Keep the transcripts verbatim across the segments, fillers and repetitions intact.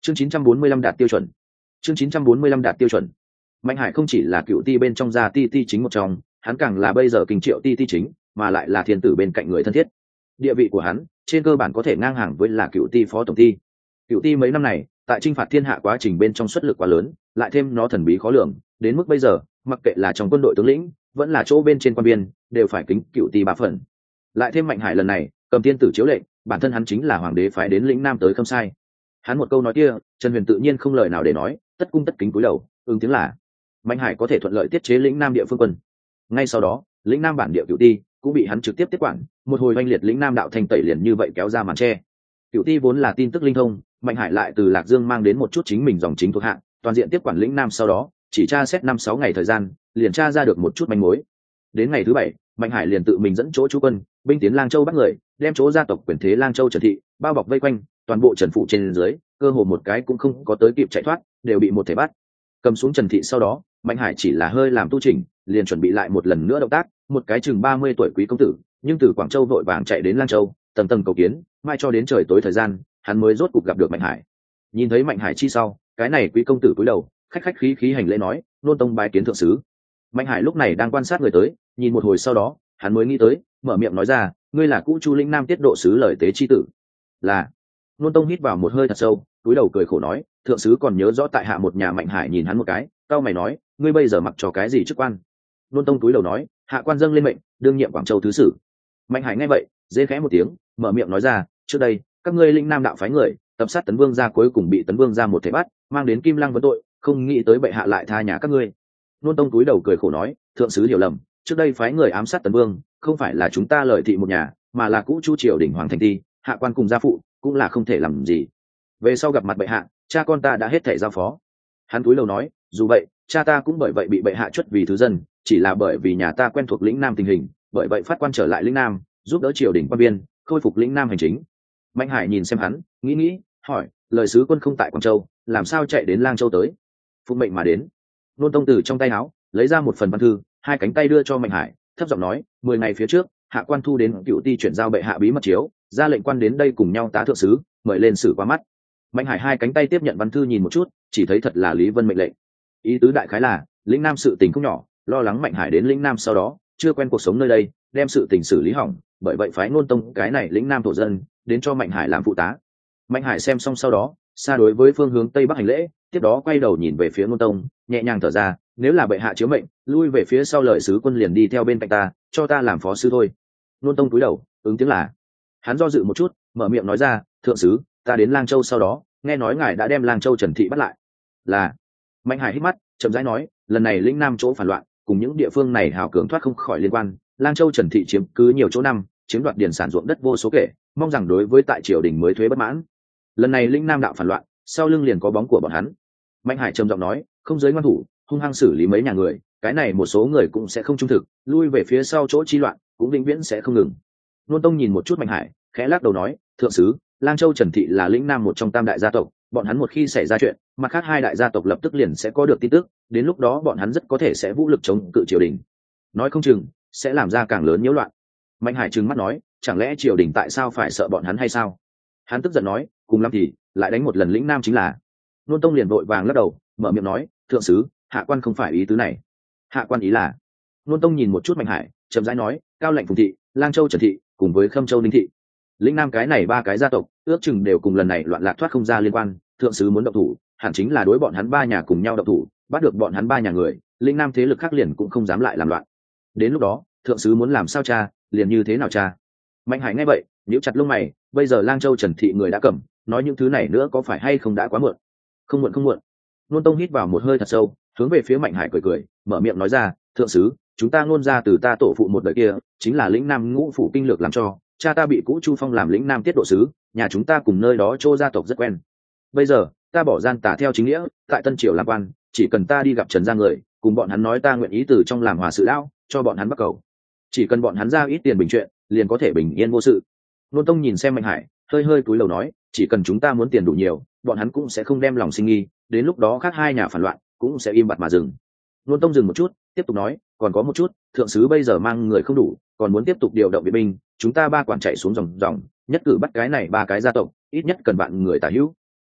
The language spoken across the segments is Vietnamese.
chương chín trăm bốn mươi lăm đạt tiêu chuẩn. chương chín trăm bốn mươi lăm đạt tiêu chuẩn. Mạnh Hải không chỉ là cựu ti bên trong gia ti ti chính một trong, hắn càng là bây giờ kinh triệu ti ti chính, mà lại là thiên tử bên cạnh người thân thiết. Địa vị của hắn trên cơ bản có thể ngang hàng với là cựu ti phó tổng ti. Cựu ti mấy năm này tại chinh phạt thiên hạ quá trình bên trong xuất lực quá lớn, lại thêm nó thần bí khó lường, đến mức bây giờ mặc kệ là trong quân đội tướng lĩnh vẫn là chỗ bên trên quan biên đều phải kính cựu ti ba phần. Lại thêm Mạnh Hải lần này cầm thiên tử chiếu lệnh, bản thân hắn chính là hoàng đế phái đến lĩnh nam tới không sai. Hắn một câu nói kia, Trần Huyền tự nhiên không lời nào để nói, tất cung tất kính cúi đầu ứng tiếng là Mạnh Hải có thể thuận lợi tiết chế lĩnh nam địa phương quân. Ngay sau đó lĩnh nam bản địa cựu ti cũng bị hắn trực tiếp tiếp quản, một hồi oanh liệt lĩnh nam đạo thành tẩy liền như vậy kéo ra màn tre. Cựu ti vốn là tin tức linh thông, Mạnh Hải lại từ Lạc Dương mang đến một chút chính mình dòng chính thuộc hạng, toàn diện tiếp quản lĩnh nam, sau đó chỉ tra xét năm sáu ngày thời gian liền tra ra được một chút manh mối. Đến ngày thứ bảy, Mạnh Hải liền tự mình dẫn chỗ chú quân binh tiến Lang Châu bắt người, đem chỗ gia tộc quyền thế Lang Châu Trần thị bao bọc vây quanh, toàn bộ Trần phụ trên dưới cơ hồ một cái cũng không có tới kịp chạy thoát, đều bị một thể bắt. Cầm xuống Trần thị sau đó, Mạnh Hải chỉ là hơi làm tu chỉnh, liền chuẩn bị lại một lần nữa động tác. Một cái chừng ba mươi tuổi quý công tử, nhưng từ Quảng Châu vội vàng chạy đến Lang Châu, tầng tầng cầu kiến, mai cho đến trời tối thời gian, hắn mới rốt cục gặp được Mạnh Hải. Nhìn thấy Mạnh Hải chi sau, cái này quý công tử cúi đầu, khách khách khí khí hành lễ nói, nôn tông bái kiến thượng sứ. Mạnh Hải lúc này đang quan sát người tới, nhìn một hồi sau đó, hắn mới nghĩ tới, mở miệng nói ra, ngươi là cũ Chu lĩnh nam tiết độ sứ lời tế chi tử. Là. Nôn tông hít vào một hơi thật sâu, cúi đầu cười khổ nói, thượng sứ còn nhớ rõ tại hạ một nhà. Mạnh Hải nhìn hắn một cái, cau mày nói, ngươi bây giờ mặc cho cái gì chức quan? Nôn tông cúi đầu nói, hạ quan dâng lên mệnh, đương nhiệm Quảng Châu thứ sử. Mạnh Hải nghe vậy, dễ khẽ một tiếng, mở miệng nói ra, trước đây các ngươi lĩnh nam đạo phái người tập sát Tấn Vương gia, cuối cùng bị Tấn Vương gia một thể bắt, mang đến Kim Lăng vấn tội, không nghĩ tới bệ hạ lại tha nhà các ngươi. Nôn tông cúi đầu cười khổ nói, thượng sứ hiểu lầm, trước đây phái người ám sát Tấn Vương không phải là chúng ta lợi thị một nhà, mà là cũ Chu triều đình hoàng thành ti, hạ quan cùng gia phụ cũng là không thể làm gì. Về sau gặp mặt bệ hạ, cha con ta đã hết thể giao phó. Hắn cúi đầu nói, dù vậy cha ta cũng bởi vậy bị bệ hạ chuất vì thứ dân, chỉ là bởi vì nhà ta quen thuộc lĩnh nam tình hình, bởi vậy phát quan trở lại lĩnh nam, giúp đỡ triều đình quan biên, khôi phục lĩnh nam hành chính. Mạnh Hải nhìn xem hắn, nghĩ nghĩ, hỏi, lời sứ quân không tại Quảng Châu, làm sao chạy đến Lang Châu tới? Phụng mệnh mà đến. Nôn tông từ trong tay áo lấy ra một phần văn thư, hai cánh tay đưa cho Mạnh Hải, thấp giọng nói, mười ngày phía trước hạ quan thu đến cựu ti chuyển giao bệ hạ bí mật chiếu, ra lệnh quan đến đây cùng nhau tá thượng sứ, mời lên xử qua mắt. Mạnh Hải hai cánh tay tiếp nhận văn thư nhìn một chút, chỉ thấy thật là Lý Vân mệnh lệnh. Ý tứ đại khái là lĩnh nam sự tình không nhỏ, lo lắng Mạnh Hải đến lĩnh nam sau đó chưa quen cuộc sống nơi đây, đem sự tình xử lý hỏng, bởi vậy phái Nôn tông cái này lĩnh nam thổ dân đến cho Mạnh Hải làm phụ tá. Mạnh Hải xem xong sau đó, xa đối với phương hướng tây bắc hành lễ, tiếp đó quay đầu nhìn về phía Nôn tông, nhẹ nhàng thở ra, nếu là bệ hạ chiếu mệnh, lui về phía sau lời sứ quân liền đi theo bên cạnh ta, cho ta làm phó sứ thôi. Nôn tông cúi đầu ứng tiếng là. Hắn do dự một chút, mở miệng nói ra, thượng sứ, ta đến Lang Châu sau đó nghe nói ngài đã đem Lang Châu Trần thị bắt lại. Là. Mạnh Hải hít mắt, chậm rãi nói, lần này lĩnh nam chỗ phản loạn cùng những địa phương này hào cường thoát không khỏi liên quan, Lang Châu Trần thị chiếm cứ nhiều chỗ năm, chiếm đoạt điền sản ruộng đất vô số kể, mong rằng đối với tại triều đình mới thuế bất mãn. Lần này lĩnh nam đạo phản loạn, sau lưng liền có bóng của bọn hắn. Mạnh Hải trầm giọng nói, không giới ngoan thủ, hung hăng xử lý mấy nhà người, cái này một số người cũng sẽ không trung thực, lui về phía sau chỗ chi loạn cũng vĩnh viễn sẽ không ngừng. Nôn tông nhìn một chút Mạnh Hải, khẽ lắc đầu nói, thượng sứ, Lang Châu Trần thị là lĩnh nam một trong tam đại gia tộc, bọn hắn một khi xảy ra chuyện, mặt khác hai đại gia tộc lập tức liền sẽ có được tin tức, đến lúc đó bọn hắn rất có thể sẽ vũ lực chống cự triều đình, nói không chừng sẽ làm ra càng lớn nhiễu loạn. Mạnh Hải trừng mắt nói, chẳng lẽ triều đình tại sao phải sợ bọn hắn hay sao? Hắn tức giận nói, cùng lắm thì lại đánh một lần lĩnh nam chính là. Nôn tông liền vội vàng lắc đầu, mở miệng nói, thượng sứ, hạ quan không phải ý tứ này. Hạ quan ý là. Nôn tông nhìn một chút Mạnh Hải, chậm rãi nói, cao lệnh Phùng thị, Lang Châu Trần thị cùng với Khâm Châu Ninh thị, lĩnh nam cái này ba cái gia tộc ước chừng đều cùng lần này loạn lạc thoát không ra liên quan, thượng sứ muốn động thủ hẳn chính là đối bọn hắn ba nhà cùng nhau động thủ, bắt được bọn hắn ba nhà người, lĩnh nam thế lực khác liền cũng không dám lại làm loạn. Đến lúc đó thượng sứ muốn làm sao cha liền như thế nào cha. Mạnh Hải nghe vậy nhíu chặt lông mày, bây giờ Lang Châu Trần thị người đã cầm, nói những thứ này nữa có phải hay không đã quá muộn? Không muộn không muộn. Nôn tông hít vào một hơi thật sâu, hướng về phía Mạnh Hải cười cười, mở miệng nói ra, thượng sứ, chúng ta ngôn ra từ ta tổ phụ một đời kia chính là lĩnh nam ngũ phủ kinh lược làm cho, cha ta bị cũ Chu Phong làm lĩnh nam tiết độ sứ, nhà chúng ta cùng nơi đó Chô gia tộc rất quen. Bây giờ ta bỏ gian tả theo chính nghĩa, tại Tân Triều làm quan, chỉ cần ta đi gặp Trần gia người, cùng bọn hắn nói ta nguyện ý từ trong làm hòa sự lão, cho bọn hắn bắt cầu, chỉ cần bọn hắn ra ít tiền bình chuyện, liền có thể bình yên vô sự. Nôn tông nhìn xem Mạnh Hải, hơi hơi cúi đầu nói, chỉ cần chúng ta muốn tiền đủ nhiều, bọn hắn cũng sẽ không đem lòng sinh nghi, đến lúc đó khác hai nhà phản loạn cũng sẽ im bặt mà dừng. Nôn tông dừng một chút, tiếp tục nói, còn có một chút, thượng sứ bây giờ mang người không đủ, còn muốn tiếp tục điều động viện binh, chúng ta ba quản chạy xuống dòng dòng, nhất cử bắt cái này ba cái gia tộc, ít nhất cần bạn người tả hữu.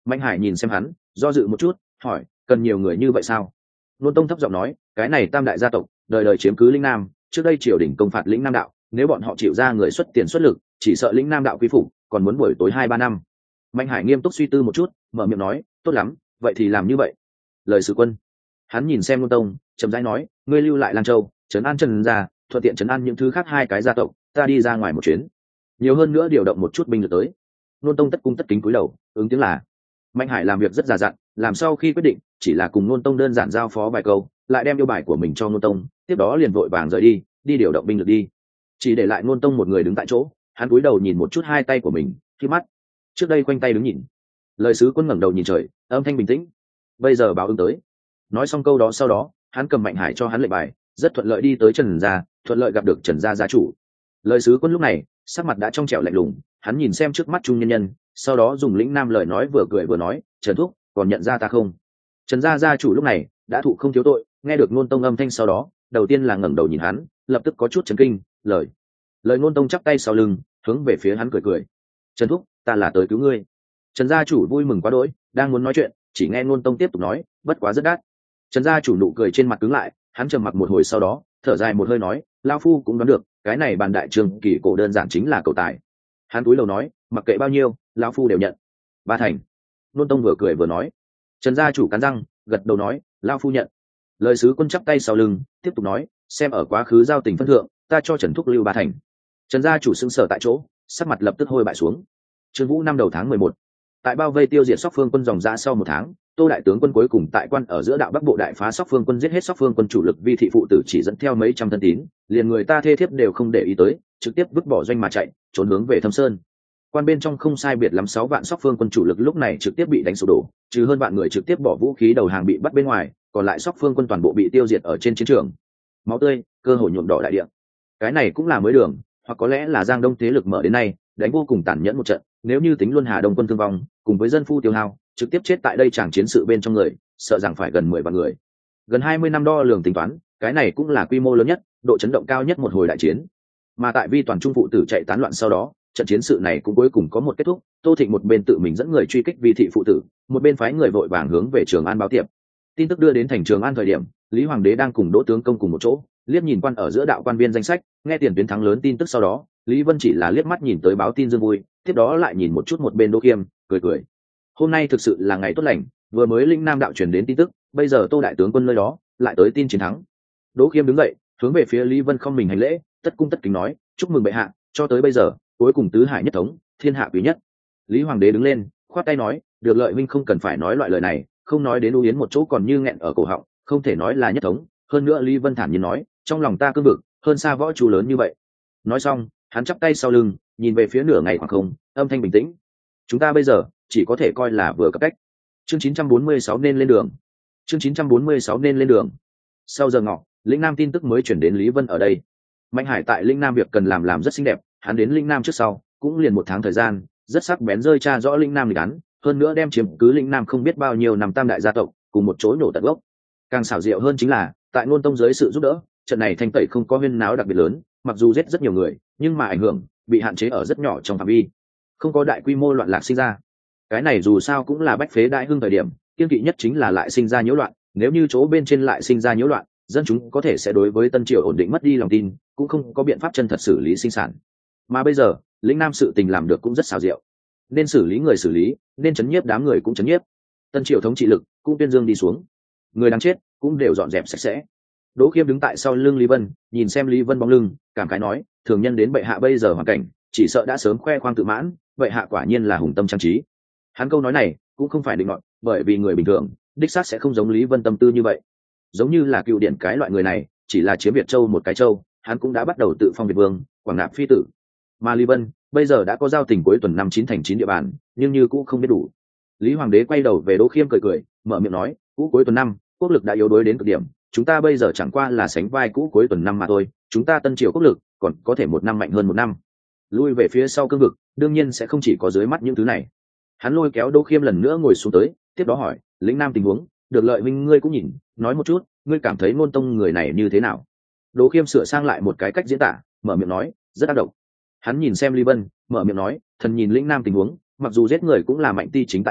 Mạnh Hải nhìn xem hắn, do dự một chút, hỏi, cần nhiều người như vậy sao? Nôn Tông thấp giọng nói, cái này tam đại gia tộc đời đời chiếm cứ lĩnh nam, trước đây triều đình công phạt lĩnh nam đạo, nếu bọn họ chịu ra người xuất tiền xuất lực, chỉ sợ lĩnh nam đạo quy phục còn muốn buổi tối hai ba năm. Mạnh Hải nghiêm túc suy tư một chút, mở miệng nói, tốt lắm, vậy thì làm như vậy. Lời sứ quân. Hắn nhìn xem Nôn Tông, chậm rãi nói, ngươi lưu lại Lang Châu, trấn an Trần gia, thuận tiện trấn an những thứ khác hai cái gia tộc, ta đi ra ngoài một chuyến. Nhiều hơn nữa điều động một chút binh lực tới. Nôn Tông tất cung tất kính cúi đầu, ứng tiếng là. Mạnh Hải làm việc rất già dặn, làm sau khi quyết định chỉ là cùng Nôn Tông đơn giản giao phó vài câu, lại đem yêu bài của mình cho Nôn Tông, tiếp đó liền vội vàng rời đi, đi điều động binh lực đi. Chỉ để lại Nôn Tông một người đứng tại chỗ, hắn cúi đầu nhìn một chút hai tay của mình, khi mắt. Trước đây quanh tay đứng nhìn. Lời sứ quân ngẩng đầu nhìn trời, âm thanh bình tĩnh. Bây giờ báo ứng tới. Nói xong câu đó sau đó, hắn cầm Mạnh Hải cho hắn lệnh bài, rất thuận lợi đi tới Trần gia, thuận lợi gặp được Trần gia gia chủ. Lời sứ quân lúc này sắc mặt đã trong trẻo lạnh lùng, hắn nhìn xem trước mắt trung nhân nhân, sau đó dùng lĩnh nam lời nói vừa cười vừa nói, Trần thúc còn nhận ra ta không? Trần gia gia chủ lúc này đã thụ không thiếu tội, nghe được Nôn Tông âm thanh sau đó, đầu tiên là ngẩng đầu nhìn hắn, lập tức có chút chấn kinh, lời lời Nôn Tông chắp tay sau lưng, hướng về phía hắn cười cười, Trần thúc, ta là tới cứu ngươi. Trần gia chủ vui mừng quá đỗi, đang muốn nói chuyện, chỉ nghe Nôn Tông tiếp tục nói, bất quá rất đắt. Trần gia chủ nụ cười trên mặt cứng lại, hắn trầm mặc một hồi sau đó thở dài một hơi nói, lão phu cũng đoán được, cái này bàn đại trường kỳ cổ đơn giản chính là cầu tài. Hắn cúi đầu nói, mặc kệ bao nhiêu, lão phu đều nhận. Ba thành. Nôn Tông vừa cười vừa nói. Trần gia chủ cắn răng, gật đầu nói, lão phu nhận. Lời sứ quân chắp tay sau lưng, tiếp tục nói, xem ở quá khứ giao tình phân thượng, ta cho Trần thúc lưu ba thành. Trần gia chủ sững sờ tại chỗ, sắc mặt lập tức hôi bại xuống. Trương Vũ năm đầu tháng mười một, tại bao vây tiêu diệt Sóc Phương quân dòng ra sau một tháng, Tô đại tướng quân cuối cùng tại quan ở giữa đạo Bắc bộ đại phá Sóc Phương quân, giết hết Sóc Phương quân chủ lực Vi thị phụ tử chỉ dẫn theo mấy trăm thân tín, liền người ta thê thiếp đều không để ý tới, trực tiếp vứt bỏ doanh mà chạy, trốn hướng về Thâm Sơn. Quan bên trong không sai biệt lắm sáu vạn Sóc Phương quân chủ lực lúc này trực tiếp bị đánh sụp đổ, trừ hơn vạn người trực tiếp bỏ vũ khí đầu hàng bị bắt bên ngoài, còn lại Sóc Phương quân toàn bộ bị tiêu diệt ở trên chiến trường. Máu tươi, cơ hội nhuộm đỏ đại địa. Cái này cũng là mới đường, hoặc có lẽ là Giang Đông thế lực mở đến nay, đánh vô cùng tàn nhẫn một trận, nếu như tính luôn Hà Đông quân thương vong, cùng với dân phu tiêu hao, trực tiếp chết tại đây chẳng chiến sự bên trong người, sợ rằng phải gần mười vạn người. Gần hai mươi năm đo lường tính toán, cái này cũng là quy mô lớn nhất, độ chấn động cao nhất một hồi đại chiến. Mà tại Vi toàn trung phụ tử chạy tán loạn sau đó, trận chiến sự này cũng cuối cùng có một kết thúc. Tô Thịnh một bên tự mình dẫn người truy kích Vi thị phụ tử, một bên phái người vội vàng hướng về Trường An báo tiệp. Tin tức đưa đến thành Trường An thời điểm, Lý Hoàng đế đang cùng Đỗ tướng công cùng một chỗ, liếc nhìn quan ở giữa đạo quan viên danh sách, nghe tiền tuyến thắng lớn tin tức sau đó, Lý Vân chỉ là liếc mắt nhìn tới báo tin dương vui, tiếp đó lại nhìn một chút một bên Đỗ Kiêm, cười cười. Hôm nay thực sự là ngày tốt lành, vừa mới Linh Nam đạo truyền đến tin tức, bây giờ Tô đại tướng quân nơi đó lại tới tin chiến thắng. Đỗ Kiêm đứng dậy, hướng về phía Lý Vân không mình hành lễ, tất cung tất kính nói, chúc mừng bệ hạ, cho tới bây giờ, cuối cùng tứ hải nhất thống, thiên hạ quý nhất. Lý Hoàng đế đứng lên, khoát tay nói, được lợi huynh không cần phải nói loại lời này, không nói đến U Yến một chỗ còn như nghẹn ở cổ họng, không thể nói là nhất thống. Hơn nữa Lý Vân thản nhiên nói, trong lòng ta cương vực hơn xa võ chú lớn như vậy. Nói xong, hắn chắp tay sau lưng, nhìn về phía nửa ngày khoảng không, âm thanh bình tĩnh. Chúng ta bây giờ chỉ có thể coi là vừa cấp cách. Chương chín trăm bốn mươi sáu nên lên đường. Chương chín trăm bốn mươi sáu nên lên đường. Sau giờ ngọ, lĩnh Nam tin tức mới chuyển đến Lý Vân ở đây. Mạnh Hải tại lĩnh Nam việc cần làm làm rất xinh đẹp, hắn đến lĩnh Nam trước sau, cũng liền một tháng thời gian, rất sắc bén rơi tra rõ lĩnh Nam lịch án, hơn nữa đem chiếm cứ lĩnh Nam không biết bao nhiêu năm tam đại gia tộc, cùng một chỗ nổ tận gốc. Càng xảo diệu hơn chính là, tại Nôn Tông dưới sự giúp đỡ, trận này thanh tẩy không có huyên náo đặc biệt lớn, mặc dù giết rất nhiều người, nhưng mà ảnh hưởng bị hạn chế ở rất nhỏ trong phạm vi, không có đại quy mô loạn lạc sinh ra. Cái này dù sao cũng là bách phế đại hưng thời điểm, kiên kỵ nhất chính là lại sinh ra nhiễu loạn, nếu như chỗ bên trên lại sinh ra nhiễu loạn, dân chúng có thể sẽ đối với Tân Triều ổn định mất đi lòng tin, cũng không có biện pháp chân thật xử lý sinh sản. Mà bây giờ, lĩnh Nam sự tình làm được cũng rất xảo diệu, nên xử lý người xử lý, nên chấn nhiếp đám người cũng chấn nhiếp. Tân Triều thống trị lực cũng tuyên dương đi xuống, người đang chết cũng đều dọn dẹp sạch sẽ. Đỗ Khiêm đứng tại sau lưng Lý Vân, nhìn xem Lý Vân bóng lưng, cảm khái nói, thường nhân đến bệ hạ bây giờ hoàn cảnh, chỉ sợ đã sớm khoe khoang tự mãn, bệ hạ quả nhiên là hùng tâm trang trí. Hắn câu nói này cũng không phải định luận, bởi vì người bình thường đích xác sẽ không giống Lý Vân tâm tư như vậy. Giống như là Cựu Điển cái loại người này, chỉ là chiếm Việt Châu một cái châu, hắn cũng đã bắt đầu tự phong Việt vương, quảng nạp phi tử. Mà Lý Vân bây giờ đã có giao tình cuối tuần năm chín thành chín địa bàn, nhưng như cũng không biết đủ. Lý Hoàng đế quay đầu về Đỗ Khiêm cười cười, mở miệng nói, cũ cuối tuần năm, quốc lực đã yếu đuối đến cực điểm, chúng ta bây giờ chẳng qua là sánh vai cũ cuối tuần năm mà thôi, chúng ta Tân Triều quốc lực còn có thể một năm mạnh hơn một năm. Lui về phía sau cương vực, đương nhiên sẽ không chỉ có dưới mắt những thứ này. Hắn lôi kéo Đỗ Khiêm lần nữa ngồi xuống tới, tiếp đó hỏi, lĩnh Nam tình huống, được lợi minh ngươi cũng nhìn, nói một chút, ngươi cảm thấy Nôn Tông người này như thế nào? Đỗ Khiêm sửa sang lại một cái cách diễn tả, mở miệng nói, rất ác độc. Hắn nhìn xem Lý Vân, mở miệng nói, thần nhìn lĩnh Nam tình huống, mặc dù giết người cũng là Mạnh Ti chính tại giết,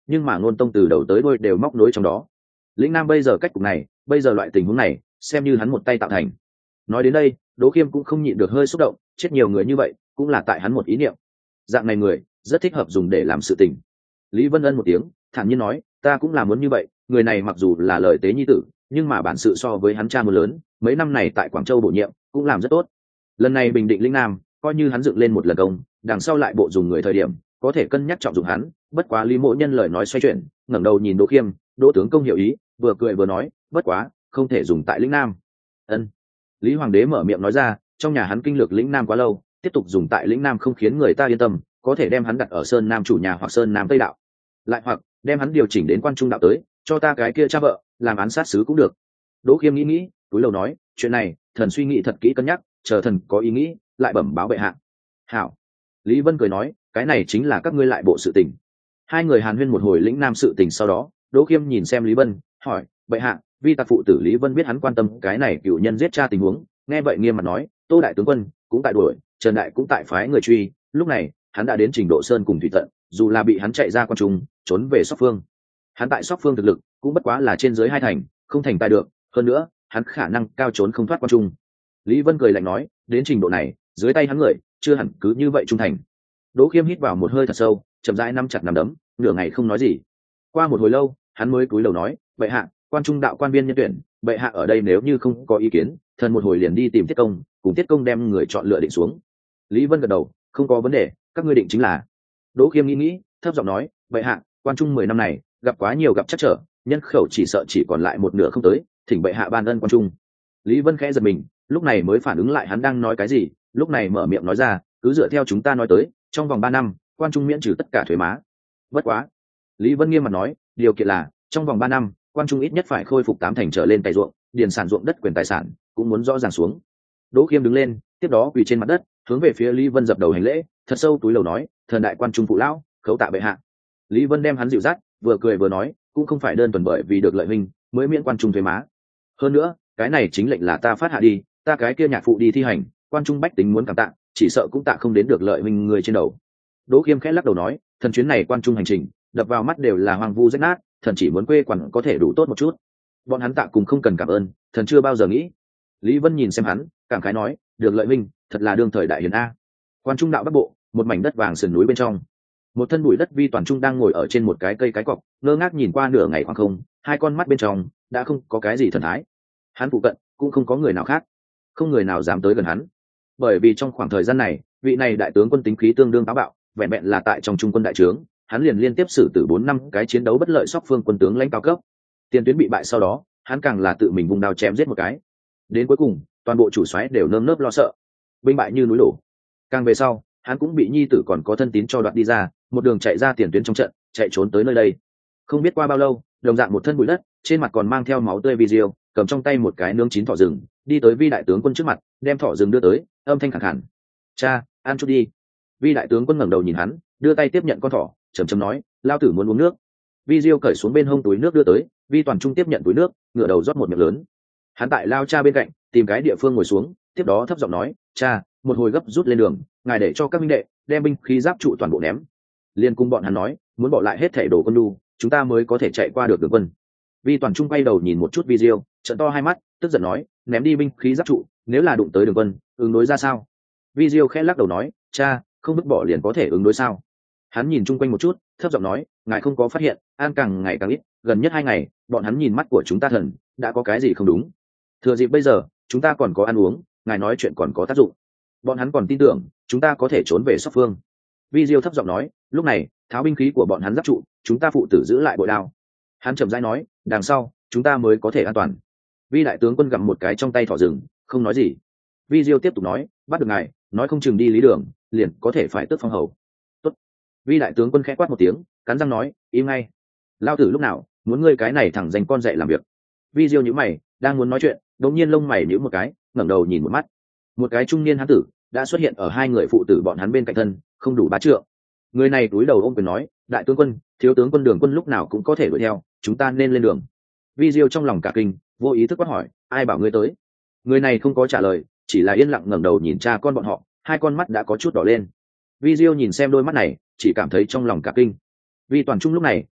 nhưng mà ngôn tông từ đầu tới đuôi đều móc nối trong đó. Lĩnh Nam bây giờ cách cục này, bây giờ loại tình huống này, xem như hắn một tay tạo thành. Nói đến đây, Đỗ Khiêm cũng không nhịn được hơi xúc động, chết nhiều người như vậy, cũng là tại hắn một ý niệm. Dạng này người, rất thích hợp dùng để làm sự tình. Lý Vân Ân một tiếng, thản nhiên nói, ta cũng là muốn như vậy, người này mặc dù là lời tế nhi tử, nhưng mà bản sự so với hắn cha muốn lớn, mấy năm này tại Quảng Châu bổ nhiệm, cũng làm rất tốt. Lần này bình định Lĩnh Nam, coi như hắn dựng lên một lần công, đằng sau lại bộ dùng người thời điểm, có thể cân nhắc trọng dụng hắn. Bất quá Lý Mộ Nhân lời nói xoay chuyển, ngẩng đầu nhìn Đỗ Khiêm, Đỗ tướng công hiểu ý, vừa cười vừa nói, bất quá, không thể dùng tại Lĩnh Nam. Ân. Lý Hoàng đế mở miệng nói ra, trong nhà hắn kinh lược Lĩnh Nam quá lâu, tiếp tục dùng tại Lĩnh Nam không khiến người ta yên tâm, có thể đem hắn đặt ở Sơn Nam chủ nhà hoặc Sơn Nam Tây đạo, lại hoặc đem hắn điều chỉnh đến Quan Trung đạo tới, cho ta cái kia cha vợ làm án sát sứ cũng được. Đỗ Khiêm nghĩ nghĩ, túi lầu nói, chuyện này thần suy nghĩ thật kỹ cân nhắc, chờ thần có ý nghĩ lại bẩm báo bệ hạ. Hảo. Lý Vân cười nói, cái này chính là các ngươi lại bộ sự tình. Hai người hàn huyên một hồi Lĩnh Nam sự tình, sau đó Đỗ Khiêm nhìn xem Lý Vân, hỏi, bệ hạ, vi tặc phụ tử Lý Vân biết hắn quan tâm cái này cựu nhân giết cha tình huống, nghe vậy nghiêm mặt nói, Tô đại tướng quân cũng tại đuổi, Trần đại cũng tại phái người truy, lúc này hắn đã đến trình độ sơn cùng thủy tận, dù là bị hắn chạy ra Quan Trung, trốn về Sóc Phương, hắn tại Sóc Phương thực lực cũng bất quá là trên dưới hai thành, không thành tài được, hơn nữa hắn khả năng cao trốn không thoát Quan Trung. Lý Vân cười lạnh nói, đến trình độ này, dưới tay hắn người chưa hẳn cứ như vậy trung thành. Đỗ Khiêm hít vào một hơi thật sâu, chậm rãi nắm chặt nắm đấm, nửa ngày không nói gì. Qua một hồi lâu, hắn mới cúi đầu nói, bệ hạ, Quan Trung đạo quan viên nhân tuyển, bệ hạ ở đây nếu như không có ý kiến, thần một hồi liền đi tìm Tiết Công, cùng Tiết Công đem người chọn lựa định xuống. Lý Vân gật đầu, không có vấn đề, các ngươi định chính là. Đỗ Khiêm nghĩ nghĩ, thấp giọng nói, bệ hạ, Quan Trung mười năm này gặp quá nhiều gặp chắc trở, nhân khẩu chỉ sợ chỉ còn lại một nửa không tới, thỉnh bệ hạ ban ân Quan Trung. Lý Vân khẽ giật mình, lúc này mới phản ứng lại hắn đang nói cái gì, lúc này mở miệng nói ra, cứ dựa theo chúng ta nói tới, trong vòng ba năm, Quan Trung miễn trừ tất cả thuế má. Bất quá, Lý Vân nghiêm mặt nói, điều kiện là trong vòng ba năm, Quan Trung ít nhất phải khôi phục tám thành trở lên cày ruộng, điền sản ruộng đất quyền tài sản cũng muốn rõ ràng xuống. Đỗ Khiêm đứng lên, tiếp đó quỳ trên mặt đất, hướng về phía Lý Vân dập đầu hành lễ, thật sâu túi lầu nói, thần đại Quan Trung phụ lão, khấu tạ bệ hạ. Lý Vân đem hắn dịu dắt, vừa cười vừa nói, cũng không phải đơn thuần bởi vì được lợi huynh mới miễn Quan Trung thuế má. Hơn nữa, cái này chính lệnh là ta phát hạ đi, ta cái kia nhạc phụ đi thi hành, Quan Trung bách tính muốn cảm tạ, chỉ sợ cũng tạ không đến được lợi huynh người trên đầu. Đỗ Khiêm khẽ lắc đầu nói, thần chuyến này Quan Trung hành trình, đập vào mắt đều là hoang vu rách nát, thần chỉ muốn quê quần có thể đủ tốt một chút. Bọn hắn tạ cùng không cần cảm ơn, thần chưa bao giờ nghĩ. Lý Vân nhìn xem hắn, cảm khái nói, được lợi huynh, thật là đương thời đại hiền a. Quan Trung đạo bắc bộ, một mảnh đất vàng sườn núi bên trong, một thân bụi đất Vi Toàn Trung đang ngồi ở trên một cái cây cái cọc, ngơ ngác nhìn qua nửa ngày khoảng không, hai con mắt bên trong đã không có cái gì thần thái. Hắn phụ cận cũng không có người nào khác, không người nào dám tới gần hắn, bởi vì trong khoảng thời gian này, vị này đại tướng quân tính khí tương đương táo bạo, vẹn vẹn là tại trong trung quân đại trướng, hắn liền liên tiếp xử tử bốn năm cái chiến đấu bất lợi Sóc Phương quân tướng lãnh cao cấp. Tiền tuyến bị bại sau đó, hắn càng là tự mình vùng đao chém giết một cái. Đến cuối cùng, toàn bộ chủ soái đều nơm nớp lo sợ, binh bại như núi đổ. Càng về sau, hắn cũng bị nhi tử còn có thân tín cho đoạt đi ra, một đường chạy ra tiền tuyến trong trận, chạy trốn tới nơi đây. Không biết qua bao lâu, đồng dạng một thân bụi đất, trên mặt còn mang theo máu tươi Vi Diêu, cầm trong tay một cái nướng chín thỏ rừng, đi tới Vi đại tướng quân trước mặt, đem thỏ rừng đưa tới, âm thanh khàn khàn, cha, ăn chút đi. Vi đại tướng quân ngẩng đầu nhìn hắn, đưa tay tiếp nhận con thỏ, trầm trầm nói, lao tử muốn uống nước. Vi Diêu cởi xuống bên hông túi nước đưa tới, Vi Toàn Trung tiếp nhận túi nước, ngửa đầu rót một miệng lớn. Hắn tại lao cha bên cạnh, tìm cái địa phương ngồi xuống, tiếp đó thấp giọng nói, cha, một hồi gấp rút lên đường, ngài để cho các minh đệ đem binh khí giáp trụ toàn bộ ném. Liên cung bọn hắn nói, muốn bỏ lại hết thảy đồ quân nhu, chúng ta mới có thể chạy qua được đường quân. Vi Toàn Trung quay đầu nhìn một chút Vi Diêu, trợn to hai mắt, tức giận nói, ném đi binh khí giáp trụ, nếu là đụng tới đường quân, ứng đối ra sao? Vi Diêu khẽ lắc đầu nói, cha, không vứt bỏ liền có thể ứng đối sao? Hắn nhìn chung quanh một chút, thấp giọng nói, ngài không có phát hiện, an càng ngày càng ít, gần nhất hai ngày, bọn hắn nhìn mắt của chúng ta thần, đã có cái gì không đúng. Thừa dịp bây giờ, chúng ta còn có ăn uống, ngài nói chuyện còn có tác dụng. Bọn hắn còn tin tưởng, chúng ta có thể trốn về Sóc Phương. Vi Diêu thấp giọng nói, lúc này, tháo binh khí của bọn hắn giáp trụ, chúng ta phụ tử giữ lại bội đao. Hắn chậm rãi nói, đằng sau, chúng ta mới có thể an toàn. Vi đại tướng quân gặm một cái trong tay thỏ rừng, không nói gì. Vi Diêu tiếp tục nói, bắt được ngài, nói không chừng đi lý đường, liền có thể phải tước phong hầu. Tốt. Vi đại tướng quân khẽ quát một tiếng, cắn răng nói, im ngay. Lao tử lúc nào muốn ngươi cái này thẳng dành con dạy làm việc. Vi Diêu nhíu mày, đang muốn nói chuyện, đột nhiên lông mày nhíu một cái, ngẩng đầu nhìn một mắt. Một cái trung niên hán tử đã xuất hiện ở hai người phụ tử bọn hắn bên cạnh thân, không đủ bá trượng. Người này cúi đầu ôm quyền nói, đại tướng quân, thiếu tướng quân Đường Quân lúc nào cũng có thể đuổi theo, chúng ta nên lên đường. Vi Diêu trong lòng cả kinh, vô ý thức quát hỏi, ai bảo ngươi tới? Người này không có trả lời, chỉ là yên lặng ngẩng đầu nhìn cha con bọn họ, hai con mắt đã có chút đỏ lên. Vi Diêu nhìn xem đôi mắt này, chỉ cảm thấy trong lòng cả kinh. Vi Toàn Trung lúc này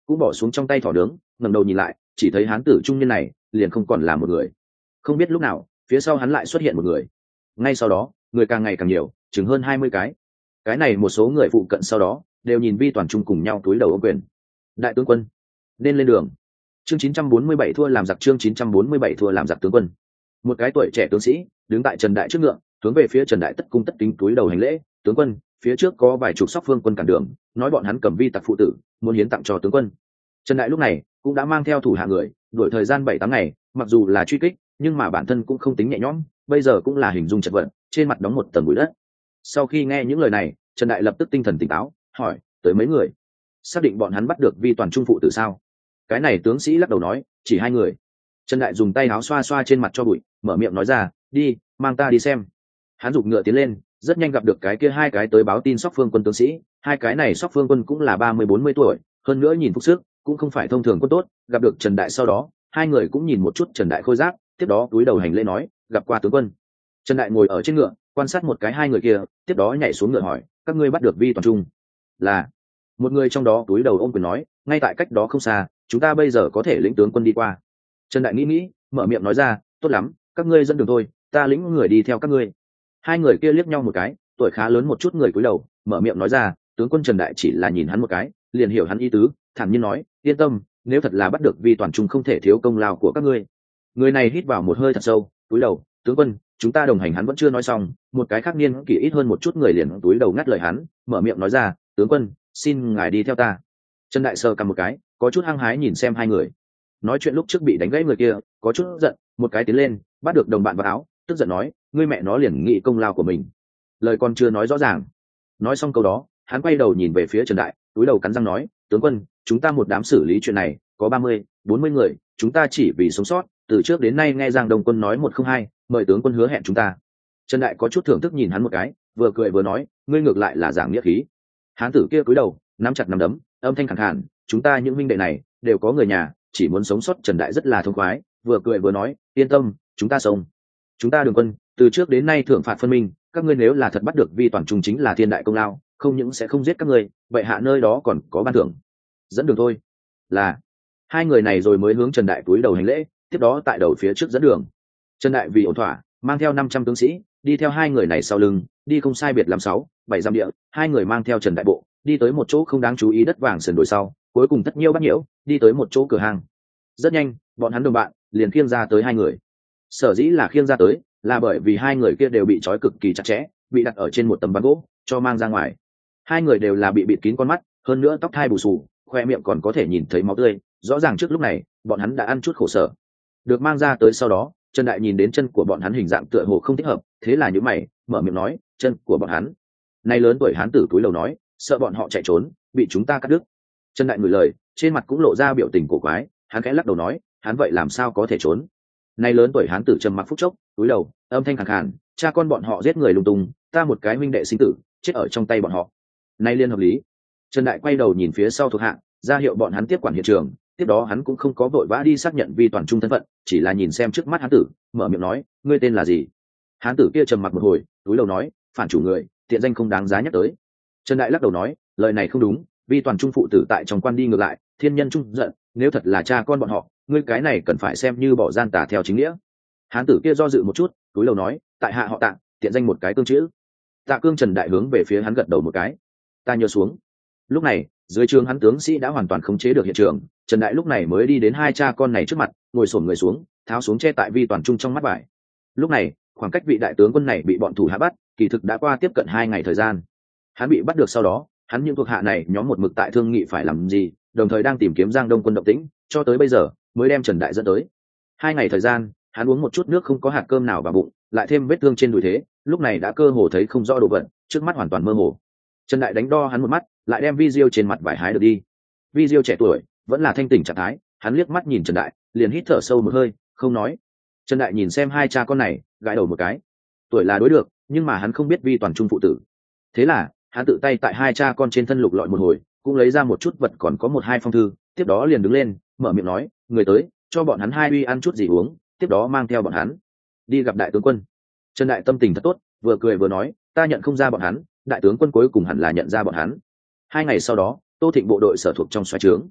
cũng bỏ xuống trong tay thỏ nướng, ngẩng đầu nhìn lại, chỉ thấy hán tử trung niên này liền không còn là một người. Không biết lúc nào phía sau hắn lại xuất hiện một người, ngay sau đó người càng ngày càng nhiều, chừng hơn hai mươi cái. Cái này một số người phụ cận sau đó đều nhìn Vi Toàn Trung cùng nhau cúi đầu ôm quyền. Đại tướng quân, nên lên đường. Chương chín trăm bốn mươi bảy thua làm giặc chương chín trăm bốn mươi bảy thua làm giặc tướng quân. Một cái tuổi trẻ tướng sĩ đứng tại Trần Đại trước ngựa, hướng về phía Trần Đại tất cung tất kính cúi đầu hành lễ. Tướng quân, phía trước có vài chục sóc phương quân cản đường, nói bọn hắn cầm vi tặc phụ tử, muốn hiến tặng cho tướng quân. Trần Đại lúc này cũng đã mang theo thủ hạ người, đuổi thời gian bảy tám ngày, mặc dù là truy kích, nhưng mà bản thân cũng không tính nhẹ nhõm, bây giờ cũng là hình dung chật vật, trên mặt đóng một tầng bụi đất. Sau khi nghe những lời này, Trần Đại lập tức tinh thần tỉnh táo, hỏi, tới mấy người? Xác định bọn hắn bắt được Vi Toàn Trung phụ tử sao? Cái này tướng sĩ lắc đầu nói, chỉ hai người. Trần Đại dùng tay áo xoa xoa trên mặt cho bụi, mở miệng nói ra, đi, mang ta đi xem. Hắn giục ngựa tiến lên, rất nhanh gặp được cái kia hai cái tới báo tin sóc phương quân tướng sĩ. Hai cái này sóc phương quân cũng là ba mươi bốn mươi tuổi, hơn nữa nhìn phúc sức cũng không phải thông thường quân tốt. Gặp được Trần Đại sau đó, hai người cũng nhìn một chút Trần Đại khôi giáp, tiếp đó cúi đầu hành lễ nói, gặp qua tướng quân. Trần Đại ngồi ở trên ngựa, quan sát một cái hai người kia, tiếp đó nhảy xuống ngựa hỏi, các ngươi bắt được Vi Toàn Trung? Là. Một người trong đó cúi đầu ôm quyền nói, ngay tại cách đó không xa, chúng ta bây giờ có thể lĩnh tướng quân đi qua. Trần Đại nghĩ nghĩ, mở miệng nói ra, tốt lắm, các ngươi dẫn đường thôi, ta lĩnh người đi theo các ngươi. Hai người kia liếc nhau một cái, tuổi khá lớn một chút người cúi đầu, mở miệng nói ra, tướng quân Trần Đại chỉ là nhìn hắn một cái, liền hiểu hắn ý tứ, thản nhiên nói, yên tâm, nếu thật là bắt được Vi Toàn Trung không thể thiếu công lao của các ngươi. Người này hít vào một hơi thật sâu, cúi đầu, tướng quân, chúng ta đồng hành. Hắn vẫn chưa nói xong, một cái khác niên kỷ ít hơn một chút người liền túi đầu ngắt lời hắn, mở miệng nói ra, tướng quân, xin ngài đi theo ta. Trần Đại sờ cầm một cái, có chút hăng hái nhìn xem hai người. Nói chuyện lúc trước bị đánh gãy người kia có chút giận, một cái tiến lên bắt được đồng bạn vào áo, tức giận nói, ngươi mẹ nó liền nghĩ công lao của mình. Lời còn chưa nói rõ ràng, nói xong câu đó, hắn quay đầu nhìn về phía Trần Đại, túi đầu cắn răng nói, tướng quân, chúng ta một đám xử lý chuyện này có ba mươi bốn mươi người, chúng ta chỉ vì sống sót, từ trước đến nay nghe Giang Đông quân nói một không hai, mời tướng quân hứa hẹn chúng ta. Trần Đại có chút thưởng thức nhìn hắn một cái, vừa cười vừa nói, ngươi ngược lại là giảng nghĩa khí. Hán tử kia cúi đầu nắm chặt nắm đấm, âm thanh khẳng khàn, chúng ta những huynh đệ này đều có người nhà, chỉ muốn sống sót. Trần Đại rất là thông khoái, vừa cười vừa nói, yên tâm, chúng ta sống. Chúng ta Đường quân từ trước đến nay thưởng phạt phân minh, các ngươi nếu là thật bắt được Vi Toàn Trung chính là thiên đại công lao, không những sẽ không giết các ngươi, vậy hạ nơi đó còn có ban thưởng. Dẫn đường thôi. Là. Hai người này rồi mới hướng Trần Đại cúi đầu hành lễ, tiếp đó tại đầu phía trước dẫn đường. Trần Đại vì ổn thỏa, mang theo năm trăm tướng sĩ, đi theo hai người này sau lưng, đi không sai biệt làm sáu, bảy dặm địa, hai người mang theo Trần Đại bộ, đi tới một chỗ không đáng chú ý đất vàng sườn đồi sau, cuối cùng tất nhiêu bắt nhiễu, đi tới một chỗ cửa hàng. Rất nhanh, bọn hắn đồng bạn liền khiêng ra tới hai người. Sở dĩ là khiêng ra tới, là bởi vì hai người kia đều bị trói cực kỳ chặt chẽ, bị đặt ở trên một tấm ván gỗ, cho mang ra ngoài. Hai người đều là bị bịt kín con mắt, hơn nữa tóc thai bù xù, khoe miệng còn có thể nhìn thấy máu tươi, rõ ràng trước lúc này, bọn hắn đã ăn chút khổ sở. Được mang ra tới sau đó, Trần Đại nhìn đến chân của bọn hắn hình dạng tựa hồ không thích hợp, thế là nhíu mày, mở miệng nói, chân của bọn hắn. Nay lớn tuổi hán tử túi lầu nói, sợ bọn họ chạy trốn, bị chúng ta cắt đứt. Trần Đại ngửi lời, trên mặt cũng lộ ra biểu tình cổ quái, hắn khẽ lắc đầu nói, hắn vậy làm sao có thể trốn? Nay lớn tuổi hán tử trầm mặc phút chốc, túi đầu, âm thanh khàn khàn, cha con bọn họ giết người lung tung, ta một cái huynh đệ sinh tử, chết ở trong tay bọn họ. Nay liên hợp lý. Trần Đại quay đầu nhìn phía sau thuộc hạ, ra hiệu bọn hắn tiếp quản hiện trường, tiếp đó hắn cũng không có vội vã đi xác nhận Vi Toàn Trung thân phận, chỉ là nhìn xem trước mắt hán tử, mở miệng nói, ngươi tên là gì? Hán tử kia trầm mặc một hồi, túi đầu nói, phản chủ người, tiện danh không đáng giá nhắc tới. Trần Đại lắc đầu nói, lời này không đúng, Vi Toàn Trung phụ tử tại trong quan đi ngược lại, thiên nhân trung giận, nếu thật là cha con bọn họ, ngươi cái này cần phải xem như bỏ gian tà theo chính nghĩa. Hán tử kia do dự một chút, túi đầu nói, tại hạ họ Tạ, tiện danh một cái cương chữ. Tạ Cương. Trần Đại hướng về phía hắn gật đầu một cái. Ta nhớ xuống. Lúc này, dưới trường hắn tướng sĩ đã hoàn toàn khống chế được hiện trường, Trần Đại lúc này mới đi đến hai cha con này trước mặt, ngồi xổm người xuống, tháo xuống che tại Vi Toàn Trung trong mắt vải. Lúc này, khoảng cách vị đại tướng quân này bị bọn thủ hạ bắt, kỳ thực đã qua tiếp cận hai ngày thời gian. Hắn bị bắt được sau đó, hắn những thuộc hạ này nhóm một mực tại thương nghị phải làm gì, đồng thời đang tìm kiếm Giang Đông quân động tĩnh, cho tới bây giờ mới đem Trần Đại dẫn tới. Hai ngày thời gian, hắn uống một chút nước không có hạt cơm nào vào bụng, lại thêm vết thương trên đùi thế, lúc này đã cơ hồ thấy không rõ đồ vật, trước mắt hoàn toàn mơ hồ. Trần Đại đánh đo hắn một mắt, lại đem video trên mặt vải hái được đi. Video trẻ tuổi, vẫn là thanh tỉnh trạng thái, hắn liếc mắt nhìn Trần Đại, liền hít thở sâu một hơi, không nói. Trần Đại nhìn xem hai cha con này, gãi đầu một cái. Tuổi là đối được, nhưng mà hắn không biết Vi Toàn Trung phụ tử. Thế là, hắn tự tay tại hai cha con trên thân lục lọi một hồi, cũng lấy ra một chút vật còn có một hai phong thư, tiếp đó liền đứng lên, mở miệng nói, người tới, cho bọn hắn hai uy ăn chút gì uống, tiếp đó mang theo bọn hắn đi gặp đại tướng quân. Trần Đại tâm tình thật tốt, vừa cười vừa nói, ta nhận không ra bọn hắn, đại tướng quân cuối cùng hẳn là nhận ra bọn hắn. Hai ngày sau đó, Tô Thịnh bộ đội sở thuộc trong xoáy trướng.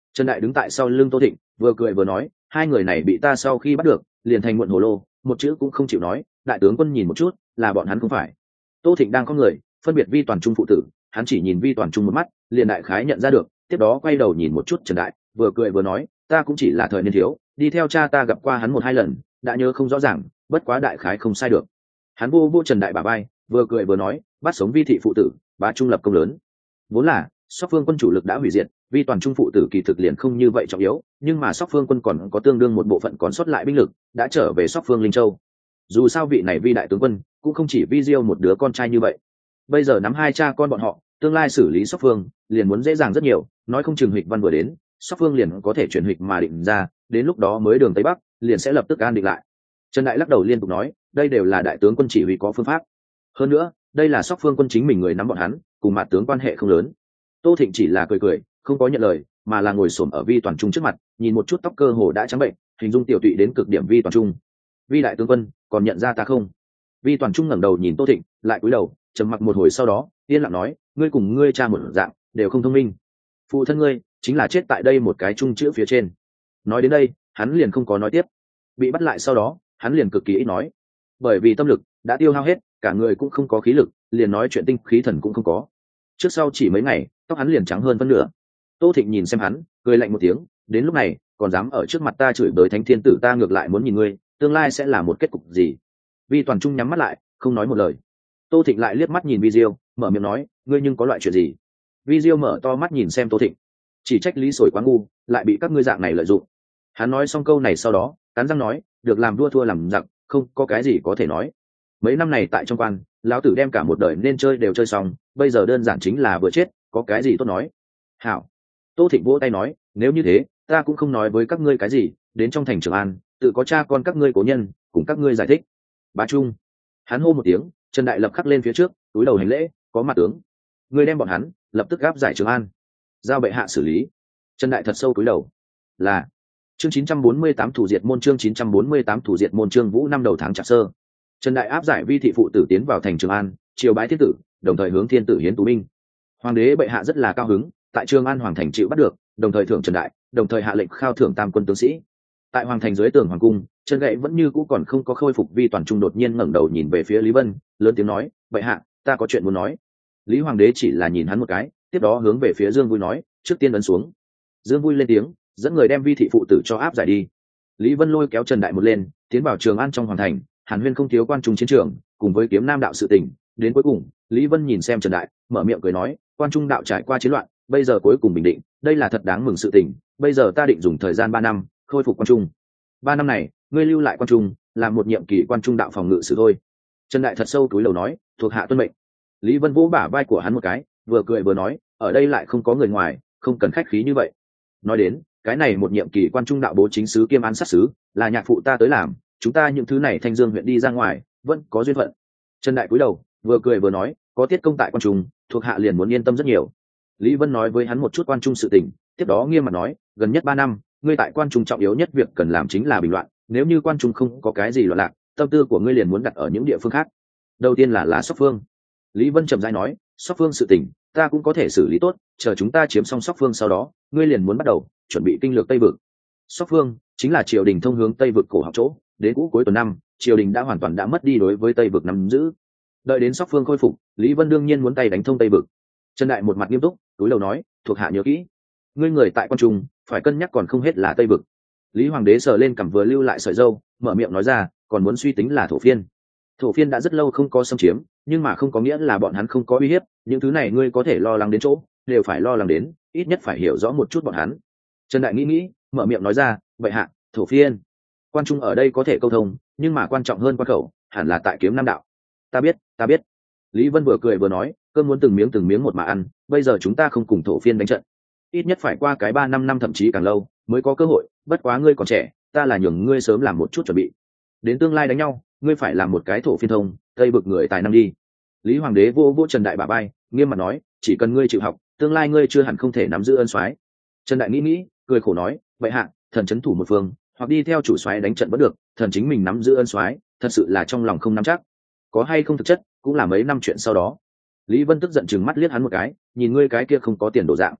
Trần Đại đứng tại sau lưng Tô Thịnh, vừa cười vừa nói, hai người này bị ta sau khi bắt được liền thành muộn hồ lô, một chữ cũng không chịu nói. Đại tướng quân nhìn một chút, là bọn hắn không phải. Tô Thịnh đang có người phân biệt Vi Toàn Trung phụ tử, hắn chỉ nhìn Vi Toàn Trung một mắt, liền đại khái nhận ra được, tiếp đó quay đầu nhìn một chút Trần Đại, vừa cười vừa nói, ta cũng chỉ là thời niên thiếu, đi theo cha ta gặp qua hắn một hai lần, đã nhớ không rõ ràng, bất quá đại khái không sai được. Hắn vô vô Trần Đại bả vai, vừa cười vừa nói, bắt sống Vi thị phụ tử, bá trung lập công lớn. Vốn là Sóc Phương quân chủ lực đã hủy diệt, Vi Toàn Trung phụ tử kỳ thực liền không như vậy trọng yếu, nhưng mà Sóc Phương quân còn có tương đương một bộ phận còn sót lại binh lực, đã trở về Sóc Phương Linh Châu. Dù sao vị này Vi đại tướng quân cũng không chỉ Vi Diêu một đứa con trai như vậy, bây giờ nắm hai cha con bọn họ, tương lai xử lý Sóc Phương liền muốn dễ dàng rất nhiều, nói không chừng Hịch Văn vừa đến, Sóc Phương liền có thể chuyển Hịch mà định ra, đến lúc đó mới đường Tây Bắc liền sẽ lập tức an định lại. Trần Đại lắc đầu liên tục nói, đây đều là đại tướng quân chỉ huy có phương pháp. Hơn nữa, đây là Sóc Phương quân chính mình người nắm bọn hắn, cùng mặt tướng quan hệ không lớn. Tô Thịnh chỉ là cười cười, không có nhận lời, mà là ngồi xổm ở Vi Toàn Trung trước mặt, nhìn một chút tóc cơ hồ đã trắng bệnh, hình dung tiểu tụy đến cực điểm Vi Toàn Trung. Vi đại tướng quân, còn nhận ra ta không? Vi Toàn Trung ngẩng đầu nhìn Tô Thịnh, lại cúi đầu, trầm mặc một hồi sau đó, yên lặng nói, ngươi cùng ngươi cha một dạng, đều không thông minh. Phụ thân ngươi chính là chết tại đây một cái trung chữ phía trên. Nói đến đây, hắn liền không có nói tiếp. Bị bắt lại sau đó, hắn liền cực kỳ ít nói, bởi vì tâm lực đã tiêu hao hết, cả người cũng không có khí lực, liền nói chuyện tinh khí thần cũng không có. Trước sau chỉ mấy ngày, tóc hắn liền trắng hơn phân nửa. Tô Thịnh nhìn xem hắn, cười lạnh một tiếng, đến lúc này còn dám ở trước mặt ta chửi bới Thánh Thiên Tử, ta ngược lại muốn nhìn ngươi tương lai sẽ là một kết cục gì. Vi Toàn Trung nhắm mắt lại, không nói một lời. Tô Thịnh lại liếc mắt nhìn Vi Diêu, mở miệng nói, ngươi nhưng có loại chuyện gì? Vi Diêu mở to mắt nhìn xem Tô Thịnh, chỉ trách Lý Sồi quá ngu, lại bị các ngươi dạng này lợi dụng. Hắn nói xong câu này sau đó, cắn răng nói, được làm vua thua làm giặc, không có cái gì có thể nói. Mấy năm này tại trong quan, lão tử đem cả một đời nên chơi đều chơi xong, bây giờ đơn giản chính là vừa chết, có cái gì tốt nói. Hảo. Tô Thịnh vỗ tay nói, nếu như thế, ta cũng không nói với các ngươi cái gì, đến trong thành Trường An, tự có cha con các ngươi cố nhân, cùng các ngươi giải thích. Bá Trung. Hắn hô một tiếng, Trần Đại lập khắc lên phía trước, túi đầu hành lễ, có mặt tướng. Ngươi đem bọn hắn, lập tức gáp giải Trường An, giao bệ hạ xử lý. Trần Đại thật sâu túi đầu. Là. Chương chín trăm bốn mươi tám thủ diệt môn, chương chín trăm bốn mươi tám thủ diệt môn, chương Vũ năm đầu tháng Chạp sơ. Trần Đại áp giải Vi thị phụ tử tiến vào thành Trường An, triều bái thiên tử, đồng thời hướng thiên tử hiến tù binh. Hoàng đế bệ hạ rất là cao hứng, tại Trường An hoàng thành chịu bắt được, đồng thời thưởng Trần Đại, đồng thời hạ lệnh khao thưởng tam quân tướng sĩ. Tại hoàng thành dưới tường hoàng cung, Trần Gậy vẫn như cũ còn không có khôi phục. Vi Toàn Trung đột nhiên ngẩng đầu nhìn về phía Lý Vân, lớn tiếng nói, bệ hạ, ta có chuyện muốn nói. Lý Hoàng đế chỉ là nhìn hắn một cái, tiếp đó hướng về phía Dương Vui nói, trước tiên ấn xuống. Dương Vui lên tiếng, dẫn người đem Vi thị phụ tử cho áp giải đi. Lý Vân lôi kéo Trần Đại một lên, tiến vào Trường An trong hoàng thành. Hàn Huyên không thiếu quan trung chiến trường, cùng với kiếm nam đạo sự tình. Đến cuối cùng, Lý Vân nhìn xem Trần Đại, mở miệng cười nói, quan trung đạo trải qua chiến loạn, bây giờ cuối cùng bình định, đây là thật đáng mừng sự tình. Bây giờ ta định dùng thời gian ba năm khôi phục quan trung. Ba năm này, ngươi lưu lại quan trung, làm một nhiệm kỳ quan trung đạo phòng ngự sự thôi. Trần Đại thật sâu túi lầu nói, thuộc hạ tuân mệnh. Lý Vân vỗ bả vai của hắn một cái, vừa cười vừa nói, ở đây lại không có người ngoài, không cần khách khí như vậy. Nói đến, cái này một nhiệm kỳ quan trung đạo bố chính sứ kiêm an sát sứ, là nhạc phụ ta tới làm, chúng ta những thứ này Thanh Dương huyện đi ra ngoài, vẫn có duyên phận. Trần Đại cúi đầu, vừa cười vừa nói, có tiết công tại quan trung, thuộc hạ liền muốn yên tâm rất nhiều. Lý Vân nói với hắn một chút quan trung sự tình, tiếp đó nghiêm mặt nói, gần nhất ba năm, ngươi tại quan trung trọng yếu nhất việc cần làm chính là bình loạn, nếu như quan trung không có cái gì loạn lạc, tâm tư của ngươi liền muốn đặt ở những địa phương khác. Đầu tiên là lá Sóc Phương. Lý Vân trầm rãi nói, Sóc Phương sự tình, ta cũng có thể xử lý tốt, chờ chúng ta chiếm xong Sóc Phương sau đó, ngươi liền muốn bắt đầu chuẩn bị kinh lược Tây vực. Sóc Phương chính là triều đình thông hướng Tây vực cổ học chỗ, đến cũ cuối tuần năm, triều đình đã hoàn toàn đã mất đi đối với Tây vực nắm giữ. Đợi đến Sóc Phương khôi phục, Lý Vân đương nhiên muốn tay đánh thông Tây vực. Trần Đại một mặt nghiêm túc, túi đầu nói, thuộc hạ nhớ kỹ. Ngươi người tại quan trung, phải cân nhắc còn không hết là Tây vực. Lý Hoàng đế sờ lên cằm vừa lưu lại sợi râu, mở miệng nói ra, còn muốn suy tính là thổ phiên. Thổ phiên đã rất lâu không có xâm chiếm, nhưng mà không có nghĩa là bọn hắn không có uy hiếp, những thứ này ngươi có thể lo lắng đến chỗ, đều phải lo lắng đến, ít nhất phải hiểu rõ một chút bọn hắn. Trần Đại nghĩ nghĩ, mở miệng nói ra, vậy hạ, thổ phiên. Quan trung ở đây có thể câu thông, nhưng mà quan trọng hơn quan khẩu, hẳn là tại kiếm nam đạo. Ta biết, ta biết. Lý Vân vừa cười vừa nói, cơm muốn từng miếng từng miếng một mà ăn, bây giờ chúng ta không cùng thổ phiên đánh trận, ít nhất phải qua cái ba năm năm thậm chí càng lâu mới có cơ hội, bất quá ngươi còn trẻ, ta là nhường ngươi sớm làm một chút chuẩn bị, đến tương lai đánh nhau, ngươi phải làm một cái thổ phiên thông, tây bực người tài năng đi. Lý Hoàng đế vô vô Trần Đại bả vai, nghiêm mặt nói, chỉ cần ngươi chịu học, tương lai ngươi chưa hẳn không thể nắm giữ ân soái. Trần Đại nghĩ nghĩ, cười khổ nói, vậy hạ, thần trấn thủ một phương, hoặc đi theo chủ soái đánh trận vẫn được, thần chính mình nắm giữ ân soái, thật sự là trong lòng không nắm chắc, có hay không thực chất cũng là mấy năm chuyện sau đó. Lý Vân tức giận chừng mắt liếc hắn một cái, nhìn ngươi cái kia không có tiền đồ dạng.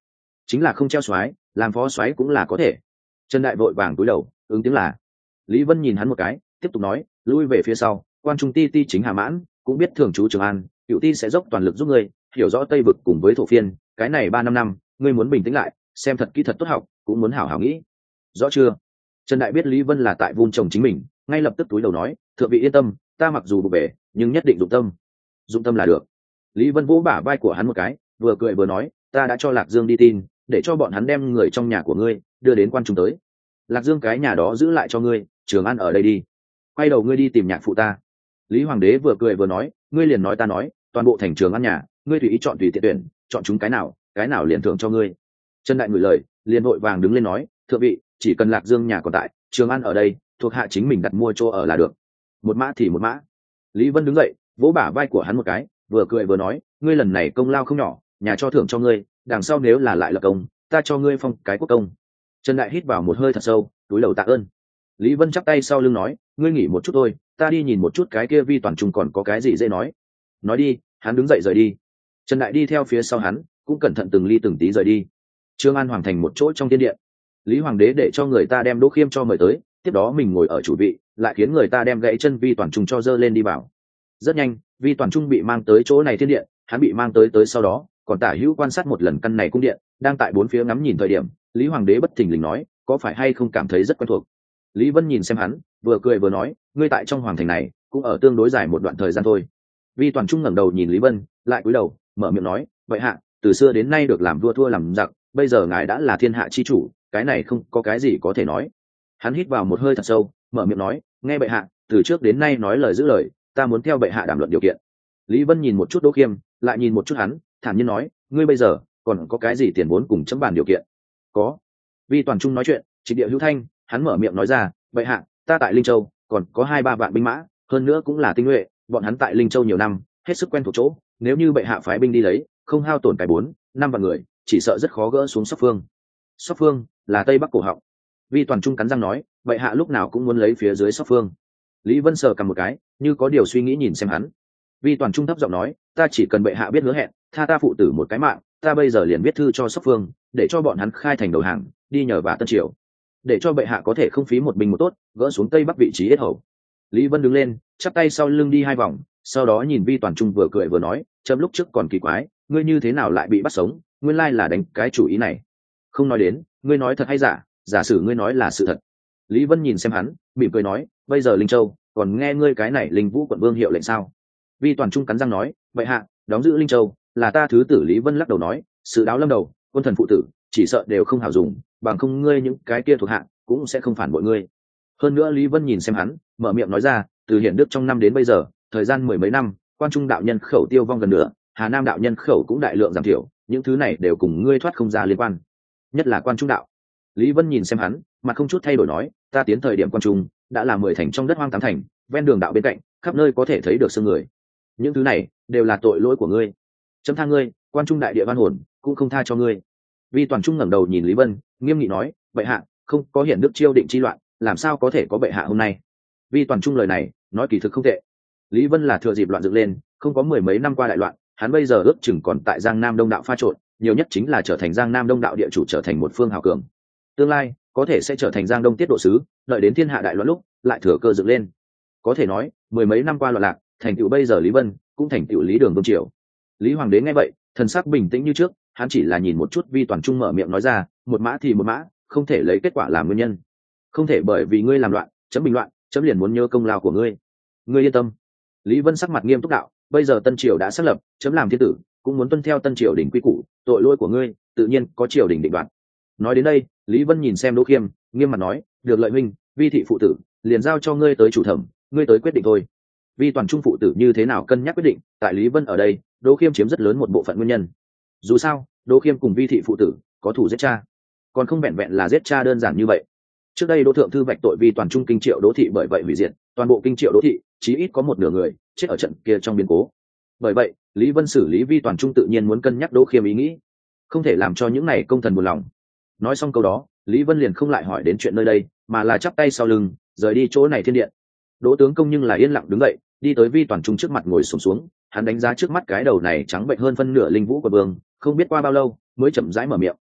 chính là không treo soái làm phó soái cũng là có thể. Trần Đại vội vàng cúi đầu ứng tiếng là. Lý Vân nhìn hắn một cái tiếp tục nói, lui về phía sau, quan trung ti ti chính Hà Mãn cũng biết thường trú Trường An, cựu ti sẽ dốc toàn lực giúp ngươi hiểu rõ Tây vực cùng với thổ phiên, cái này ba năm năm ngươi muốn bình tĩnh lại, xem thật kỹ thật tốt học, cũng muốn hảo hảo nghĩ, rõ chưa? Trần Đại biết Lý Vân là tại vun trồng chính mình, ngay lập tức túi đầu nói, thượng vị yên tâm, ta mặc dù bục bể nhưng nhất định dụng tâm. Dụng tâm là được. Lý Vân vỗ bả vai của hắn một cái, vừa cười vừa nói, ta đã cho Lạc Dương đi tin, để cho bọn hắn đem người trong nhà của ngươi đưa đến quan trung tới. Lạc Dương cái nhà đó giữ lại cho ngươi, Trường An ở đây đi. Quay đầu ngươi đi tìm nhạc phụ ta. Lý Hoàng đế vừa cười vừa nói, ngươi liền nói ta nói, toàn bộ thành Trường An nhà, ngươi tùy ý chọn tùy tiện tuyển, chọn chúng cái nào, cái nào liền thưởng cho ngươi. Trần Đại ngửi lời, liền vội vàng đứng lên nói, thượng vị, chỉ cần Lạc Dương nhà còn tại, Trường An ở đây, thuộc hạ chính mình đặt mua chỗ ở là được. Một mã thì một mã. Lý Vân đứng dậy, vỗ bả vai của hắn một cái, vừa cười vừa nói, ngươi lần này công lao không nhỏ, nhà cho thưởng cho ngươi, đằng sau nếu là lại lập công, ta cho ngươi phong cái quốc công. Trần Đại hít vào một hơi thật sâu, túi đầu tạ ơn. Lý Vân chắp tay sau lưng nói, ngươi nghỉ một chút thôi, ta đi nhìn một chút cái kia Vi Toàn Trung còn có cái gì dễ nói. Nói đi. Hắn đứng dậy rời đi. Trần Đại đi theo phía sau hắn, cũng cẩn thận từng ly từng tí rời đi. Trương An hoàng thành một chỗ trong tiên điện, Lý Hoàng đế để cho người ta đem Đỗ Khiêm cho mời tới, tiếp đó mình ngồi ở chủ vị, lại khiến người ta đem gãy chân Vi Toàn Trung cho dơ lên đi vào. Rất nhanh, Vi Toàn Trung bị mang tới chỗ này thiên điện, hắn bị mang tới tới sau đó, còn tả hữu quan sát một lần căn này cung điện, đang tại bốn phía ngắm nhìn thời điểm, Lý Hoàng đế bất thình lình nói, có phải hay không cảm thấy rất quen thuộc. Lý Vân nhìn xem hắn, vừa cười vừa nói, ngươi tại trong hoàng thành này cũng ở tương đối dài một đoạn thời gian thôi. Vi Toàn Trung ngẩng đầu nhìn Lý Vân, lại cúi đầu mở miệng nói, vậy hạ, từ xưa đến nay được làm vua thua làm giặc, bây giờ ngài đã là thiên hạ chi chủ, cái này không có cái gì có thể nói. Hắn hít vào một hơi thật sâu, mở miệng nói, nghe bệ hạ, từ trước đến nay nói lời giữ lời, ta muốn theo bệ hạ đàm luận điều kiện. Lý Vân nhìn một chút Đỗ Khiêm, lại nhìn một chút hắn, thản nhiên nói, ngươi bây giờ còn có cái gì tiền vốn cùng chấm bàn điều kiện? Có. Vi Toàn Trung nói chuyện, trịch địa hữu thanh, hắn mở miệng nói ra, bệ hạ, ta tại Linh Châu còn có hai ba vạn binh mã, hơn nữa cũng là tinh nhuệ, bọn hắn tại Linh Châu nhiều năm, hết sức quen thuộc chỗ, nếu như bệ hạ phái binh đi lấy, không hao tổn cái bốn năm vạn người, chỉ sợ rất khó gỡ xuống Sóc Phương. Sóc Phương là tây bắc cổ họng. Vi Toàn Trung cắn răng nói, bệ hạ lúc nào cũng muốn lấy phía dưới Sóc Phương. Lý Vân sờ cầm một cái, như có điều suy nghĩ nhìn xem hắn. Vi Toàn Trung thấp giọng nói, ta chỉ cần bệ hạ biết hứa hẹn, tha ta phụ tử một cái mạng, ta bây giờ liền viết thư cho Sóc Phương, để cho bọn hắn khai thành đầu hàng, đi nhờ vả Tân Triều, để cho bệ hạ có thể không phí một binh một tốt, gỡ xuống tây bắc vị trí yết hầu. Lý Vân đứng lên, chắp tay sau lưng đi hai vòng, sau đó nhìn Vi Toàn Trung vừa cười vừa nói, chấm lúc trước còn kỳ quái, ngươi như thế nào lại bị bắt sống, nguyên lai là đánh cái chủ ý này. Không nói đến, ngươi nói thật hay giả, giả sử ngươi nói là sự thật. Lý Vân nhìn xem hắn, mỉm cười nói, bây giờ Linh Châu còn nghe ngươi cái này Linh Vũ quận vương hiệu lệnh sao? Vi Toàn Trung cắn răng nói, vậy hạ, đóng giữ Linh Châu là ta thứ tử. Lý Vân lắc đầu nói, sự đáo lâm đầu, quân thần phụ tử chỉ sợ đều không hảo dùng, bằng không ngươi những cái kia thuộc hạ cũng sẽ không phản bội ngươi. Hơn nữa Lý Vân nhìn xem hắn, mở miệng nói ra, từ hiển đức trong năm đến bây giờ, thời gian mười mấy năm, quan trung đạo nhân khẩu tiêu vong gần nửa, Hà Nam đạo nhân khẩu cũng đại lượng giảm thiểu, những thứ này đều cùng ngươi thoát không ra liên quan, nhất là quan trung đạo. Lý Vân nhìn xem hắn, mặt không chút thay đổi nói, ta tiến thời điểm quan trung đã là mười thành trong đất hoang tám thành, ven đường đạo bên cạnh khắp nơi có thể thấy được xương người, những thứ này đều là tội lỗi của ngươi, chấm tha ngươi, quan trung đại địa văn hồn cũng không tha cho ngươi. Vi Toàn Trung ngẩng đầu nhìn Lý Vân, nghiêm nghị nói, bệ hạ không có hiển đức chiêu định chi loạn, làm sao có thể có bệ hạ hôm nay. Vi Toàn Trung lời này nói kỳ thực không tệ. Lý Vân là thừa dịp loạn dựng lên, không có mười mấy năm qua đại loạn, hắn bây giờ ước chừng còn tại Giang Nam Đông đạo pha trộn, nhiều nhất chính là trở thành Giang Nam Đông đạo địa chủ, trở thành một phương hào cường, tương lai có thể sẽ trở thành Giang Đông tiết độ sứ, đợi đến thiên hạ đại loạn lúc lại thừa cơ dựng lên. Có thể nói mười mấy năm qua loạn lạc, thành tựu bây giờ Lý Vân cũng thành tựu Lý Đường vương triều. Lý Hoàng đế nghe vậy, thần sắc bình tĩnh như trước, hắn chỉ là nhìn một chút Vi Toàn Trung mở miệng nói ra, một mã thì một mã, không thể lấy kết quả làm nguyên nhân, không thể bởi vì ngươi làm loạn chấm bình loạn, chấm liền muốn nhớ công lao của ngươi. Ngươi yên tâm. Lý Vân sắc mặt nghiêm túc đạo, bây giờ Tân Triều đã xác lập, chấm làm thiên tử cũng muốn tuân theo Tân Triều đỉnh quy củ, tội lỗi của ngươi tự nhiên có triều đình định đoạt. Nói đến đây, Lý Vân nhìn xem Đỗ Khiêm, nghiêm mặt nói, được lợi huynh, Vi thị phụ tử liền giao cho ngươi tới chủ thẩm, ngươi tới quyết định thôi. Vi Toàn Trung phụ tử như thế nào cân nhắc quyết định, tại Lý Vân ở đây, Đỗ Khiêm chiếm rất lớn một bộ phận nguyên nhân. Dù sao, Đỗ Khiêm cùng Vi thị phụ tử có thủ giết cha, còn không vẹn vẹn là giết cha đơn giản như vậy. Trước đây Đỗ thượng thư vạch tội Vi Toàn Trung kinh triệu Đỗ thị, bởi vậy hủy diệt toàn bộ kinh triệu Đỗ thị, chí ít có một nửa người chết ở trận kia trong biến cố. Bởi vậy, Lý Vân xử lý Vi Toàn Trung tự nhiên muốn cân nhắc Đỗ Khiêm ý nghĩ, không thể làm cho những này công thần buồn lòng. Nói xong câu đó, Lý Vân liền không lại hỏi đến chuyện nơi đây, mà là chắp tay sau lưng rời đi chỗ này thiên điện. Đỗ tướng công nhưng là yên lặng đứng dậy, đi tới Vi Toàn Trung trước mặt ngồi xổm xuống, xuống hắn đánh giá trước mắt cái đầu này trắng bệnh hơn phân nửa Linh Vũ của vương, không biết qua bao lâu mới chậm rãi mở miệng.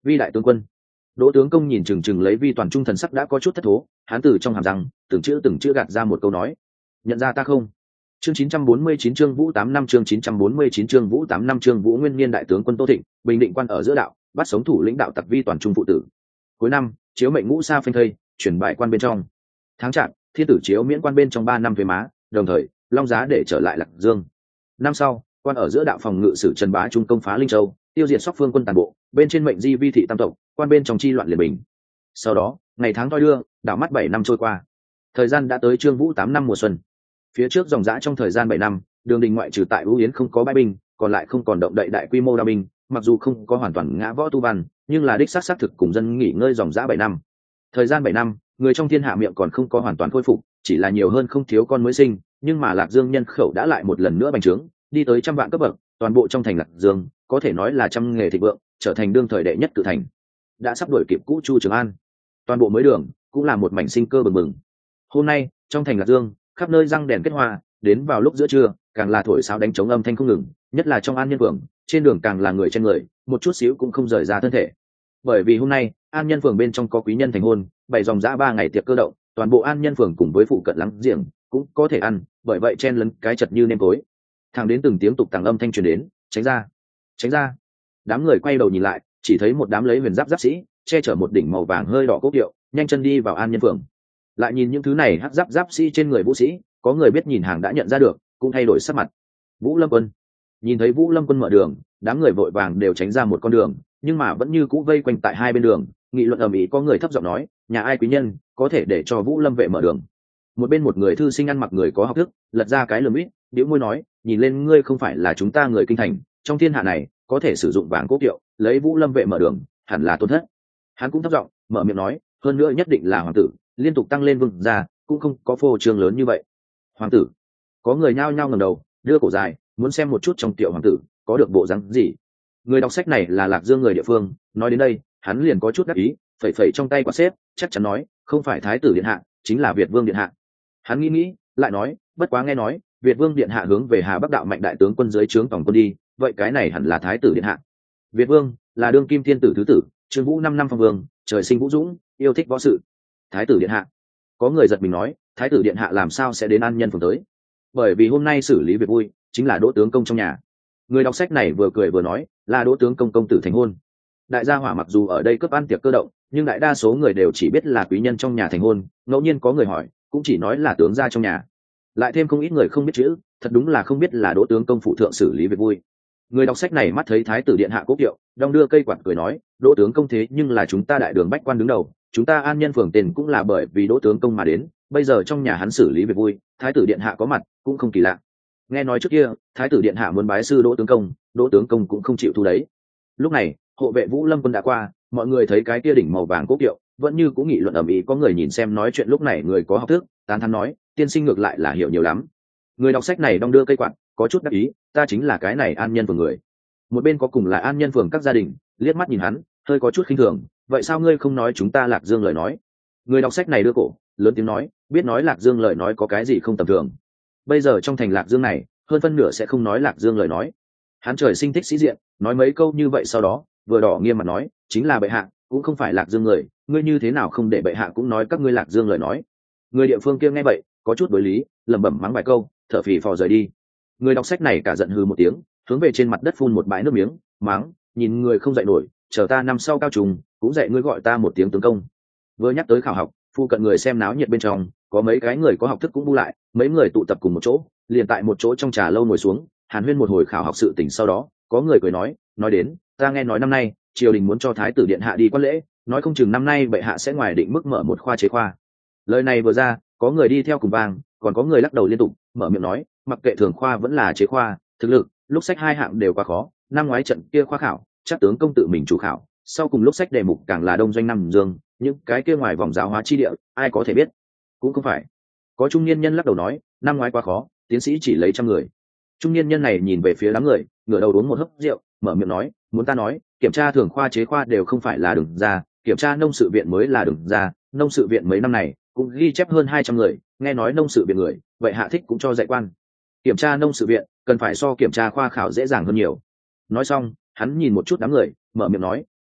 Vi đại tướng quân. Đỗ tướng công nhìn chừng chừng lấy Vi Toàn Trung thần sắc đã có chút thất thố, hắn từ trong hàm răng từng chữ từng chữ gạt ra một câu nói: nhận ra ta không? Chương chín trăm bốn mươi chín chương Vũ tám năm chương chín trăm bốn mươi chín chương Vũ tám năm chương Vũ Nguyên Niên đại tướng quân Tô Thịnh, bình định quan ở giữa đạo, bắt sống thủ lĩnh đạo tặc Vi Toàn Trung phụ tử. Cuối năm, chiếu mệnh ngũ sa phanh thây, chuyển bại quan bên trong. Tháng Chạp, thiên tử chiếu miễn quan bên trong ba năm thuế má, đồng thời long giá để trở lại Lạc Dương. Năm sau, quan ở giữa đạo phòng ngự sử Trần Bá Trung công phá Linh Châu, tiêu diệt Sóc Phương quân toàn bộ, bên trên mệnh di Vi thị tam tộc, quan bên trong chi loạn liền bình. Sau đó, ngày tháng toi đưa, đảo mắt bảy năm trôi qua. Thời gian đã tới Trương Vũ tám năm mùa xuân. Phía trước dòng dã trong thời gian bảy năm, Đường Đình ngoại trừ tại Vũ Yến không có bãi binh, còn lại không còn động đậy đại quy mô đao binh, mặc dù không có hoàn toàn ngã võ tu văn, nhưng là đích xác xác thực cùng dân nghỉ ngơi dòng dã bảy năm. Thời gian bảy năm, người trong thiên hạ miệng còn không có hoàn toàn khôi phục, chỉ là nhiều hơn không thiếu con mới sinh, nhưng mà Lạc Dương nhân khẩu đã lại một lần nữa bành trướng, đi tới trăm vạn cấp bậc, toàn bộ trong thành Lạc Dương, có thể nói là trăm nghề thịnh vượng, trở thành đương thời đệ nhất cự thành. Đã sắp đuổi kịp cũ Chu Trường An. Toàn bộ mới đường cũng là một mảnh sinh cơ bừng bừng. Hôm nay, trong thành Lạc Dương, khắp nơi răng đèn kết hoa, đến vào lúc giữa trưa, càng là thổi sáo đánh trống âm thanh không ngừng, nhất là trong An Nhân Phường, trên đường càng là người trên người, một chút xíu cũng không rời ra thân thể. Bởi vì hôm nay, An Nhân Phường bên trong có quý nhân thành hôn, bảy dòng dã ba ngày tiệc cơ động, toàn bộ An Nhân Phường cùng với phụ cận láng giềng cũng có thể ăn, bởi vậy chen lấn cái chật như nêm tối. Thẳng đến từng tiếng tục tàng âm thanh truyền đến, tránh ra, tránh ra. Đám người quay đầu nhìn lại, chỉ thấy một đám lấy huyền giáp giáp sĩ, che chở một đỉnh màu vàng hơi đỏ cốt điệu, nhanh chân đi vào An Nhân Phường. Lại nhìn những thứ này hắc giáp giáp sĩ trên người vũ sĩ, có người biết nhìn hàng đã nhận ra được, cũng thay đổi sắc mặt. Vũ Lâm Quân. Nhìn thấy Vũ Lâm Quân mở đường, đám người vội vàng đều tránh ra một con đường, nhưng mà vẫn như cũ vây quanh tại hai bên đường, nghị luận ầm ĩ. Có người thấp giọng nói, nhà ai quý nhân có thể để cho Vũ Lâm vệ mở đường. Một bên một người thư sinh ăn mặc người có học thức, lật ra cái lườm ít, bĩu môi nói, nhìn lên ngươi không phải là chúng ta người kinh thành, trong thiên hạ này có thể sử dụng vàng cốt kiệu, lấy Vũ Lâm vệ mở đường, hẳn là tôn thất. Hắn cũng thấp giọng mở miệng nói, hơn nữa nhất định là hoàng tử, liên tục tăng lên vương ra, cũng không có phô trương lớn như vậy. Hoàng tử. Có người nhao nhao ngẩng đầu, đưa cổ dài, muốn xem một chút trong tiểu hoàng tử có được bộ dáng gì. Người đọc sách này là Lạc Dương người địa phương, nói đến đây, hắn liền có chút đắc ý, phẩy phẩy trong tay quả xếp, chắc chắn nói, không phải thái tử điện hạ, chính là Việt Vương điện hạ. Hắn nghĩ nghĩ, lại nói, bất quá nghe nói, Việt Vương điện hạ hướng về Hà Bắc đạo mạnh đại tướng quân dưới trướng tổng quân đi, vậy cái này hẳn là thái tử điện hạ. Việt Vương là đương kim thiên tử thứ tử, Trương Vũ năm năm phong vương, trời sinh vũ dũng, yêu thích võ sự. Thái tử điện hạ. Có người giật mình nói, thái tử điện hạ làm sao sẽ đến An Nhân Phường tới? Bởi vì hôm nay xử lý việc vui, chính là Đỗ tướng công trong nhà. Người đọc sách này vừa cười vừa nói, là Đỗ tướng công công tử thành hôn. Đại gia hỏa mặc dù ở đây cướp ăn tiệc cơ động, nhưng đại đa số người đều chỉ biết là quý nhân trong nhà thành hôn, ngẫu nhiên có người hỏi, cũng chỉ nói là tướng gia trong nhà. Lại thêm không ít người không biết chữ, thật đúng là không biết là Đỗ tướng công phụ thượng xử lý việc vui. Người đọc sách này mắt thấy thái tử điện hạ cốt kiệu, đong đưa cây quạt cười nói, Đỗ tướng công thế nhưng là chúng ta đại đường bách quan đứng đầu, chúng ta An Nhân Phường tên cũng là bởi vì Đỗ tướng công mà đến, bây giờ trong nhà hắn xử lý việc vui, thái tử điện hạ có mặt cũng không kỳ lạ. Nghe nói trước kia thái tử điện hạ muốn bái sư Đỗ tướng công, Đỗ tướng công cũng không chịu thu đấy. Lúc này hộ vệ Vũ Lâm Quân đã qua, mọi người thấy cái kia đỉnh màu vàng cốt kiệu, vẫn như cũng nghị luận ầm ĩ. Có người nhìn xem nói chuyện, lúc này người có học thức tán thán nói, tiên sinh ngược lại là hiểu nhiều lắm. Người đọc sách này đong đưa cây quạt, có chút đắc ý, ta chính là cái này An Nhân Phường người. Một bên có cùng là An Nhân Phường các gia đình liếc mắt nhìn hắn, hơi có chút khinh thường, vậy sao ngươi không nói chúng ta Lạc Dương lời nói? Người đọc sách này đưa cổ lớn tiếng nói, biết nói Lạc Dương lời nói có cái gì không tầm thường. Bây giờ trong thành Lạc Dương này, hơn phân nửa sẽ không nói Lạc Dương lời nói. Hắn trời sinh thích sĩ diện, nói mấy câu như vậy sau đó vừa đỏ nghiêm mặt nói, chính là bệ hạ cũng không phải Lạc Dương người, ngươi như thế nào không để bệ hạ cũng nói các ngươi Lạc Dương lời nói? Người địa phương kia nghe vậy có chút đối lý, lẩm bẩm mắng vài câu, thở phì phò rời đi. Người đọc sách này cả giận hừ một tiếng, hướng về trên mặt đất phun một bãi nước miếng, mắng, nhìn người không dạy nổi, chờ ta năm sau cao trùng cũng dạy ngươi gọi ta một tiếng tướng công. Vừa nhắc tới khảo học, phu cận người xem náo nhiệt bên trong, có mấy cái người có học thức cũng bu lại, mấy người tụ tập cùng một chỗ, liền tại một chỗ trong trà lâu ngồi xuống, hàn huyên một hồi khảo học sự tình. Sau đó có người cười nói, nói đến, ta nghe nói năm nay triều đình muốn cho thái tử điện hạ đi quan lễ, nói không chừng năm nay bệ hạ sẽ ngoài định mức mở một khoa chế khoa. Lời này vừa ra, có người đi theo cùng vang, còn có người lắc đầu liên tục, mở miệng nói, mặc kệ thường khoa vẫn là chế khoa, thực lực lúc sách hai hạng đều quá khó, năm ngoái trận kia khoa khảo chắc tướng công tự mình chủ khảo, sau cùng lúc sách đề mục càng là đông doanh năm dương, những cái kia ngoài vòng giáo hóa chi địa ai có thể biết? Cũng không phải. Có trung niên nhân lắc đầu nói, năm ngoái quá khó, tiến sĩ chỉ lấy trăm người. Trung niên nhân này nhìn về phía đám người, ngửa đầu uống một hớp rượu, mở miệng nói, muốn ta nói, kiểm tra thường khoa chế khoa đều không phải là đường ra, kiểm tra nông sự viện mới là đường ra. Nông sự viện mấy năm này cũng ghi chép hơn hai trăm người, nghe nói nông sự viện người vậy hạ thích cũng cho dạy quan. Kiểm tra nông sự viện cần phải so kiểm tra khoa khảo dễ dàng hơn nhiều. Nói xong hắn nhìn một chút đám người, mở miệng nói,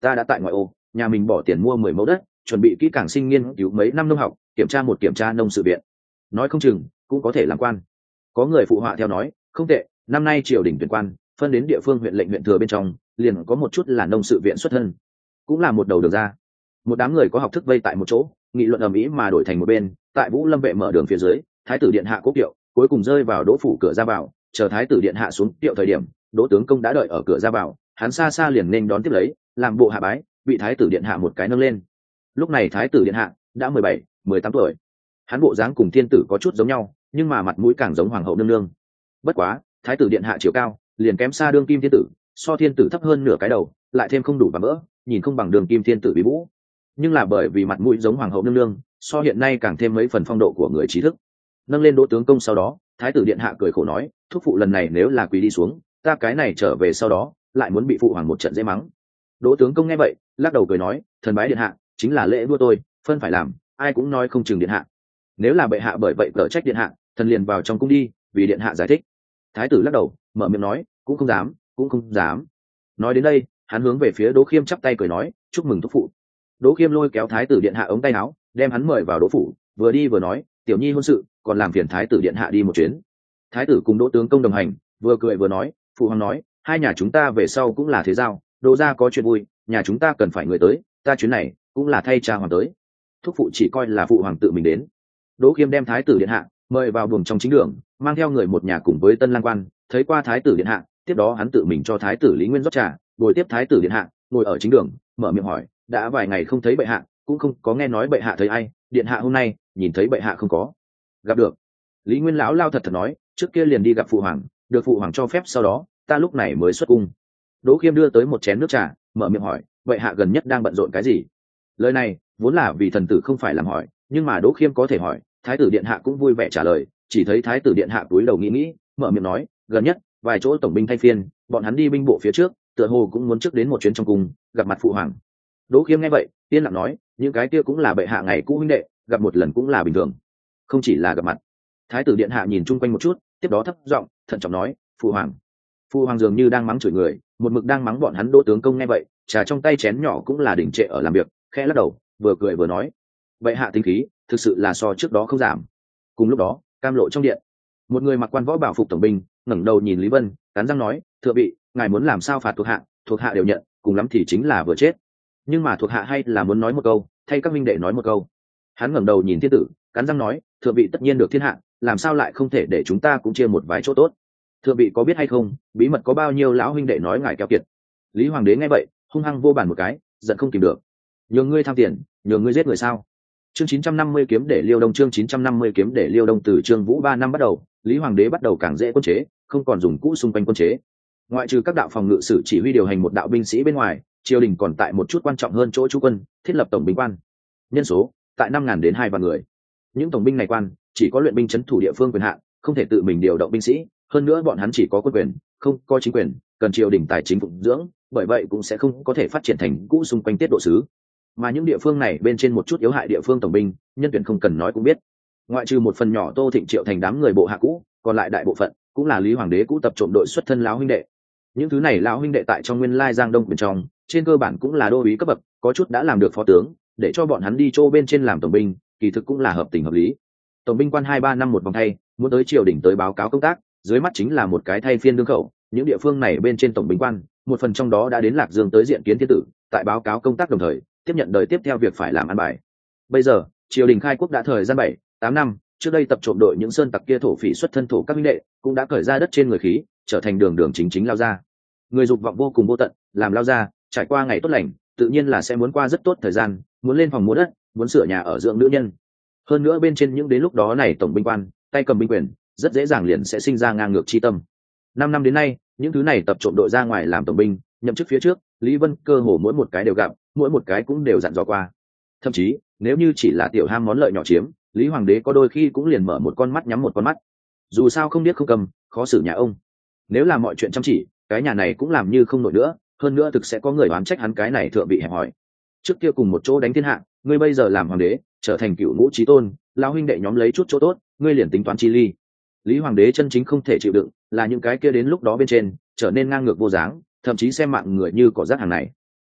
ta đã tại ngoại ô, nhà mình bỏ tiền mua mười mẫu đất, chuẩn bị kỹ càng sinh nghiên cứu mấy năm nông học, kiểm tra một kiểm tra nông sự viện, nói không chừng cũng có thể làm quan. Có người phụ họa theo nói, không tệ, năm nay triều đình tuyển quan phân đến địa phương huyện lệnh huyện thừa bên trong, liền có một chút là nông sự viện xuất thân, cũng là một đầu đường ra. Một đám người có học thức vây tại một chỗ, nghị luận ầm ĩ mà đổi thành một bên. Tại Vũ Lâm vệ mở đường phía dưới, thái tử điện hạ cố kiệu cuối cùng rơi vào đỗ phủ cửa ra vào. Chờ thái tử điện hạ xuống kiệu thời điểm, đỗ tướng công đã đợi ở cửa ra vào, hắn xa xa liền nên đón tiếp lấy, làm bộ hạ bái, bị thái tử điện hạ một cái nâng lên. Lúc này thái tử điện hạ đã mười bảy, mười tám tuổi, hắn bộ dáng cùng thiên tử có chút giống nhau, nhưng mà mặt mũi càng giống hoàng hậu nương nương. Bất quá thái tử điện hạ chiều cao liền kém xa đương kim thiên tử, so thiên tử thấp hơn nửa cái đầu, lại thêm không đủ và mỡ, nhìn không bằng đường kim thiên tử bí vũ. Nhưng là bởi vì mặt mũi giống hoàng hậu nương nương, so hiện nay càng thêm mấy phần phong độ của người trí thức. Nâng lên đỗ tướng công sau đó, thái tử điện hạ cười khổ nói, thúc phụ lần này nếu là quỳ đi xuống, ta cái này trở về sau đó lại muốn bị phụ hoàng một trận dễ mắng. Đỗ tướng công nghe vậy lắc đầu cười nói, thần bái điện hạ chính là lễ đua tôi phân phải làm, ai cũng nói không chừng điện hạ. Nếu là bệ hạ bởi vậy cở trách điện hạ, thần liền vào trong cung đi vì điện hạ giải thích. Thái tử lắc đầu mở miệng nói, cũng không dám, cũng không dám. Nói đến đây hắn hướng về phía Đỗ Khiêm chắp tay cười nói, chúc mừng thúc phụ. Đỗ Khiêm lôi kéo thái tử điện hạ ống tay áo, đem hắn mời vào đỗ phủ, vừa đi vừa nói, tiểu nhi hôn sự còn làm phiền thái tử điện hạ đi một chuyến. Thái tử cùng đỗ tướng công đồng hành, vừa cười vừa nói, phụ hoàng nói, hai nhà chúng ta về sau cũng là thế giao, đỗ gia có chuyện vui, nhà chúng ta cần phải người tới, ta chuyến này cũng là thay cha hoàng tới. Thúc phụ chỉ coi là phụ hoàng tự mình đến. Đỗ Khiêm đem thái tử điện hạ mời vào buồng trong chính đường, mang theo người một nhà cùng với tân lang quan, thấy qua thái tử điện hạ, tiếp đó hắn tự mình cho thái tử Lý Nguyên rót trà, ngồi tiếp thái tử điện hạ, ngồi ở chính đường, mở miệng hỏi, đã vài ngày không thấy bệ hạ, cũng không có nghe nói bệ hạ thấy ai, điện hạ hôm nay nhìn thấy bệ hạ không có gặp được. Lý Nguyên lão lao thật thật nói, trước kia liền đi gặp phụ hoàng, được phụ hoàng cho phép, sau đó ta lúc này mới xuất cung. Đỗ Khiêm đưa tới một chén nước trà, mở miệng hỏi, bệ hạ gần nhất đang bận rộn cái gì? Lời này vốn là vì thần tử không phải làm hỏi, nhưng mà Đỗ Khiêm có thể hỏi, thái tử điện hạ cũng vui vẻ trả lời. Chỉ thấy thái tử điện hạ cúi đầu nghĩ nghĩ, mở miệng nói, gần nhất vài chỗ tổng binh thay phiên, bọn hắn đi binh bộ phía trước, tựa hồ cũng muốn trước đến một chuyến trong cung gặp mặt phụ hoàng. Đỗ Khiêm nghe vậy yên lặng nói, những cái kia cũng là bệ hạ ngày cũ huynh đệ, gặp một lần cũng là bình thường, không chỉ là gặp mặt. Thái tử điện hạ nhìn chung quanh một chút, tiếp đó thấp giọng thận trọng nói, phụ hoàng. Phụ hoàng dường như đang mắng chửi người, một mực đang mắng bọn hắn. Đỗ tướng công nghe vậy, trà trong tay chén nhỏ cũng là đỉnh trệ ở làm việc, khẽ lắc đầu, vừa cười vừa nói, bệ hạ tính khí thực sự là so trước đó không giảm. Cùng lúc đó cam lộ trong điện, một người mặc quan võ bảo phục tổng binh ngẩng đầu nhìn Lý Vân, cắn răng nói, thưa vị, ngài muốn làm sao phạt thuộc hạ, thuộc hạ đều nhận, cùng lắm thì chính là vừa chết. Nhưng mà thuộc hạ hay là muốn nói một câu, thay các minh đệ nói một câu. Hắn ngẩng đầu nhìn thiên tử, cắn răng nói, thưa vị tất nhiên được thiên hạ, làm sao lại không thể để chúng ta cũng chia một vài chỗ tốt. Thưa vị có biết hay không, bí mật có bao nhiêu lão huynh đệ nói ngài keo kiệt. Lý Hoàng đế nghe vậy hung hăng vô bàn một cái, giận không kìm được, nhường ngươi tham tiền, nhường ngươi giết người sao? Chương chín trăm năm mươi kiếm để Liêu Đông. Chương chín trăm năm mươi kiếm để Liêu Đông. Từ Trương Vũ ba năm bắt đầu, Lý Hoàng đế bắt đầu càng dễ quân chế, không còn dùng cũ xung quanh quân chế. Ngoại trừ các đạo phòng ngự sử chỉ huy điều hành một đạo binh sĩ bên ngoài, triều đình còn tại một chút quan trọng hơn chỗ trú quân, thiết lập tổng binh quan. Nhân số tại năm ngàn đến hai vạn người. Những tổng binh này quan chỉ có luyện binh trấn thủ địa phương quyền hạn, không thể tự mình điều động binh sĩ, hơn nữa bọn hắn chỉ có quân quyền, không có chính quyền, cần triều đình tài chính phụng dưỡng, bởi vậy cũng sẽ không có thể phát triển thành cũ xung quanh tiết độ sứ. Mà những địa phương này bên trên một chút yếu hại địa phương tổng binh, nhân tuyển không cần nói cũng biết. Ngoại trừ một phần nhỏ Tô Thịnh Triệu thành đám người bộ hạ cũ, còn lại đại bộ phận cũng là Lý Hoàng đế cũ tập trộm đội xuất thân lão huynh đệ. Những thứ này lão huynh đệ tại trong nguyên lai Giang Đông bên trong, trên cơ bản cũng là đô úy cấp bậc, có chút đã làm được phó tướng, để cho bọn hắn đi chỗ bên trên làm tổng binh, kỳ thực cũng là hợp tình hợp lý. Tổng binh quan hai ba năm một vòng thay, muốn tới triều đình tới báo cáo công tác, dưới mắt chính là một cái thay phiên đương khẩu. Những địa phương này bên trên tổng binh quan, một phần trong đó đã đến Lạc Dương tới diện kiến thiên tử, tại báo cáo công tác đồng thời tiếp nhận đời tiếp theo việc phải làm ăn bài. Bây giờ triều đình khai quốc đã thời gian bảy tám năm, trước đây tập trộm đội những sơn tặc kia thổ phỉ xuất thân thổ các minh đệ cũng đã cởi ra đất trên người khí, trở thành đường đường chính chính lao ra. Người dục vọng vô cùng vô tận, làm lao ra trải qua ngày tốt lành, tự nhiên là sẽ muốn qua rất tốt thời gian, muốn lên phòng mua đất, muốn sửa nhà ở dưỡng nữ nhân. Hơn nữa bên trên những đến lúc đó này tổng binh quan tay cầm binh quyền, rất dễ dàng liền sẽ sinh ra ngang ngược chi tâm. Năm năm đến nay, những thứ này tập trộm đội ra ngoài làm tổng binh, nhậm chức phía trước, Lý Vân cơ hồ mỗi một cái đều gặp, mỗi một cái cũng đều dặn dò qua. Thậm chí nếu như chỉ là tiểu ham món lợi nhỏ chiếm, Lý Hoàng đế có đôi khi cũng liền mở một con mắt nhắm một con mắt. Dù sao không biết không cầm, khó xử nhà ông. Nếu là mọi chuyện chăm chỉ, cái nhà này cũng làm như không nổi nữa, hơn nữa thực sẽ có người oán trách hắn cái này thượng vị hẹp hòi. Trước kia cùng một chỗ đánh thiên hạ, ngươi bây giờ làm hoàng đế, trở thành cựu ngũ chí tôn, lão huynh đệ nhóm lấy chút chỗ tốt, ngươi liền tính toán chi ly. Lý Hoàng đế chân chính không thể chịu đựng là những cái kia đến lúc đó bên trên trở nên ngang ngược vô dáng, thậm chí xem mạng người như cỏ rác hàng này.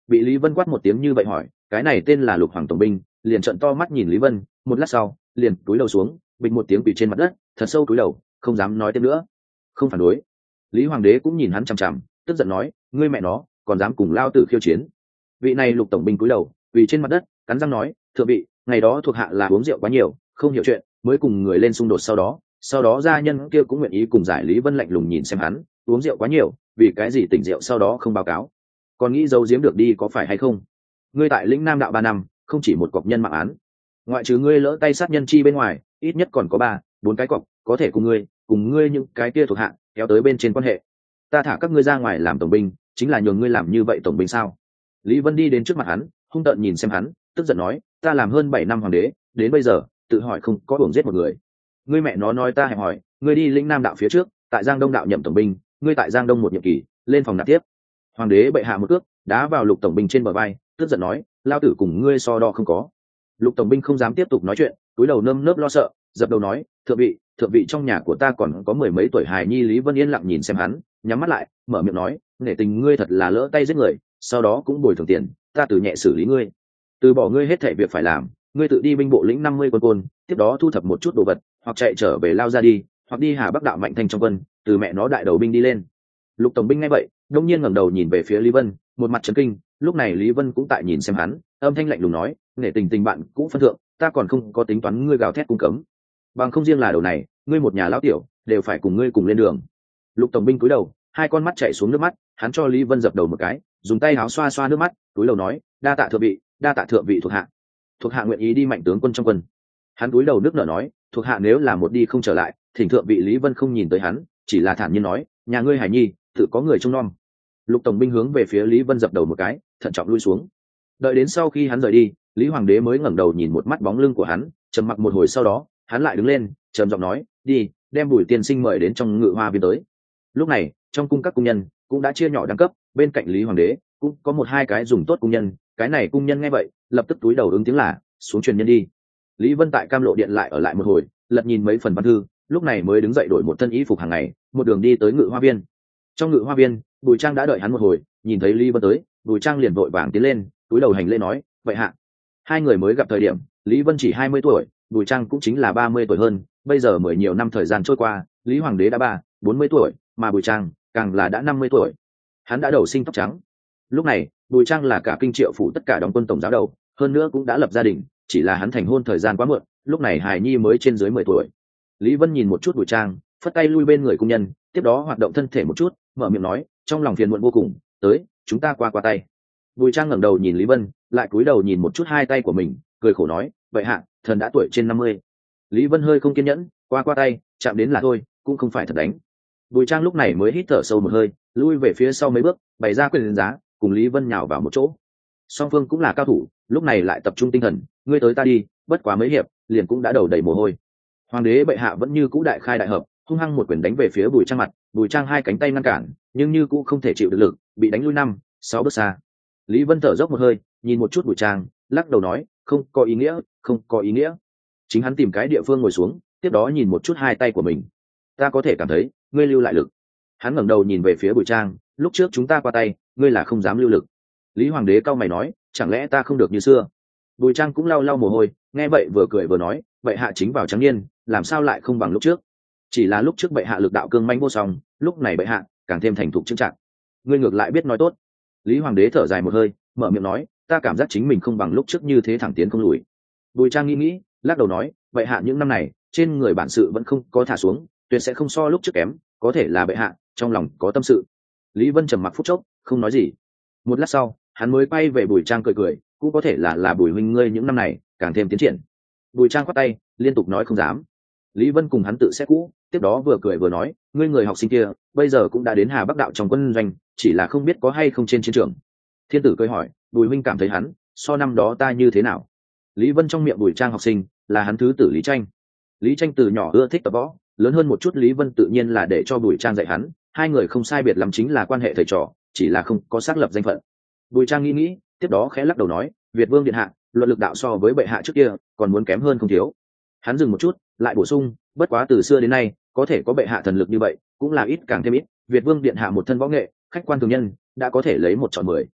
bị Lý Vân quát một tiếng như vậy hỏi, cái này tên là Lục Hoàng tổng binh, liền trợn to mắt nhìn Lý Vân, một lát sau liền cúi đầu xuống, bịch một tiếng quỳ trên mặt đất, thật sâu cúi đầu, không dám nói thêm nữa. Không phản đối. Lý Hoàng đế cũng nhìn hắn chằm chằm, tức giận nói, ngươi mẹ nó còn dám cùng lao tử khiêu chiến. Vị này Lục tổng binh cúi đầu quỳ trên mặt đất, cắn răng nói, thượng vị, ngày đó thuộc hạ là uống rượu quá nhiều, không hiểu chuyện, mới cùng người lên xung đột. Sau đó sau đó gia nhân kia cũng nguyện ý cùng giải. Lý Vân lạnh lùng nhìn xem hắn, uống rượu quá nhiều, vì cái gì tỉnh rượu sau đó không báo cáo, còn nghĩ giấu giếm được đi có phải hay không? Ngươi tại lĩnh Nam đạo ba năm, không chỉ một cọc nhân mạng án, ngoại trừ ngươi lỡ tay sát nhân chi bên ngoài, ít nhất còn có ba bốn cái cọc có thể cùng ngươi cùng ngươi những cái kia thuộc hạ kéo tới bên trên quan hệ. Ta thả các ngươi ra ngoài làm tổng binh, chính là nhường ngươi làm như vậy tổng binh sao? Lý Vân đi đến trước mặt hắn, hung tợn nhìn xem hắn, tức giận nói, ta làm hơn bảy năm hoàng đế, đến bây giờ tự hỏi không có uổng giết một người. Ngươi mẹ nó nói ta hẹp hỏi, ngươi đi lĩnh Nam đạo phía trước, tại Giang Đông đạo nhậm tổng binh, ngươi tại Giang Đông một nhiệm kỳ, lên phòng nạp tiếp. Hoàng đế bệ hạ một cước đá vào Lục tổng binh trên bờ vai, tức giận nói, lao tử cùng ngươi so đo không có. Lục tổng binh không dám tiếp tục nói chuyện, cúi đầu nơm nớp lo sợ, dập đầu nói, thượng vị, thượng vị, trong nhà của ta còn có mười mấy tuổi hài nhi. Lý Vân yên lặng nhìn xem hắn, nhắm mắt lại, mở miệng nói, nể tình ngươi thật là lỡ tay giết người, sau đó cũng bồi thường tiền, ta từ nhẹ xử lý ngươi, từ bỏ ngươi hết thảy việc phải làm, ngươi tự đi binh bộ lĩnh năm mươi quân côn, tiếp đó thu thập một chút đồ vật, hoặc chạy trở về Lao ra đi, hoặc đi Hà Bắc đạo Mạnh Thanh trong quân, từ mẹ nó đại đầu binh đi lên. Lục tổng binh nghe vậy, đông nhiên ngẩng đầu nhìn về phía Lý Vân, một mặt chấn kinh. Lúc này Lý Vân cũng tại nhìn xem hắn, âm thanh lạnh lùng nói, nể tình tình bạn cũ phân thượng, ta còn không có tính toán ngươi gào thét cung cấm, bằng không riêng là đầu này, ngươi một nhà lão tiểu đều phải cùng ngươi cùng lên đường. Lục tổng binh cúi đầu, hai con mắt chảy xuống nước mắt, hắn cho Lý Vân dập đầu một cái, dùng tay áo xoa xoa nước mắt, cúi đầu nói, đa tạ thượng vị, đa tạ thượng vị thuộc hạ, thuộc hạ nguyện ý đi Mạnh tướng quân trong quân. Hắn cúi đầu nước nở nói, thuộc hạ nếu là một đi không trở lại, thỉnh thượng vị. Lý Vân không nhìn tới hắn, chỉ là thản nhiên nói, nhà ngươi hải nhi tự có người trông nom. Lục tổng binh hướng về phía Lý Vân dập đầu một cái, thận trọng lui xuống. Đợi đến sau khi hắn rời đi, Lý Hoàng đế mới ngẩng đầu nhìn một mắt bóng lưng của hắn, trầm mặc một hồi, sau đó hắn lại đứng lên, trầm giọng nói, đi, đem Bùi tiên sinh mời đến trong Ngự Hoa viên tới. Lúc này trong cung các cung nhân cũng đã chia nhỏ đẳng cấp, bên cạnh Lý Hoàng đế cũng có một hai cái dùng tốt cung nhân. Cái này cung nhân nghe vậy lập tức túi đầu ứng tiếng là, xuống truyền nhân đi. Lý Vân tại Cam Lộ điện lại ở lại một hồi, lật nhìn mấy phần văn thư, lúc này mới đứng dậy đổi một thân y phục hàng ngày, một đường đi tới Ngự Hoa viên. Trong Ngự Hoa viên, Bùi Trang đã đợi hắn một hồi, nhìn thấy Lý Vân tới, Bùi Trang liền vội vàng tiến lên, túi đầu hành lễ nói, vậy hạ. Hai người mới gặp thời điểm, Lý Vân chỉ hai mươi tuổi, Bùi Trang cũng chính là ba mươi tuổi hơn. Bây giờ mười nhiều năm thời gian trôi qua, Lý Hoàng đế đã ba bốn mươi tuổi, mà Bùi Trang càng là đã năm mươi tuổi. Hắn đã đầu sinh tóc trắng. Lúc này Bùi Trang là cả kinh Triệu phủ tất cả đóng quân tổng giáo đầu, hơn nữa cũng đã lập gia đình, chỉ là hắn thành hôn thời gian quá muộn, lúc này hài nhi mới trên dưới mười tuổi. Lý Vân nhìn một chút Bùi Trang, phất tay lui bên người cung nhân, tiếp đó hoạt động thân thể một chút, mở miệng nói, trong lòng phiền muộn vô cùng, tới, chúng ta qua qua tay. Bùi Trang ngẩng đầu nhìn Lý Vân, lại cúi đầu nhìn một chút hai tay của mình, cười khổ nói, vậy hạ, thần đã tuổi trên năm mươi. Lý Vân hơi không kiên nhẫn, qua qua tay, chạm đến là thôi, cũng không phải thật đánh. Bùi Trang lúc này mới hít thở sâu một hơi, lui về phía sau mấy bước, bày ra quyền giá, cùng Lý Vân nhào vào một chỗ. Song phương cũng là cao thủ, lúc này lại tập trung tinh thần, ngươi tới ta đi, bất quá mấy hiệp, liền cũng đã đầu đầy mồ hôi. Hoàng đế bệ hạ vẫn như cũ đại khai đại hợp, hung hăng một quyền đánh về phía Bùi Trang mặt, Bùi Trang hai cánh tay ngăn cản, nhưng như cũng không thể chịu được lực, bị đánh lui năm sáu bước xa. Lý Vân thở dốc một hơi, nhìn một chút Bùi Trang, lắc đầu nói, không có ý nghĩa, không có ý nghĩa. Chính hắn tìm cái địa phương ngồi xuống, tiếp đó nhìn một chút hai tay của mình. Ta có thể cảm thấy ngươi lưu lại lực. Hắn ngẩng đầu nhìn về phía Bùi Trang, lúc trước chúng ta qua tay, ngươi là không dám lưu lực. Lý Hoàng đế cau mày nói, chẳng lẽ ta không được như xưa? Bùi Trang cũng lau lau mồ hôi, nghe vậy vừa cười vừa nói, bệ hạ chính vào trắng niên, làm sao lại không bằng lúc trước? Chỉ là lúc trước bệ hạ lực đạo cương manh vô song, lúc này bệ hạ càng thêm thành thục chững chạc. Ngươi ngược lại biết nói tốt. Lý Hoàng đế thở dài một hơi, mở miệng nói, ta cảm giác chính mình không bằng lúc trước như thế thẳng tiến không lùi. Bùi Trang nghĩ nghĩ, lắc đầu nói, bệ hạ những năm này trên người bản sự vẫn không có thả xuống, tuyệt sẽ không so lúc trước kém, có thể là bệ hạ trong lòng có tâm sự. Lý Vân trầm mặc phút chốc, không nói gì. Một lát sau hắn mới quay về Bùi Trang cười cười, cũng có thể là là Bùi huynh ngươi những năm này càng thêm tiến triển. Bùi Trang khoát tay, liên tục nói không dám. Lý Vân cùng hắn tự xét cũ, tiếp đó vừa cười vừa nói, ngươi người học sinh kia bây giờ cũng đã đến Hà Bắc đạo trong quân doanh, chỉ là không biết có hay không trên chiến trường. Thiên tử cười hỏi, Bùi huynh cảm thấy hắn so năm đó ta như thế nào? Lý Vân trong miệng Bùi Trang học sinh là hắn thứ tử Lý Tranh. Lý Tranh từ nhỏ ưa thích tập võ, lớn hơn một chút Lý Vân tự nhiên là để cho Bùi Trang dạy hắn, hai người không sai biệt lắm, chính là quan hệ thầy trò, chỉ là không có xác lập danh phận. Bùi Trang nghĩ nghĩ, tiếp đó khẽ lắc đầu nói, Việt Vương điện hạ luận lực đạo so với bệ hạ trước kia còn muốn kém hơn không thiếu. Hắn dừng một chút, lại bổ sung, bất quá từ xưa đến nay có thể có bệ hạ thần lực như vậy cũng là ít càng thêm ít, Việt Vương điện hạ một thân võ nghệ, khách quan thường nhân đã có thể lấy một chọn mười.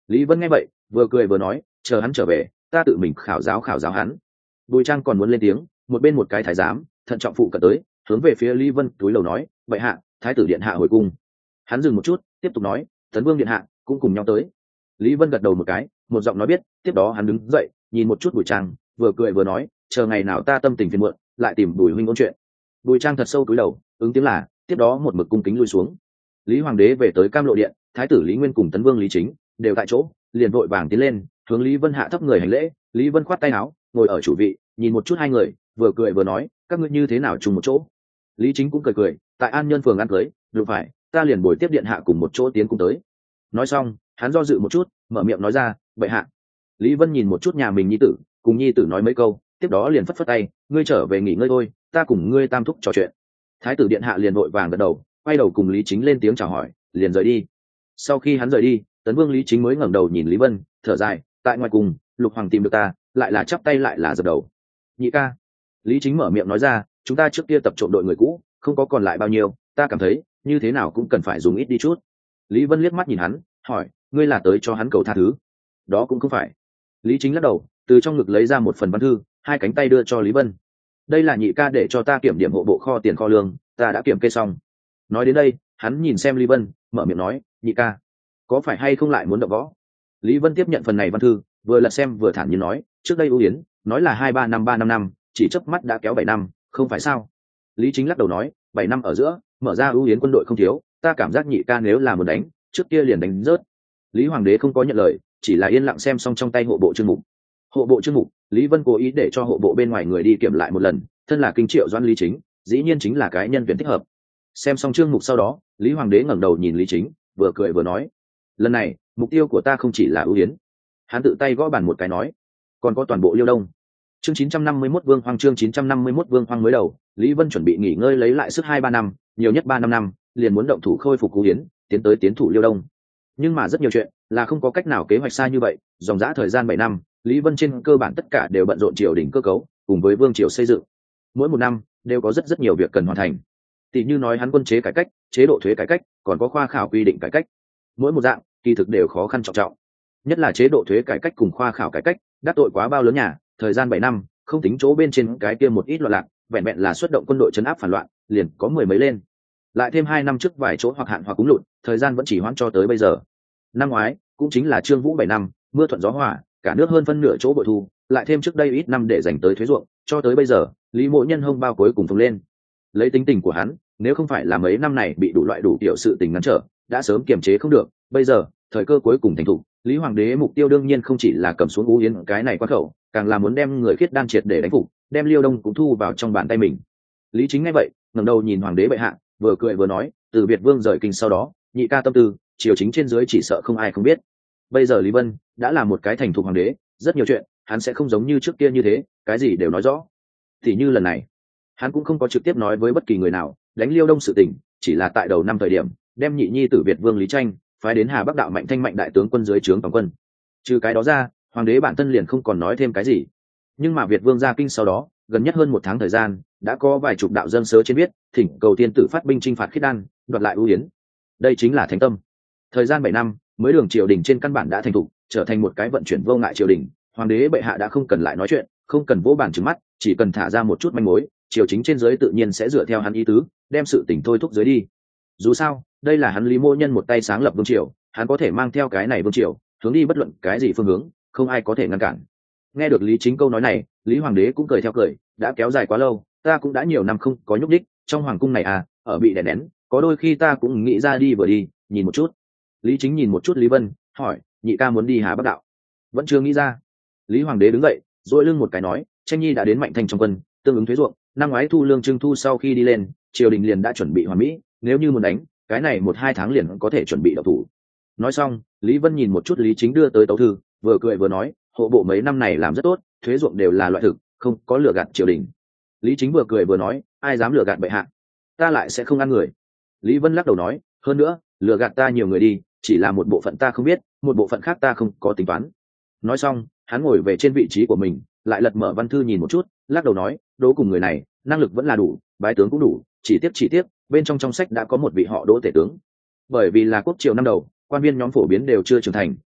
Lý Vân nghe vậy vừa cười vừa nói, chờ hắn trở về ta tự mình khảo giáo khảo giáo hắn. Bùi Trang còn muốn lên tiếng, một bên một cái thái giám thận trọng phụ cận tới, hướng về phía Lý Vân túi lầu nói, vậy hạ thái tử điện hạ hồi cung. Hắn dừng một chút tiếp tục nói, tấn vương điện hạ cũng cùng nhau tới. Lý Vân gật đầu một cái, một giọng nói biết. Tiếp đó hắn đứng dậy nhìn một chút Bùi Trang, vừa cười vừa nói, chờ ngày nào ta tâm tình phiền muộn lại tìm Bùi huynh ôn chuyện. Bùi Trang thật sâu túi đầu ứng tiếng là, tiếp đó một mực cung kính lui xuống. Lý Hoàng đế về tới Cam Lộ điện, thái tử Lý Nguyên cùng tấn vương Lý Chính đều tại chỗ, liền vội vàng tiến lên hướng Lý Vân hạ thấp người hành lễ. Lý Vân khoát tay áo ngồi ở chủ vị, nhìn một chút hai người vừa cười vừa nói, các ngươi như thế nào chung một chỗ. Lý Chính cũng cười cười, tại An Nhân phường ăn cưới, được phải, ta liền bồi tiếp điện hạ cùng một chỗ tiến cung tới. Nói xong hắn do dự một chút mở miệng nói ra, bệ hạ. Lý Vân nhìn một chút nhà mình nhi tử, cùng nhi tử nói mấy câu, tiếp đó liền phất phất tay, ngươi trở về nghỉ ngơi thôi, ta cùng ngươi tam thúc trò chuyện. Thái tử điện hạ liền vội vàng gật đầu, quay đầu cùng Lý Chính lên tiếng chào hỏi, liền rời đi. Sau khi hắn rời đi, tấn vương Lý Chính mới ngẩng đầu nhìn Lý Vân, thở dài, tại ngoài cùng Lục Hoàng tìm được ta, lại là chắp tay lại là dập đầu. Nhị ca. Lý Chính mở miệng nói ra, chúng ta trước kia tập trộm đội người cũ không có còn lại bao nhiêu, ta cảm thấy như thế nào cũng cần phải dùng ít đi chút. Lý Vân liếc mắt nhìn hắn hỏi, ngươi là tới cho hắn cầu tha thứ? Đó cũng không phải. Lý Chính lắc đầu, từ trong ngực lấy ra một phần văn thư, hai cánh tay đưa cho Lý Vân. Đây là nhị ca để cho ta kiểm điểm hộ bộ kho tiền kho lương, ta đã kiểm kê xong. Nói đến đây hắn nhìn xem Lý Vân mở miệng nói, nhị ca có phải hay không lại muốn động võ? Lý Vân tiếp nhận phần này văn thư, vừa lật xem vừa thản nhiên nói, trước đây ưu yến nói là hai ba năm ba năm năm, chỉ chớp mắt đã kéo bảy năm, không phải sao? Lý Chính lắc đầu nói, bảy năm ở giữa mở ra ưu yến quân đội không thiếu, ta cảm giác nhị ca nếu là muốn đánh trước kia liền đánh rớt. Lý Hoàng đế không có nhận lời, chỉ là yên lặng xem xong trong tay hộ bộ chương mục. Hộ bộ chương mục Lý Vân cố ý để cho hộ bộ bên ngoài người đi kiểm lại một lần, thân là kinh triệu doãn Lý Chính dĩ nhiên chính là cái nhân tuyển thích hợp. Xem xong chương mục sau đó, Lý Hoàng đế ngẩng đầu nhìn Lý Chính, vừa cười vừa nói, lần này mục tiêu của ta không chỉ là ưu yến. Hắn tự tay gõ bàn một cái nói, còn có toàn bộ Liêu Đông. Chương chín trăm năm mươi mốt Vương Hoang chương chín trăm năm mươi mốt Vương Hoang mới đầu, Lý Vân chuẩn bị nghỉ ngơi lấy lại sức hai ba năm, nhiều nhất ba năm năm, liền muốn động thủ khôi phục ưu yến, tiến tới tiến thủ Liêu Đông. Nhưng mà rất nhiều chuyện là không có cách nào kế hoạch xa như vậy, dòng dã thời gian bảy năm, Lý Vân trên cơ bản tất cả đều bận rộn triều đình cơ cấu cùng với vương triều xây dựng. Mỗi một năm đều có rất rất nhiều việc cần hoàn thành. Tỷ như nói hắn quân chế cải cách, chế độ thuế cải cách, còn có khoa khảo quy định cải cách. Mỗi một dạng kỳ thực đều khó khăn trọng trọng. Nhất là chế độ thuế cải cách cùng khoa khảo cải cách, đắc tội quá bao lớn nhà, thời gian bảy năm, không tính chỗ bên trên cái kia một ít loạn lạc, vẹn vẹn là xuất động quân đội trấn áp phản loạn, liền có mười mấy lên. Lại thêm hai năm trước vài chỗ hoặc hạn hoặc cúng lụt, thời gian vẫn chỉ hoãn cho tới bây giờ. Năm ngoái cũng chính là Trương Vũ bảy năm, mưa thuận gió hòa, cả nước hơn phân nửa chỗ bội thu, lại thêm trước đây ít năm để dành tới thuế ruộng, cho tới bây giờ Lý Mộ Nhân hông bao cuối cùng phồng lên. Lấy tính tình của hắn, nếu không phải là mấy năm này bị đủ loại đủ kiểu sự tình ngăn trở, đã sớm kiềm chế không được. Bây giờ thời cơ cuối cùng thành thủ, Lý Hoàng đế mục tiêu đương nhiên không chỉ là cầm xuống Ú Yến cái này quan khẩu, càng là muốn đem người khiết đan triệt để đánh phục, đem Liêu Đông cũng thu vào trong bàn tay mình. Lý Chính nghe vậy ngẩng đầu nhìn Hoàng đế bệ hạ, vừa cười vừa nói, từ Việt Vương rời kinh sau đó, nhị ca tâm tư triều chính trên dưới chỉ sợ không ai không biết. Bây giờ Lý Vân đã là một cái thành thục hoàng đế, rất nhiều chuyện hắn sẽ không giống như trước kia như thế, cái gì đều nói rõ. Thì như lần này hắn cũng không có trực tiếp nói với bất kỳ người nào đánh Liêu Đông sự tình, chỉ là tại đầu năm thời điểm đem nhị nhi tử Việt Vương Lý Tranh phái đến Hà Bắc đạo Mạnh Thanh Mạnh đại tướng quân dưới trướng toàn quân. Trừ cái đó ra, hoàng đế bản thân liền không còn nói thêm cái gì. Nhưng mà Việt Vương ra kinh sau đó, gần nhất hơn một tháng thời gian, đã có vài chục đạo dân sớ trên viết thỉnh cầu tiên tử phát binh chinh phạt khiết đan, đoạt lại ưu yến. Đây chính là thánh tâm. Thời gian bảy năm mới đường triều đình trên căn bản đã thành thục, trở thành một cái vận chuyển vô ngại triều đình. Hoàng đế bệ hạ đã không cần lại nói chuyện, không cần vỗ bàn trừng mắt, chỉ cần thả ra một chút manh mối, triều chính trên dưới tự nhiên sẽ dựa theo hắn ý tứ, đem sự tình thôi thúc dưới đi. Dù sao đây là hắn Lý Mộ Nhân một tay sáng lập vương triều, hắn có thể mang theo cái này vương triều hướng đi bất luận cái gì phương hướng, không ai có thể ngăn cản. Nghe được Lý Chính câu nói này, Lý Hoàng đế cũng cười theo cười, đã kéo dài quá lâu, ta cũng đã nhiều năm không có nhúc đích trong hoàng cung này à, ở bị đè nén, có đôi khi ta cũng nghĩ ra đi vừa đi nhìn một chút. Lý Chính nhìn một chút Lý Vân hỏi, nhị ca muốn đi Hà Bắc đạo? Vẫn chưa nghĩ ra. Lý Hoàng đế đứng dậy dội lưng một cái nói, Tranh nhi đã đến Mạnh Thanh trong quân, tương ứng thuế ruộng, năm ngoái thu lương trưng thu sau khi đi lên, triều đình liền đã chuẩn bị hoàn mỹ, nếu như muốn đánh cái này một hai tháng liền có thể chuẩn bị đậu thủ. Nói xong Lý Vân nhìn một chút Lý Chính đưa tới tấu thư, vừa cười vừa nói, hộ bộ mấy năm này làm rất tốt, thuế ruộng đều là loại thực, không có lừa gạt triều đình. Lý Chính vừa cười vừa nói, ai dám lừa gạt bệ hạ, ta lại sẽ không ăn người. Lý Vân lắc đầu nói, hơn nữa lừa gạt ta nhiều người đi, chỉ là một bộ phận ta không biết, một bộ phận khác ta không có tính toán. Nói xong hắn ngồi về trên vị trí của mình, lại lật mở văn thư nhìn một chút, lắc đầu nói, đỗ cùng người này năng lực vẫn là đủ, bái tướng cũng đủ, chỉ tiếp chỉ tiếp bên trong trong sách đã có một vị họ Đỗ tể tướng. Bởi vì là quốc triều năm đầu, quan viên nhóm phổ biến đều chưa trưởng thành,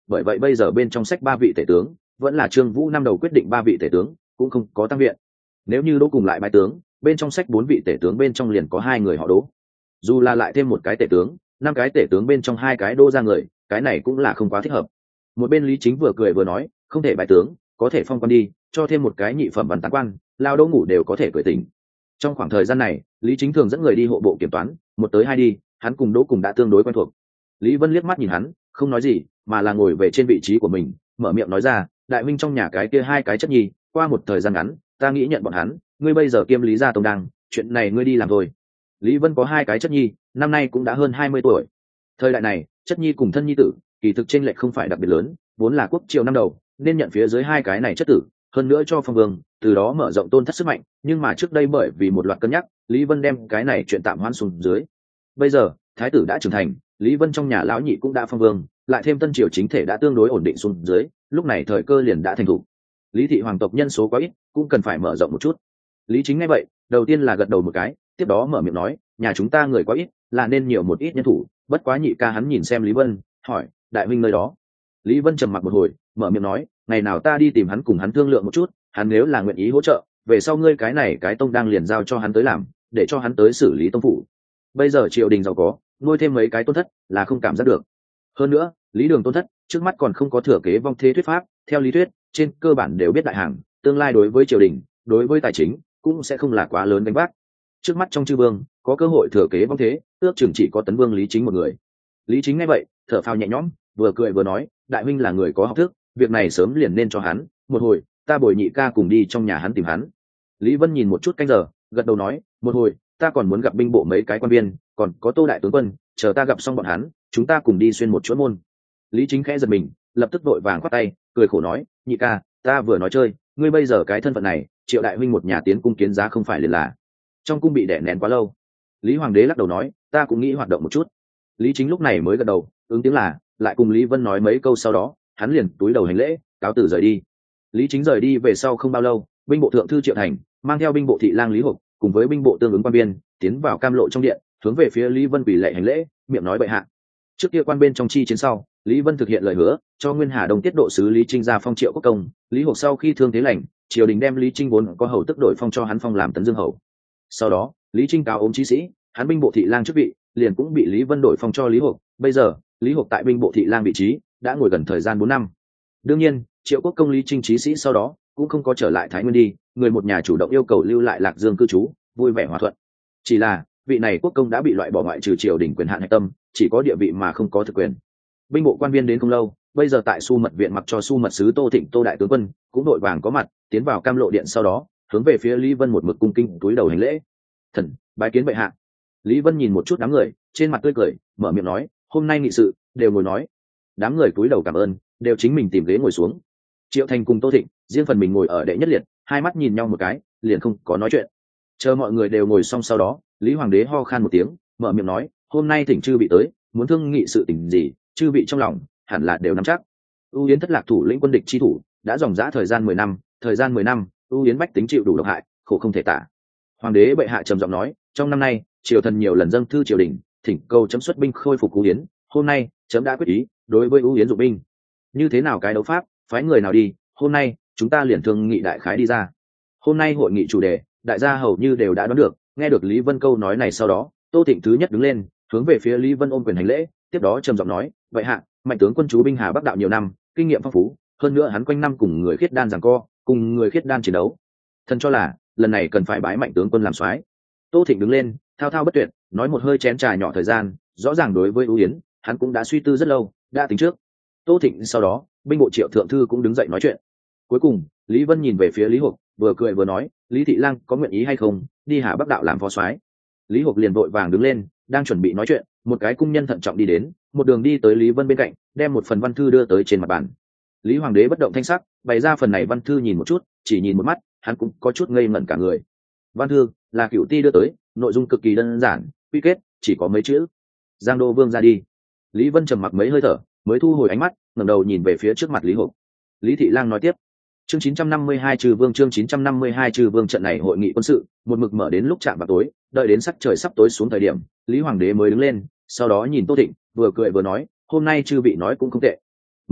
bởi vậy bây giờ bên trong sách ba vị tể tướng vẫn là Trương Vũ năm đầu quyết định ba vị tể tướng, cũng không có tăng viện. Nếu như Đỗ cùng lại bái tướng, bên trong sách bốn vị tể tướng bên trong liền có hai người họ Đỗ. Dù là lại thêm một cái tể tướng, năm cái tể tướng bên trong hai cái Đỗ ra người, cái này cũng là không quá thích hợp. Một bên Lý Chính vừa cười vừa nói, không thể bái tướng, có thể phong quan đi, cho thêm một cái nhị phẩm văn tán quan, lao Đỗ ngủ đều có thể cười tỉnh. Trong khoảng thời gian này, Lý Chính thường dẫn người đi hộ bộ kiểm toán, một tới hai đi, hắn cùng Đỗ cùng đã tương đối quen thuộc. Lý Vân liếc mắt nhìn hắn, không nói gì, mà là ngồi về trên vị trí của mình, mở miệng nói ra, đại minh trong nhà cái kia hai cái chất nhi, qua một thời gian ngắn, ta nghĩ nhận bọn hắn, ngươi bây giờ kiêm Lý gia tông đăng, chuyện này ngươi đi làm thôi. Lý Vân có hai cái chất nhi, năm nay cũng đã hơn hai mươi tuổi. Thời đại này, chất nhi cùng thân nhi tử, kỳ thực chênh lệch không phải đặc biệt lớn, vốn là quốc triều năm đầu, nên nhận phía dưới hai cái này chất tử, hơn nữa cho phong vương, từ đó mở rộng tôn thất sức mạnh, nhưng mà trước đây bởi vì một loạt cân nhắc, Lý Vân đem cái này chuyện tạm hoãn xuống dưới. Bây giờ, thái tử đã trưởng thành, Lý Vân trong nhà lão nhị cũng đã phong vương, lại thêm tân triều chính thể đã tương đối ổn định xuống dưới, lúc này thời cơ liền đã thành thủ. Lý thị hoàng tộc nhân số quá ít, cũng cần phải mở rộng một chút. Lý Chính nghe vậy, đầu tiên là gật đầu một cái, tiếp đó mở miệng nói, nhà chúng ta người quá ít, là nên nhiều một ít nhân thủ, bất quá nhị ca hắn nhìn xem Lý Vân, hỏi, đại huynh nơi đó. Lý Vân trầm mặc một hồi, mở miệng nói, ngày nào ta đi tìm hắn cùng hắn thương lượng một chút, hắn nếu là nguyện ý hỗ trợ, về sau ngươi cái này cái tông đang liền giao cho hắn tới làm, để cho hắn tới xử lý tông phủ. Bây giờ triều đình giàu có, nuôi thêm mấy cái tôn thất là không cảm giác được. Hơn nữa, Lý Đường tôn thất trước mắt còn không có thừa kế vong thế thuyết pháp, theo lý thuyết trên cơ bản đều biết đại hàng, tương lai đối với triều đình, đối với tài chính cũng sẽ không là quá lớn gánh vác. Trước mắt trong chư vương có cơ hội thừa kế vong thế, ước chừng chỉ có tấn vương Lý Chính một người. Lý Chính nghe vậy, thở phào nhẹ nhõm, vừa cười vừa nói, đại huynh là người có học thức, việc này sớm liền nên cho hắn, một hồi ta bồi nhị ca cùng đi trong nhà hắn tìm hắn. Lý Vân nhìn một chút canh giờ, gật đầu nói, một hồi ta còn muốn gặp binh bộ mấy cái quan viên, còn có Tô đại tướng quân, chờ ta gặp xong bọn hắn, chúng ta cùng đi xuyên một chuỗi môn. Lý Chính khẽ giật mình, lập tức vội vàng khoát tay, cười khổ nói, nhị ca, ta vừa nói chơi, ngươi bây giờ cái thân phận này, Triệu đại huynh một nhà tiến cung kiến giá không phải liền là trong cung bị đè nén quá lâu. Lý Hoàng đế lắc đầu nói, ta cũng nghĩ hoạt động một chút. Lý Chính lúc này mới gật đầu, ứng tiếng là, lại cùng Lý Vân nói mấy câu, sau đó hắn liền túi đầu hành lễ, cáo từ rời đi. Lý Chính rời đi về sau không bao lâu, binh bộ thượng thư Triệu Thành mang theo binh bộ thị lang Lý Hục cùng với binh bộ tương ứng quan viên tiến vào cam lộ trong điện, hướng về phía Lý Vân quỳ lạy hành lễ, miệng nói bệ hạ. Trước kia quan bên trong chi chiến sau, Lý Vân thực hiện lời hứa, cho Nguyên Hà Đông tiết độ sứ Lý Trinh ra phong Triệu quốc công. Lý Hục sau khi thương thế lành, triều đình đem Lý Trinh vốn có hầu tức đổi phong cho hắn phong làm tấn dương hầu. Sau đó, Lý Trinh cáo ốm chí sĩ, hắn binh bộ thị lang chức vị liền cũng bị Lý Vân đổi phong cho Lý Hục. Bây giờ, Lý Hục tại binh bộ thị lang vị trí đã ngồi gần thời gian bốn năm. Đương nhiên, Triệu quốc công Lý Trinh chí sĩ sau đó cũng không có trở lại Thái Nguyên đi, người một nhà chủ động yêu cầu lưu lại Lạc Dương cư trú, vui vẻ hòa thuận. Chỉ là vị này quốc công đã bị loại bỏ ngoại trừ triều đình quyền hạn hạch tâm, chỉ có địa vị mà không có thực quyền. Binh bộ quan viên đến không lâu, bây giờ tại Su Mật viện mặc cho Su Mật sứ Tô Thịnh Tô đại tướng quân cũng đội vàng có mặt, tiến vào cam lộ điện, sau đó hướng về phía Lý Vân một mực cung kinh túi đầu hành lễ. Thần bái kiến bệ hạ. Lý Vân nhìn một chút đám người, trên mặt tươi cười, mở miệng nói, hôm nay nghị sự đều ngồi nói. Đám người túi đầu cảm ơn, đều chính mình tìm ghế ngồi xuống. Triệu Thành cùng Tô Thịnh riêng phần mình ngồi ở đệ nhất liệt, hai mắt nhìn nhau một cái, liền không có nói chuyện. Chờ mọi người đều ngồi xong sau đó, Lý Hoàng đế ho khan một tiếng, mở miệng nói, hôm nay thỉnh chư vị tới, muốn thương nghị sự tình gì, chư vị trong lòng hẳn là đều nắm chắc. ưu yến thất lạc thủ lĩnh quân địch chi thủ, đã dòng dã thời gian mười năm, thời gian mười năm, ưu yến bách tính chịu đủ độc hại, khổ không thể tả. Hoàng đế bệ hạ trầm giọng nói, trong năm nay triều thần nhiều lần dâng thư triều đình, thỉnh cầu chấm xuất binh khôi phục ưu yến, hôm nay chấm đã quyết ý đối với ưu yến dụng binh. Như thế nào cái đấu pháp, phái người nào đi, hôm nay chúng ta liền thương nghị đại khái đi ra. Hôm nay hội nghị chủ đề, đại gia hầu như đều đã đoán được. Nghe được Lý Vân câu nói này sau đó, Tô Thịnh thứ nhất đứng lên, hướng về phía Lý Vân ôm quyền hành lễ, tiếp đó trầm giọng nói, vậy hạ, mạnh tướng quân chú binh Hà Bắc đạo nhiều năm, kinh nghiệm phong phú, hơn nữa hắn quanh năm cùng người khiết đan giằng co, cùng người khiết đan chiến đấu, thần cho là lần này cần phải bái mạnh tướng quân làm soái. Tô Thịnh đứng lên, thao thao bất tuyệt, nói một hơi chén trà nhỏ thời gian, rõ ràng đối với ưu yến, hắn cũng đã suy tư rất lâu, đã tính trước. Tô Thịnh sau đó, binh bộ Triệu thượng thư cũng đứng dậy nói chuyện. Cuối cùng, Lý Vân nhìn về phía Lý Hục, vừa cười vừa nói, Lý thị lang có nguyện ý hay không đi Hà Bắc đạo làm phó soái. Lý Hục liền vội vàng đứng lên, đang chuẩn bị nói chuyện, một cái cung nhân thận trọng đi đến, một đường đi tới Lý Vân bên cạnh, đem một phần văn thư đưa tới trên mặt bàn. Lý Hoàng đế bất động thanh sắc, bày ra phần này văn thư nhìn một chút, chỉ nhìn một mắt, hắn cũng có chút ngây ngẩn cả người. Văn thư là Cửu Ti đưa tới, nội dung cực kỳ đơn giản, quy kết chỉ có mấy chữ: Giang Đô Vương ra đi. Lý Vân trầm mặc mấy hơi thở, mới thu hồi ánh mắt, ngẩng đầu nhìn về phía trước mặt Lý Hục. Lý thị lang nói tiếp, chương chín trăm năm mươi hai trừ vương chương chín trăm năm mươi hai trừ vương trận này hội nghị quân sự một mực mở đến lúc chạm vào tối, đợi đến sắc trời sắp tối xuống thời điểm, Lý Hoàng đế mới đứng lên, sau đó nhìn Tô Thịnh, vừa cười vừa nói, hôm nay chư vị nói cũng không tệ.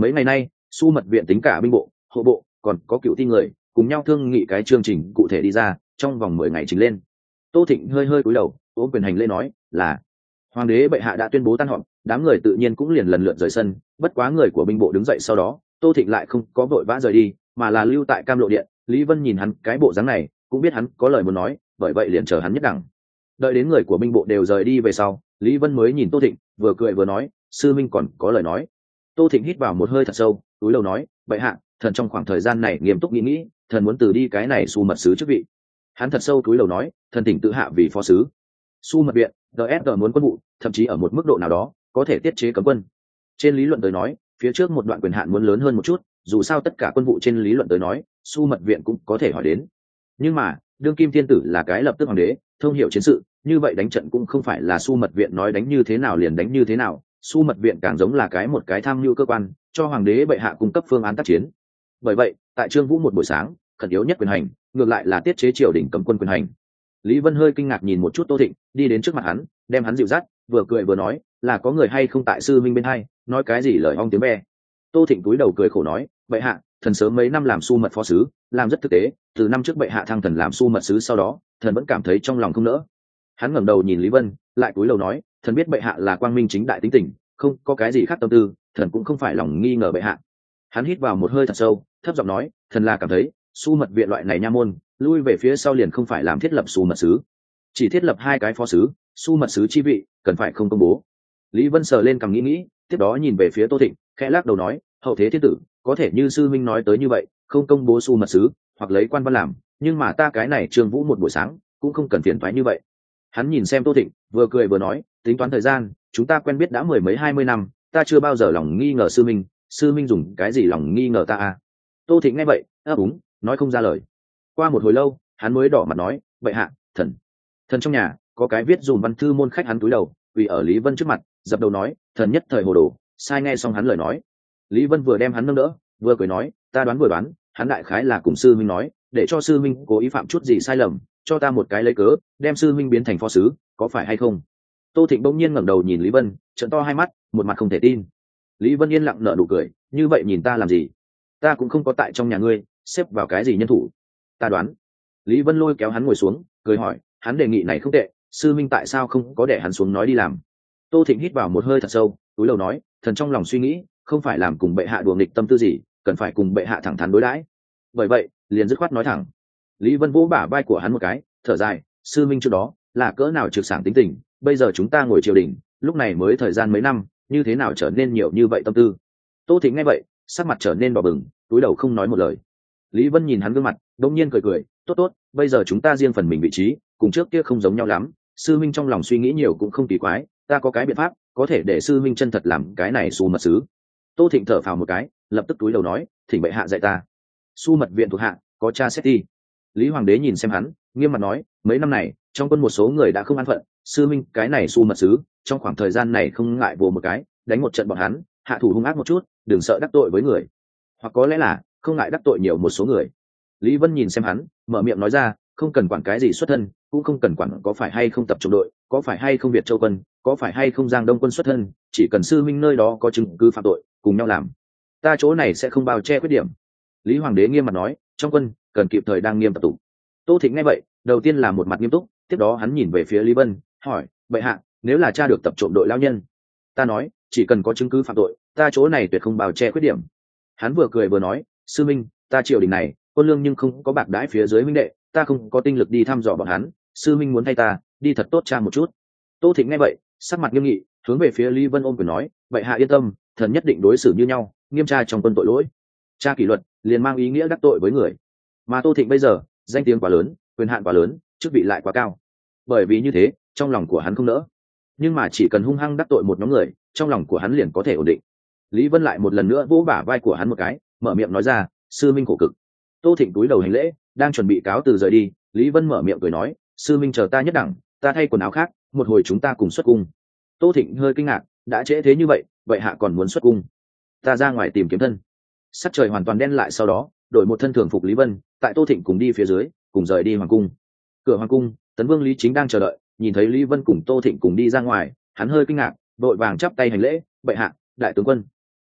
mấy ngày nay su mật viện tính cả binh bộ hộ bộ còn có cựu ti người cùng nhau thương nghị cái chương trình cụ thể đi ra, trong vòng mười ngày trình lên. Tô Thịnh hơi hơi cúi đầu ôm quyền hành lễ nói là hoàng đế bệ hạ đã tuyên bố tan họp, đám người tự nhiên cũng liền lần lượt rời sân. Bất quá người của binh bộ đứng dậy sau đó, Tô Thịnh lại không có vội vã rời đi, mà là lưu tại Cam Lộ điện. Lý Vân nhìn hắn cái bộ dáng này cũng biết hắn có lời muốn nói, bởi vậy liền chờ hắn nhất đẳng. Đợi đến người của binh bộ đều rời đi về sau, Lý Vân mới nhìn Tô Thịnh, vừa cười vừa nói, sư minh còn có lời nói. Tô Thịnh hít vào một hơi thật sâu, túi đầu nói, bệ hạ, thần trong khoảng thời gian này nghiêm túc nghĩ nghĩ, thần muốn từ đi cái này su mật sứ chức vị. Hắn thật sâu túi đầu nói, thần thỉnh tự hạ vì phó sứ. Su mật viện đê ét giê muốn quân vụ, thậm chí ở một mức độ nào đó có thể tiết chế cấm quân. Trên lý luận tới nói, phía trước một đoạn quyền hạn muốn lớn hơn một chút, dù sao tất cả quân vụ trên lý luận tới nói, su mật viện cũng có thể hỏi đến. Nhưng mà đương kim thiên tử là cái lập tức hoàng đế, thông hiểu chiến sự, như vậy đánh trận cũng không phải là su mật viện nói đánh như thế nào liền đánh như thế nào. Su mật viện càng giống là cái một cái tham mưu cơ quan, cho hoàng đế bệ hạ cung cấp phương án tác chiến. Bởi vậy tại Trương Vũ một buổi sáng, khẩn yếu nhất quyền hành ngược lại là tiết chế triều đình cấm quân quyền hành. Lý Vân hơi kinh ngạc nhìn một chút Tô Thịnh, đi đến trước mặt hắn, đem hắn dịu dắt, vừa cười vừa nói, là có người hay không tại sư minh bên hai, nói cái gì lời ong tiếng ve. Tô Thịnh cúi đầu cười khổ nói, bệ hạ, thần sớm mấy năm làm su mật phó sứ, làm rất thực tế, từ năm trước bệ hạ thăng thần làm su mật sứ sau đó, thần vẫn cảm thấy trong lòng không nỡ. Hắn ngẩng đầu nhìn Lý Vân, lại cúi đầu nói, thần biết bệ hạ là quang minh chính đại tính tình, không có cái gì khác tâm tư, thần cũng không phải lòng nghi ngờ bệ hạ. Hắn hít vào một hơi thật sâu, thấp giọng nói, thần là cảm thấy su mật viện loại này nha môn, lui về phía sau liền không phải làm thiết lập su mật sứ, chỉ thiết lập hai cái phó sứ, su mật sứ chi vị cần phải không công bố. Lý Vân sờ lên cằm nghĩ nghĩ, tiếp đó nhìn về phía Tô Thịnh, khẽ lắc đầu nói, hậu thế thiên tử có thể như sư minh nói tới như vậy, không công bố su mật sứ hoặc lấy quan văn làm, nhưng mà ta cái này Trương Vũ một buổi sáng cũng không cần phiền toái như vậy. Hắn nhìn xem Tô Thịnh, vừa cười vừa nói, tính toán thời gian, chúng ta quen biết đã mười mấy hai mươi năm, ta chưa bao giờ lòng nghi ngờ sư minh, sư minh dùng cái gì lòng nghi ngờ ta à? Tô Thịnh nghe vậy ấp úng nói không ra lời. Qua một hồi lâu hắn mới đỏ mặt nói, bệ hạ, thần thần trong nhà có cái viết dùm văn thư môn khách, hắn cúi đầu vì ở Lý Vân trước mặt dập đầu nói, thần nhất thời hồ đồ, sai nghe xong hắn lời nói. Lý Vân vừa đem hắn nâng đỡ, vừa cười nói, ta đoán vừa đoán, hắn đại khái là cùng sư minh nói, để cho sư minh cố ý phạm chút gì sai lầm, cho ta một cái lấy cớ, đem sư minh biến thành phó sứ, có phải hay không? Tô Thịnh bỗng nhiên ngẩng đầu nhìn Lý Vân, trợn to hai mắt, một mặt không thể tin. Lý Vân yên lặng nở nụ cười, như vậy nhìn ta làm gì? Ta cũng không có tại trong nhà ngươi xếp vào cái gì nhân thủ. Ta đoán. Lý Vân lôi kéo hắn ngồi xuống, cười hỏi, hắn đề nghị này không tệ, sư minh tại sao không có để hắn xuống nói đi làm? Tô Thịnh hít vào một hơi thật sâu, túi đầu nói, thần trong lòng suy nghĩ, không phải làm cùng bệ hạ đùa nghịch tâm tư gì, cần phải cùng bệ hạ thẳng thắn đối đãi. Bởi vậy liền dứt khoát nói thẳng. Lý Vân vỗ bả vai của hắn một cái, thở dài, sư minh trước đó là cỡ nào trực sảng tính tình, bây giờ chúng ta ngồi triều đình, lúc này mới thời gian mấy năm, như thế nào trở nên nhiều như vậy tâm tư. Tô Thịnh nghe vậy sắc mặt trở nên đỏ bừng, túi đầu không nói một lời. Lý Vân nhìn hắn gương mặt, đống nhiên cười cười, tốt tốt, bây giờ chúng ta riêng phần mình vị trí, cùng trước kia không giống nhau lắm, sư minh trong lòng suy nghĩ nhiều cũng không kỳ quái, ta có cái biện pháp có thể để sư minh chân thật làm cái này su mật sứ. Tô Thịnh thở phào một cái, lập tức túi đầu nói, thỉnh bệ hạ dạy ta. Su mật viện thuộc hạ có cha xét đi. Lý Hoàng đế nhìn xem hắn, nghiêm mặt nói, mấy năm này trong quân một số người đã không an phận, sư minh cái này su mật sứ trong khoảng thời gian này không ngại vồ một cái, đánh một trận bọn hắn, hạ thủ hung ác một chút, đừng sợ đắc tội với người, hoặc có lẽ là không ngại đắc tội nhiều một số người. Lý Vân nhìn xem hắn, mở miệng nói ra, không cần quản cái gì xuất thân, cũng không cần quản có phải hay không tập trung đội, có phải hay không Việt Châu quân, có phải hay không Giang Đông quân xuất thân, chỉ cần sư minh nơi đó có chứng cứ phạm tội, cùng nhau làm, ta chỗ này sẽ không bao che khuyết điểm. Lý Hoàng đế nghiêm mặt nói, trong quân cần kịp thời đang nghiêm tập tụ. Tô Thịnh nghe vậy, đầu tiên là một mặt nghiêm túc, tiếp đó hắn nhìn về phía Lý Vân, hỏi, bệ hạ, nếu là tra được tập trộm đội lao nhân? Ta nói, chỉ cần có chứng cứ phạm tội, ta chỗ này tuyệt không bao che khuyết điểm. Hắn vừa cười vừa nói, sư minh, ta triều đình này quân lương nhưng không có bạc đãi phía dưới minh đệ, ta không có tinh lực đi thăm dò bọn hắn, sư minh muốn thay ta đi thật tốt tra một chút. Tô Thịnh nghe vậy sắc mặt nghiêm nghị, hướng về phía Lý Vân ôm quyền nói, bệ hạ yên tâm, thần nhất định đối xử như nhau, nghiêm tra trong quân tội lỗi. Tra kỷ luật liền mang ý nghĩa đắc tội với người, mà Tô Thịnh bây giờ danh tiếng quá lớn, quyền hạn quá lớn, chức vị lại quá cao, bởi vì như thế trong lòng của hắn không nỡ, nhưng mà chỉ cần hung hăng đắc tội một nhóm người, trong lòng của hắn liền có thể ổn định. Lý Vân lại một lần nữa vỗ bả vai của hắn một cái, mở miệng nói ra, sư minh khổ cực. Tô Thịnh cúi đầu hành lễ, đang chuẩn bị cáo từ rời đi, Lý Vân mở miệng cười nói, sư minh chờ ta nhất đẳng, ta thay quần áo khác, một hồi chúng ta cùng xuất cung. Tô Thịnh hơi kinh ngạc, đã trễ thế như vậy, vậy hạ còn muốn xuất cung? Ta ra ngoài tìm kiếm thân. Sắc trời hoàn toàn đen lại sau đó, đổi một thân thường phục Lý Vân, tại Tô Thịnh cùng đi phía dưới, cùng rời đi hoàng cung. Cửa hoàng cung, Tấn Vương Lý Chính đang chờ đợi, nhìn thấy Lý Vân cùng Tô Thịnh cùng đi ra ngoài, hắn hơi kinh ngạc, vội vàng chắp tay hành lễ, bệ hạ, đại tướng quân.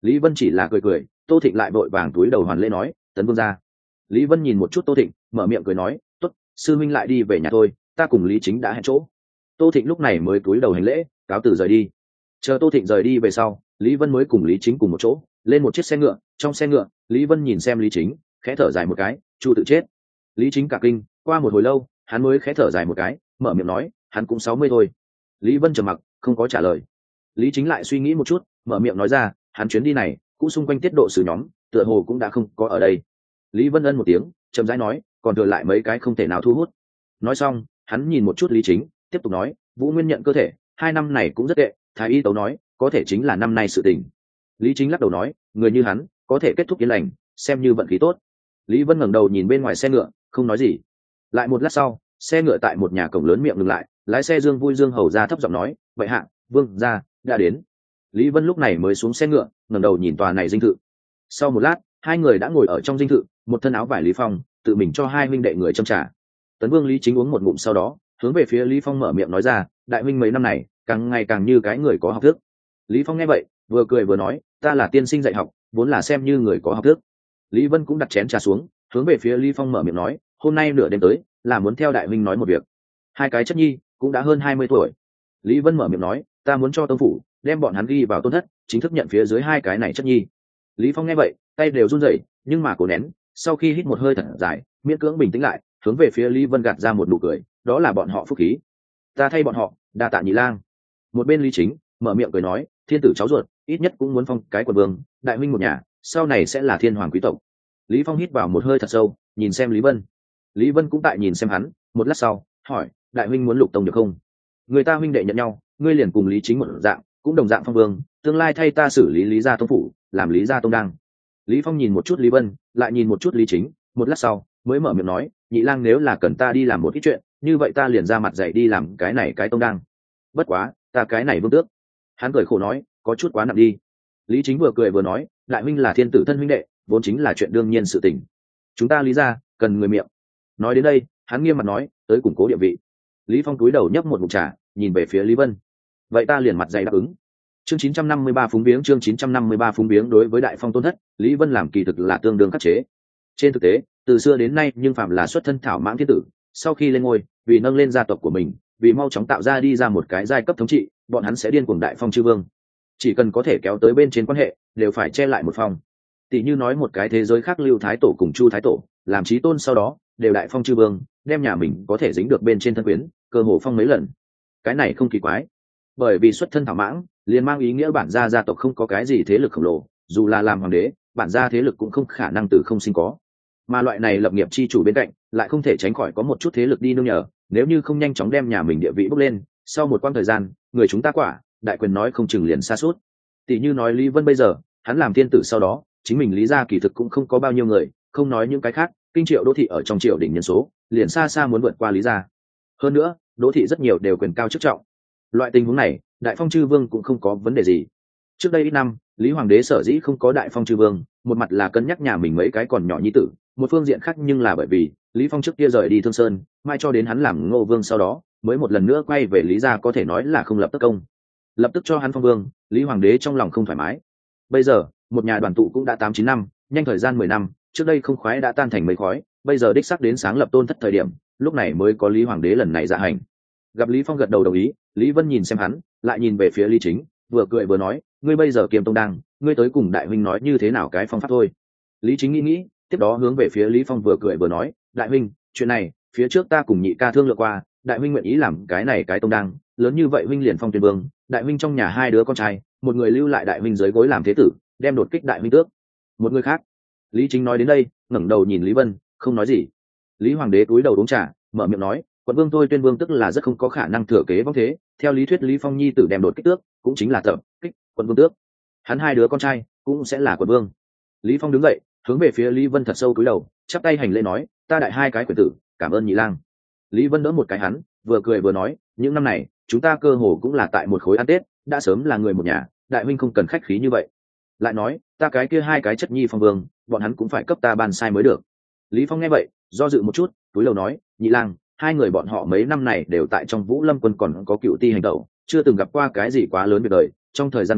Lý Vân chỉ là cười cười, Tô Thịnh lại vội vàng túi đầu hoàn lễ nói, tấn vương ra. Lý Vân nhìn một chút Tô Thịnh, mở miệng cười nói, tốt, sư minh lại đi về nhà thôi, ta cùng Lý Chính đã hẹn chỗ. Tô Thịnh lúc này mới túi đầu hành lễ, cáo từ rời đi. Chờ Tô Thịnh rời đi về sau, Lý Vân mới cùng Lý Chính cùng một chỗ lên một chiếc xe ngựa. Trong xe ngựa, Lý Vân nhìn xem Lý Chính, khẽ thở dài một cái, chu tự chết. Lý Chính cả kinh, qua một hồi lâu hắn mới khẽ thở dài một cái, mở miệng nói, hắn cũng sáu mươi thôi. Lý Vân trầm mặc, không có trả lời. Lý Chính lại suy nghĩ một chút, mở miệng nói ra, hắn chuyến đi này cũng xung quanh tiết độ sử nhóm tựa hồ cũng đã không có ở đây. Lý Vân ân một tiếng, chậm rãi nói, còn thừa lại mấy cái không thể nào thu hút. Nói xong hắn nhìn một chút Lý Chính, tiếp tục nói, Vũ Nguyên nhận cơ thể hai năm này cũng rất tệ, thái y tấu nói có thể chính là năm nay sự tình. Lý Chính lắc đầu nói, người như hắn có thể kết thúc yên lành, xem như vận khí tốt. Lý Vân ngẩng đầu nhìn bên ngoài xe ngựa, không nói gì. Lại một lát sau, xe ngựa tại một nhà cổng lớn miệng ngừng lại, lái xe Dương Vui Dương hầu ra thấp giọng nói, vậy hạ vương gia đã đến. Lý Vân lúc này mới xuống xe ngựa, ngẩng đầu nhìn tòa này dinh thự. Sau một lát hai người đã ngồi ở trong dinh thự, một thân áo vải Lý Phong tự mình cho hai huynh đệ người châm trà. Tấn Vương Lý Chính uống một ngụm sau đó hướng về phía Lý Phong mở miệng nói ra, đại huynh mấy năm này càng ngày càng như cái người có học thức. Lý Phong nghe vậy vừa cười vừa nói, ta là tiên sinh dạy học, vốn là xem như người có học thức. Lý Vân cũng đặt chén trà xuống, hướng về phía Lý Phong mở miệng nói, hôm nay nửa đêm tới là muốn theo đại huynh nói một việc. Hai cái chất nhi cũng đã hơn hai mươi tuổi. Lý Vân mở miệng nói, ta muốn cho tông phủ đem bọn hắn ghi vào tôn thất, chính thức nhận phía dưới hai cái này chất nhi. Lý Phong nghe vậy tay đều run rẩy, nhưng mà cố nén, sau khi hít một hơi thật dài, miễn cưỡng bình tĩnh lại, hướng về phía Lý Vân gạt ra một nụ cười, đó là bọn họ phúc khí, ta thay bọn họ đa tạ nhị lang. Một bên Lý Chính mở miệng cười nói, thiên tử cháu ruột ít nhất cũng muốn phong cái quận vương, đại huynh một nhà sau này sẽ là thiên hoàng quý tộc. Lý Phong hít vào một hơi thật sâu, nhìn xem Lý Vân. Lý Vân cũng tại nhìn xem hắn, một lát sau hỏi, đại huynh muốn lục tông được không? Người ta huynh đệ nhận nhau, ngươi liền cùng Lý Chính một dạng, cũng đồng dạng phong vương, tương lai thay ta xử lý Lý gia tông phủ, làm Lý gia tông đăng. Lý Phong nhìn một chút Lý Vân, lại nhìn một chút Lý Chính, một lát sau mới mở miệng nói, nhị lang nếu là cần ta đi làm một ít chuyện, như vậy ta liền ra mặt dạy đi làm cái này cái tông đăng. Bất quá ta cái này vương tước. Hắn cười khổ nói, có chút quá nặng đi. Lý Chính vừa cười vừa nói, đại huynh là thiên tử thân huynh đệ, vốn chính là chuyện đương nhiên sự tình, chúng ta Lý gia cần người miệng. Nói đến đây hắn nghiêm mặt nói, tới củng cố địa vị. Lý Phong cúi đầu nhấp một ngụm trà, nhìn về phía Lý Vân. Vậy ta liền mặt dày đáp ứng. Chương chín trăm năm mươi ba phúng viếng, chương chín trăm năm mươi ba phúng viếng. Đối với đại phong tôn thất, Lý Vân làm kỳ thực là tương đương khắc chế. Trên thực tế từ xưa đến nay, nhưng phạm là xuất thân thảo mãng thiên tử, sau khi lên ngôi, vì nâng lên gia tộc của mình, vì mau chóng tạo ra đi ra một cái giai cấp thống trị, bọn hắn sẽ điên cuồng đại phong chư vương. Chỉ cần có thể kéo tới bên trên quan hệ, đều phải che lại một phong. Tỷ như nói một cái thế giới khác, Lưu Thái Tổ cùng Chu Thái Tổ làm chí tôn sau đó đều đại phong chư vương, đem nhà mình có thể dính được bên trên thân quyến cơ hồ phong mấy lần. Cái này không kỳ quái, bởi vì xuất thân thảo mãng liền mang ý nghĩa bản gia gia tộc không có cái gì thế lực khổng lồ, dù là làm hoàng đế, bản gia thế lực cũng không khả năng từ không sinh có. Mà loại này lập nghiệp chi chủ bên cạnh lại không thể tránh khỏi có một chút thế lực đi nương nhờ, nếu như không nhanh chóng đem nhà mình địa vị bốc lên, sau một quãng thời gian người chúng ta quả đại quyền nói không chừng liền xa suốt. Tỷ như nói Lý Vân bây giờ hắn làm thiên tử sau đó, chính mình Lý gia kỳ thực cũng không có bao nhiêu người, không nói những cái khác, kinh triệu đô thị ở trong triều đỉnh nhân số liền xa xa muốn vượt qua Lý gia. Hơn nữa đô thị rất nhiều đều quyền cao chức trọng. Loại tình huống này đại phong chư vương cũng không có vấn đề gì. Trước đây ít năm Lý Hoàng đế sở dĩ không có đại phong chư vương, một mặt là cân nhắc nhà mình mấy cái còn nhỏ nhi tử, một phương diện khác nhưng là bởi vì Lý Phong trước kia rời đi Thương Sơn, mai cho đến hắn làm Ngô Vương sau đó mới một lần nữa quay về Lý gia, có thể nói là không lập tức công, lập tức cho hắn phong vương. Lý Hoàng đế trong lòng không thoải mái. Bây giờ một nhà đoàn tụ cũng đã tám chín năm, nhanh thời gian mười năm, trước đây không khoái đã tan thành mây khói, bây giờ đích xác đến sáng lập tôn thất thời điểm, lúc này mới có Lý Hoàng đế lần này dạ hành. Gặp Lý Phong gật đầu đồng ý, Lý Vân nhìn xem hắn, lại nhìn về phía Lý Chính, vừa cười vừa nói, ngươi bây giờ kiềm tông đang, ngươi tới cùng đại huynh nói như thế nào cái phong pháp thôi. Lý Chính nghĩ nghĩ, tiếp đó hướng về phía Lý Phong vừa cười vừa nói, đại huynh, chuyện này phía trước ta cùng nhị ca thương lượng qua, đại huynh nguyện ý làm cái này cái tông đang, lớn như vậy huynh liền phong tuyên vương, đại huynh trong nhà hai đứa con trai, một người lưu lại đại huynh dưới gối làm thế tử, đem đột kích đại huynh tước. Một người khác. Lý Chính nói đến đây ngẩng đầu nhìn Lý Vân, không nói gì. Lý Hoàng đế cúi đầu uống trà, mở miệng nói, quận vương tôi tuyên vương tức là rất không có khả năng thừa kế vong thế, theo lý thuyết Lý Phong nhi tử đem đột kích tước cũng chính là tập kích quận vương tước, hắn hai đứa con trai cũng sẽ là quận vương. Lý Phong đứng dậy hướng về phía Lý Vân thật sâu cúi đầu, chắp tay hành lễ nói, ta đại hai cái quyền tử, cảm ơn nhị lang. Lý Vân đỡ một cái hắn, vừa cười vừa nói, những năm này chúng ta cơ hồ cũng là tại một khối ăn Tết, đã sớm là người một nhà, đại huynh không cần khách khí như vậy. Lại nói ta cái kia hai cái chất nhi phong vương, bọn hắn cũng phải cấp ta ban sai mới được. Lý Phong nghe vậy do dự một chút, cúi đầu nói, nhị lang, hai người bọn họ mấy năm này đều tại trong Vũ Lâm quân còn có cựu ti hành tẩu, chưa từng gặp qua cái gì quá lớn việc đời, trong thời gian ngắn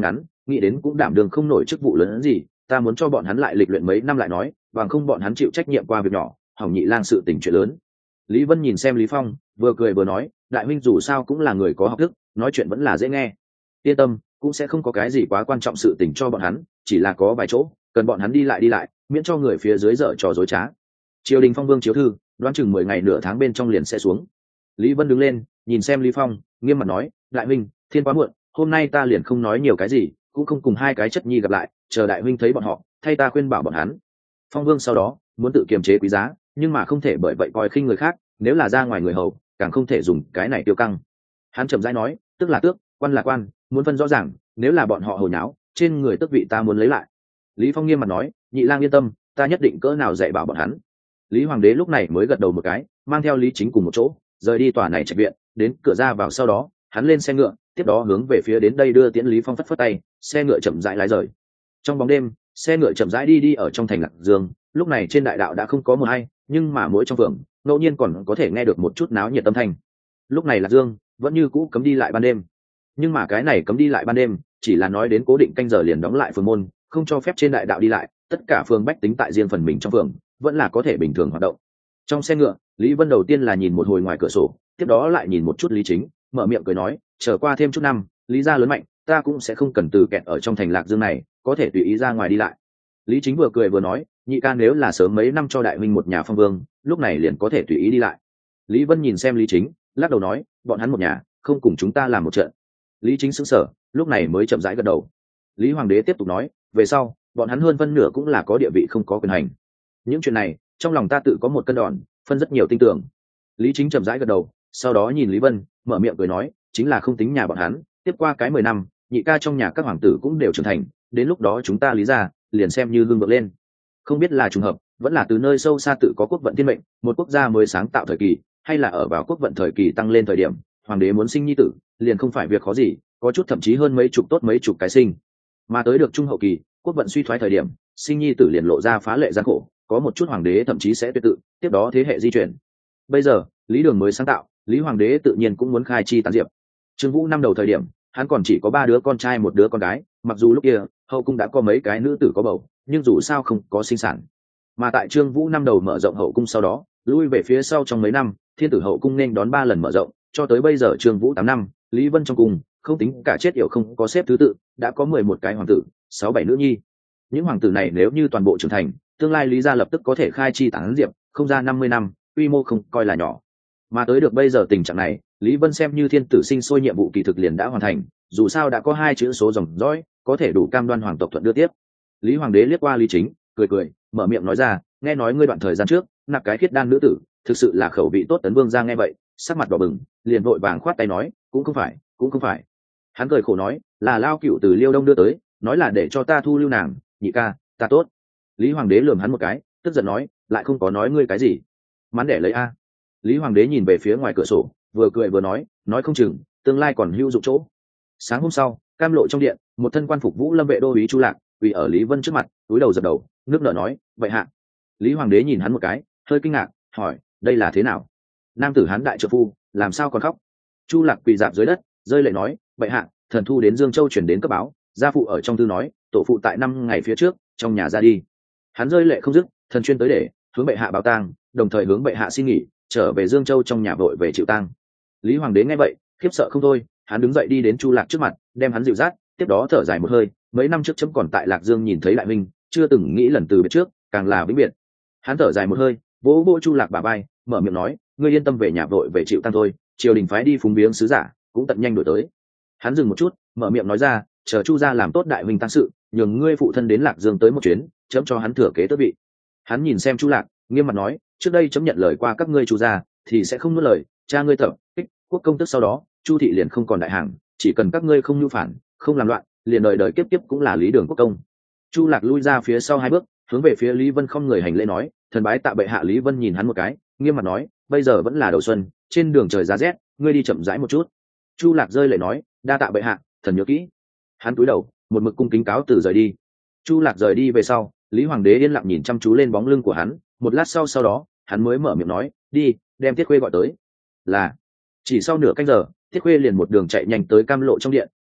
nghĩ đến cũng đảm đường không nổi chức vụ lớn hơn gì, ta muốn cho bọn hắn lại lịch luyện mấy năm lại nói, bằng không bọn hắn chịu trách nhiệm qua việc nhỏ, hỏng nhị lang sự tình chuyện lớn. Lý Vân nhìn xem Lý Phong, vừa cười vừa nói, đại huynh dù sao cũng là người có học thức, nói chuyện vẫn là dễ nghe. Yên tâm, cũng sẽ không có cái gì quá quan trọng sự tình cho bọn hắn, chỉ là có vài chỗ cần bọn hắn đi lại đi lại, miễn cho người phía dưới dở trò dối trá. Triều đình phong vương chiếu thư, đoán chừng mười ngày nửa tháng bên trong liền sẽ xuống. Lý Vân đứng lên, nhìn xem Lý Phong, nghiêm mặt nói, đại huynh, thiên quá muộn, hôm nay ta liền không nói nhiều cái gì, cũng không cùng hai cái chất nhi gặp lại, chờ đại huynh thấy bọn họ, thay ta khuyên bảo bọn hắn. Phong vương sau đó muốn tự kiềm chế quý giá, nhưng mà không thể bởi vậy coi khinh người khác, nếu là ra ngoài người hầu, càng không thể dùng cái này tiêu căng. Hắn chậm rãi nói, tức là tước, quan là quan, muốn phân rõ ràng, nếu là bọn họ hồi nháo, trên người tước vị ta muốn lấy lại. Lý Phong nghiêm mặt nói, nhị lang yên tâm, ta nhất định cỡ nào dạy bảo bọn hắn. Lý Hoàng đế lúc này mới gật đầu một cái, mang theo Lý Chính cùng một chỗ rời đi tòa này trạch viện, đến cửa ra vào sau đó hắn lên xe ngựa, tiếp đó hướng về phía đến đây đưa tiễn Lý Phong phất phất tay, xe ngựa chậm rãi lái rời. Trong bóng đêm, xe ngựa chậm rãi đi đi ở trong thành Lạc Dương, lúc này trên đại đạo đã không có một ai, nhưng mà mỗi trong phường ngẫu nhiên còn có thể nghe được một chút náo nhiệt âm thanh. Lúc này Lạc Dương vẫn như cũ cấm đi lại ban đêm, nhưng mà cái này cấm đi lại ban đêm chỉ là nói đến cố định canh giờ liền đóng lại phường môn, không cho phép trên đại đạo đi lại, tất cả phường bách tính tại riêng phần mình trong phường vẫn là có thể bình thường hoạt động. Trong xe ngựa, Lý Vân đầu tiên là nhìn một hồi ngoài cửa sổ, tiếp đó lại nhìn một chút Lý Chính, mở miệng cười nói, chờ qua thêm chút năm, Lý gia lớn mạnh, ta cũng sẽ không cần từ kẹt ở trong thành Lạc Dương này, có thể tùy ý ra ngoài đi lại. Lý Chính vừa cười vừa nói, nhị ca nếu là sớm mấy năm cho đại huynh một nhà phong vương, lúc này liền có thể tùy ý đi lại. Lý Vân nhìn xem Lý Chính, lắc đầu nói, bọn hắn một nhà không cùng chúng ta làm một trận. Lý Chính sững sờ, lúc này mới chậm rãi gật đầu. Lý Hoàng đế tiếp tục nói, về sau bọn hắn hơn phân nửa cũng là có địa vị không có quyền hành. Những chuyện này trong lòng ta tự có một cân đòn, phân rất nhiều tin tưởng. Lý Chính chậm rãi gật đầu, sau đó nhìn Lý Vân, mở miệng cười nói, chính là không tính nhà bọn hắn, tiếp qua cái mười năm, nhị ca trong nhà các hoàng tử cũng đều trưởng thành, đến lúc đó chúng ta Lý gia liền xem như hương vượng lên. Không biết là trùng hợp, vẫn là từ nơi sâu xa tự có quốc vận thiên mệnh, một quốc gia mới sáng tạo thời kỳ, hay là ở vào quốc vận thời kỳ tăng lên thời điểm, hoàng đế muốn sinh nhi tử, liền không phải việc khó gì, có chút thậm chí hơn mấy chục tốt mấy chục cái sinh. Mà tới được trung hậu kỳ, quốc vận suy thoái thời điểm, sinh nhi tử liền lộ ra phá lệ gian khổ, có một chút hoàng đế thậm chí sẽ tuyệt tự, tiếp đó thế hệ di chuyển. Bây giờ, Lý Đường mới sáng tạo, Lý Hoàng đế tự nhiên cũng muốn khai chi tán diệp. Trương Vũ năm đầu thời điểm, hắn còn chỉ có ba đứa con trai một đứa con gái, mặc dù lúc kia hậu cung đã có mấy cái nữ tử có bầu, nhưng dù sao không có sinh sản. Mà tại Trương Vũ năm đầu mở rộng hậu cung sau đó, lui về phía sau trong mấy năm, thiên tử hậu cung nên đón ba lần mở rộng, cho tới bây giờ Trương Vũ tám năm, Lý Vân trong cung, không tính cả chết yểu không có xếp thứ tự, đã có mười một cái hoàng tử, sáu bảy nữ nhi. Những hoàng tử này nếu như toàn bộ trưởng thành, tương lai Lý gia lập tức có thể khai chi tán diệp, không ra năm mươi năm, quy mô không coi là nhỏ. Mà tới được bây giờ tình trạng này, Lý Vân xem như thiên tử sinh sôi nhiệm vụ kỳ thực liền đã hoàn thành, dù sao đã có hai chữ số dòng dõi, có thể đủ cam đoan hoàng tộc thuận đưa tiếp. Lý Hoàng đế liếc qua Lý Chính, cười cười, mở miệng nói ra, nghe nói ngươi đoạn thời gian trước nạp cái khiết đan nữ tử, thực sự là khẩu vị tốt. Tấn Vương ra nghe vậy, sắc mặt đỏ bừng, liền vội vàng khoát tay nói, cũng không phải, cũng không phải. Hắn cười khổ nói, là Lao Cựu từ Liêu Đông đưa tới, nói là để cho ta thu lưu nàng, nhị ca, ta tốt. Lý Hoàng đế lườm hắn một cái, tức giận nói, lại không có nói ngươi cái gì, mắn để lấy a. Lý Hoàng đế nhìn về phía ngoài cửa sổ, vừa cười vừa nói, nói không chừng tương lai còn hữu dụng chỗ. Sáng hôm sau, Cam Lộ trong điện, một thân quan phục Vũ Lâm vệ đô úy Chu Lạc quỳ ở Lý Vân trước mặt, cúi đầu dập đầu, nước nở nói, vậy hạ. Lý Hoàng đế nhìn hắn một cái, hơi kinh ngạc, hỏi, đây là thế nào? Nam tử hán đại trợ phu, làm sao còn khóc? Chu Lạc quỳ dạp dưới đất, rơi lệ nói, vậy hạ, thần thu đến Dương Châu chuyển đến cấp báo, gia phụ ở trong thư nói, tổ phụ tại năm ngày phía trước trong nhà ra đi. Hắn rơi lệ không dứt, thần chuyên tới để hướng bệ hạ báo tang, đồng thời hướng bệ hạ xin nghỉ, trở về Dương Châu trong nhà vội về chịu tang. Lý Hoàng đế nghe vậy, khiếp sợ không thôi, hắn đứng dậy đi đến Chu Lạc trước mặt, đem hắn dịu dắt, tiếp đó thở dài một hơi, mấy năm trước chấm còn tại Lạc Dương nhìn thấy đại minh, chưa từng nghĩ lần từ biệt trước, càng là vĩnh biệt. Hắn thở dài một hơi, vỗ vỗ Chu Lạc bả vai, mở miệng nói, ngươi yên tâm về nhà vội về chịu tang thôi, triều đình phái đi phúng viếng sứ giả, cũng tận nhanh đổi tới. Hắn dừng một chút, mở miệng nói ra, chờ Chu gia làm tốt đại minh tang sự, nhường ngươi phụ thân đến Lạc Dương tới một chuyến, chấm cho hắn thừa kế tước vị. Hắn nhìn xem Chu Lạc, nghiêm mặt nói, trước đây chấm nhận lời qua các ngươi Chu gia, thì sẽ không nuốt lời, cha ngươi tập kích quốc công tức sau đó, Chu thị liền không còn đại hàng, chỉ cần các ngươi không nhu phản, không làm loạn, liền đời đời kiếp kiếp cũng là Lý Đường quốc công. Chu Lạc lui ra phía sau hai bước, hướng về phía Lý Vân không người hành lễ nói, thần bái tạ bệ hạ. Lý Vân nhìn hắn một cái, nghiêm mặt nói, bây giờ vẫn là đầu xuân, trên đường trời giá rét, ngươi đi chậm rãi một chút. Chu Lạc rơi lệ nói, đa tạ bệ hạ, thần nhớ kỹ. Hắn cúi đầu, một mực cung kính cáo từ rời đi. Chu Lạc rời đi về sau, Lý Hoàng đế yên lặng nhìn chăm chú lên bóng lưng của hắn, một lát sau sau đó, hắn mới mở miệng nói, đi, đem Thiết Khuê gọi tới. Là. Chỉ sau nửa canh giờ, Thiết Khuê liền một đường chạy nhanh tới Cam Lộ trong điện,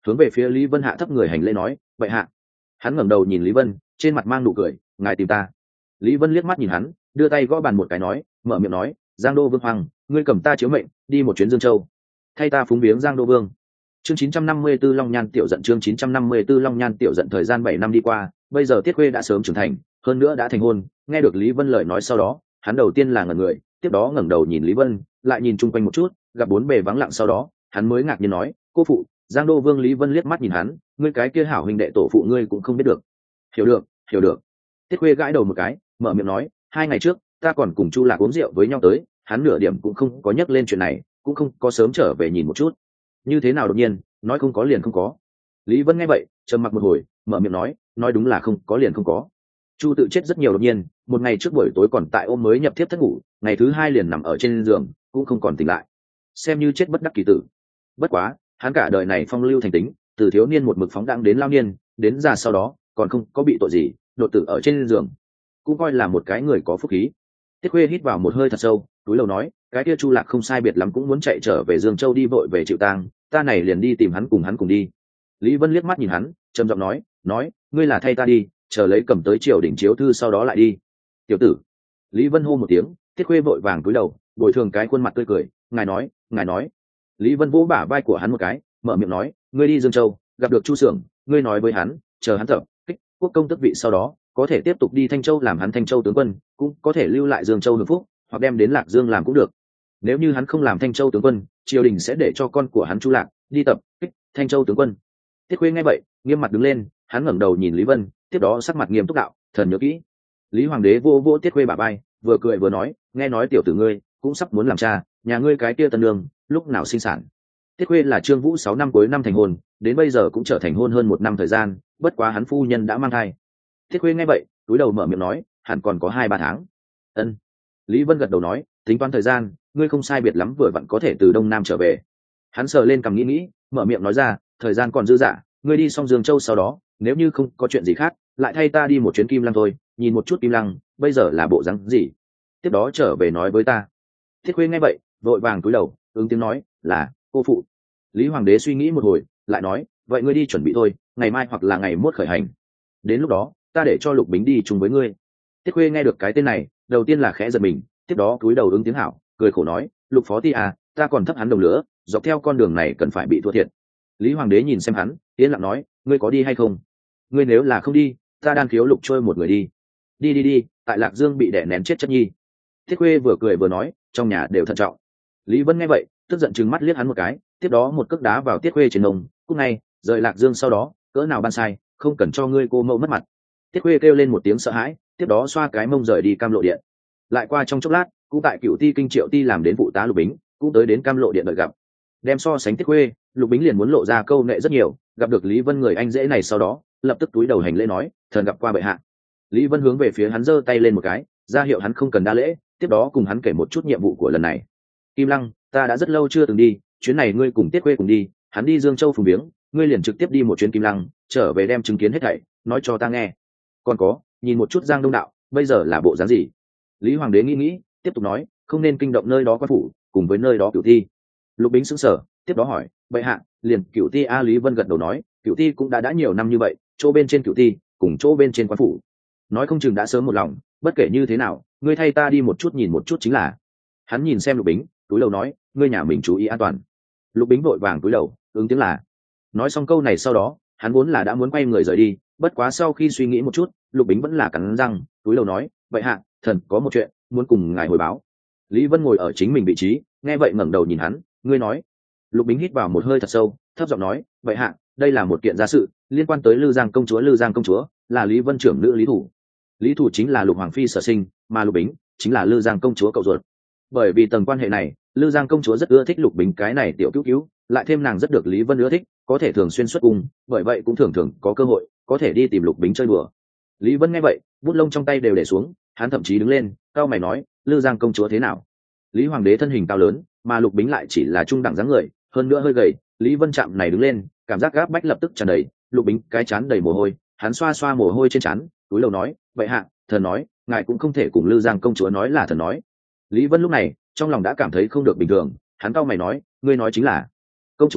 hướng về phía Lý Vân hạ thấp người hành lễ nói, vậy hạ. Hắn ngẩng đầu nhìn Lý Vân, trên mặt mang nụ cười, ngài tìm ta. Lý Vân liếc mắt nhìn hắn, đưa tay gõ bàn một cái nói, mở miệng nói, Giang Đô Vương Hoàng, ngươi cầm ta chiếu mệnh, đi một chuyến Dương Châu, thay ta phúng viếng Giang Đô Vương. Chương chín trăm năm mươi tư Long Nhan tiểu giận chương chín trăm năm mươi tư Long Nhan tiểu giận thời gian bảy năm đi qua, bây giờ Tiết Khuê đã sớm trưởng thành, hơn nữa đã thành hôn, nghe được Lý Vân lời nói sau đó, hắn đầu tiên là ngẩn người, tiếp đó ngẩng đầu nhìn Lý Vân, lại nhìn chung quanh một chút, gặp bốn bề vắng lặng sau đó, hắn mới ngạc nhiên nói, cô phụ. Giang Đô Vương Lý Vân liếc mắt nhìn hắn, ngươi cái kia hảo huynh đệ tổ phụ ngươi cũng không biết được. Hiểu được, hiểu được. Tiết Khuê gãi đầu một cái, mở miệng nói, hai ngày trước, ta còn cùng Chu Lạc uống rượu với nhau tới, hắn nửa điểm cũng không có nhắc lên chuyện này, cũng không có sớm trở về nhìn một chút. Như thế nào đột nhiên, nói không có liền không có. Lý Vân nghe vậy, trầm mặc một hồi, mở miệng nói, nói đúng là không có liền không có. Chu tự chết rất nhiều đột nhiên, một ngày trước buổi tối còn tại ôm mới nhập thiếp thất ngủ, ngày thứ hai liền nằm ở trên giường, cũng không còn tỉnh lại, xem như chết bất đắc kỳ tử. Bất quá, hắn cả đời này phong lưu thành tính, từ thiếu niên một mực phóng đãng đến lao niên, đến già sau đó còn không có bị tội gì, đột tử ở trên giường, cũng coi là một cái người có phúc khí. Tiết Khuê hít vào một hơi thật sâu, túi lầu nói, cái kia Chu Lạc không sai biệt lắm cũng muốn chạy trở về Dương Châu đi vội về chịu tang, ta này liền đi tìm hắn cùng hắn cùng đi. Lý Vân liếc mắt nhìn hắn, trầm giọng nói, nói, ngươi là thay ta đi, chờ lấy cầm tới triều đỉnh chiếu thư sau đó lại đi. Tiểu tử. Lý Vân hô một tiếng, Tiết Khuê vội vàng cúi đầu, bồi thường cái khuôn mặt tươi cười, ngài nói, ngài nói. Lý Vân vỗ bả vai của hắn một cái, mở miệng nói, ngươi đi Dương Châu, gặp được Chu Sưởng, ngươi nói với hắn, chờ hắn tập kích quốc công tước vị sau đó, có thể tiếp tục đi Thanh Châu làm hắn Thanh Châu tướng quân, cũng có thể lưu lại Dương Châu hưởng phúc, hoặc đem đến Lạc Dương làm cũng được. Nếu như hắn không làm Thanh Châu tướng quân, triều đình sẽ để cho con của hắn Chu Lạc đi tập kích Thanh Châu tướng quân. Tiết Khuê nghe vậy, nghiêm mặt đứng lên, hắn ngẩng đầu nhìn Lý Vân, tiếp đó sắc mặt nghiêm túc đạo, thần nhớ kỹ. Lý Hoàng đế vô vô Tiết Khuê bả vai, vừa cười vừa nói, nghe nói tiểu tử ngươi cũng sắp muốn làm cha, nhà ngươi cái kia tân nương lúc nào sinh sản. Tiết Khuê là Trương Vũ sáu năm cuối năm thành hôn, đến bây giờ cũng trở thành hôn hơn một năm thời gian, bất quá hắn phu nhân đã mang thai. Tiết Khuê nghe vậy, túi đầu mở miệng nói, hẳn còn có hai ba tháng. Ân. Lý Vân gật đầu nói, tính toán thời gian, ngươi không sai biệt lắm vừa vặn có thể từ Đông Nam trở về. Hắn sờ lên cằm nghĩ nghĩ, mở miệng nói ra, thời gian còn dư dả, ngươi đi xong Dương Châu sau đó, nếu như không có chuyện gì khác, lại thay ta đi một chuyến Kim Lăng thôi, nhìn một chút Kim Lăng bây giờ là bộ dáng gì, tiếp đó trở về nói với ta. Thiết Khuê nghe vậy, vội vàng cúi đầu, ứng tiếng nói, là cô phụ. Lý Hoàng đế suy nghĩ một hồi, lại nói, vậy ngươi đi chuẩn bị thôi, ngày mai hoặc là ngày mốt khởi hành, đến lúc đó ta để cho Lục Bính đi chung với ngươi. Tiết Khuê nghe được cái tên này, đầu tiên là khẽ giật mình, tiếp đó cúi đầu ứng tiếng hảo, cười khổ nói, Lục phó ti à, ta còn thấp hắn đồng lửa, dọc theo con đường này cần phải bị thua thiệt. Lý Hoàng đế nhìn xem hắn, yên lặng nói, ngươi có đi hay không? Ngươi nếu là không đi, ta đan khiếu Lục trôi một người đi. Đi đi đi, tại Lạc Dương bị đè nén chết chất nhi. Thiết Khuê vừa cười vừa nói, trong nhà đều thận trọng. Lý Vân nghe vậy, tức giận trừng mắt liếc hắn một cái, tiếp đó một cước đá vào Tiết Khuê trên mông, cúc ngay, rời Lạc Dương sau đó, cỡ nào ban sai, không cần cho ngươi cô mẫu mất mặt. Tiết Khuê kêu lên một tiếng sợ hãi, tiếp đó xoa cái mông rời đi Cam Lộ điện. Lại qua trong chốc lát, cũng tại Cựu Ti kinh Triệu Ti làm đến phụ tá Lục Bính, cũng tới đến Cam Lộ điện đợi gặp. Đem so sánh Tiết Khuê, Lục Bính liền muốn lộ ra câu nệ rất nhiều, gặp được Lý Vân người anh dễ này sau đó, lập tức túi đầu hành lễ nói, thần gặp qua bệ hạ. Lý Vân hướng về phía hắn giơ tay lên một cái, ra hiệu hắn không cần đa lễ, tiếp đó cùng hắn kể một chút nhiệm vụ của lần này. Kim Lăng, ta đã rất lâu chưa từng đi, chuyến này ngươi cùng Tiết Khuê cùng đi, hắn đi Dương Châu phùng viếng, ngươi liền trực tiếp đi một chuyến Kim Lăng, trở về đem chứng kiến hết thảy, nói cho ta nghe. Còn có, nhìn một chút Giang Đông đạo, bây giờ là bộ dáng gì? Lý Hoàng đế nghĩ nghĩ, tiếp tục nói, không nên kinh động nơi đó quan phủ, cùng với nơi đó Cửu Ti. Lục Bính sững sờ, tiếp đó hỏi, bệ hạ, liền Cửu Ti a? Lý Vân gật đầu nói, Cửu Ti cũng đã đã nhiều năm như vậy, chỗ bên trên Cửu Ti, cùng chỗ bên trên quan phủ, nói không chừng đã sớm một lòng, bất kể như thế nào, ngươi thay ta đi một chút nhìn một chút chính là. Hắn nhìn xem Lục Bính, túi đầu nói, ngươi nhà mình chú ý an toàn. Lục Bính vội vàng túi đầu, ứng tiếng là. Nói xong câu này sau đó, hắn vốn là đã muốn quay người rời đi, bất quá sau khi suy nghĩ một chút, Lục Bính vẫn là cắn răng, túi đầu nói, vậy hạ, thần có một chuyện muốn cùng ngài hồi báo. Lý Vân ngồi ở chính mình vị trí, nghe vậy ngẩng đầu nhìn hắn, ngươi nói. Lục Bính hít vào một hơi thật sâu, thấp giọng nói, vậy hạ, đây là một kiện gia sự, liên quan tới Lư Giang công chúa. Lư Giang công chúa là Lý Vân trưởng nữ Lý Thủ. Lý Thủ chính là Lục Hoàng phi sở sinh, mà Lục Bính chính là Lư Giang công chúa cậu ruột. Bởi vì tầng quan hệ này, Lư Giang công chúa rất ưa thích Lục Bính cái này tiểu cứu cứu, lại thêm nàng rất được Lý Vân ưa thích, có thể thường xuyên xuất cung, bởi vậy cũng thường thường có cơ hội có thể đi tìm Lục Bính chơi đùa. Lý Vân nghe vậy, bút lông trong tay đều để xuống, hắn thậm chí đứng lên, cao mày nói, Lư Giang công chúa thế nào? Lý Hoàng đế thân hình cao lớn, mà Lục Bính lại chỉ là trung đẳng dáng người, hơn nữa hơi gầy. Lý Vân chạm này đứng lên, cảm giác gáp bách lập tức tràn đầy. Lục Bính cái chán đầy mồ hôi, hắn xoa xoa mồ hôi trên trán, túi lầu nói, vậy hạ, thần nói, ngài cũng không thể cùng Lư Giang công chúa nói là thần nói. Lý Vân lúc này trong lòng đã cảm thấy không được bình thường, hắn cau mày nói, ngươi nói chính là công chúa?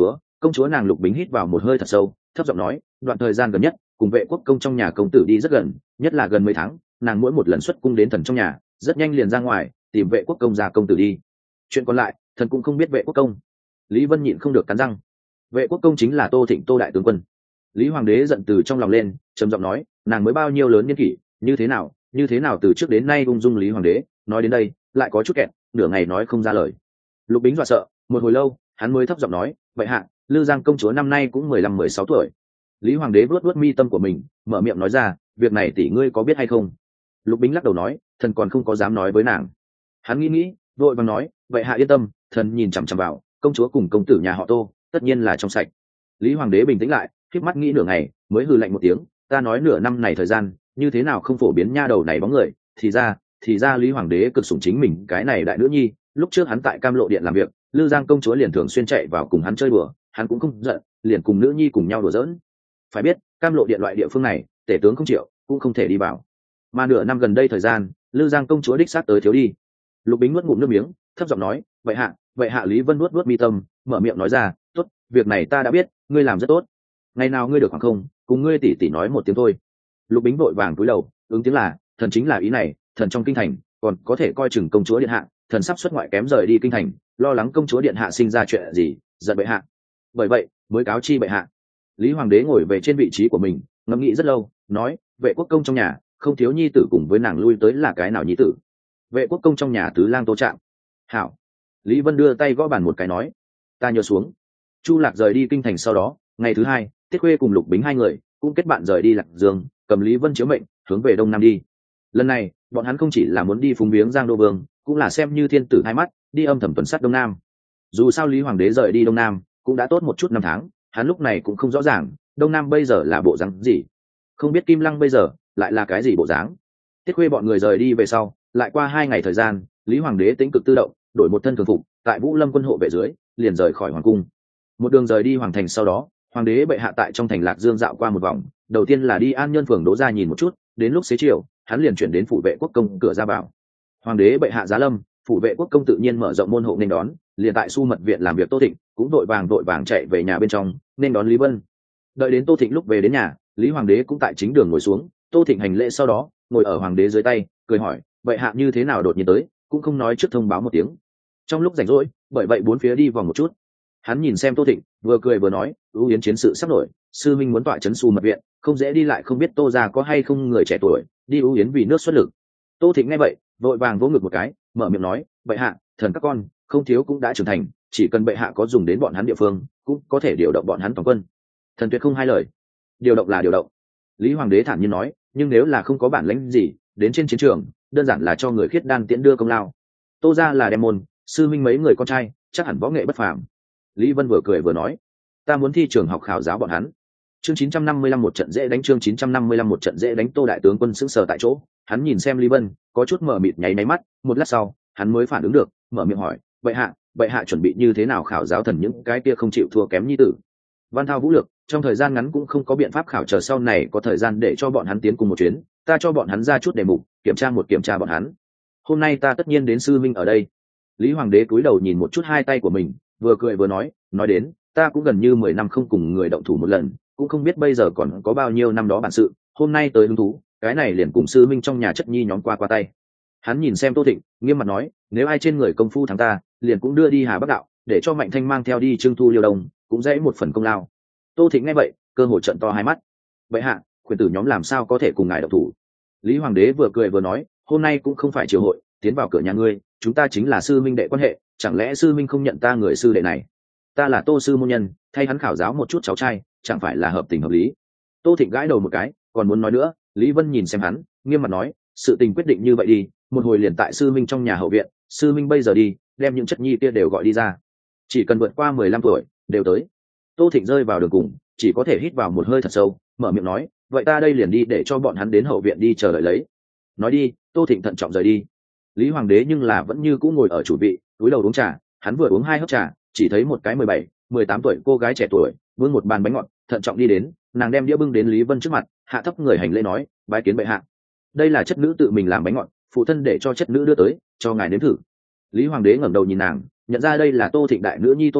Công chúa nàng Lục Bính hít vào một hơi thật sâu, thấp giọng nói, đoạn thời gian gần nhất cùng vệ quốc công trong nhà công tử đi rất gần, nhất là gần mấy tháng, nàng mỗi một lần xuất cung đến thần trong nhà, rất nhanh liền ra ngoài tìm vệ quốc công gia công tử đi. Chuyện còn lại thần cũng không biết. Vệ quốc công. Lý Vân nhịn không được cắn răng. Vệ quốc công chính là Tô Thịnh, Tô đại tướng quân. Lý Hoàng đế giận từ trong lòng lên, trầm giọng nói, nàng mới bao nhiêu lớn niên kỷ, như thế nào như thế nào từ trước đến nay ung dung. Lý Hoàng đế nói đến đây lại có chút kẹt, nửa ngày nói không ra lời. Lục Bính dọa sợ, một hồi lâu hắn mới thấp giọng nói, vậy hạ, Lư Giang công chúa năm nay cũng mười lăm mười sáu tuổi. Lý Hoàng đế vuốt vuốt mi tâm của mình, mở miệng nói ra, việc này tỷ ngươi có biết hay không? Lục Bính lắc đầu nói, thần còn không có dám nói với nàng. Hắn nghĩ nghĩ, vội vàng nói, vậy hạ yên tâm, thần nhìn chằm chằm vào, công chúa cùng công tử nhà họ Tô tất nhiên là trong sạch. Lý Hoàng đế bình tĩnh lại, khép mắt nghĩ nửa ngày mới hừ lạnh một tiếng, ta nói nửa năm này thời gian như thế nào không phổ biến nha đầu này bóng người, thì ra thì ra Lý Hoàng đế cực sủng chính mình cái này đại nữ nhi. Lúc trước hắn tại Cam Lộ điện làm việc, Lư Giang công chúa liền thường xuyên chạy vào cùng hắn chơi đùa, hắn cũng không giận, liền cùng nữ nhi cùng nhau đùa giỡn. Phải biết Cam Lộ điện loại địa phương này tể tướng không chịu cũng không thể đi vào, mà nửa năm gần đây thời gian Lư Giang công chúa đích xác tới thiếu đi. Lục Bính nuốt ngụm nước miếng, thấp giọng nói, vậy hạ vậy hạ. Lý Vân nuốt nuốt mi tâm, mở miệng nói ra, tốt, việc này ta đã biết, ngươi làm rất tốt, ngày nào ngươi được khoảng không cùng ngươi tỷ tỷ nói một tiếng thôi. Lục Bính vội vàng cúi đầu ứng tiếng là, thần chính là ý này, thần trong kinh thành còn có thể coi chừng công chúa điện hạ, thần sắp xuất ngoại kém rời đi kinh thành, lo lắng công chúa điện hạ sinh ra chuyện gì giận bệ hạ, bởi vậy mới cáo chi bệ hạ. Lý Hoàng đế ngồi về trên vị trí của mình, ngẫm nghĩ rất lâu, nói, vệ quốc công trong nhà không thiếu nhi tử, cùng với nàng lui tới là cái nào nhi tử? Vệ quốc công trong nhà tứ lang Tô Trạm. Hảo. Lý Vân đưa tay gõ bàn một cái nói, ta nhớ xuống. Chu Lạc rời đi kinh thành sau đó, ngày thứ hai Tiết Khuê cùng Lục Bính hai người cũng kết bạn rời đi Lạc Dương, cầm Lý Vân chiếu mệnh hướng về đông nam đi. Lần này bọn hắn không chỉ là muốn đi phúng viếng Giang Đô Vương, cũng là xem như thiên tử hai mắt, đi âm thầm tuần sát đông nam. Dù sao Lý Hoàng đế rời đi đông nam cũng đã tốt một chút năm tháng, hắn lúc này cũng không rõ ràng đông nam bây giờ là bộ dáng gì, không biết Kim Lăng bây giờ lại là cái gì bộ dáng. Tiết Khuê bọn người rời đi về sau, lại qua hai ngày thời gian, Lý Hoàng đế tĩnh cực tự động đổi một thân thường phục, tại Vũ Lâm quân hộ vệ dưới liền rời khỏi hoàng cung. Một đường rời đi hoàng thành sau đó, hoàng đế bệ hạ tại trong thành Lạc Dương dạo qua một vòng, đầu tiên là đi An Nhơn phường Đỗ gia nhìn một chút, đến lúc xế chiều hắn liền chuyển đến phủ vệ quốc công cửa ra vào. Hoàng đế bệ hạ giá lâm, phủ vệ quốc công tự nhiên mở rộng môn hộ nên đón, liền tại Su Mật viện làm việc Tô Thịnh cũng đội vàng đội vàng chạy về nhà bên trong nên đón Lý Vân. Đợi đến Tô Thịnh lúc về đến nhà, Lý Hoàng đế cũng tại chính đường ngồi xuống, Tô Thịnh hành lễ sau đó ngồi ở hoàng đế dưới tay, cười hỏi, bệ hạ như thế nào đột nhiên tới, cũng không nói trước thông báo một tiếng. Trong lúc rảnh rỗi, bởi vậy bốn phía đi vòng một chút. Hắn nhìn xem Tô Thịnh, vừa cười vừa nói, ưu yến chiến sự sắp nổi, sư minh muốn tọa trấn Su Mật viện, không dễ đi lại, không biết Tô gia có hay không người trẻ tuổi đi ưu yến vì nước xuất lực. Tô Thịnh nghe vậy vội vàng vỗ ngực một cái, mở miệng nói, bệ hạ, thần các con không thiếu cũng đã trưởng thành, chỉ cần bệ hạ có dùng đến bọn hắn địa phương, cũng có thể điều động bọn hắn toàn quân. Thần tuyệt không hai lời. Điều động là điều động. Lý Hoàng đế thản nhiên nói, nhưng nếu là không có bản lĩnh gì đến trên chiến trường, đơn giản là cho người khiết đan tiễn đưa công lao. Tô gia là đem môn, sư minh mấy người con trai chắc hẳn võ nghệ bất phàm. Lý Vân vừa cười vừa nói, ta muốn thi trường học khảo giáo bọn hắn. Chương chín trăm năm mươi lăm một trận dễ đánh, chương chín trăm năm mươi lăm một trận dễ đánh. Tô đại tướng quân sững sờ tại chỗ, hắn nhìn xem Lý Vân, có chút mờ mịt nháy máy mắt, một lát sau, hắn mới phản ứng được, mở miệng hỏi, bệ hạ, bệ hạ chuẩn bị như thế nào khảo giáo thần những cái kia không chịu thua kém nhi tử? Văn thao vũ lược, trong thời gian ngắn cũng không có biện pháp khảo, chờ sau này có thời gian để cho bọn hắn tiến cùng một chuyến, ta cho bọn hắn ra chút đề mục, kiểm tra một kiểm tra bọn hắn. Hôm nay ta tất nhiên đến sư minh ở đây. Lý Hoàng đế cúi đầu nhìn một chút hai tay của mình, vừa cười vừa nói, nói đến, ta cũng gần như mười năm không cùng người động thủ một lần, cũng không biết bây giờ còn có bao nhiêu năm đó bản sự, hôm nay tới hứng thú, cái này liền cùng sư minh trong nhà chất nhi nhóm qua qua tay. Hắn nhìn xem Tô Thịnh, nghiêm mặt nói, nếu ai trên người công phu thắng ta, liền cũng đưa đi Hà Bắc đạo, để cho Mạnh Thanh mang theo đi trưng thu Liêu Đông, cũng dễ một phần công lao. Tô Thịnh nghe vậy, cơ hội trận to hai mắt. Vậy hạ, khuyển tử nhóm làm sao có thể cùng ngài động thủ? Lý Hoàng đế vừa cười vừa nói, hôm nay cũng không phải triều hội, tiến vào cửa nhà ngươi, chúng ta chính là sư minh đệ quan hệ, chẳng lẽ sư minh không nhận ta người sư đệ này? Ta là Tô sư môn nhân, thay hắn khảo giáo một chút cháu trai, chẳng phải là hợp tình hợp lý? Tô Thịnh gãi đầu một cái, còn muốn nói nữa, Lý Vân nhìn xem hắn, nghiêm mặt nói, sự tình quyết định như vậy đi, một hồi liền tại sư minh trong nhà hậu viện, sư minh bây giờ đi, đem những chất nhi kia đều gọi đi ra, chỉ cần vượt qua mười lăm tuổi đều tới. Tô Thịnh rơi vào đường cùng, chỉ có thể hít vào một hơi thật sâu, mở miệng nói, vậy ta đây liền đi để cho bọn hắn đến hậu viện đi chờ đợi lấy. Nói đi, Tô Thịnh thận trọng rời đi. Lý Hoàng đế nhưng là vẫn như cũ ngồi ở chủ vị, túi đầu uống trà, hắn vừa uống hai hớp trà, chỉ thấy một cái mười bảy, mười tám tuổi cô gái trẻ tuổi, vương một bàn bánh ngọt, thận trọng đi đến, nàng đem đĩa bưng đến Lý Vân trước mặt, hạ thấp người hành lễ nói, bái kiến bệ hạ. Đây là chất nữ tự mình làm bánh ngọt, phụ thân để cho chất nữ đưa tới, cho ngài nếm thử. Lý Hoàng đế ngẩng đầu nhìn nàng, nhận ra đây là Tô Thịnh đại nữ nhi Tô Đạm,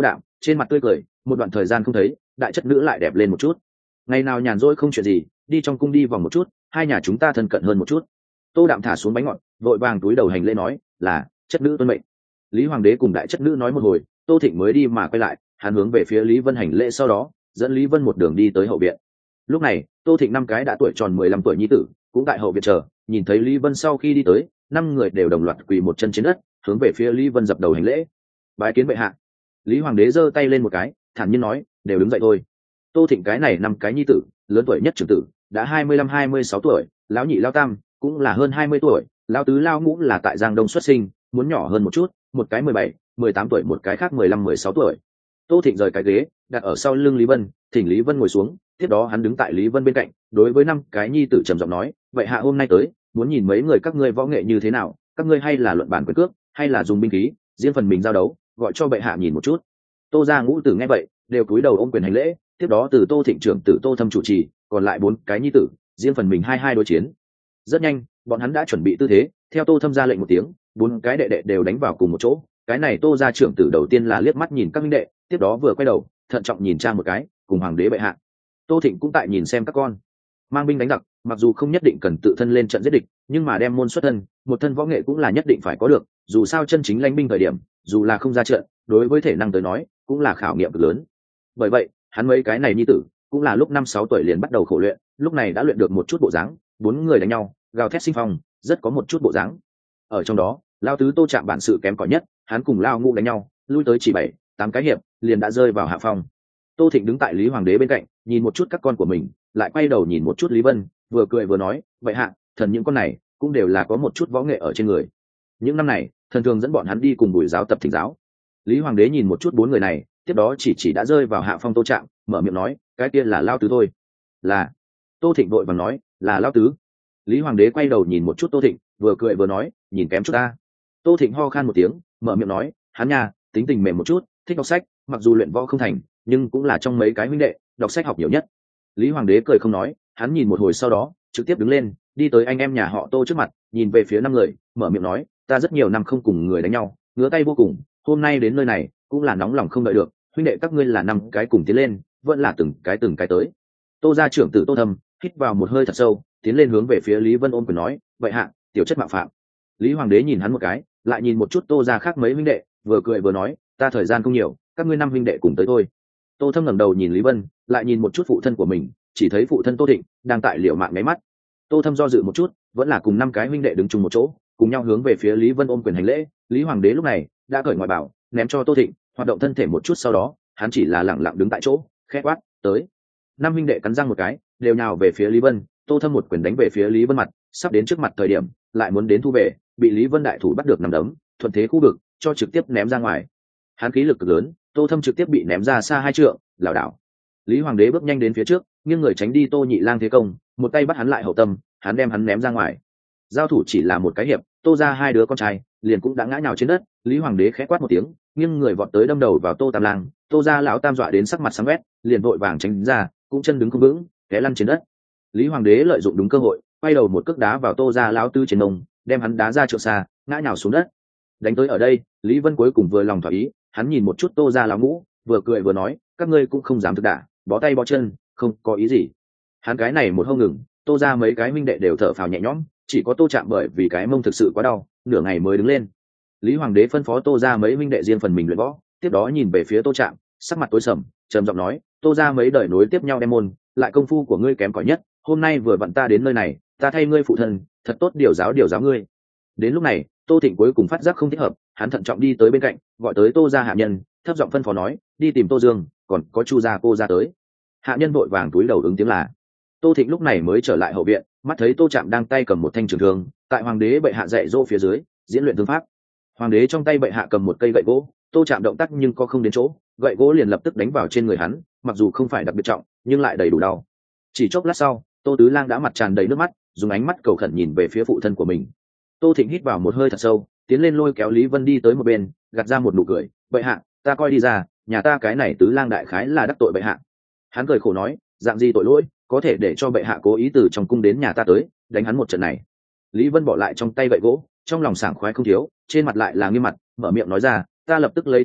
trên mặt tươi cười. Một đoạn thời gian không thấy, đại chất nữ lại đẹp lên một chút. Ngày nào nhàn rỗi không chuyện gì, đi trong cung đi vòng một chút, hai nhà chúng ta thân cận hơn một chút. Tô Đạm thả xuống bánh ngọt, vội vàng túi đầu hành lễ nói là chất nữ tuân mệnh. Lý Hoàng đế cùng đại chất nữ nói một hồi, Tô Thịnh mới đi mà quay lại, hắn hướng về phía Lý Vân hành lễ, sau đó dẫn Lý Vân một đường đi tới hậu viện. Lúc này Tô Thịnh năm cái đã tuổi tròn mười lăm tuổi nhi tử cũng tại hậu viện chờ, nhìn thấy Lý Vân sau khi đi tới, năm người đều đồng loạt quỳ một chân trên đất, hướng về phía Lý Vân dập đầu hành lễ. Bái kiến bệ hạ. Lý Hoàng đế giơ tay lên một cái, thản nhiên nói, đều đứng dậy thôi. Tô Thịnh cái này năm cái nhi tử, lớn tuổi nhất trưởng tử đã hai mươi lăm hai mươi sáu tuổi, lão nhị lão tam cũng là hơn hai mươi tuổi, lão tứ lão ngũ là tại Giang Đông xuất sinh, muốn nhỏ hơn một chút, một cái mười bảy mười tám tuổi, một cái khác mười lăm mười sáu tuổi. Tô Thịnh rời cái ghế đặt ở sau lưng Lý Vân, thỉnh Lý Vân ngồi xuống, tiếp đó hắn đứng tại Lý Vân bên cạnh, đối với năm cái nhi tử trầm giọng nói, vậy hạ hôm nay tới muốn nhìn mấy người các ngươi võ nghệ như thế nào, các ngươi hay là luận bàn quyền cước, hay là dùng binh khí, riêng phần mình giao đấu, gọi cho bệ hạ nhìn một chút. Tô gia ngũ tử nghe vậy đều cúi đầu ôm quyền hành lễ, tiếp đó từ Tô Thịnh trưởng tử Tô Thâm chủ trì, còn lại bốn cái nhi tử riêng phần mình hai hai đối chiến. Rất nhanh bọn hắn đã chuẩn bị tư thế, theo Tô Thâm ra lệnh một tiếng, bốn cái đệ đệ đều đánh vào cùng một chỗ. Cái này Tô gia trưởng tử đầu tiên là liếc mắt nhìn các minh đệ, tiếp đó vừa quay đầu thận trọng nhìn cha một cái, cùng hoàng đế bệ hạ. Tô Thịnh cũng tại nhìn xem các con. Mang binh đánh giặc, mặc dù không nhất định cần tự thân lên trận giết địch, nhưng mà đem môn xuất thân, một thân võ nghệ cũng là nhất định phải có được, dù sao chân chính lãnh binh thời điểm, dù là không ra trận, đối với thể năng tới nói, cũng là khảo nghiệm cực lớn. Bởi vậy, hắn mấy cái này nhi tử, cũng là lúc năm sáu tuổi liền bắt đầu khổ luyện, lúc này đã luyện được một chút bộ dáng, bốn người đánh nhau, gào thét sinh phong, rất có một chút bộ dáng. Ở trong đó, Lao tứ Tô Trạm bản sự kém cỏi nhất, hắn cùng Lao ngũ đánh nhau, lui tới chỉ bảy, tám cái hiệp, liền đã rơi vào hạ phong. Tô Thịnh đứng tại Lý Hoàng đế bên cạnh, nhìn một chút các con của mình, lại quay đầu nhìn một chút Lý Vân, vừa cười vừa nói, vậy hạ, thần những con này cũng đều là có một chút võ nghệ ở trên người. Những năm này, thần thường dẫn bọn hắn đi cùng bùi giáo tập thỉnh giáo. Lý Hoàng đế nhìn một chút bốn người này, tiếp đó chỉ chỉ đã rơi vào hạ phong Tô Trạm, mở miệng nói, cái kia là Lao tứ thôi. Là. Tô Thịnh vội vàng nói, là Lao tứ. Lý Hoàng đế quay đầu nhìn một chút Tô Thịnh, vừa cười vừa nói, nhìn kém chút ta. Tô Thịnh ho khan một tiếng, mở miệng nói, hắn nha, tính tình mềm một chút, thích đọc sách, mặc dù luyện võ không thành, nhưng cũng là trong mấy cái huynh đệ đọc sách học nhiều nhất. Lý Hoàng đế cười không nói, hắn nhìn một hồi sau đó trực tiếp đứng lên, đi tới anh em nhà họ Tô trước mặt, nhìn về phía năm người, mở miệng nói, ta rất nhiều năm không cùng người đánh nhau, ngứa tay vô cùng, hôm nay đến nơi này cũng là nóng lòng không đợi được, huynh đệ các ngươi là năm cái cùng tiến lên, vẫn là từng cái từng cái tới. Tô gia trưởng tử Tô Thâm hít vào một hơi thật sâu, tiến lên hướng về phía Lý Vân ôm quyền nói, vậy hạ, tiểu chất mạo phạm. Lý Hoàng đế nhìn hắn một cái, lại nhìn một chút Tô gia khác mấy huynh đệ, vừa cười vừa nói, ta thời gian không nhiều, các ngươi năm huynh đệ cùng tới thôi. Tô Thâm ngẩng đầu nhìn Lý Vân, lại nhìn một chút phụ thân của mình, chỉ thấy phụ thân Tô Thịnh đang tại liều mạng ngáy mắt. Tô Thâm do dự một chút, vẫn là cùng năm cái huynh đệ đứng chung một chỗ, cùng nhau hướng về phía Lý Vân ôm quyền hành lễ. Lý Hoàng đế lúc này đã cởi ngoại bảo, ném cho Tô Thịnh, hoạt động thân thể một chút, sau đó hắn chỉ là lẳng lặng đứng tại chỗ, khẽ quát, tới. Năm huynh đệ cắn răng một cái, đều nhào về phía Lý Vân. Tô Thâm một quyền đánh về phía Lý Vân mặt, sắp đến trước mặt thời điểm, lại muốn đến thu về, bị Lý Vân đại thủ bắt được nằm đấm, thuận thế khu vực, cho trực tiếp ném ra ngoài. Hắn khí lực cực lớn, Tô Thâm trực tiếp bị ném ra xa hai trượng, lảo đảo. Lý Hoàng đế bước nhanh đến phía trước, nghiêng người tránh đi Tô Nhị Lang thế công, một tay bắt hắn lại hậu tâm, hắn đem hắn ném ra ngoài. Giao thủ chỉ là một cái hiệp, Tô ra hai đứa con trai liền cũng đã ngã nhào trên đất. Lý Hoàng đế khẽ quát một tiếng, nghiêng người vọt tới đâm đầu vào Tô Tam Lang. Tô ra lão tam dọa đến sắc mặt sáng quét, liền vội vàng tránh ra, cũng chân đứng không vững, té lăn trên đất. Lý Hoàng đế lợi dụng đúng cơ hội, quay đầu một cước đá vào Tô ra lão tứ trên mông, đem hắn đá ra trượng xa, ngã nhào xuống đất. Đánh tới ở đây, Lý Vân cuối cùng vừa lòng thỏa ý, hắn nhìn một chút Tô ra lão ngũ, vừa cười vừa nói, các ngươi cũng không dám thực đả, bó tay bó chân, không có ý gì. Hắn cái này một hông ngừng, Tô ra mấy cái minh đệ đều thở phào nhẹ nhõm, chỉ có Tô Trạm bởi vì cái mông thực sự quá đau, nửa ngày mới đứng lên. Lý Hoàng đế phân phó Tô ra mấy minh đệ riêng phần mình luyện võ, tiếp đó nhìn về phía Tô Trạm, sắc mặt tối sầm, trầm giọng nói, Tô ra mấy đời nối tiếp nhau đem môn, lại công phu của ngươi kém cỏi nhất, hôm nay vừa vặn ta đến nơi này, ta thay ngươi phụ thân, thật tốt điều giáo điều giáo ngươi. Đến lúc này, Tô Thịnh cuối cùng phát giác không thích hợp, hắn thận trọng đi tới bên cạnh, gọi tới Tô gia hạ nhân, thấp giọng phân phó nói, đi tìm Tô Dương, còn có Chu gia cô gia tới. Hạ nhân vội vàng túi đầu ứng tiếng là. Tô Thịnh lúc này mới trở lại hậu viện, mắt thấy Tô Trạm đang tay cầm một thanh trường thương, tại hoàng đế bệ hạ dạy dỗ phía dưới diễn luyện thương pháp. Hoàng đế trong tay bệ hạ cầm một cây gậy gỗ, Tô Trạm động tác nhưng có không đến chỗ, gậy gỗ liền lập tức đánh vào trên người hắn, mặc dù không phải đặc biệt trọng, nhưng lại đầy đủ đau. Chỉ chốc lát sau, Tô Tứ Lang đã mặt tràn đầy nước mắt, dùng ánh mắt cầu khẩn nhìn về phía phụ thân của mình. Tô Thịnh hít vào một hơi thật sâu, tiến lên lôi kéo Lý Vân đi tới một bên, gạt ra một nụ cười, bệ hạ, ta coi đi ra, nhà ta cái này Tứ Lang đại khái là đắc tội bệ hạ. Hắn cười khổ nói, dạng gì tội lỗi có thể để cho bệ hạ cố ý từ trong cung đến nhà ta tới đánh hắn một trận này. Lý Vân bỏ lại trong tay gậy gỗ, trong lòng sảng khoái không thiếu, trên mặt lại là nghiêm mặt, mở miệng nói ra, ta lập tức lấy thiên hạ,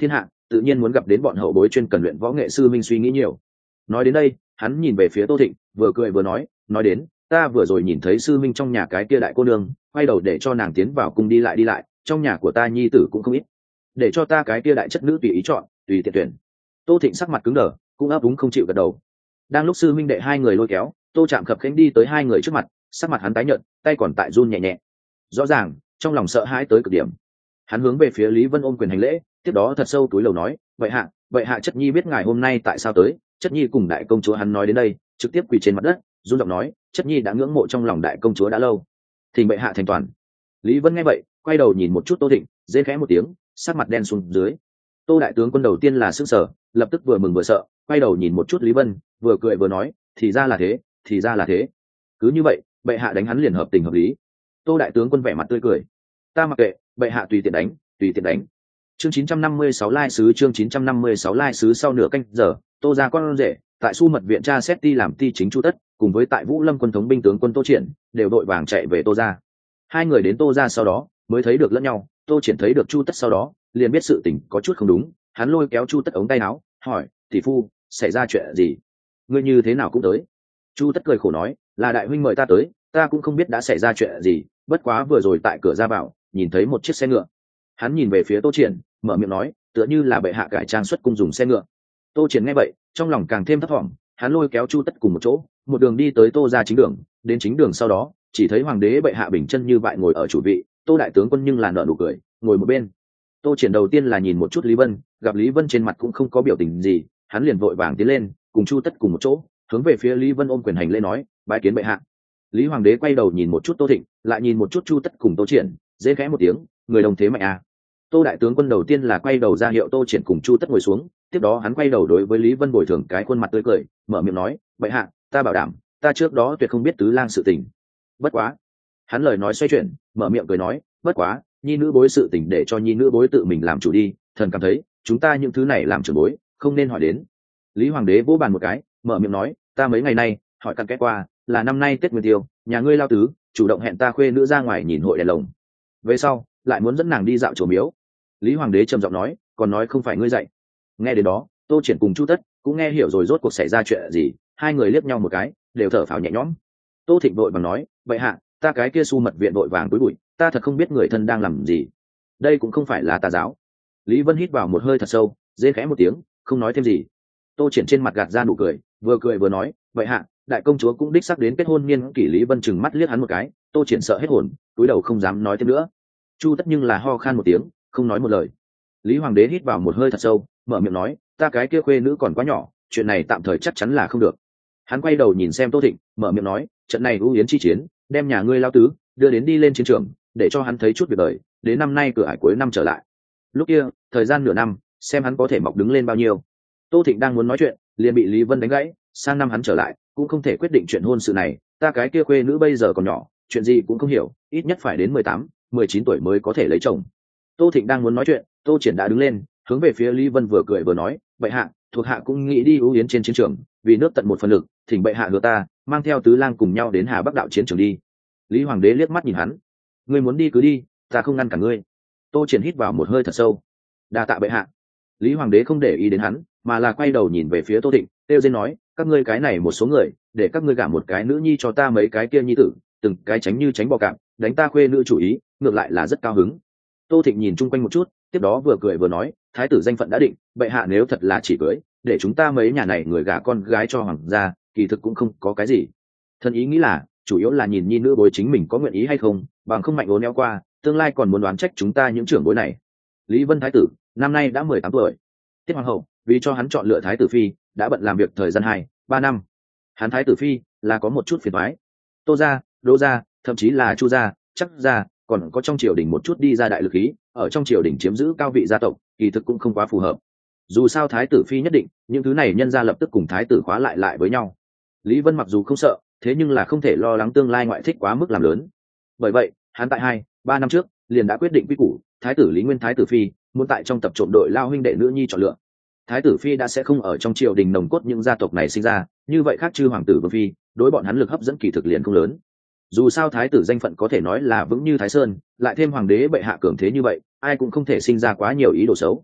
tự nhiên muốn gặp đến bọn hậu bối chuyên cần luyện võ nghệ sư minh suy nghĩ nhiều. Nói đến đây hắn nhìn về phía Tô Thịnh, vừa cười vừa nói, nói đến ta vừa rồi nhìn thấy sư minh trong nhà cái kia đại cô nương, quay đầu để cho nàng tiến vào cung đi lại đi lại, trong nhà của ta nhi tử cũng không ít, để cho ta cái kia đại chất nữ tùy ý chọn, tùy tiện tuyển. Tô Thịnh sắc mặt cứng đờ, cũng ấp úng không chịu gật đầu. Đang lúc sư minh đệ hai người lôi kéo, Tô Trạm khập khiễng đi tới hai người trước mặt, sắc mặt hắn tái nhợt, tay còn tại run nhẹ nhẹ, rõ ràng trong lòng sợ hãi tới cực điểm. Hắn hướng về phía Lý Vân ôm quyền hành lễ, tiếp đó thật sâu túi lầu nói, vậy hạ vậy hạ chất nhi biết ngài hôm nay tại sao tới. Chất nhi cùng đại công chúa hắn nói đến đây, trực tiếp quỳ trên mặt đất, run giọng nói, chất nhi đã ngưỡng mộ trong lòng đại công chúa đã lâu, thỉnh bệ hạ thành toàn. Lý Vân nghe vậy quay đầu nhìn một chút Tô Thịnh, rên khẽ một tiếng, sắc mặt đen xuống dưới. Tô đại tướng quân đầu tiên là sững sờ, lập tức vừa mừng vừa sợ, quay đầu nhìn một chút Lý Vân, vừa cười vừa nói, thì ra là thế, thì ra là thế. Cứ như vậy bệ hạ đánh hắn liền hợp tình hợp lý. Tô đại tướng quân vẻ mặt tươi cười, ta mặc kệ, bệ hạ tùy tiện đánh, tùy tiện đánh. Chương chín trăm năm mươi sáu lai sứ chương chín trăm năm mươi sáu lai sứ sau nửa canh giờ, Tô gia con rể tại Su mật viện tra xét ti làm ti chính Chu Tất, cùng với tại Vũ Lâm quân thống binh tướng quân Tô Triển đều đội vàng chạy về Tô gia. Hai người đến Tô gia sau đó mới thấy được lẫn nhau, Tô Triển thấy được Chu Tất sau đó liền biết sự tình có chút không đúng, hắn lôi kéo Chu Tất ống tay áo, hỏi, tỷ phu, xảy ra chuyện gì? Ngươi như thế nào cũng tới? Chu Tất cười khổ nói, là đại huynh mời ta tới, ta cũng không biết đã xảy ra chuyện gì, bất quá vừa rồi tại cửa ra vào nhìn thấy một chiếc xe ngựa. Hắn nhìn về phía Tô Triển, mở miệng nói, tựa như là bệ hạ cải trang xuất cung dùng xe ngựa. Tô Triển nghe vậy trong lòng càng thêm thấp thỏm, hắn lôi kéo Chu Tất cùng một chỗ, một đường đi tới Tô gia chính đường. Đến chính đường sau đó chỉ thấy hoàng đế bệ hạ bình chân như vậy ngồi ở chủ vị, Tô đại tướng quân nhưng là nở nụ cười, ngồi một bên. Tô Triển đầu tiên là nhìn một chút Lý Vân, gặp Lý Vân trên mặt cũng không có biểu tình gì, hắn liền vội vàng tiến lên cùng Chu Tất cùng một chỗ, hướng về phía Lý Vân ôm quyền hành lễ nói, bái kiến bệ hạ. Lý hoàng đế quay đầu nhìn một chút Tô Thịnh, lại nhìn một chút Chu Tất cùng Tô Triển, dễ khẽ một tiếng, người đồng thế mạnh à. Tô đại tướng quân đầu tiên là quay đầu ra hiệu Tô Triển cùng Chu Tất ngồi xuống, tiếp đó hắn quay đầu đối với Lý Vân bồi thường cái khuôn mặt tươi cười, mở miệng nói, bệ hạ, ta bảo đảm, ta trước đó tuyệt không biết tứ lang sự tình. Bất quá, hắn lời nói xoay chuyển, mở miệng cười nói, bất quá, nhi nữ bối sự tình để cho nhi nữ bối tự mình làm chủ đi, thần cảm thấy chúng ta những thứ này làm trưởng bối không nên hỏi đến. Lý hoàng đế vỗ bàn một cái, mở miệng nói, ta mấy ngày nay hỏi căn kết qua, là năm nay Tết Nguyên Tiêu, nhà ngươi Lao tứ chủ động hẹn ta khuê nữ ra ngoài nhìn hội đèn lồng, về sau lại muốn dẫn nàng đi dạo chùa miếu. Lý hoàng đế trầm giọng nói, còn nói không phải ngươi dạy. Nghe đến đó Tô Triển cùng Chu Tất cũng nghe hiểu rồi rốt cuộc xảy ra chuyện gì, hai người liếc nhau một cái, đều thở phào nhẹ nhõm. Tô Thịnh vội bằng nói, vậy hạ, ta cái kia Su mật viện vội vàng túi bụi, ta thật không biết người thân đang làm gì, đây cũng không phải là tà giáo. Lý Vân hít vào một hơi thật sâu, rên khẽ một tiếng, không nói thêm gì. Tô Triển trên mặt gạt ra nụ cười, vừa cười vừa nói, vậy hạ, đại công chúa cũng đích xác đến kết hôn niên kỷ. Lý Vân chừng mắt liếc hắn một cái, Tô Triển sợ hết hồn, cúi đầu không dám nói thêm nữa. Chu Tất nhưng là ho khan một tiếng, không nói một lời. Lý hoàng đế hít vào một hơi thật sâu, mở miệng nói, ta cái kia khuê nữ còn quá nhỏ, chuyện này tạm thời chắc chắn là không được. Hắn quay đầu nhìn xem Tô Thịnh, mở miệng nói, trận này ưu yến chi chiến, đem nhà ngươi Lao tứ đưa đến đi lên chiến trường, để cho hắn thấy chút việc đời, đến năm nay cửa ải cuối năm trở lại, lúc kia thời gian nửa năm, xem hắn có thể mọc đứng lên bao nhiêu. Tô Thịnh đang muốn nói chuyện liền bị Lý Vân đánh gãy, sang năm hắn trở lại cũng không thể quyết định chuyện hôn sự này, ta cái kia khuê nữ bây giờ còn nhỏ, chuyện gì cũng không hiểu, ít nhất phải đến mười tám mười chín tuổi mới có thể lấy chồng. Tô Thịnh đang muốn nói chuyện, Tô Triển đã đứng lên hướng về phía Lý Vân vừa cười vừa nói, bệ hạ, thuộc hạ cũng nghĩ đi ưu yến trên chiến trường, vì nước tận một phần lực, thỉnh bệ hạ hứa ta mang theo tứ lang cùng nhau đến Hà Bắc đạo chiến trường đi. Lý hoàng đế liếc mắt nhìn hắn, ngươi muốn đi cứ đi, ta không ngăn cả ngươi. Tô Triển hít vào một hơi thật sâu, đa tạ bệ hạ. Lý hoàng đế không để ý đến hắn, mà là quay đầu nhìn về phía Tô Thịnh, tiêu dên nói, các ngươi cái này một số người, để các ngươi gả một cái nữ nhi cho ta mấy cái kia nhi tử, từng cái tránh như tránh bò cạp, đánh ta khuê nữ chủ ý, ngược lại là rất cao hứng. Tô Thịnh nhìn chung quanh một chút, tiếp đó vừa cười vừa nói, thái tử danh phận đã định, bệ hạ nếu thật là chỉ cưới, để chúng ta mấy nhà này người gả con gái cho hoàng gia, kỳ thực cũng không có cái gì. Thân ý nghĩ là chủ yếu là nhìn nhi nữ bối chính mình có nguyện ý hay không, bằng không mạnh ố neo qua, tương lai còn muốn đoán trách chúng ta những trưởng bối này. Lý Vân thái tử năm nay đã mười tám tuổi, Tiết hoàng hậu vì cho hắn chọn lựa thái tử phi đã bận làm việc thời gian hai ba năm. Hắn thái tử phi là có một chút phiền toái, Tô gia, Đỗ gia, thậm chí là Chu gia, Chắc gia, còn có trong triều đình một chút đi ra đại lực khí, ở trong triều đình chiếm giữ cao vị gia tộc, kỳ thực cũng không quá phù hợp. Dù sao thái tử phi nhất định, những thứ này nhân gia lập tức cùng thái tử khóa lại lại với nhau. Lý Vân mặc dù không sợ, thế nhưng là không thể lo lắng tương lai ngoại thích quá mức làm lớn. Bởi vậy hắn tại hai ba năm trước liền đã quyết định quy củ, thái tử Lý Nguyên thái tử phi muốn tại trong tập trộm đội lao huynh đệ nữ nhi chọn lựa. Thái tử phi đã sẽ không ở trong triều đình nồng cốt những gia tộc này sinh ra, như vậy khác chư hoàng tử vương phi, đối bọn hắn lực hấp dẫn kỳ thực liền không lớn. Dù sao thái tử danh phận có thể nói là vững như Thái Sơn, lại thêm hoàng đế bệ hạ cường thế như vậy, ai cũng không thể sinh ra quá nhiều ý đồ xấu.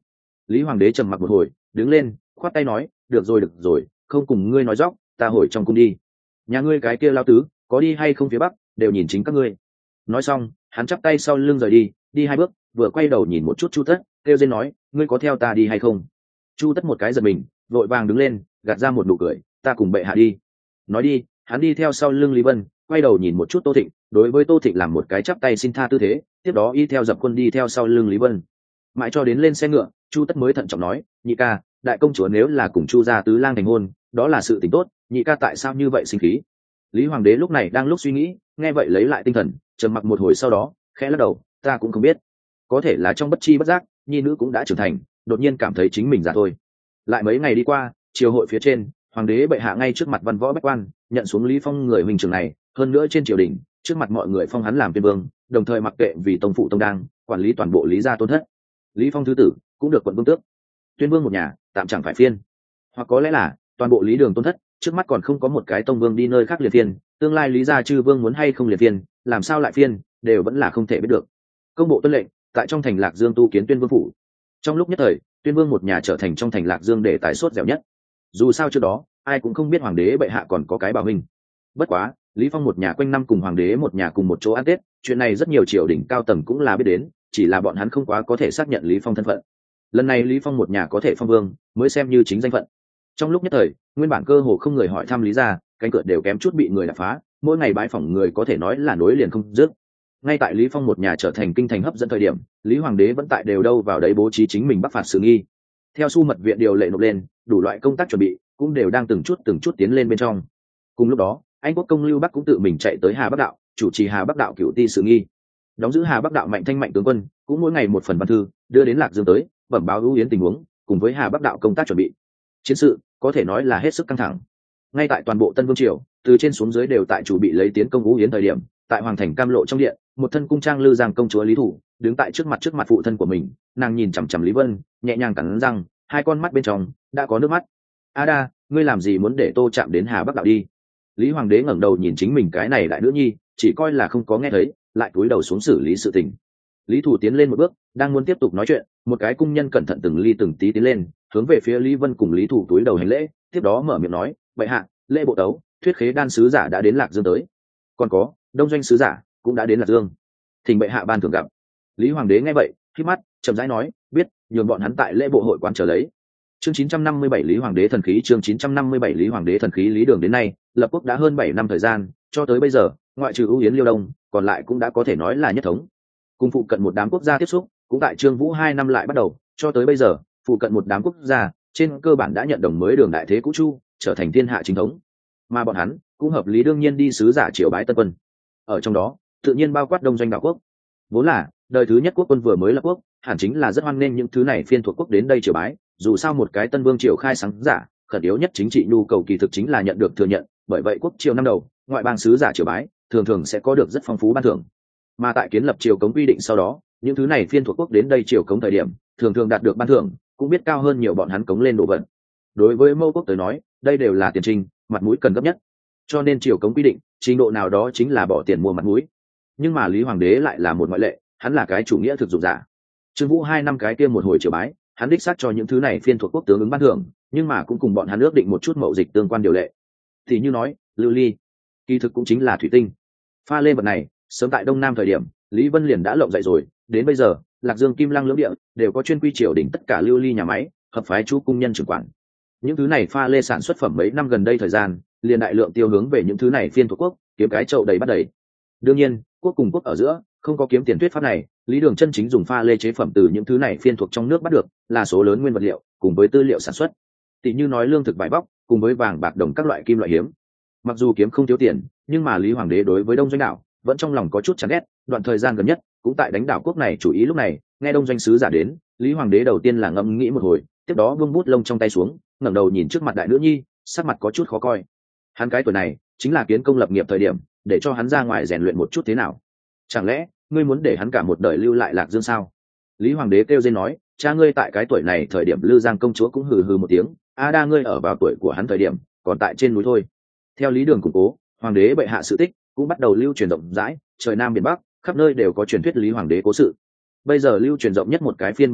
Lý Hoàng đế trầm mặc một hồi, đứng lên khoát tay nói, được rồi được rồi, không cùng ngươi nói dóc, ta hồi trong cung đi. Nhà ngươi cái kia lao tứ có đi hay không phía bắc đều nhìn chính các ngươi. Nói xong hắn chắp tay sau lưng rời đi, đi hai bước vừa quay đầu nhìn một chút Chu Tất, kêu lên nói, ngươi có theo ta đi hay không? Chu Tất một cái giật mình, vội vàng đứng lên gạt ra một nụ cười, ta cùng bệ hạ đi. Nói đi hắn đi theo sau lưng Lý Vân, quay đầu nhìn một chút Tô Thịnh, đối với Tô Thịnh làm một cái chắp tay xin tha tư thế, tiếp đó y theo dập quân đi theo sau lưng Lý Vân. Mãi cho đến lên xe ngựa, Chu Tất mới thận trọng nói, nhị ca, đại công chúa nếu là cùng Chu gia tứ lang thành hôn, đó là sự tình tốt, nhị ca tại sao như vậy sinh khí? Lý Hoàng đế lúc này đang lúc suy nghĩ, nghe vậy lấy lại tinh thần, trầm mặc một hồi sau đó khẽ lắc đầu, ta cũng không biết, có thể là trong bất chi bất giác nhi nữ cũng đã trưởng thành, đột nhiên cảm thấy chính mình già thôi. Lại mấy ngày đi qua, triều hội phía trên, hoàng đế bệ hạ ngay trước mặt văn võ bách quan nhận xuống Lý Phong người huynh trưởng này, hơn nữa trên triều đình trước mặt mọi người phong hắn làm tuyên vương, đồng thời mặc kệ vì tông phụ tông đang quản lý toàn bộ Lý gia tôn thất. Lý Phong thứ tử cũng được quận vương tước, tuyên vương một nhà tạm chẳng phải phiên, hoặc có lẽ là toàn bộ Lý đường tôn thất trước mắt còn không có một cái tông vương đi nơi khác liệt phiên, tương lai Lý gia chư vương muốn hay không liệt phiên, làm sao lại phiên, đều vẫn là không thể biết được. Công bộ tuân lệnh tại trong thành Lạc Dương tu kiến tuyên vương phủ. Trong lúc nhất thời, tuyên vương một nhà trở thành trong thành Lạc Dương để tái sốt dẻo nhất. Dù sao trước đó ai cũng không biết hoàng đế bệ hạ còn có cái bảo huynh. Bất quá Lý Phong một nhà quanh năm cùng hoàng đế một nhà cùng một chỗ ăn Tết, chuyện này rất nhiều triều đình cao tầng cũng là biết đến, chỉ là bọn hắn không quá có thể xác nhận Lý Phong thân phận. Lần này Lý Phong một nhà có thể phong vương, mới xem như chính danh phận. Trong lúc nhất thời, nguyên bản cơ hồ không người hỏi thăm Lý gia, cánh cửa đều kém chút bị người đập phá, mỗi ngày bãi phỏng người có thể nói là nối liền không dứt. Ngay tại Lý Phong một nhà trở thành kinh thành hấp dẫn thời điểm, Lý Hoàng đế vẫn tại đều đâu vào đấy bố trí chính mình bắc phạt xử nghi. Theo Su mật viện điều lệ nộp lên, đủ loại công tác chuẩn bị cũng đều đang từng chút từng chút tiến lên bên trong. Cùng lúc đó, Anh quốc công Lưu Bắc cũng tự mình chạy tới Hà Bắc đạo, chủ trì Hà Bắc đạo cửu ti sự nghi. Đóng giữ Hà Bắc đạo Mạnh Thanh Mạnh tướng quân cũng mỗi ngày một phần văn thư đưa đến Lạc Dương tới, bẩm báo ưu yến tình huống, cùng với Hà Bắc đạo công tác chuẩn bị. Chiến sự có thể nói là hết sức căng thẳng. Ngay tại toàn bộ Tân Vương triều, từ trên xuống dưới đều tại chủ bị lấy tiến công ưu yến thời điểm, tại hoàng thành Cam Lộ trong điện, một thân cung trang lư giang công chúa Lý Thủ đứng tại trước mặt trước mặt phụ thân của mình, nàng nhìn chằm chằm Lý Vân, nhẹ nhàng cắn răng, hai con mắt bên trong đã có nước mắt. Ada, ngươi làm gì muốn để Tô chạm đến Hà Bắc đạo đi? Lý Hoàng đế ngẩng đầu nhìn chính mình cái này đại nữ nhi, chỉ coi là không có nghe thấy, lại cúi đầu xuống xử lý sự tình. Lý Thủ tiến lên một bước, đang muốn tiếp tục nói chuyện, một cái cung nhân cẩn thận từng ly từng tí tiến lên, hướng về phía Lý Vân cùng Lý Thủ cúi đầu hành lễ, tiếp đó mở miệng nói, bệ hạ, lễ bộ tấu, thuyết khế đan sứ giả đã đến Lạc Dương tới, còn có đông doanh sứ giả cũng đã đến Lạc Dương, thỉnh bệ hạ ban thưởng gặp. Lý Hoàng đế nghe vậy khép mắt chậm rãi nói, biết, nhường bọn hắn tại lễ bộ hội quán chờ lấy. Chương chín trăm năm mươi bảy Lý Hoàng đế thần khí. Chương chín trăm năm mươi bảy Lý Hoàng đế thần khí. Lý đường đến nay lập quốc đã hơn bảy năm thời gian, cho tới bây giờ ngoại trừ ưu yến liêu đông, còn lại cũng đã có thể nói là nhất thống. Cùng phụ cận một đám quốc gia tiếp xúc cũng tại Trương Vũ hai năm lại bắt đầu, cho tới bây giờ phụ cận một đám quốc gia trên cơ bản đã nhận đồng mới đường đại thế cũ chu, trở thành thiên hạ chính thống, mà bọn hắn cũng hợp lý đương nhiên đi sứ giả triều bái tân quân. Ở trong đó tự nhiên bao quát đông doanh đạo quốc. Vốn là đời thứ nhất quốc quân vừa mới lập quốc, hẳn chính là rất hoan nghênh những thứ này phiên thuộc quốc đến đây triều bái, dù sao một cái tân vương triều khai sáng giả, khẩn yếu nhất chính trị nhu cầu kỳ thực chính là nhận được thừa nhận, bởi vậy quốc triều năm đầu ngoại bang sứ giả triều bái thường thường sẽ có được rất phong phú ban thưởng. Mà tại kiến lập triều cống quy định sau đó, những thứ này phiên thuộc quốc đến đây triều cống thời điểm thường thường đạt được ban thưởng cũng biết cao hơn nhiều bọn hắn cống lên đồ vật. Đối với Mâu quốc tới nói, đây đều là tiền trinh, mặt mũi cần gấp nhất, cho nên triều cống quy định trình độ nào đó chính là bỏ tiền mua mặt mũi. Nhưng mà Lý Hoàng đế lại là một ngoại lệ, hắn là cái chủ nghĩa thực dụng giả. Trương Vũ hai năm cái kia một hồi triều bái, hắn đích xác cho những thứ này phiên thuộc quốc tướng ứng ban thưởng, nhưng mà cũng cùng bọn hắn ước định một chút mậu dịch tương quan điều lệ. Thì như nói lưu ly, kỳ thực cũng chính là thủy tinh. Pha lê vật này sớm tại đông nam thời điểm Lý Vân liền đã lộng dậy rồi, đến bây giờ Lạc Dương Kim Lăng lưỡng địa đều có chuyên quy triều đỉnh tất cả lưu ly nhà máy, hợp phái chú cung nhân trưởng quản. Những thứ này pha lê sản xuất phẩm mấy năm gần đây thời gian liền đại lượng tiêu hướng về những thứ này phiên thuộc quốc, kiếm cái chậu đầy bắt đầy. Đương nhiên quốc cùng quốc ở giữa không có kiếm tiền thuyết pháp này, Lý Đường chân chính dùng pha lê chế phẩm từ những thứ này phiên thuộc trong nước bắt được là số lớn nguyên vật liệu cùng với tư liệu sản xuất, tỷ như nói lương thực vải bóc cùng với vàng bạc đồng các loại kim loại hiếm. Mặc dù kiếm không thiếu tiền, nhưng mà Lý Hoàng đế đối với đông doanh đảo vẫn trong lòng có chút chán ghét. Đoạn thời gian gần nhất cũng tại đánh đảo quốc này chủ ý, lúc này nghe đông doanh sứ giả đến, Lý Hoàng đế đầu tiên là ngẫm nghĩ một hồi, tiếp đó buông bút lông trong tay xuống, ngẩng đầu nhìn trước mặt đại nữ nhi, sắc mặt có chút khó coi. Hắn cái tuổi này chính là kiến công lập nghiệp thời điểm, để cho hắn ra ngoài rèn luyện một chút thế nào? Chẳng lẽ ngươi muốn để hắn cả một đời lưu lại Lạc Dương sao? Lý Hoàng đế kêu dên nói, cha ngươi tại cái tuổi này thời điểm Lư Giang công chúa cũng hừ hừ một tiếng, a đa ngươi ở vào tuổi của hắn thời điểm còn tại trên núi thôi. Theo Lý Đường củng cố, Hoàng đế bệ hạ sự tích cũng bắt đầu lưu truyền rộng rãi, trời nam biển bắc khắp nơi đều có truyền thuyết Lý Hoàng đế cố sự. Bây giờ lưu truyền rộng nhất một cái phiên bản là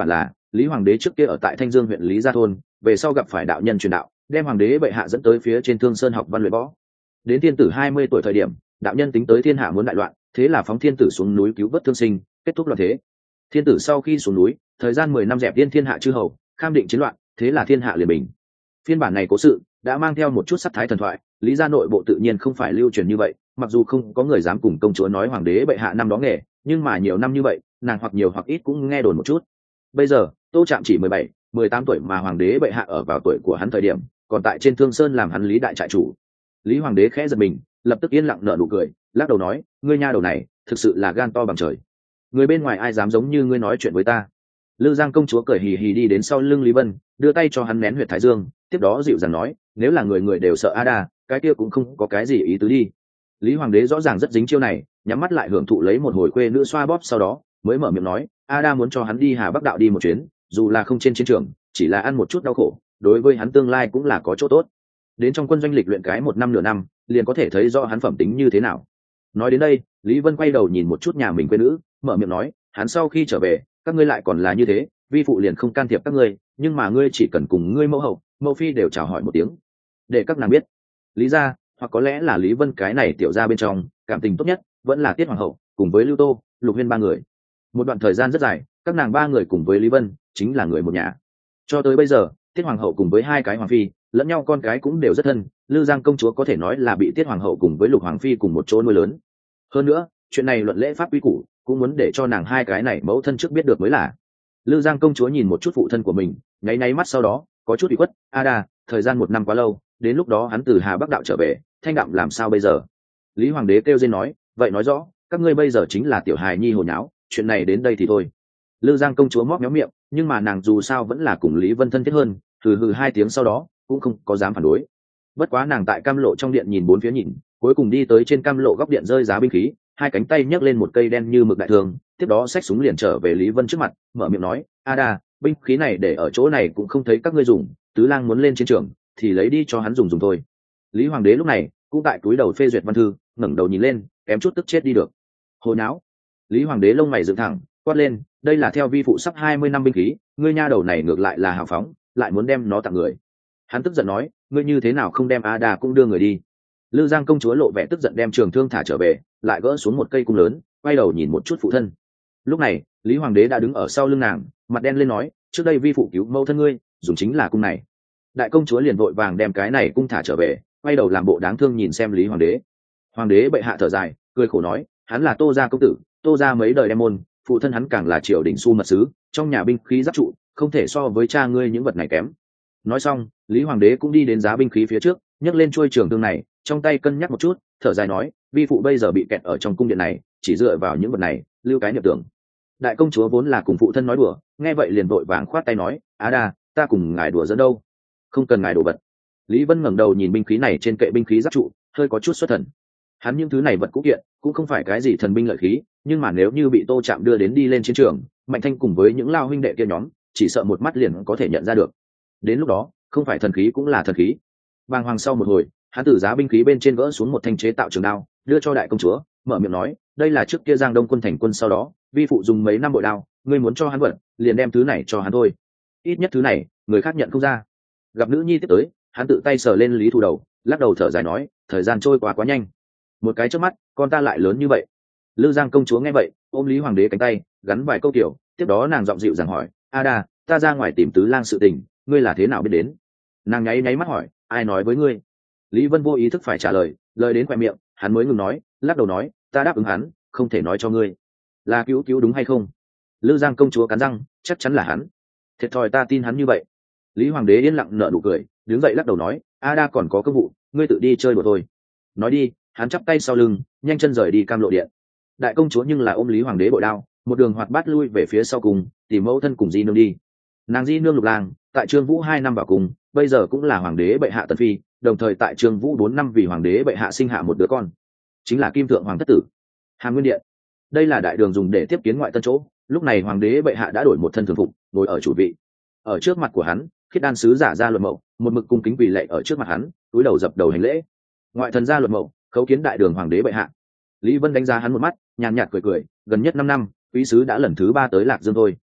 Lý Hoàng đế trước kia ở tại Thanh Dương huyện Lý Gia thôn, về sau gặp phải đạo nhân truyền đạo, đem Hoàng đế bệ hạ dẫn tới phía trên Thương Sơn học văn luyện võ. Đến thiên tử hai mươi tuổi thời điểm, đạo nhân tính tới thiên hạ muốn đại loạn, thế là phóng thiên tử xuống núi cứu vớt thương sinh, kết thúc loạn thế. Thiên tử sau khi xuống núi, thời gian mười năm dẹp tiên thiên hạ chư hầu, kham định chiến loạn, thế là thiên hạ liền bình. Phiên bản này cố sự đã mang theo một chút sắc thái thần thoại, Lý gia nội bộ tự nhiên không phải lưu truyền như vậy, mặc dù không có người dám cùng công chúa nói Hoàng đế bệ hạ năm đó nghề, nhưng mà nhiều năm như vậy, nàng hoặc nhiều hoặc ít cũng nghe đồn một chút. Bây giờ, Tô Trạm chỉ mười bảy, mười tám tuổi mà Hoàng đế bệ hạ ở vào tuổi của hắn thời điểm, còn tại trên Thương Sơn làm hắn Lý đại trại chủ. Lý Hoàng đế khẽ giật mình, lập tức yên lặng nở nụ cười, lắc đầu nói, ngươi nha đầu này, thực sự là gan to bằng trời. Người bên ngoài ai dám giống như ngươi nói chuyện với ta? Lư Giang công chúa cười hì hì đi đến sau lưng Lý Vân, đưa tay cho hắn nén huyệt thái dương, tiếp đó dịu dàng nói, nếu là người người đều sợ Ada, cái kia cũng không có cái gì ý tứ đi. Lý Hoàng đế rõ ràng rất dính chiêu này, nhắm mắt lại hưởng thụ lấy một hồi khuê nữ xoa bóp, sau đó mới mở miệng nói, Ada muốn cho hắn đi Hà Bắc đạo đi một chuyến, dù là không trên chiến trường, chỉ là ăn một chút đau khổ, đối với hắn tương lai cũng là có chỗ tốt. Đến trong quân doanh lịch luyện cái một năm nửa năm, liền có thể thấy rõ hắn phẩm tính như thế nào. Nói đến đây, Lý Vân quay đầu nhìn một chút nhà mình quê nữ, mở miệng nói, hắn sau khi trở về, các ngươi lại còn là như thế, vi phụ liền không can thiệp các ngươi, nhưng mà ngươi chỉ cần cùng ngươi mẫu hậu, mẫu phi đều chào hỏi một tiếng, để các nàng biết. Lý gia, hoặc có lẽ là Lý Vân cái này tiểu gia bên trong, cảm tình tốt nhất vẫn là Tiết hoàng hậu cùng với Lưu Tô, Lục Huyên ba người. Một đoạn thời gian rất dài, các nàng ba người cùng với Lý Vân chính là người một nhà. Cho tới bây giờ, Tiết hoàng hậu cùng với hai cái hoàng phi, lẫn nhau con cái cũng đều rất thân, Lư Giang công chúa có thể nói là bị Tiết hoàng hậu cùng với Lục hoàng phi cùng một chỗ nuôi lớn. Hơn nữa, chuyện này luận lễ pháp quy củ, cũng muốn để cho nàng hai cái này mẫu thân trước biết được mới là. Lư Giang công chúa nhìn một chút phụ thân của mình, nháy nháy mắt, sau đó có chút bị khuất, Ada, thời gian một năm quá lâu, đến lúc đó hắn từ Hà Bắc đạo trở về, Thanh đạm làm sao bây giờ? Lý Hoàng đế kêu lên nói, vậy nói rõ, các ngươi bây giờ chính là tiểu hài nhi hồ nháo, chuyện này đến đây thì thôi. Lư Giang công chúa móc méo miệng, nhưng mà nàng dù sao vẫn là cùng Lý Vân thân thiết hơn, hừ hừ hai tiếng sau đó cũng không có dám phản đối. Bất quá nàng tại cam lộ trong điện nhìn bốn phía nhìn, cuối cùng đi tới trên cam lộ góc điện rơi giá binh khí, hai cánh tay nhấc lên một cây đen như mực đại thương, tiếp đó xách súng liền trở về Lý Vân trước mặt, mở miệng nói, Ada, binh khí này để ở chỗ này cũng không thấy các ngươi dùng, tứ lang muốn lên chiến trường thì lấy đi cho hắn dùng dùng thôi. Lý Hoàng đế lúc này cũng tại túi đầu phê duyệt văn thư, ngẩng đầu nhìn lên, kém chút tức chết đi được. Hồ nháo! Lý Hoàng đế lông mày dựng thẳng, quát lên, đây là theo vi phụ sắp hai mươi năm binh khí, ngươi nha đầu này ngược lại là hào phóng, lại muốn đem nó tặng người. Hắn tức giận nói, ngươi như thế nào không đem Ada cũng đưa người đi? Lư Giang công chúa lộ vẻ tức giận đem trường thương thả trở về, lại gỡ xuống một cây cung lớn, quay đầu nhìn một chút phụ thân. Lúc này, Lý Hoàng đế đã đứng ở sau lưng nàng, mặt đen lên nói, trước đây vi phụ cứu mẫu thân ngươi, dùng chính là cung này. Đại công chúa liền vội vàng đem cái này cung thả trở về, quay đầu làm bộ đáng thương nhìn xem Lý Hoàng đế. Hoàng đế bệ hạ thở dài, cười khổ nói, hắn là Tô gia công tử, Tô gia mấy đời đem môn, phụ thân hắn càng là triều đình su mật sứ, trong nhà binh khí giáp trụ, không thể so với cha ngươi những vật này kém. Nói xong, Lý Hoàng đế cũng đi đến giá binh khí phía trước, nhấc lên chuôi trường thương này, trong tay cân nhắc một chút, thở dài nói, vi phụ bây giờ bị kẹt ở trong cung điện này, chỉ dựa vào những vật này, lưu cái niệm tưởng. Đại công chúa vốn là cùng phụ thân nói đùa, nghe vậy liền vội vàng khoát tay nói, Ada, ta cùng ngài đùa dẫn đâu, không cần ngài đổ vật. Lý Vân ngẩng đầu nhìn binh khí này trên kệ binh khí giáp trụ, hơi có chút xuất thần. Hắn những thứ này vật cũ kiện cũng không phải cái gì thần binh lợi khí, nhưng mà nếu như bị Tô Trạm đưa đến đi lên chiến trường, Mạnh Thanh cùng với những lao huynh đệ kia nhóm, chỉ sợ một mắt liền có thể nhận ra được. Đến lúc đó, không phải thần khí cũng là thần khí. Bàng hoàng sau một hồi, hắn từ giá binh khí bên trên gỡ xuống một thanh chế tạo trường đao, đưa cho đại công chúa, mở miệng nói, đây là trước kia Giang Đông quân thành quân sau đó, vi phụ dùng mấy năm bội đao, ngươi muốn cho hắn vật, liền đem thứ này cho hắn thôi. Ít nhất thứ này, người khác nhận không ra. Gặp nữ nhi tiếp tới, hắn tự tay sờ lên Lý Thu đầu, lắc đầu thở dài nói, thời gian trôi qua quá nhanh, một cái trước mắt, con ta lại lớn như vậy. Lư Giang công chúa nghe vậy, ôm Lý Hoàng đế cánh tay, gắn vài câu kiểu, tiếp đó nàng giọng dịu dàng hỏi, Ada, ta ra ngoài tìm tứ lang sự tình, ngươi là thế nào biết đến? Nàng nháy nháy mắt hỏi, ai nói với ngươi? Lý Vân vô ý thức phải trả lời, lời đến khoe miệng, hắn mới ngừng nói, lắc đầu nói, ta đáp ứng hắn, không thể nói cho ngươi. Là cứu cứu đúng hay không? Lư Giang công chúa cắn răng, chắc chắn là hắn. Thiệt thòi ta tin hắn như vậy. Lý Hoàng đế yên lặng nở nụ cười, đứng dậy lắc đầu nói, Ada còn có công vụ, ngươi tự đi chơi đùa thôi. Nói đi, hắn chắp tay sau lưng, nhanh chân rời đi cam lộ điện. Đại công chúa nhưng là ôm Lý Hoàng đế bội đao, một đường hoạt bát lui về phía sau cùng, tìm mẫu thân cùng di nương đi. Nàng di nương Lục Lang, tại Trương Vũ hai năm vào cùng, bây giờ cũng là hoàng đế bệ hạ tần phi, đồng thời tại Trương Vũ bốn năm vì hoàng đế bệ hạ sinh hạ một đứa con, chính là Kim Thượng hoàng thất tử, Hàm Nguyên điện. Đây là đại đường dùng để tiếp kiến ngoại tân chỗ. Lúc này hoàng đế bệ hạ đã đổi một thân thường phục, ngồi ở chủ vị. Ở trước mặt của hắn, Khiết Đan sứ giả Gia Luật Mậu, một mực cung kính quỳ lạy ở trước mặt hắn, cúi đầu dập đầu hành lễ. Ngoại thần Gia Luật Mậu, khấu kiến đại đường hoàng đế bệ hạ. Lý Vân đánh giá hắn một mắt, nhàn nhạt cười cười, gần nhất năm năm, quý sứ đã lần thứ ba tới Lạc Dương thôi.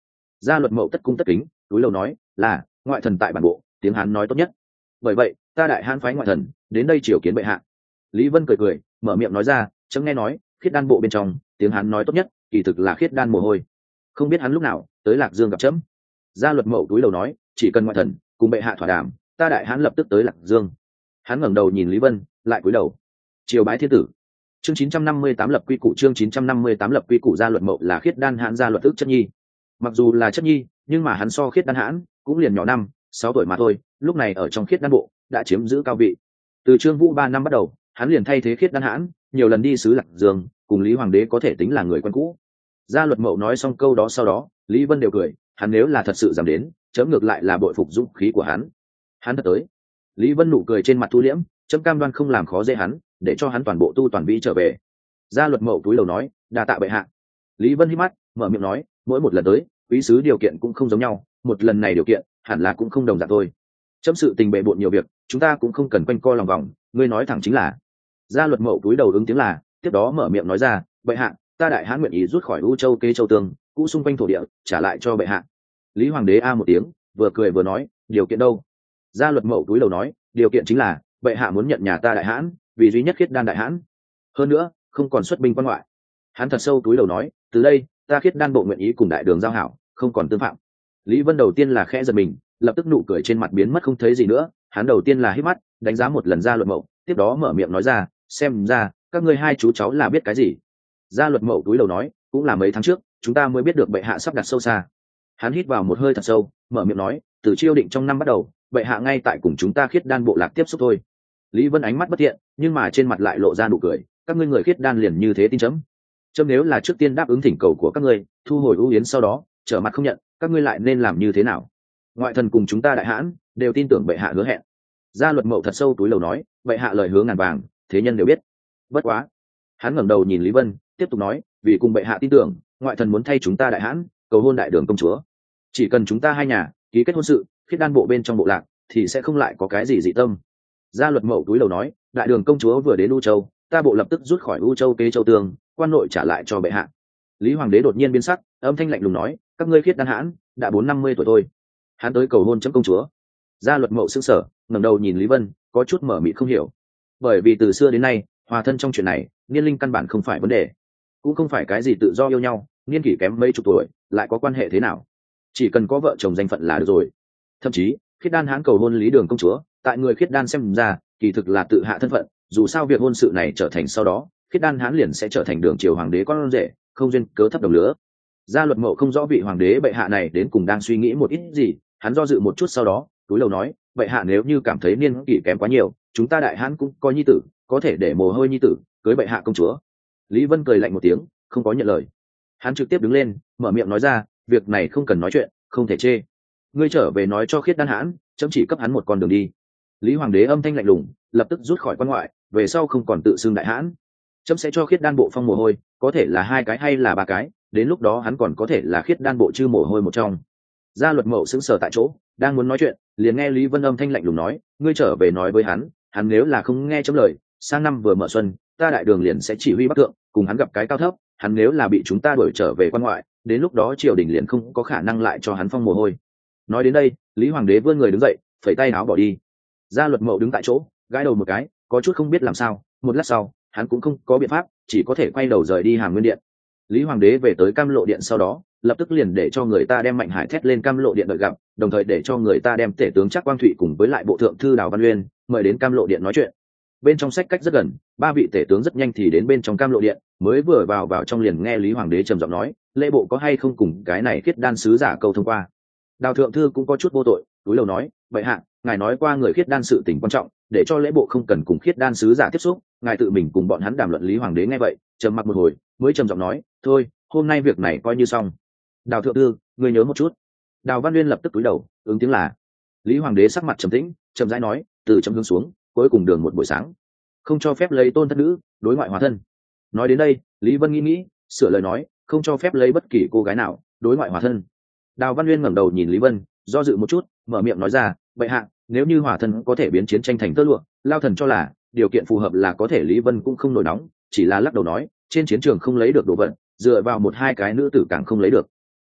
Gia luật mậu tất cung tất kính túi lầu nói là ngoại thần tại bản bộ tiếng hán nói tốt nhất, bởi vậy ta đại hán phái ngoại thần đến đây triều kiến bệ hạ. Lý Vân cười cười mở miệng nói ra, chấm nghe nói khiết đan bộ bên trong tiếng hán nói tốt nhất kỳ thực là khiết đan mồ hôi, không biết hắn lúc nào tới Lạc Dương gặp chấm. Gia luật mậu túi lầu nói chỉ cần ngoại thần cùng bệ hạ thỏa đàm, ta đại hán lập tức tới Lạc Dương. Hắn ngẩng đầu nhìn Lý Vân lại cúi đầu. Triều bái thiên tử. Chương chín trăm năm mươi tám lập quy củ. Chương chín trăm năm mươi tám lập quy củ. Gia luật mậu là khiết đan hãn gia luật ức chất nhi, mặc dù là chất nhi nhưng mà hắn so khiết đan hãn cũng liền nhỏ năm sáu tuổi mà thôi, lúc này ở trong khiết đan bộ đã chiếm giữ cao vị. Từ Trương Vũ ba năm bắt đầu, hắn liền thay thế khiết đan hãn nhiều lần đi sứ Lạc Dương, cùng Lý Hoàng đế có thể tính là người quen cũ. Gia luật mậu nói xong câu đó sau đó, Lý Vân đều cười, hắn nếu là thật sự dám đến, chấm ngược lại là bội phục dũng khí của hắn. Hắn thật tới. Lý Vân nụ cười trên mặt thu liễm, chấm cam đoan không làm khó dễ hắn, để cho hắn toàn bộ tu toàn vĩ trở về. Gia luật mậu túi đầu nói đa tạ bệ hạ. Lý Vân hít mắt mở miệng nói mỗi một lần tới quý sứ điều kiện cũng không giống nhau, một lần này điều kiện hẳn là cũng không đồng dạng thôi. Chấm sự tình bệ bộn nhiều việc, chúng ta cũng không cần quanh co lòng vòng, ngươi nói thẳng chính là. Gia luật mậu túi đầu ứng tiếng là, tiếp đó mở miệng nói ra bệ hạ, ta đại hán nguyện ý rút khỏi U Châu Kế Châu Tương cũ xung quanh thổ địa trả lại cho bệ hạ. Lý Hoàng đế a một tiếng vừa cười vừa nói điều kiện đâu? Gia luật mậu túi đầu nói điều kiện chính là bệ hạ muốn nhận nhà ta đại hãn vì duy nhất khiết đan đại hãn, hơn nữa không còn xuất binh quan ngoại. Hắn thật sâu túi đầu nói từ đây ta khiết đan bộ nguyện ý cùng đại đường giao hảo, không còn tương phạm. Lý Vân đầu tiên là khẽ giật mình, lập tức nụ cười trên mặt biến mất không thấy gì nữa. Hắn đầu tiên là hít mắt đánh giá một lần Gia luật mậu, tiếp đó mở miệng nói ra xem ra các ngươi hai chú cháu là biết cái gì. Gia luật mậu túi đầu nói cũng là mấy tháng trước chúng ta mới biết được bệ hạ sắp đặt sâu xa. Hắn hít vào một hơi thật sâu mở miệng nói từ chiêu định trong năm bắt đầu bệ hạ ngay tại cùng chúng ta khiết đan bộ lạc tiếp xúc thôi. Lý Vân ánh mắt bất thiện nhưng mà trên mặt lại lộ ra nụ cười, các ngươi người khiết đan liền như thế tin chấm? Chấm nếu là trước tiên đáp ứng thỉnh cầu của các ngươi thu hồi ưu yến, sau đó trở mặt không nhận, các ngươi lại nên làm như thế nào? Ngoại thần cùng chúng ta đại hãn đều tin tưởng bệ hạ hứa hẹn. Gia luật mậu thật sâu túi lầu nói bệ hạ lời hứa ngàn vàng thế nhân đều biết. Bất quá. Hắn ngẩng đầu nhìn Lý Vân tiếp tục nói vì cùng bệ hạ tin tưởng, ngoại thần muốn thay chúng ta đại hãn cầu hôn đại đường công chúa. Chỉ cần chúng ta hai nhà ký kết hôn sự, khiết đan bộ bên trong bộ lạc thì sẽ không lại có cái gì dị tâm. Gia luật mậu túi lầu nói đại đường công chúa vừa đến U Châu, ta bộ lập tức rút khỏi U Châu Kế Châu Tương, quan nội trả lại cho bệ hạ. Lý Hoàng đế đột nhiên biến sắc, âm thanh lạnh lùng nói các ngươi khiết đan hãn đã bốn năm mươi tuổi thôi, hắn tới cầu hôn chấm công chúa. Gia luật mậu sững sờ ngẩng đầu nhìn Lý Vân có chút mở mịt không hiểu, bởi vì từ xưa đến nay hòa thân trong chuyện này niên linh căn bản không phải vấn đề, cũng không phải cái gì tự do yêu nhau, niên kỷ kém mấy chục tuổi lại có quan hệ thế nào, chỉ cần có vợ chồng danh phận là được rồi. Thậm chí khiết đan hãn cầu hôn Lý đường công chúa, tại người khiết đan xem ra kỳ thực là tự hạ thân phận, dù sao việc hôn sự này trở thành sau đó khiết đan hãn liền sẽ trở thành đường triều hoàng đế con rể, không duyên cớ thấp đồng lứa. Gia luật mậu không rõ vị hoàng đế bệ hạ này đến cùng đang suy nghĩ một ít gì, hắn do dự một chút sau đó túi lầu nói bệ hạ nếu như cảm thấy niên kỷ kém quá nhiều, chúng ta đại hãn cũng có nhi tử, có thể để mồ hôi nhi tử cưới bệ hạ công chúa. Lý Vân cười lạnh một tiếng không có nhận lời. Hắn trực tiếp đứng lên mở miệng nói ra việc này không cần nói chuyện, không thể chê. Ngươi trở về nói cho khiết đan hãn chấm chỉ cấp hắn một con đường đi. Lý Hoàng đế âm thanh lạnh lùng lập tức rút khỏi quan ngoại, về sau không còn tự xưng đại hãn. Chấm sẽ cho khiết đan bộ phong mồ hôi, có thể là hai cái hay là ba cái, đến lúc đó hắn còn có thể là khiết đan bộ chư mồ hôi một trong. Gia luật mậu sững sờ tại chỗ đang muốn nói chuyện, liền nghe Lý Vân âm thanh lạnh lùng nói ngươi trở về nói với hắn, hắn nếu là không nghe chấm lời, sang năm vừa mở xuân ta đại đường liền sẽ chỉ huy bắc thượng cùng hắn gặp cái cao thấp, hắn nếu là bị chúng ta đuổi trở về quan ngoại, đến lúc đó triều đình liền không có khả năng lại cho hắn phong mồ hôi. Nói đến đây Lý Hoàng đế vươn người đứng dậy phẩy tay áo bỏ đi. Gia luật mậu đứng tại chỗ gãi đầu một cái có chút không biết làm sao, một lát sau hắn cũng không có biện pháp, chỉ có thể quay đầu rời đi Hàm Nguyên điện. Lý Hoàng đế về tới Cam Lộ điện sau đó lập tức liền để cho người ta đem Mạnh Hải thét lên Cam Lộ điện đợi gặp, đồng thời để cho người ta đem tể tướng Trác Quang Thụy cùng với lại bộ thượng thư Đào Văn Uyên mời đến Cam Lộ điện nói chuyện. Bên trong sách cách rất gần, ba vị tể tướng rất nhanh thì đến bên trong Cam Lộ điện, mới vừa vào vào trong liền nghe Lý Hoàng đế trầm giọng nói lễ bộ có hay không cùng cái này khiết đan sứ giả câu thông qua. Đào thượng thư cũng có chút vô tội túi lầu nói vậy hạ ngài nói qua người khiết đan sự tình quan trọng, để cho lễ bộ không cần cùng khiết đan sứ giả tiếp xúc, ngài tự mình cùng bọn hắn đàm luận. Lý Hoàng đế nghe vậy trầm mặc một hồi mới trầm giọng nói thôi hôm nay việc này coi như xong. Đào thượng thư ngươi nhớ một chút. Đào Văn Uyên lập tức cúi đầu ứng tiếng là. Lý Hoàng đế sắc mặt trầm tĩnh chậm rãi nói từ chấm hướng xuống cuối cùng đường một buổi sáng không cho phép lấy tôn thất nữ đối ngoại hòa thân. Nói đến đây Lý Vân nghĩ nghĩ sửa lời nói không cho phép lấy bất kỳ cô gái nào đối ngoại hòa thân. Đào Văn Uyên ngẩng đầu nhìn Lý Vân do dự một chút mở miệng nói ra bệ hạ nếu như hòa thân có thể biến chiến tranh thành tơ lụa, lao thần cho là điều kiện phù hợp là có thể. Lý Vân cũng không nổi nóng chỉ là lắc đầu nói trên chiến trường không lấy được đồ vật, dựa vào một hai cái nữ tử càng không lấy được.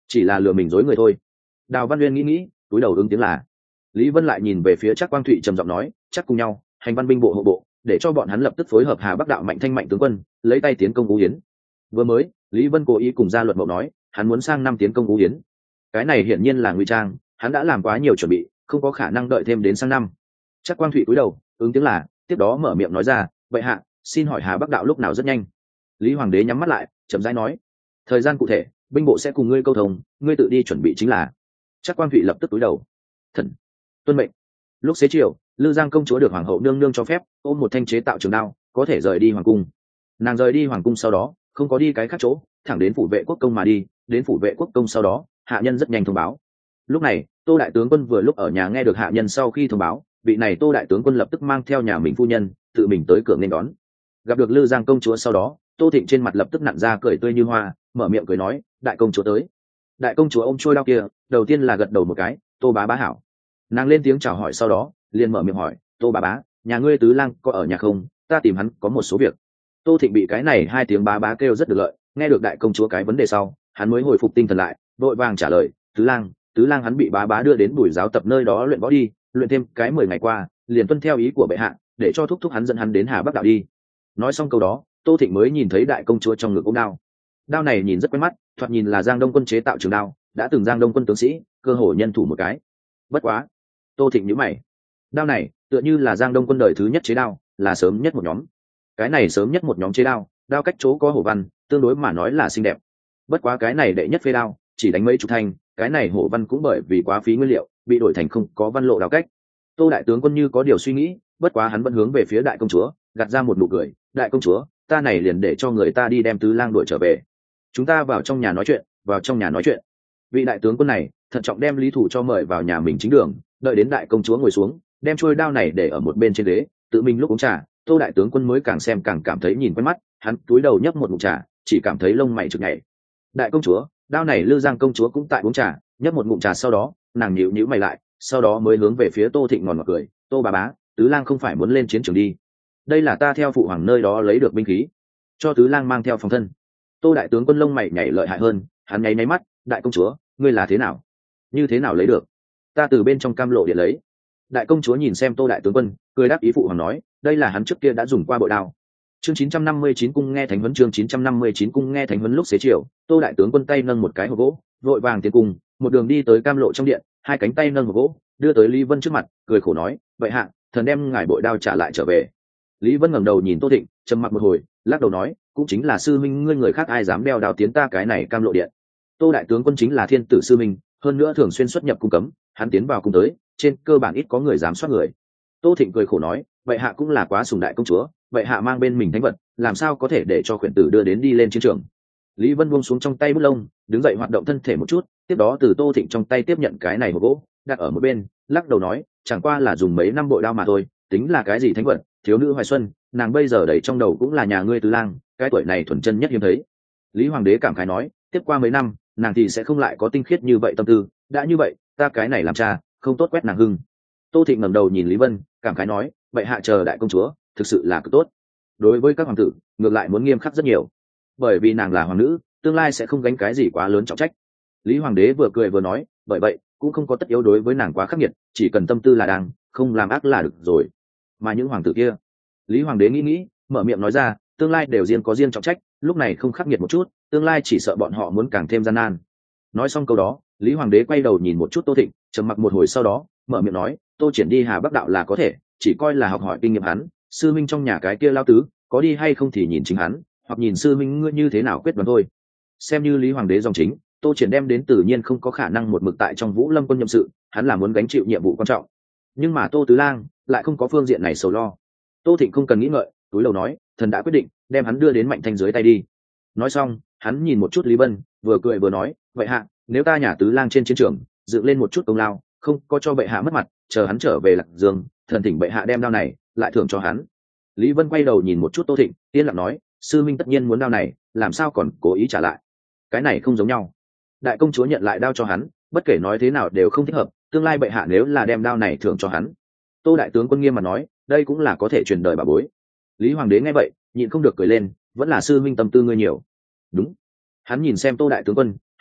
chỉ là lừa mình dối người thôi. Đào Văn Uyên nghĩ nghĩ, túi đầu ứng tiếng là. Lý Vân lại nhìn về phía Trác Quang Thụy trầm giọng nói, chắc cùng nhau hành văn binh bộ hộ bộ, để cho bọn hắn lập tức phối hợp Hà Bắc đạo Mạnh Thanh mạnh tướng quân, lấy tay tiến công Ú Yến. Vừa mới Lý Vân cố ý cùng Gia Luật Mậu nói hắn muốn sang năm tiến công Ú Yến, cái này hiển nhiên là ngụy trang, hắn đã làm quá nhiều chuẩn bị, không có khả năng đợi thêm đến sang năm. Trác Quang Thụy cúi đầu ứng tiếng là, tiếp đó mở miệng nói ra, vậy hạ xin hỏi Hà Bắc đạo lúc nào rất nhanh. Lý Hoàng đế nhắm mắt lại chậm rãi nói, thời gian cụ thể binh bộ sẽ cùng ngươi câu thông, ngươi tự đi chuẩn bị chính là. Trác Quang Thụy lập tức cúi đầu, thần tuân mệnh. Lúc xế chiều, Lư Giang công chúa được hoàng hậu nương nương cho phép ôm một thanh chế tạo trường đao, có thể rời đi hoàng cung. Nàng rời đi hoàng cung sau đó không có đi cái khác chỗ, thẳng đến phủ vệ quốc công mà đi. Đến phủ vệ quốc công sau đó, hạ nhân rất nhanh thông báo. Lúc này Tô đại tướng quân vừa lúc ở nhà nghe được hạ nhân sau khi thông báo, vị này Tô đại tướng quân lập tức mang theo nhà mình phu nhân tự mình tới cửa nên đón. Gặp được Lư Giang công chúa sau đó, Tô Thịnh trên mặt lập tức nặn ra cười tươi như hoa, mở miệng cười nói, đại công chúa tới. Đại công chúa ôm trôi đao kia, đầu tiên là gật đầu một cái, Tô bá bá hảo. Nàng lên tiếng chào hỏi sau đó liền mở miệng hỏi, Tô bá bá, nhà ngươi tứ lang có ở nhà không, ta tìm hắn có một số việc. Tô Thịnh bị cái này hai tiếng bá bá kêu rất được lợi, nghe được đại công chúa cái vấn đề sau, hắn mới hồi phục tinh thần lại, vội vàng trả lời, tứ lang tứ lang hắn bị bá bá đưa đến buổi giáo tập nơi đó luyện võ đi, luyện thêm cái mười ngày qua liền tuân theo ý của bệ hạ, để cho thúc thúc hắn dẫn hắn đến Hà Bắc đạo đi. Nói xong câu đó, Tô Thịnh mới nhìn thấy đại công chúa trong ngực ôm đao. Đao này nhìn rất quen mắt, thoạt nhìn là Giang Đông quân chế tạo trường đao, đã từng Giang Đông quân tướng sĩ cơ hồ nhân thủ một cái. Bất quá, Tô Thịnh nhíu mày, đao này tựa như là Giang Đông quân đời thứ nhất chế đao, là sớm nhất một nhóm. Cái này sớm nhất một nhóm chế đao, đao cách chỗ có hổ văn, tương đối mà nói là xinh đẹp. Bất quá cái này đệ nhất phê đao chỉ đánh mấy chục thanh, cái này hổ văn cũng bởi vì quá phí nguyên liệu bị đổi thành không có văn lộ đao cách. Tô đại tướng quân như có điều suy nghĩ, bất quá hắn vẫn hướng về phía đại công chúa gạt ra một nụ cười, đại công chúa, ta này liền để cho người ta đi đem tứ lang đuổi trở về, chúng ta vào trong nhà nói chuyện. Vào trong nhà nói chuyện. Vị đại tướng quân này thận trọng đem Lý Thủ cho mời vào nhà mình chính đường, đợi đến đại công chúa ngồi xuống, đem trôi đao này để ở một bên trên ghế, tự mình lúc uống trà. Tô đại tướng quân mới càng xem càng cảm thấy nhìn quen mắt, hắn cúi đầu nhấp một ngụm trà, chỉ cảm thấy lông mày chực nhảy. Đại công chúa, đao này Lư Giang công chúa cũng tại uống trà, nhấp một ngụm trà sau đó nàng nhíu nhíu mày lại, sau đó mới hướng về phía Tô Thịnh ngòn ngọt cười, Tô bà bá, tứ lang không phải muốn lên chiến trường đi, đây là ta theo phụ hoàng nơi đó lấy được binh khí, cho tứ lang mang theo phòng thân. Tô đại tướng quân lông mày nhảy lợi hại hơn, hắn nháy nháy mắt, đại công chúa, ngươi là thế nào, như thế nào lấy được? Ta từ bên trong cam lộ điện lấy. Đại công chúa nhìn xem Tô đại tướng quân, cười đáp ý phụ hoàng nói, đây là hắn trước kia đã dùng qua bội đao. Chương chín trăm năm mươi chín cung nghe thánh huấn, chương chín trăm năm mươi chín cung nghe thánh huấn. Lúc xế chiều, Tô đại tướng quân tay nâng một cái hộp gỗ, vội vàng tiến cung, một đường đi tới cam lộ trong điện, hai cánh tay nâng hộp gỗ, đưa tới Lý Vân trước mặt, cười khổ nói, vậy hạ, thần đem ngài bội đao trả lại trở về. Lý Vân ngẩng đầu nhìn Tô Thịnh, trầm mặc một hồi, lắc đầu nói, cũng chính là sư minh ngươi, người khác ai dám đeo đao tiến ta cái này cam lộ điện. Tô đại tướng quân chính là thiên tử sư minh, hơn nữa thường xuyên xuất nhập cung cấm, hắn tiến vào cung tới, trên cơ bản ít có người dám soát người. Tô Thịnh cười khổ nói, vậy hạ cũng là quá sùng đại công chúa, vậy hạ mang bên mình thánh vật, làm sao có thể để cho khuyển tử đưa đến đi lên chiến trường. Lý Vân buông xuống trong tay bút lông, đứng dậy hoạt động thân thể một chút, tiếp đó từ Tô Thịnh trong tay tiếp nhận cái này hộp gỗ, đặt ở một bên, lắc đầu nói, chẳng qua là dùng mấy năm bội đao mà thôi, tính là cái gì thánh vật, thiếu nữ hoài xuân, nàng bây giờ đầy trong đầu cũng là nhà ngươi tứ lang, cái tuổi này thuần chân nhất hiếm thấy. Lý Hoàng đế cảm khái nói, tiếp qua mấy năm nàng thì sẽ không lại có tinh khiết như vậy tâm tư, đã như vậy ta cái này làm cha không tốt quét nàng hưng. Tô Thịnh ngẩng đầu nhìn Lý Vân, cảm khái nói, vậy hạ chờ đại công chúa thực sự là cực tốt, đối với các hoàng tử ngược lại muốn nghiêm khắc rất nhiều, bởi vì nàng là hoàng nữ, tương lai sẽ không gánh cái gì quá lớn trọng trách. Lý Hoàng đế vừa cười vừa nói, bởi vậy cũng không có tất yếu đối với nàng quá khắc nghiệt, chỉ cần tâm tư là đang, không làm ác là được rồi. Mà những hoàng tử kia, Lý Hoàng đế nghĩ nghĩ, mở miệng nói ra, tương lai đều riêng có riêng trọng trách, lúc này không khắc nghiệt một chút, tương lai chỉ sợ bọn họ muốn càng thêm gian nan. Nói xong câu đó, Lý Hoàng đế quay đầu nhìn một chút Tô Thịnh, trầm mặc một hồi sau đó mở miệng nói, Tô triển đi Hà Bắc đạo là có thể, chỉ coi là học hỏi kinh nghiệm hắn, sư minh trong nhà cái kia lao tứ có đi hay không thì nhìn chính hắn, hoặc nhìn sư minh ngươi như thế nào quyết đoán thôi. Xem như Lý Hoàng đế dòng chính, Tô triển đem đến tự nhiên không có khả năng một mực tại trong Vũ Lâm quân nhậm sự, hắn là muốn gánh chịu nhiệm vụ quan trọng. Nhưng mà Tô tứ lang lại không có phương diện này sầu lo. Tô Thịnh không cần nghĩ ngợi, túi lầu nói, thần đã quyết định đem hắn đưa đến Mạnh Thanh dưới tay đi. Nói xong hắn nhìn một chút Lý Vân, vừa cười vừa nói, vậy hạ, nếu ta nhà tứ lang trên chiến trường dựng lên một chút công lao, không có cho bệ hạ mất mặt, chờ hắn trở về Lạc Dương, thần thỉnh bệ hạ đem đao này lại thưởng cho hắn. Lý Vân quay đầu nhìn một chút Tô Thịnh, yên lặng nói, sư minh tất nhiên muốn đao này, làm sao còn cố ý trả lại, cái này không giống nhau. Đại công chúa nhận lại đao cho hắn, bất kể nói thế nào đều không thích hợp, tương lai bệ hạ nếu là đem đao này thưởng cho hắn. Tô đại tướng quân nghiêm mà nói, đây cũng là có thể truyền đời bà bối. Lý Hoàng đế nghe vậy nhịn không được cười lên, vẫn là sư minh tâm tư ngươi nhiều. Đúng. Hắn nhìn xem Tô đại tướng quân, hỏi,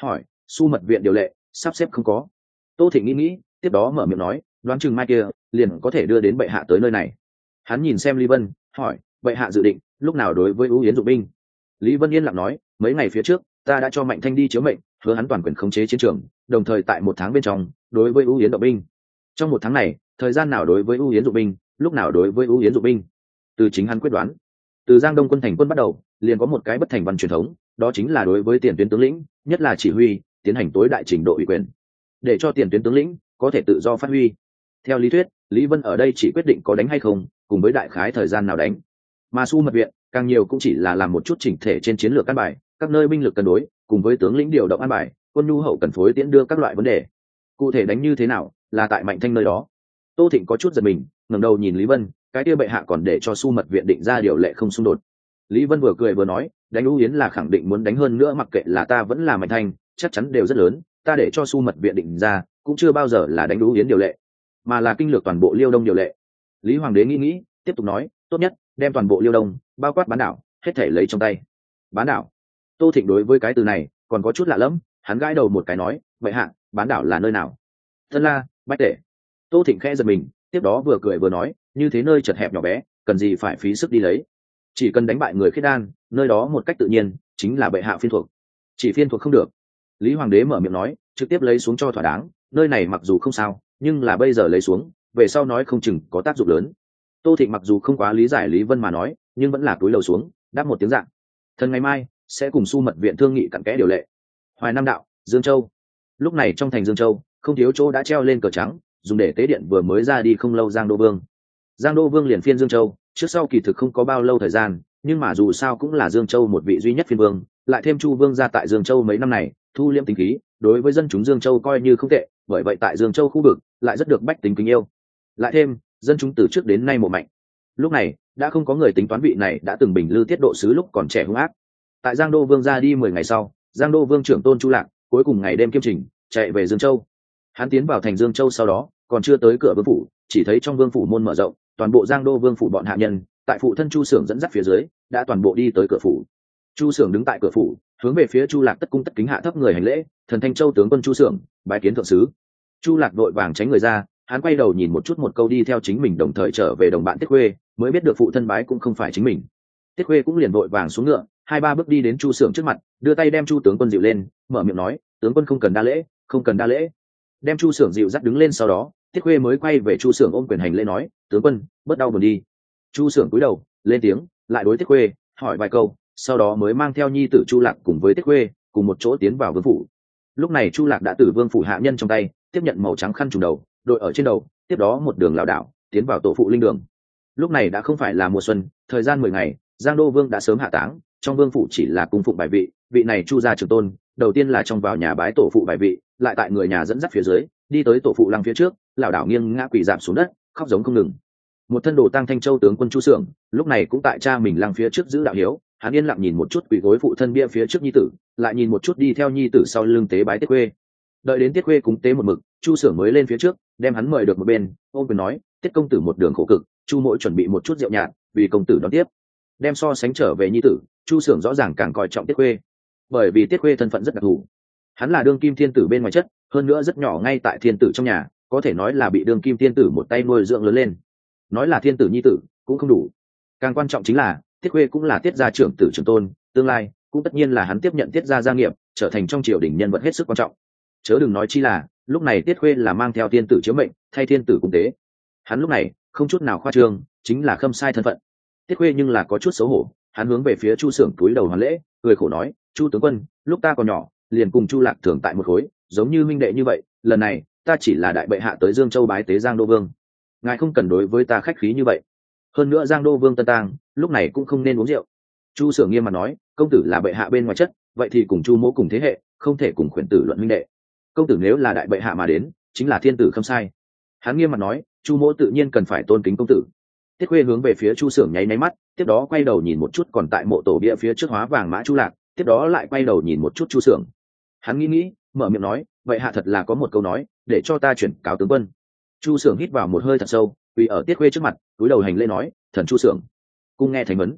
su mật viện điều lệ sắp xếp không có. Tô Thịnh nghĩ nghĩ tiếp đó mở miệng nói, đoán chừng mai kia liền có thể đưa đến bệ hạ tới nơi này. Hắn nhìn xem Lý Vân hỏi, bệ hạ dự định lúc nào đối với ưu yến dụng binh? Lý Vân yên lặng nói, mấy ngày phía trước ta đã cho Mạnh Thanh đi chiếu mệnh, hứa hắn toàn quyền khống chế chiến trường, đồng thời tại một tháng bên trong đối với ưu yến động binh. Trong một tháng này thời gian nào đối với ưu yến dụng binh, lúc nào đối với ưu yến dụng binh, từ chính hắn quyết đoán. Từ Giang Đông quân thành quân bắt đầu liền có một cái bất thành văn truyền thống, đó chính là đối với tiền tuyến tướng lĩnh, nhất là chỉ huy, tiến hành tối đại trình độ ủy quyền, để cho tiền tuyến tướng lĩnh có thể tự do phát huy. Theo lý thuyết, Lý Vân ở đây chỉ quyết định có đánh hay không, cùng với đại khái thời gian nào đánh, mà su mật viện càng nhiều cũng chỉ là làm một chút chỉnh thể trên chiến lược căn bài, các nơi binh lực cân đối, cùng với tướng lĩnh điều động an bài, quân nhu hậu cần phối tiễn đưa các loại vấn đề. Cụ thể đánh như thế nào là tại Mạnh Thanh nơi đó. Tô Thịnh có chút giật mình, ngẩng đầu nhìn Lý Vân, cái kia bệ hạ còn để cho su mật viện định ra điều lệ không xung đột. Lý Vân vừa cười vừa nói, đánh ưu yến là khẳng định muốn đánh hơn nữa, mặc kệ là ta vẫn là Mạnh Thanh, chắc chắn đều rất lớn, ta để cho su mật viện định ra cũng chưa bao giờ là đánh ưu yến điều lệ, mà là kinh lược toàn bộ Liêu Đông điều lệ. Lý Hoàng đế nghĩ nghĩ tiếp tục nói, tốt nhất đem toàn bộ Liêu Đông bao quát bán đảo hết thể lấy trong tay. Bán đảo? Tô Thịnh đối với cái từ này còn có chút lạ lẫm, hắn gãi đầu một cái nói, vậy hạ bán đảo là nơi nào? Thân La, Bách Tể. Tô Thịnh khẽ giật mình, tiếp đó vừa cười vừa nói, như thế nơi chật hẹp nhỏ bé, cần gì phải phí sức đi lấy, chỉ cần đánh bại người khiết đan, nơi đó một cách tự nhiên chính là bệ hạ phiên thuộc. Chỉ phiên thuộc không được. Lý Hoàng đế mở miệng nói, trực tiếp lấy xuống cho thỏa đáng, nơi này mặc dù không sao, nhưng là bây giờ lấy xuống, về sau nói không chừng có tác dụng lớn. Tô Thịnh mặc dù không quá lý giải Lý Vân mà nói, nhưng vẫn là cúi đầu xuống, đáp một tiếng dạng. Thần ngày mai sẽ cùng su mật viện thương nghị cặn kẽ điều lệ. Hoài Nam đạo, Dương Châu. Lúc này trong thành Dương Châu, không thiếu chỗ đã treo lên cờ trắng, dùng để tế điện vừa mới ra đi không lâu Giang Đô Vương. Giang Đô Vương liền phiên Dương Châu, trước sau kỳ thực không có bao lâu thời gian, nhưng mà dù sao cũng là Dương Châu một vị duy nhất phiên vương, lại thêm Chu Vương ra tại Dương Châu mấy năm này, thu liêm tính khí, đối với dân chúng Dương Châu coi như không tệ, bởi vậy tại Dương Châu khu vực lại rất được bách tính kính yêu. Lại thêm dân chúng từ trước đến nay mộ mạnh. Lúc này đã không có người tính toán vị này đã từng bình lư tiết độ sứ lúc còn trẻ hung ác. Tại Giang Đô Vương ra đi mười ngày sau, Giang Đô Vương trưởng tôn Chu Lạc cuối cùng ngày đêm kiêm trình chạy về Dương Châu. Hắn tiến vào thành Dương Châu sau đó, còn chưa tới cửa vương phủ, chỉ thấy trong vương phủ môn mở rộng, toàn bộ Giang Đô Vương phủ bọn hạ nhân, tại phụ thân Chu Sưởng dẫn dắt phía dưới, đã toàn bộ đi tới cửa phủ. Chu Sưởng đứng tại cửa phủ, hướng về phía Chu Lạc tất cung tất kính hạ thấp người hành lễ, thần Thanh Châu tướng quân Chu Sưởng, bái kiến thượng sứ. Chu Lạc vội vàng tránh người ra, hắn quay đầu nhìn một chút một câu đi theo chính mình đồng thời trở về đồng bạn Tiết Khuê, mới biết được phụ thân bái cũng không phải chính mình. Tiết Khuê cũng liền vội vàng xuống ngựa, hai ba bước đi đến Chu Sưởng trước mặt, đưa tay đem Chu tướng quân dịu lên, mở miệng nói, tướng quân không cần đa lễ, không cần đa lễ. Đem Chu Sưởng dịu dắt đứng lên sau đó, Tiết Khuê mới quay về Chu Sưởng ôm quyền hành lễ nói, tướng quân bớt đau buồn đi. Chu Sưởng cúi đầu lên tiếng, lại đối Tiết Khuê hỏi vài câu, sau đó mới mang theo nhi tử Chu Lạc cùng với Tiết Khuê cùng một chỗ tiến vào vương phủ. Lúc này Chu Lạc đã từ vương phủ hạ nhân trong tay tiếp nhận màu trắng khăn trùm đầu, đội ở trên đầu, tiếp đó một đường lảo đảo tiến vào tổ phụ linh đường. Lúc này đã không phải là mùa xuân, thời gian mười ngày, Giang Đô Vương đã sớm hạ táng, trong vương phủ chỉ là cung phụng bài vị, vị này Chu gia trưởng tôn, đầu tiên là trong vào nhà bái tổ phụ bài vị, lại tại người nhà dẫn dắt phía dưới, đi tới tổ phụ lăng phía trước, lảo đảo nghiêng ngã quỳ rạp xuống đất, khóc giống không ngừng. Một thân đồ tang Thanh Châu tướng quân Chu Sưởng, lúc này cũng tại cha mình lăng phía trước giữ đạo hiếu, hắn yên lặng nhìn một chút quỳ gối phụ thân bia phía trước nhi tử, lại nhìn một chút đi theo nhi tử sau lưng tế bái Tiết Khuê. Đợi đến Tiết Khuê cúng tế một mực, Chu Sưởng mới lên phía trước, đem hắn mời được một bên, ôm quyền nói, Tiết công tử một đường khổ cực, Chu mỗi chuẩn bị một chút rượu nhạt, vì công tử đón tiếp. Đem so sánh trở về nhi tử, Chu Sưởng rõ ràng càng coi trọng Tiết Khuê, bởi vì Tiết Khuê thân phận rất đặc thù, hắn là đương kim thiên tử bên ngoài chất, hơn nữa rất nhỏ ngay tại thiên tử trong nhà, có thể nói là bị đương kim thiên tử một tay nuôi dưỡng lớn lên. Nói là thiên tử nhi tử cũng không đủ, càng quan trọng chính là Tiết Khuê cũng là Tiết gia trưởng tử trưởng tôn, tương lai cũng tất nhiên là hắn tiếp nhận Tiết gia gia nghiệp, trở thành trong triều đình nhân vật hết sức quan trọng. Chớ đừng nói chi là lúc này Tiết Khuê là mang theo thiên tử chiếu mệnh, thay thiên tử cung tế. Hắn lúc này không chút nào khoa trương, chính là khâm sai thân phận. Tiết Khuê nhưng là có chút xấu hổ, hắn hướng về phía Chu Sưởng túi đầu hoàn lễ, cười khổ nói, Chu tướng quân, lúc ta còn nhỏ liền cùng Chu Lạc thường tại một khối, giống như minh đệ như vậy, lần này ta chỉ là đại bệ hạ tới Dương Châu bái tế Giang Đô Vương, ngài không cần đối với ta khách khí như vậy. Hơn nữa Giang Đô Vương tân tang, lúc này cũng không nên uống rượu. Chu Sưởng nghiêm mặt nói, công tử là bệ hạ bên ngoài chất, vậy thì cùng Chu mỗ cùng thế hệ, không thể cùng khuyển tử luận minh đệ. Công tử nếu là đại bệ hạ mà đến, chính là thiên tử khâm sai. Hắn nghiêm mặt nói, Chu mỗ tự nhiên cần phải tôn kính công tử. Tiết Khuê hướng về phía Chu Sưởng nháy nháy mắt, tiếp đó quay đầu nhìn một chút còn tại mộ tổ bia phía trước hóa vàng mã Chu Lạc, tiếp đó lại quay đầu nhìn một chút Chu Sưởng. Hắn nghĩ nghĩ, mở miệng nói, vậy hạ thật là có một câu nói, để cho ta chuyển cáo tướng quân. Chu Sưởng hít vào một hơi thật sâu, quỳ ở Tiết Khuê trước mặt, cúi đầu hành lễ nói, thần Chu Sưởng cung nghe thành vấn.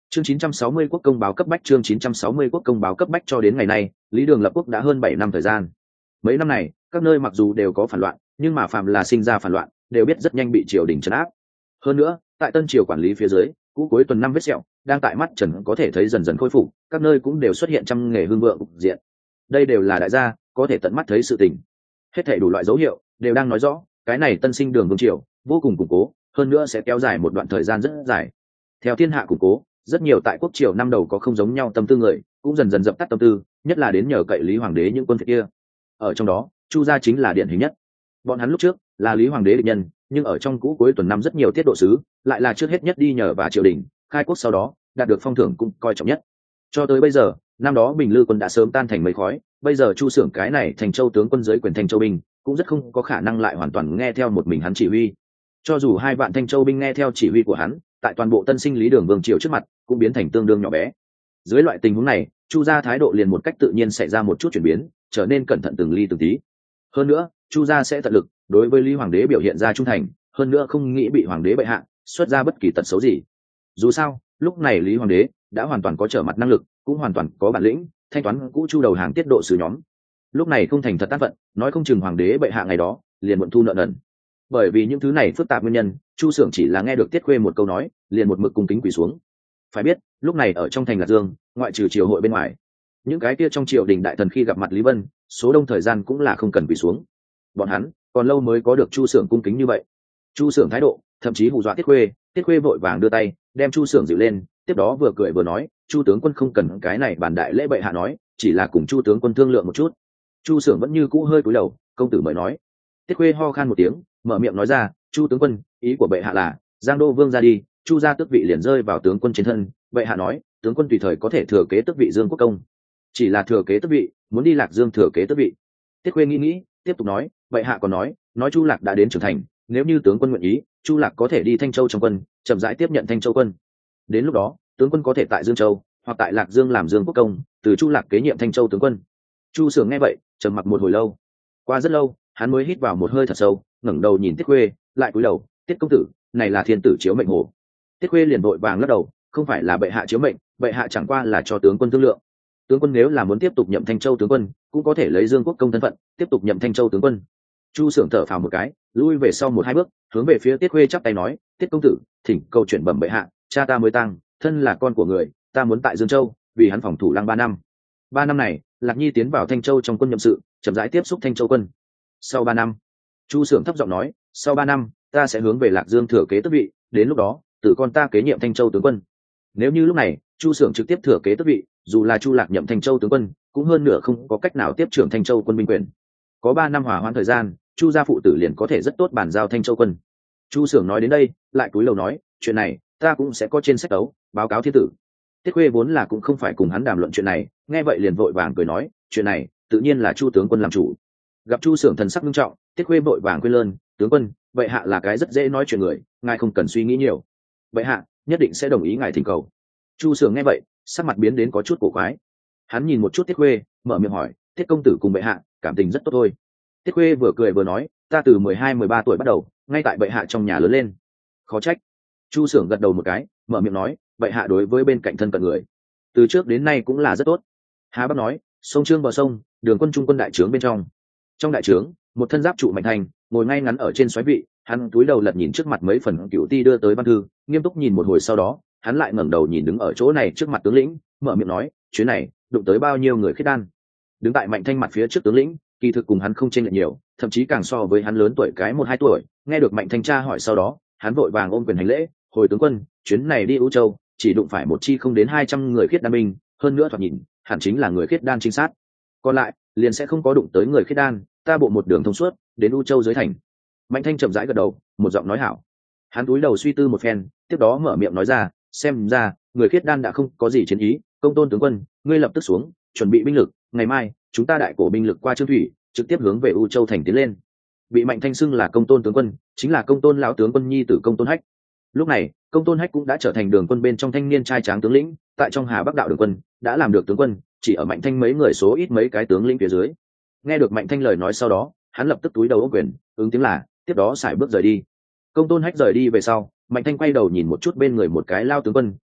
Chương chín trăm sáu mươi quốc công báo cấp bách chương chín trăm sáu mươi quốc công báo cấp bách cho đến ngày nay, Lý Đường lập quốc đã hơn bảy năm thời gian. Mấy năm này, các nơi mặc dù đều có phản loạn, nhưng mà phàm là sinh ra phản loạn, đều biết rất nhanh bị triều đình trấn áp. Hơn nữa, tại Tân triều quản lý phía dưới, cũ cuối tuần năm vết sẹo, đang tại mắt trần có thể thấy dần dần khôi phục, các nơi cũng đều xuất hiện trăm nghề hương vượng cục diện. Đây đều là đại gia có thể tận mắt thấy sự tình. Hết thảy đủ loại dấu hiệu đều đang nói rõ, cái này tân sinh đường vương triều vô cùng củng cố, hơn nữa sẽ kéo dài một đoạn thời gian rất dài. Theo thiên hạ củng cố, rất nhiều tại quốc triều năm đầu có không giống nhau tâm tư người cũng dần dần dập tắt tâm tư, nhất là đến nhờ cậy Lý Hoàng đế những quân phiệt kia. Ở trong đó, Chu gia chính là điển hình nhất. Bọn hắn lúc trước là Lý Hoàng đế địch nhân, nhưng ở trong cũ cuối tuần năm rất nhiều tiết độ sứ lại là trước hết nhất đi nhờ và triều đình khai quốc, sau đó đạt được phong thưởng cũng coi trọng nhất. Cho tới bây giờ, năm đó Bình Lư quân đã sớm tan thành mây khói, bây giờ Chu Xưởng cái này thành châu tướng quân dưới quyền Thanh Châu binh cũng rất không có khả năng lại hoàn toàn nghe theo một mình hắn chỉ huy. Cho dù hai vạn Thanh Châu binh nghe theo chỉ huy của hắn, tại toàn bộ tân sinh Lý Đường vương triều trước mặt cũng biến thành tương đương nhỏ bé. Dưới loại tình huống này, Chu gia thái độ liền một cách tự nhiên xảy ra một chút chuyển biến, trở nên cẩn thận từng ly từng tí. Hơn nữa, Chu gia sẽ tận lực đối với Lý Hoàng đế biểu hiện ra trung thành, hơn nữa không nghĩ bị Hoàng đế bệ hạ xuất ra bất kỳ tật xấu gì. Dù sao, lúc này Lý Hoàng đế đã hoàn toàn có trở mặt năng lực, cũng hoàn toàn có bản lĩnh thanh toán cũ Chu đầu hàng tiết độ sứ nhóm. Lúc này không thành thật tác vận, nói không chừng Hoàng đế bệ hạ ngày đó liền muộn thu nợ nần. Bởi vì những thứ này phức tạp nguyên nhân, Chu Xưởng chỉ là nghe được Tiết Khuê một câu nói, liền một mực cung kính quỳ xuống. Phải biết, lúc này ở trong thành Lạc Dương, ngoại trừ triều hội bên ngoài, những cái kia trong triều đình đại thần khi gặp mặt Lý Vân, số đông thời gian cũng là không cần quỳ xuống. Bọn hắn còn lâu mới có được Chu Xưởng cung kính như vậy. Chu Xưởng thái độ thậm chí hù dọa Tiết Khuê, Tiết Khuê vội vàng đưa tay đem Chu Xưởng dịu lên, tiếp đó vừa cười vừa nói, Chu tướng quân không cần cái này bản đại lễ bệ hạ nói, chỉ là cùng Chu tướng quân thương lượng một chút. Chu Xưởng vẫn như cũ hơi cúi đầu, công tử mời nói. Tiết Khuê ho khan một tiếng, mở miệng nói ra, Chu tướng quân, ý của bệ hạ là Giang Đô vương ra đi, Chu gia tước vị liền rơi vào tướng quân trên thân, bệ hạ nói tướng quân tùy thời có thể thừa kế tước vị Dương Quốc công. Chỉ là thừa kế tước vị, muốn đi Lạc Dương thừa kế tước vị. Tiết Khuê nghĩ nghĩ, tiếp tục nói, bệ hạ còn nói nói Chu Lạc đã đến trưởng thành, nếu như tướng quân nguyện ý, Chu Lạc có thể đi Thanh Châu trong quân, chậm rãi tiếp nhận Thanh Châu quân. Đến lúc đó, tướng quân có thể tại Dương Châu hoặc tại Lạc Dương làm Dương Quốc công, từ Chu Lạc kế nhiệm Thanh Châu tướng quân. Chu Xưởng nghe vậy, trầm mặc một hồi lâu. Qua rất lâu, hắn mới hít vào một hơi thật sâu, ngẩng đầu nhìn Tiết Khuê, lại cúi đầu, Tiết công tử, này là thiên tử chiếu mệnh hồ. Tiết Khuê liền vội vàng lắc đầu, không phải là bệ hạ chiếu mệnh, bệ hạ chẳng qua là cho tướng quân thương lượng. Tướng quân nếu là muốn tiếp tục nhậm Thanh Châu tướng quân, cũng có thể lấy Dương Quốc công thân phận tiếp tục nhậm Thanh Châu tướng quân. Chu Xưởng thở phào một cái, lui về sau một hai bước, hướng về phía Tiết Khuê chắp tay nói, Tiết công tử, thỉnh câu chuyện bẩm bệ hạ, cha ta mới tăng, thân là con của người, ta muốn tại Dương Châu vì hắn phòng thủ lăng ba năm. Ba năm này, Lạc Nhi tiến vào Thanh Châu trong quân nhậm sự, chậm rãi tiếp xúc Thanh Châu quân. Sau ba năm, Chu Xưởng thấp giọng nói, sau ba năm ta sẽ hướng về Lạc Dương thừa kế tước vị, đến lúc đó tử con ta kế nhiệm Thanh Châu tướng quân. Nếu như lúc này Chu Xưởng trực tiếp thừa kế tước vị, dù là Chu Lạc nhậm Thanh Châu tướng quân, cũng hơn nửa không có cách nào tiếp trưởng Thanh Châu quân binh quyền. Có ba năm hòa hoãn thời gian, Chu gia phụ tử liền có thể rất tốt bàn giao Thanh Châu quân. Chu Xưởng nói đến đây, lại cúi đầu nói, chuyện này ta cũng sẽ có trên sách đấu báo cáo thiên tử. Tiết Khuê vốn là cũng không phải cùng hắn đàm luận chuyện này, nghe vậy liền vội vàng cười nói, chuyện này tự nhiên là Chu tướng quân làm chủ. Gặp Chu Xưởng thần sắc nghiêm trọng, Tiết Khuê vội vàng khuyên lơn, tướng quân, bệ hạ là cái rất dễ nói chuyện người, ngài không cần suy nghĩ nhiều, bệ hạ nhất định sẽ đồng ý ngài thỉnh cầu. Chu Xưởng nghe vậy, sắc mặt biến đến có chút cổ quái. Hắn nhìn một chút Tiết Khuê, mở miệng hỏi, Tiết công tử cùng bệ hạ cảm tình rất tốt thôi. Tiết Khuê vừa cười vừa nói, ta từ mười hai mười ba tuổi bắt đầu ngay tại bệ hạ trong nhà lớn lên. Khó trách. Chu Xưởng gật đầu một cái, mở miệng nói, bệ hạ đối với bên cạnh thân cận người từ trước đến nay cũng là rất tốt. Hà Bắc nói, sông Trương bờ sông, đường quân trung quân đại trướng bên trong. Trong đại trướng, một thân giáp trụ Mạnh Thành ngồi ngay ngắn ở trên xoáy vị, hắn túi đầu lật nhìn trước mặt mấy phần cựu ti đưa tới văn thư, nghiêm túc nhìn một hồi, sau đó hắn lại ngẩng đầu nhìn đứng ở chỗ này trước mặt tướng lĩnh, mở miệng nói, chuyến này đụng tới bao nhiêu người khiết đan. Đứng tại Mạnh Thanh mặt phía trước tướng lĩnh, kỳ thực cùng hắn không chênh lệch nhiều, thậm chí càng so với hắn lớn tuổi cái một hai tuổi. Nghe được Mạnh Thanh tra hỏi, sau đó hắn vội vàng ôm quyền hành lễ, hồi tướng quân, chuyến này đi U Châu chỉ đụng phải một chi không đến hai trăm người khiết đan binh, hơn nữa thoạt nhìn hẳn chính là người khiết đan trinh sát, còn lại liền sẽ không có đụng tới người khiết đan. Ta bộ một đường thông suốt đến U Châu dưới thành. Mạnh Thanh chậm rãi gật đầu, một giọng nói hảo. Hắn cúi đầu suy tư một phen, tiếp đó mở miệng nói ra, xem ra người khiết đan đã không có gì chiến ý. Công tôn tướng quân, ngươi lập tức xuống chuẩn bị binh lực, ngày mai chúng ta đại cổ binh lực qua Trương Thủy, trực tiếp hướng về U Châu thành tiến lên. Bị Mạnh Thanh xưng là công tôn tướng quân, chính là công tôn lão tướng quân nhi tử Công tôn Hách. Lúc này Công tôn Hách cũng đã trở thành đường quân bên trong thanh niên trai tráng tướng lĩnh, tại trong Hà Bắc đạo đường quân đã làm được tướng quân, chỉ ở Mạnh Thanh mấy người số ít mấy cái tướng lĩnh phía dưới. Nghe được Mạnh Thanh lời nói sau đó, hắn lập tức túi đầu ôm quyền, ứng tiếng là, tiếp đó xài bước rời đi. Công tôn Hách rời đi về sau, Mạnh Thanh quay đầu nhìn một chút bên người một cái lao tướng quân,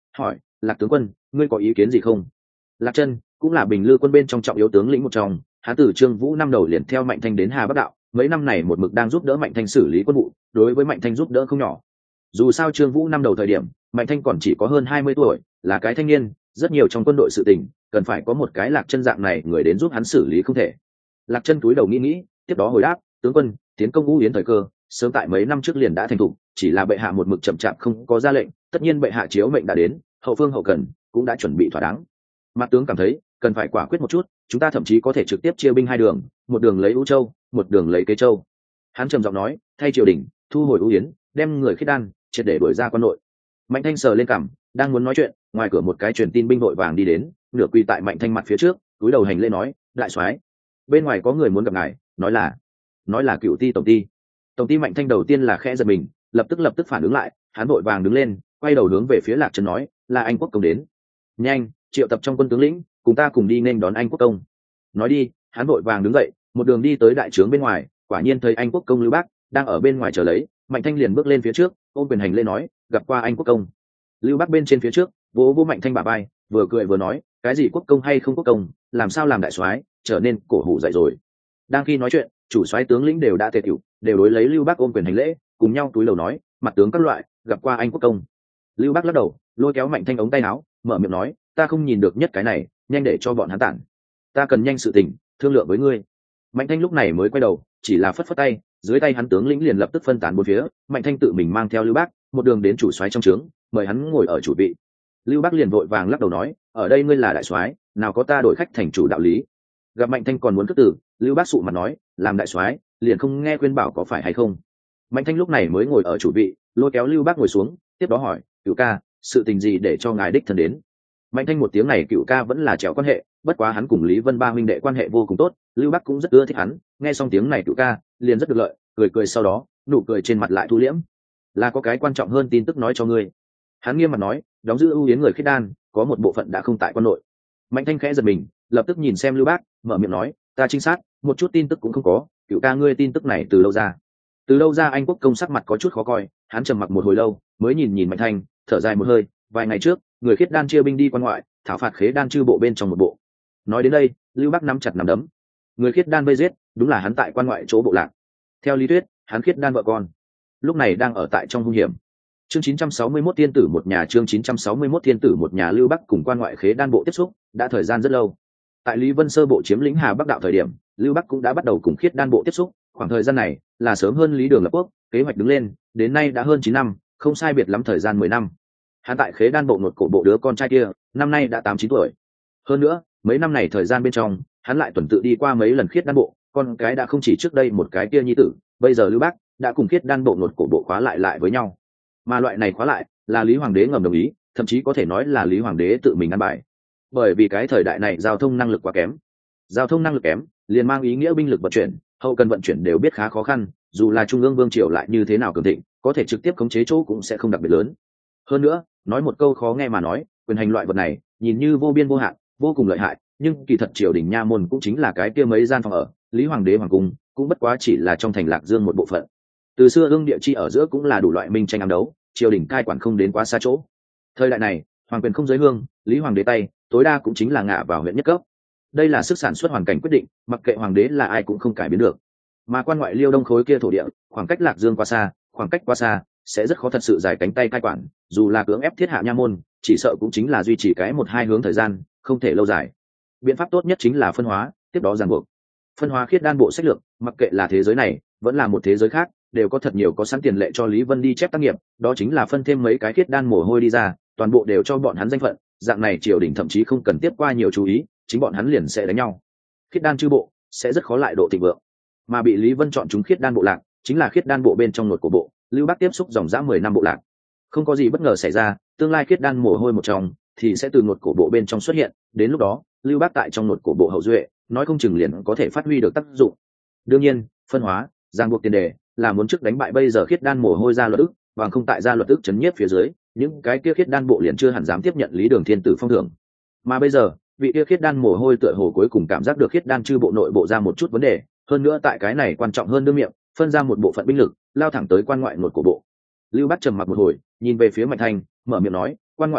hỏi Lạc tướng quân ngươi có ý kiến gì không? Lạc Chân cũng là Bình Lư quân bên trong trọng yếu tướng lĩnh một trong, hắn từ Trương Vũ năm đầu liền theo Mạnh Thanh đến Hà Bắc đạo, mấy năm này một mực đang giúp đỡ Mạnh Thanh xử lý quân vụ, đối với Mạnh Thanh giúp đỡ không nhỏ. Dù sao Trương Vũ năm đầu thời điểm, Mạnh Thanh còn chỉ có hơn hai mươi tuổi, là cái thanh niên, rất nhiều trong quân đội sự tình, cần phải có một cái Lạc Chân dạng này người đến giúp hắn xử lý không thể. Lạc Chân cúi đầu nghĩ nghĩ, tiếp đó hồi đáp, tướng quân, tiến công U Yến thời cơ, sớm tại mấy năm trước liền đã thành thục, chỉ là bệ hạ một mực chậm chạp không có ra lệnh, tất nhiên bệ hạ chiếu mệnh đã đến, hậu phương hậu cần cũng đã chuẩn bị thỏa đáng. Mặt tướng cảm thấy cần phải quả quyết một chút, chúng ta thậm chí có thể trực tiếp chia binh hai đường, một đường lấy U Châu, một đường lấy Kế Châu. Hắn trầm giọng nói, thay triều đình thu hồi U Yến, đem người khiết đan triệt để đuổi ra quân nội. Mạnh Thanh sờ lên cằm, đang muốn nói chuyện, ngoài cửa một cái truyền tin binh vội vàng đi đến, nửa quỳ tại Mạnh Thanh mặt phía trước, cúi đầu hành lễ nói, đại soái, bên ngoài có người muốn gặp ngài, nói là nói là Cựu Ti tổng ty. Tổng ty Mạnh Thanh đầu tiên là khẽ giật mình, lập tức lập tức phản ứng lại, hắn vội vàng đứng lên, quay đầu hướng về phía Lạc Chân nói, là anh quốc công đến. Nhanh, triệu tập trong quân tướng lĩnh, cùng ta cùng đi nên đón anh quốc công. Nói đi, hắn vội vàng đứng dậy, một đường đi tới đại trướng bên ngoài, quả nhiên thấy anh quốc công Lưu Bác đang ở bên ngoài chờ lấy. Mạnh Thanh liền bước lên phía trước, ôm quyền hành lễ nói, gặp qua anh quốc công. Lưu Bác bên trên phía trước, vỗ vỗ Mạnh Thanh bả vai, vừa cười vừa nói, cái gì quốc công hay không quốc công, làm sao làm đại soái trở nên cổ hủ dậy rồi. Đang khi nói chuyện, chủ soái tướng lĩnh đều đã tề tiểu, đều đối lấy Lưu Bác ôm quyền hành lễ, cùng nhau túi lầu nói, mặt tướng các loại, gặp qua anh quốc công. Lưu Bác lắc đầu, lôi kéo Mạnh Thanh ống tay áo, mở miệng nói, ta không nhìn được nhất cái này, nhanh để cho bọn hắn tản, ta cần nhanh sự tình thương lượng với ngươi. Mạnh Thanh lúc này mới quay đầu, chỉ là phất phất tay, dưới tay hắn tướng lĩnh liền lập tức phân tán bốn phía. Mạnh Thanh tự mình mang theo Lưu Bác một đường đến chủ soái trong trướng, mời hắn ngồi ở chủ vị. Lưu Bác liền vội vàng lắc đầu nói, ở đây ngươi là đại soái, nào có ta đổi khách thành chủ đạo lý. Gặp Mạnh Thanh còn muốn cất tử, Lưu Bác sụ mặt nói, làm đại soái liền không nghe khuyên bảo có phải hay không. Mạnh Thanh lúc này mới ngồi ở chủ vị, lôi kéo Lưu Bác ngồi xuống, tiếp đó hỏi, Cửu ca, sự tình gì để cho ngài đích thân đến? Mạnh Thanh một tiếng này Cửu ca vẫn là trèo quan hệ, bất quá hắn cùng Lý Vân ba huynh đệ quan hệ vô cùng tốt, Lưu Bắc cũng rất ưa thích hắn, nghe xong tiếng này Cửu ca liền rất được lợi, cười cười sau đó, nụ cười trên mặt lại thu liễm. Là có cái quan trọng hơn tin tức nói cho ngươi. Hắn nghiêm mặt nói, đóng giữ ưu yến người khiết đan, có một bộ phận đã không tại quân nội. Mạnh Thanh khẽ giật mình, lập tức nhìn xem Lưu Bác, mở miệng nói, ta trinh sát, một chút tin tức cũng không có, Cửu ca ngươi tin tức này từ lâu ra? Từ lâu ra? Anh quốc công sắc mặt có chút khó coi, hắn trầm mặc một hồi lâu, mới nhìn nhìn Mạnh Thanh, thở dài một hơi, vài ngày trước, người khiết đan chia binh đi quan ngoại, thảo phạt khế đan chư bộ bên trong một bộ. Nói đến đây, Lưu Bác nắm chặt nắm đấm. Người khiết đan vây giết, đúng là hắn tại quan ngoại chỗ bộ lạc. Theo lý thuyết, hắn khiết đan vợ con, lúc này đang ở tại trong hung hiểm. Chương chín trăm sáu mươi mốt thiên tử một nhà, chương chín trăm sáu mươi mốt thiên tử một nhà. Lưu Bắc cùng quan ngoại khế đan bộ tiếp xúc đã thời gian rất lâu. Tại Lý Vân sơ bộ chiếm lĩnh Hà Bắc đạo thời điểm, Lưu Bắc cũng đã bắt đầu cùng khiết đan bộ tiếp xúc, khoảng thời gian này là sớm hơn Lý Đường lập quốc, kế hoạch đứng lên, đến nay đã hơn chín năm, không sai biệt lắm thời gian mười năm. Hắn tại khế đan bộ nột cổ bộ đứa con trai kia, năm nay đã tám chín tuổi. Hơn nữa, mấy năm này thời gian bên trong, hắn lại tuần tự đi qua mấy lần khiết đan bộ, con cái đã không chỉ trước đây một cái kia nhi tử, bây giờ Lưu Bắc đã cùng khiết đan bộ nột cổ bộ khóa lại lại với nhau. Mà loại này khóa lại là Lý Hoàng đế ngầm đồng ý, thậm chí có thể nói là Lý Hoàng đế tự mình ăn bài. Bởi vì cái thời đại này giao thông năng lực quá kém, giao thông năng lực kém liền mang ý nghĩa binh lực vận chuyển, hậu cần vận chuyển đều biết khá khó khăn, dù là trung ương vương triều lại như thế nào cường thịnh, có thể trực tiếp khống chế chỗ cũng sẽ không đặc biệt lớn. Hơn nữa, nói một câu khó nghe mà nói, quyền hành loại vật này nhìn như vô biên vô hạn, vô cùng lợi hại, nhưng kỳ thật triều đình nha môn cũng chính là cái kia mấy gian phòng ở, Lý Hoàng đế hoàng cung cũng bất quá chỉ là trong thành Lạc Dương một bộ phận. Từ xưa ương địa chi ở giữa cũng là đủ loại minh tranh ám đấu, triều đình cai quản không đến quá xa chỗ. Thời đại này, hoàng quyền không giới hương, Lý Hoàng đế tay tối đa cũng chính là ngả vào huyện nhất cấp. Đây là sức sản xuất hoàn cảnh quyết định, mặc kệ hoàng đế là ai cũng không cải biến được. Mà quan ngoại Liêu Đông khối kia thổ địa, khoảng cách Lạc Dương quá xa, khoảng cách quá xa, sẽ rất khó thật sự giải cánh tay cai quản, dù là cưỡng ép thiết hạ nha môn, chỉ sợ cũng chính là duy trì cái một hai hướng thời gian, không thể lâu dài. Biện pháp tốt nhất chính là phân hóa, tiếp đó ràng buộc. Phân hóa khiết đan bộ sách lược, mặc kệ là thế giới này, vẫn là một thế giới khác, đều có thật nhiều có sẵn tiền lệ cho Lý Vân đi chép tác nghiệp, đó chính là phân thêm mấy cái khiết đan mồ hôi đi ra, toàn bộ đều cho bọn hắn danh phận, dạng này triều đình thậm chí không cần tiếp qua nhiều chú ý, chính bọn hắn liền sẽ đánh nhau. Khiết đan chư bộ sẽ rất khó lại độ thịnh vượng. Mà bị Lý Vân chọn chúng khiết đan bộ lạc, chính là khiết đan bộ bên trong nội của bộ, Lưu Bắc tiếp xúc dòng dã mười năm bộ lạc. Không có gì bất ngờ xảy ra, tương lai khiết đan mồ hôi một trong thì sẽ từ nội cổ bộ bên trong xuất hiện, đến lúc đó, Lưu Bắc tại trong nội cổ bộ hậu duệ, nói không chừng liền có thể phát huy được tác dụng. Đương nhiên, phân hóa, ràng buộc tiền đề là muốn trước đánh bại bây giờ khiết đan mồ hôi ra luật ức, và không tại ra luật ức chấn nhiếp phía dưới, những cái kia khiết đan bộ liền chưa hẳn dám tiếp nhận Lý Đường thiên tử phong thưởng. Mà bây giờ, vị kia khiết đan mồ hôi tựa hồ cuối cùng cảm giác được khiết đan chư bộ nội bộ ra một chút vấn đề, hơn nữa tại cái này quan trọng hơn đương miệng, phân ra một bộ phận binh lực, lao thẳng tới quan ngoại nội của bộ. Lưu Bắc trầm mặc một hồi, nhìn về phía Mạnh Thanh, mở miệng nói, quan ngoại tin tức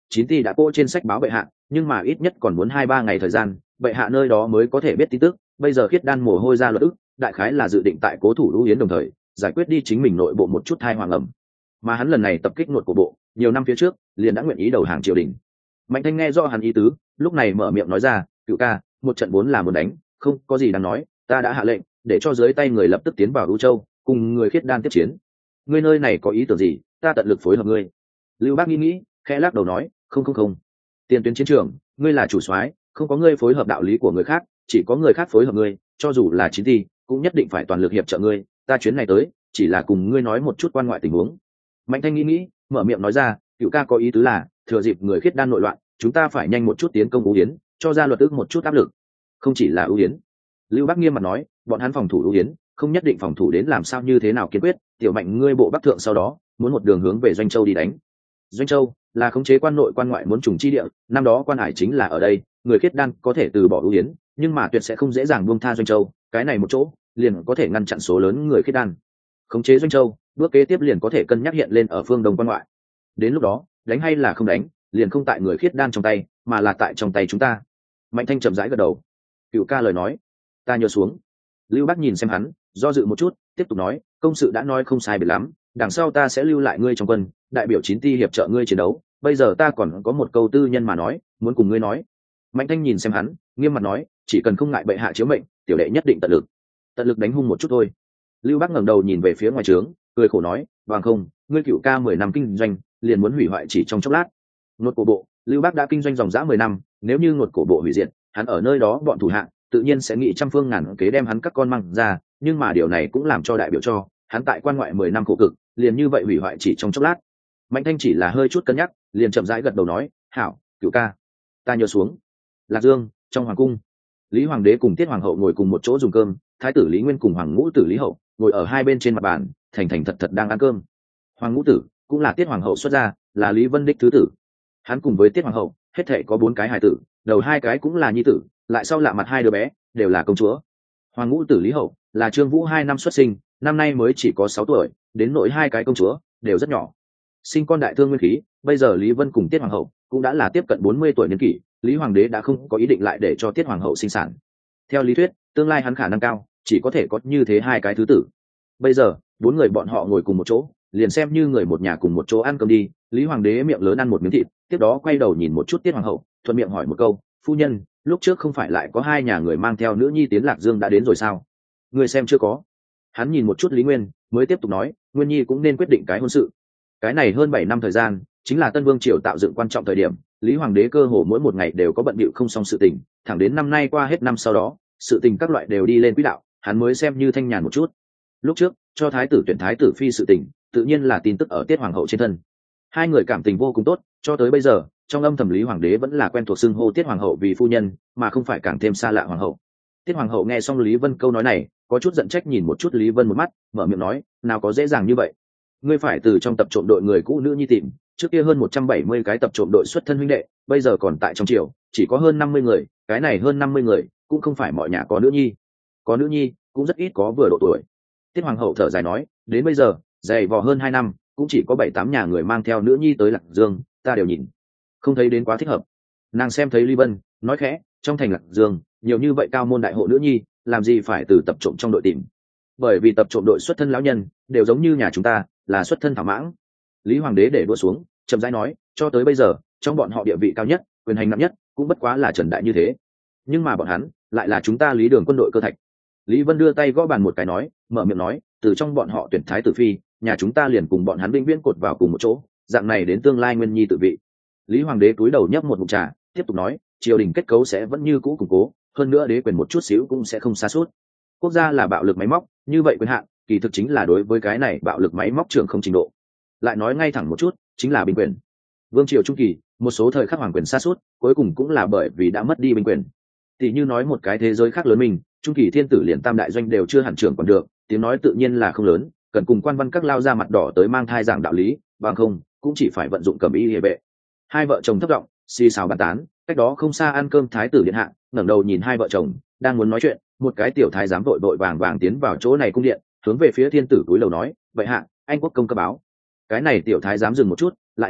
chín ti đã cô trên sách báo bệ hạ, nhưng mà ít nhất còn muốn hai ba ngày thời gian bệ hạ nơi đó mới có thể biết tin tức. Bây giờ khiết đan mồ hôi ra luật ức, đại khái là dự định tại cố thủ lũ yến đồng thời giải quyết đi chính mình nội bộ một chút thai hoàng ẩm, mà hắn lần này tập kích nội của bộ nhiều năm phía trước liền đã nguyện ý đầu hàng triều đình. Mạnh Thanh nghe rõ hắn ý tứ, lúc này mở miệng nói ra, cựu ca, một trận vốn là muốn đánh, không có gì đáng nói, ta đã hạ lệnh để cho dưới tay người lập tức tiến vào U Châu cùng người khiết đan tiếp chiến. Ngươi nơi này có ý tưởng gì, ta tận lực phối hợp ngươi. Lưu Bác nghĩ nghĩ, khẽ lắc đầu nói, không không không, tiền tuyến chiến trường ngươi là chủ soái, không có ngươi phối hợp đạo lý của người khác, chỉ có người khác phối hợp ngươi, cho dù là chín ti cũng nhất định phải toàn lực hiệp trợ ngươi. Ta chuyến này tới chỉ là cùng ngươi nói một chút quan ngoại tình huống. Mạnh Thanh nghĩ nghĩ, mở miệng nói ra, cựu ca có ý tứ là thừa dịp người khiết đan nội loạn, chúng ta phải nhanh một chút tiến công U Yến, cho ra luật ức một chút áp lực. Không chỉ là U Yến, Lưu Bác nghiêm mặt nói, bọn hắn phòng thủ U Yến không nhất định phòng thủ đến làm sao như thế nào kiên quyết. Tiểu Mạnh ngươi bộ bắc thượng sau đó muốn một đường hướng về Doanh Châu đi đánh. Doanh Châu là khống chế quan nội quan ngoại muốn trùng chi địa, năm đó quan hải chính là ở đây. Người khiết đan có thể từ bỏ U Yến, nhưng mà tuyệt sẽ không dễ dàng buông tha Doanh Châu, cái này một chỗ liền có thể ngăn chặn số lớn người khiết đan. Khống chế Doanh Châu, bước kế tiếp liền có thể cân nhắc hiện lên ở phương đông quan ngoại. Đến lúc đó đánh hay là không đánh liền không tại người khiết đan trong tay, mà là tại trong tay chúng ta. Mạnh Thanh chậm rãi gật đầu. Cựu ca lời nói ta nhớ xuống. Lưu Bác nhìn xem hắn, do dự một chút, tiếp tục nói, công sự đã nói không sai biệt lắm, đằng sau ta sẽ lưu lại ngươi trong quân, đại biểu chín ti hiệp trợ ngươi chiến đấu. Bây giờ ta còn có một câu tư nhân mà nói, muốn cùng ngươi nói. Mạnh Thanh nhìn xem hắn, nghiêm mặt nói, chỉ cần không ngại bệ hạ chiếu mệnh, tiểu đệ nhất định tận lực tận lực đánh hung một chút thôi. Lưu Bác ngẩng đầu nhìn về phía ngoài trướng, cười khổ nói, bằng không ngươi cựu ca mười năm kinh doanh liền muốn hủy hoại chỉ trong chốc lát. Ngột cổ bộ, Lưu Bác đã kinh doanh dòng dã mười năm, nếu như ngột cổ bộ hủy diệt, hắn ở nơi đó bọn thủ hạ tự nhiên sẽ nghĩ trăm phương ngàn kế đem hắn các con mang ra, nhưng mà điều này cũng làm cho đại biểu cho hắn tại quan ngoại mười năm khổ cực liền như vậy hủy hoại chỉ trong chốc lát. Mạnh Thanh chỉ là hơi chút cân nhắc, liền chậm rãi gật đầu nói, hảo, cựu ca, ta nhớ xuống. Lạc Dương, trong hoàng cung, Lý Hoàng đế cùng Tiết Hoàng hậu ngồi cùng một chỗ dùng cơm, thái tử Lý Nguyên cùng Hoàng Ngũ tử Lý Hậu ngồi ở hai bên trên mặt bàn, thành thành thật thật đang ăn cơm. Hoàng Ngũ tử cũng là Tiết Hoàng hậu xuất gia, là Lý Vân đích thứ tử. Hắn cùng với Tiết Hoàng hậu hết thảy có bốn cái hài tử, đầu hai cái cũng là nhi tử, lại sau lạ mặt hai đứa bé đều là công chúa. Hoàng Ngũ tử Lý Hậu là Trương Vũ hai năm xuất sinh, năm nay mới chỉ có sáu tuổi, đến nỗi hai cái công chúa đều rất nhỏ. Sinh con đại thương nguyên khí, bây giờ Lý Vân cùng Tiết Hoàng hậu cũng đã là tiếp cận bốn mươi tuổi niên kỷ, Lý Hoàng đế đã không có ý định lại để cho Tiết Hoàng hậu sinh sản. Theo lý thuyết, tương lai hắn khả năng cao chỉ có thể có như thế hai cái thứ tử. Bây giờ bốn người bọn họ ngồi cùng một chỗ, liền xem như người một nhà cùng một chỗ ăn cơm đi. Lý Hoàng đế miệng lớn ăn một miếng thịt, tiếp đó quay đầu nhìn một chút Tiết Hoàng hậu, thuận miệng hỏi một câu, phu nhân, lúc trước không phải lại có hai nhà người mang theo nữ nhi tiến Lạc Dương đã đến rồi sao? Người xem chưa có. Hắn nhìn một chút Lý Nguyên, mới tiếp tục nói, Nguyên nhi cũng nên quyết định cái hôn sự. Cái này hơn bảy năm thời gian, chính là Tân Vương triều tạo dựng quan trọng thời điểm, Lý Hoàng đế cơ hồ mỗi một ngày đều có bận bịu không xong sự tình, thẳng đến năm nay qua hết năm sau đó, sự tình các loại đều đi lên quỹ đạo, hắn mới xem như thanh nhàn một chút. Lúc trước cho thái tử tuyển thái tử phi sự tình, tự nhiên là tin tức ở Tiết Hoàng hậu trên thân. Hai người cảm tình vô cùng tốt, cho tới bây giờ, trong âm thầm Lý Hoàng đế vẫn là quen thuộc xưng hô Tiết Hoàng hậu vì phu nhân, mà không phải càng thêm xa lạ hoàng hậu. Tiết Hoàng hậu nghe xong Lý Vân câu nói này, có chút giận trách nhìn một chút Lý Vân một mắt, mở miệng nói, nào có dễ dàng như vậy. Ngươi phải từ trong tập trộm đội người cũ nữ nhi tìm, trước kia hơn một trăm bảy mươi cái tập trộm đội xuất thân huynh đệ, bây giờ còn tại trong triều chỉ có hơn năm mươi người, cái này hơn năm mươi người cũng không phải mọi nhà có nữ nhi, có nữ nhi cũng rất ít có vừa độ tuổi. Tiết Hoàng hậu thở dài nói, đến bây giờ dày vò hơn hai năm, cũng chỉ có bảy tám nhà người mang theo nữ nhi tới Lạc Dương, ta đều nhìn không thấy đến quá thích hợp. Nàng xem thấy Lý Vân, nói khẽ, trong thành Lạc Dương nhiều như vậy cao môn đại hộ nữ nhi, làm gì phải từ tập trộm trong đội tìm, bởi vì tập trộm đội xuất thân lão nhân đều giống như nhà chúng ta, là xuất thân thảo mãng. Lý Hoàng đế để đua xuống, chậm rãi nói, cho tới bây giờ trong bọn họ địa vị cao nhất, quyền hành nặng nhất cũng bất quá là Trần Đại như thế, nhưng mà bọn hắn lại là chúng ta Lý Đường quân đội cơ thạch. Lý Vân đưa tay gõ bàn một cái nói, mở miệng nói, từ trong bọn họ tuyển thái tử phi, nhà chúng ta liền cùng bọn hắn vĩnh viễn cột vào cùng một chỗ, dạng này đến tương lai nguyên nhi tự vị. Lý Hoàng đế cúi đầu nhấp một ngụm trà, tiếp tục nói, triều đình kết cấu sẽ vẫn như cũ củng cố, hơn nữa đế quyền một chút xíu cũng sẽ không sa sút. Quốc gia là bạo lực máy móc, như vậy quyền hạn kỳ thực chính là đối với cái này bạo lực máy móc trưởng không trình độ. Lại nói ngay thẳng một chút, chính là binh quyền. Vương triều trung kỳ, một số thời khắc hoàng quyền sa sút, cuối cùng cũng là bởi vì đã mất đi binh quyền. Tỷ như nói một cái thế giới khác lớn mình, trung kỳ thiên tử liền tam đại doanh đều chưa hẳn trưởng còn được, tiếng nói tự nhiên là không lớn, cần cùng quan văn các lao ra mặt đỏ tới mang thai giảng đạo lý, bằng không cũng chỉ phải vận dụng cẩm y hề vệ. Hai vợ chồng thấp giọng xì xào bàn tán, cách đó không xa ăn cơm thái tử điện hạ ngẩng đầu nhìn hai vợ chồng đang muốn nói chuyện, một cái tiểu thái giám vội vội vàng vàng tiến vào chỗ này cung điện, hướng về phía thiên tử túi lầu nói, vậy hạ, anh quốc công cơ báo. Cái này tiểu thái giám dừng một chút, lại nói,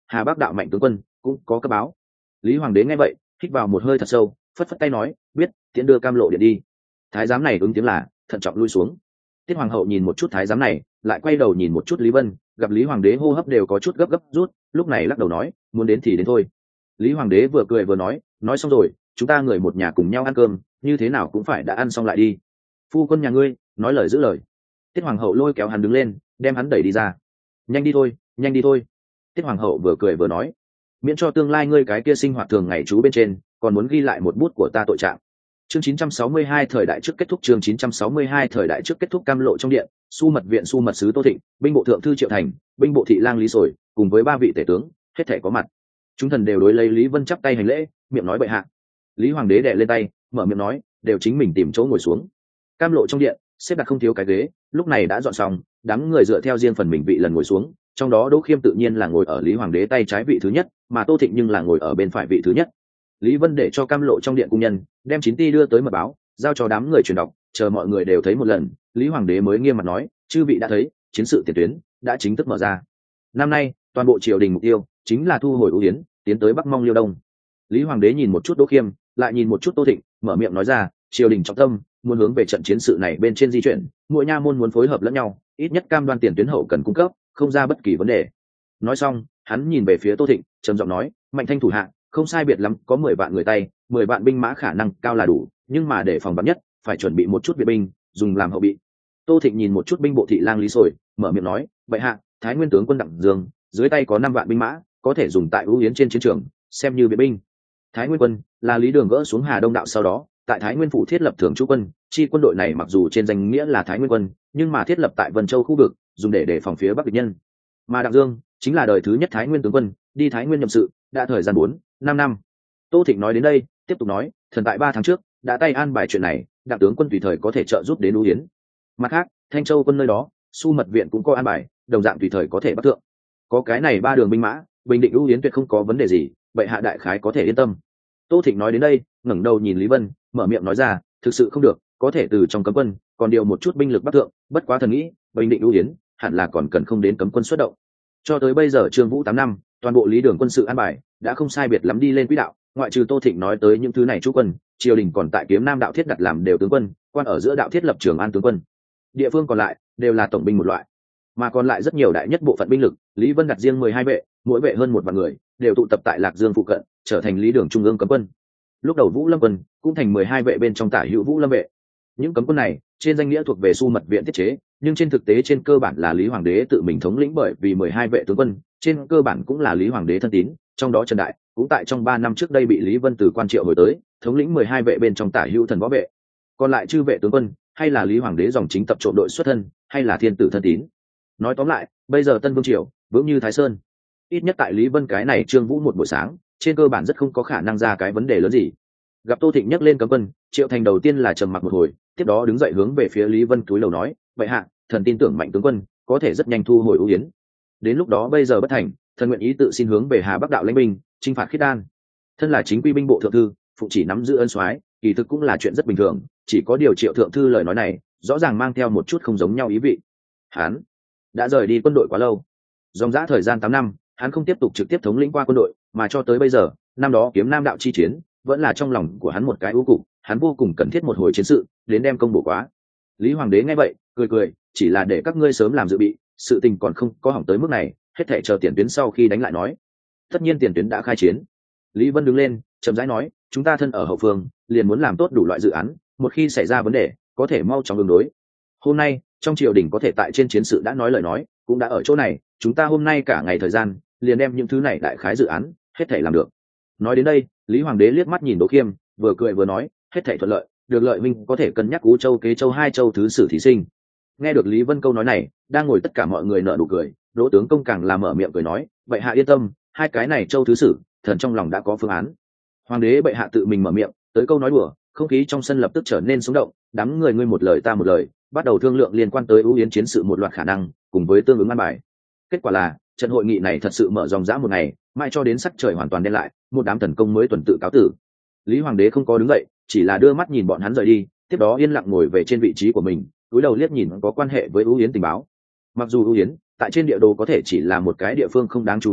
Hà Bắc đạo Mạnh tướng quân cũng có cấp báo. Lý Hoàng đế nghe vậy hít vào một hơi thật sâu, phất phất tay nói, biết, tiễn đưa Cam Lộ điện đi. Thái giám này ứng tiếng là thận trọng lui xuống. Tiết hoàng hậu nhìn một chút thái giám này, lại quay đầu nhìn một chút Lý Vân, gặp Lý Hoàng đế hô hấp đều có chút gấp gấp rút, lúc này lắc đầu nói, muốn đến thì đến thôi. Lý Hoàng đế vừa cười vừa nói, nói xong rồi, chúng ta người một nhà cùng nhau ăn cơm, như thế nào cũng phải đã ăn xong lại đi. Phu quân nhà ngươi nói lời giữ lời. Tiết hoàng hậu lôi kéo hắn đứng lên, đem hắn đẩy đi ra. Nhanh đi thôi, nhanh đi thôi. Tiết hoàng hậu vừa cười vừa nói, miễn cho tương lai ngươi cái kia sinh hoạt thường ngày chú bên trên còn muốn ghi lại một bút của ta tội trạng. Chương chín trăm sáu mươi hai thời đại trước kết thúc. Chương chín trăm sáu mươi hai thời đại trước kết thúc. Cam Lộ trong điện, Su mật viện Su mật sứ Tô Thịnh, binh bộ thượng thư Triệu Thành, binh bộ thị lang Lý Sồi, cùng với ba vị tể tướng hết thảy có mặt. Chúng thần đều đối lấy Lý Vân chắp tay hành lễ, miệng nói bệ hạ. Lý Hoàng đế đè lên tay, mở miệng nói, đều chính mình tìm chỗ ngồi xuống. Cam Lộ trong điện xếp đặt không thiếu cái ghế, lúc này đã dọn xong, đám người dựa theo riêng phần mình vị lần ngồi xuống, trong đó Đỗ Khiêm tự nhiên là ngồi ở Lý Hoàng đế tay trái vị thứ nhất, mà Tô Thịnh nhưng là ngồi ở bên phải vị thứ nhất. Lý Vân để cho Cam Lộ trong điện cung nhân đem chín ti đưa tới mật báo, giao cho đám người truyền đọc, chờ mọi người đều thấy một lần, Lý Hoàng đế mới nghiêm mặt nói, chư vị đã thấy, chiến sự tiền tuyến đã chính thức mở ra. Năm nay toàn bộ triều đình mục tiêu chính là thu hồi ưu yến, tiến tới Bắc Mong Liêu Đông. Lý Hoàng đế nhìn một chút Đỗ Khiêm, lại nhìn một chút Tô Thịnh, mở miệng nói ra, triều đình trọng tâm muốn hướng về trận chiến sự này bên trên di chuyển, mỗi nha môn muốn phối hợp lẫn nhau, ít nhất cam đoan tiền tuyến hậu cần cung cấp, không ra bất kỳ vấn đề. Nói xong, hắn nhìn về phía Tô Thịnh, trầm giọng nói, Mạnh Thanh thủ hạ không sai biệt lắm, có mười vạn người tay, mười vạn binh mã khả năng cao là đủ, nhưng mà để phòng vắn nhất, phải chuẩn bị một chút viện binh, dùng làm hậu bị. Tô Thịnh nhìn một chút binh bộ thị lang Lý Sồi, mở miệng nói, bệ hạ, Thái Nguyên tướng quân Đặng Dương dưới tay có năm vạn binh mã, có thể dùng tại ưu yến trên chiến trường, xem như viện binh. Thái Nguyên quân là Lý Đường gỡ xuống Hà Đông đạo sau đó, tại Thái Nguyên phủ thiết lập thường trú quân, chi quân đội này mặc dù trên danh nghĩa là Thái Nguyên quân, nhưng mà thiết lập tại Vân Châu khu vực, dùng để đề phòng phía Bắc địch nhân. Mà Đặng Dương chính là đời thứ nhất Thái Nguyên tướng quân, đi Thái Nguyên nhậm sự, đã thời gian bốn, năm năm. Tô Thịnh nói đến đây, tiếp tục nói, thần tại ba tháng trước đã tay an bài chuyện này, Đặng tướng quân tùy thời có thể trợ giúp đến ưu yến. Mặt khác, Thanh Châu quân nơi đó, Su mật viện cũng có an bài, đồng dạng tùy thời có thể bắt thượng. Có cái này ba đường binh mã, bình định ưu yến tuyệt không có vấn đề gì, vậy hạ đại khái có thể yên tâm. Tô Thịnh nói đến đây, ngẩng đầu nhìn Lý Vân, mở miệng nói ra, thực sự không được, có thể từ trong cấm quân còn điều một chút binh lực bắt thượng, bất quá thần nghĩ bình định ưu yến hẳn là còn cần không đến cấm quân xuất động. Cho tới bây giờ Trương Vũ tám năm, toàn bộ lý đường quân sự an bài đã không sai biệt lắm đi lên quỹ đạo, ngoại trừ Tô Thịnh nói tới những thứ này chú quân, triều đình còn tại Kiếm Nam đạo thiết đặt làm đều tướng quân, quan ở giữa đạo thiết lập Trường An tướng quân. Địa phương còn lại đều là tổng binh một loại, mà còn lại rất nhiều đại nhất bộ phận binh lực, Lý Vân đặt riêng mười hai vệ, mỗi vệ hơn một vạn người, đều tụ tập tại Lạc Dương phụ cận, trở thành lý đường trung ương cấm quân. Lúc đầu Vũ Lâm quân cũng thành mười hai vệ bên trong tả hữu Vũ Lâm vệ. Những cấm quân này trên danh nghĩa thuộc về Su mật viện thiết chế, nhưng trên thực tế trên cơ bản là Lý Hoàng đế tự mình thống lĩnh, bởi vì mười hai vệ tướng quân trên cơ bản cũng là Lý Hoàng đế thân tín, trong đó Trần Đại cũng tại trong ba năm trước đây bị Lý Vân từ quan triệu hồi tới, thống lĩnh mười hai vệ bên trong tả hữu thần võ vệ. Còn lại chư vệ tướng quân, hay là Lý Hoàng đế dòng chính tập trộm đội xuất thân, hay là thiên tử thân tín. Nói tóm lại, bây giờ Tân Vương triều vững như Thái Sơn. Ít nhất tại Lý Vân cái này Trương Vũ một buổi sáng, trên cơ bản rất không có khả năng ra cái vấn đề lớn gì. Gặp Tô Thịnh nhắc lên cấm quân, Triệu Thành đầu tiên là trầm mặc một hồi, tiếp đó đứng dậy hướng về phía Lý Vân cúi đầu nói, vậy hạ, thần tin tưởng Mạnh tướng quân có thể rất nhanh thu hồi ưu yến. Đến lúc đó bây giờ bất thành, thần nguyện ý tự xin hướng về Hà Bắc đạo lãnh binh, chinh phạt Khiết Đan. Thân là chính quy binh bộ thượng thư, phụ chỉ nắm giữ ân soái, kỳ thực cũng là chuyện rất bình thường, chỉ có điều Triệu thượng thư lời nói này rõ ràng mang theo một chút không giống nhau ý vị. Hắn đã rời đi quân đội quá lâu, dòng dã thời gian tám năm, hắn không tiếp tục trực tiếp thống lĩnh qua quân đội, mà cho tới bây giờ, năm đó Kiếm Nam đạo chi chiến vẫn là trong lòng của hắn một cái ưu cục, hắn vô cùng cần thiết một hồi chiến sự đến đem công bổ quá. Lý Hoàng đế nghe vậy cười cười, chỉ là để các ngươi sớm làm dự bị, sự tình còn không có hỏng tới mức này, hết thảy chờ tiền tuyến sau khi đánh lại nói. Tất nhiên tiền tuyến đã khai chiến. Lý Vân đứng lên chậm rãi nói, chúng ta thân ở hậu phương, liền muốn làm tốt đủ loại dự án, một khi xảy ra vấn đề có thể mau chóng ứng đối. Hôm nay trong triều đình có thể tại trên chiến sự đã nói lời nói, cũng đã ở chỗ này, chúng ta hôm nay cả ngày thời gian liền đem những thứ này đại khái dự án hết thảy làm được. Nói đến đây, Lý Hoàng đế liếc mắt nhìn Đỗ Khiêm, vừa cười vừa nói, hết thảy thuận lợi, được lợi minh có thể cân nhắc Ú Châu Kế Châu hai châu thứ sử thí sinh. Nghe được Lý Vân câu nói này, đang ngồi tất cả mọi người nở nụ cười, Đỗ tướng công càng là mở miệng cười nói, vậy hạ yên tâm, hai cái này châu thứ sử, thần trong lòng đã có phương án. Hoàng đế bệ hạ tự mình mở miệng, tới câu nói đùa, không khí trong sân lập tức trở nên sống động, đám người ngươi một lời ta một lời, bắt đầu thương lượng liên quan tới ưu yến chiến sự một loạt khả năng, cùng với tương ứng an bài. Kết quả là, trận hội nghị này thật sự mở ròng rã một ngày, mãi cho đến sắc trời hoàn toàn đen lại, một đám thần công mới tuần tự cáo tử. Lý Hoàng đế không có đứng dậy, chỉ là đưa mắt nhìn bọn hắn rời đi, tiếp đó yên lặng ngồi về trên vị trí của mình, cúi đầu liếc nhìn có quan hệ với ưu yến tình báo. Mặc dù ưu yến tại trên địa đồ có thể chỉ là một cái địa phương không đáng chú ý,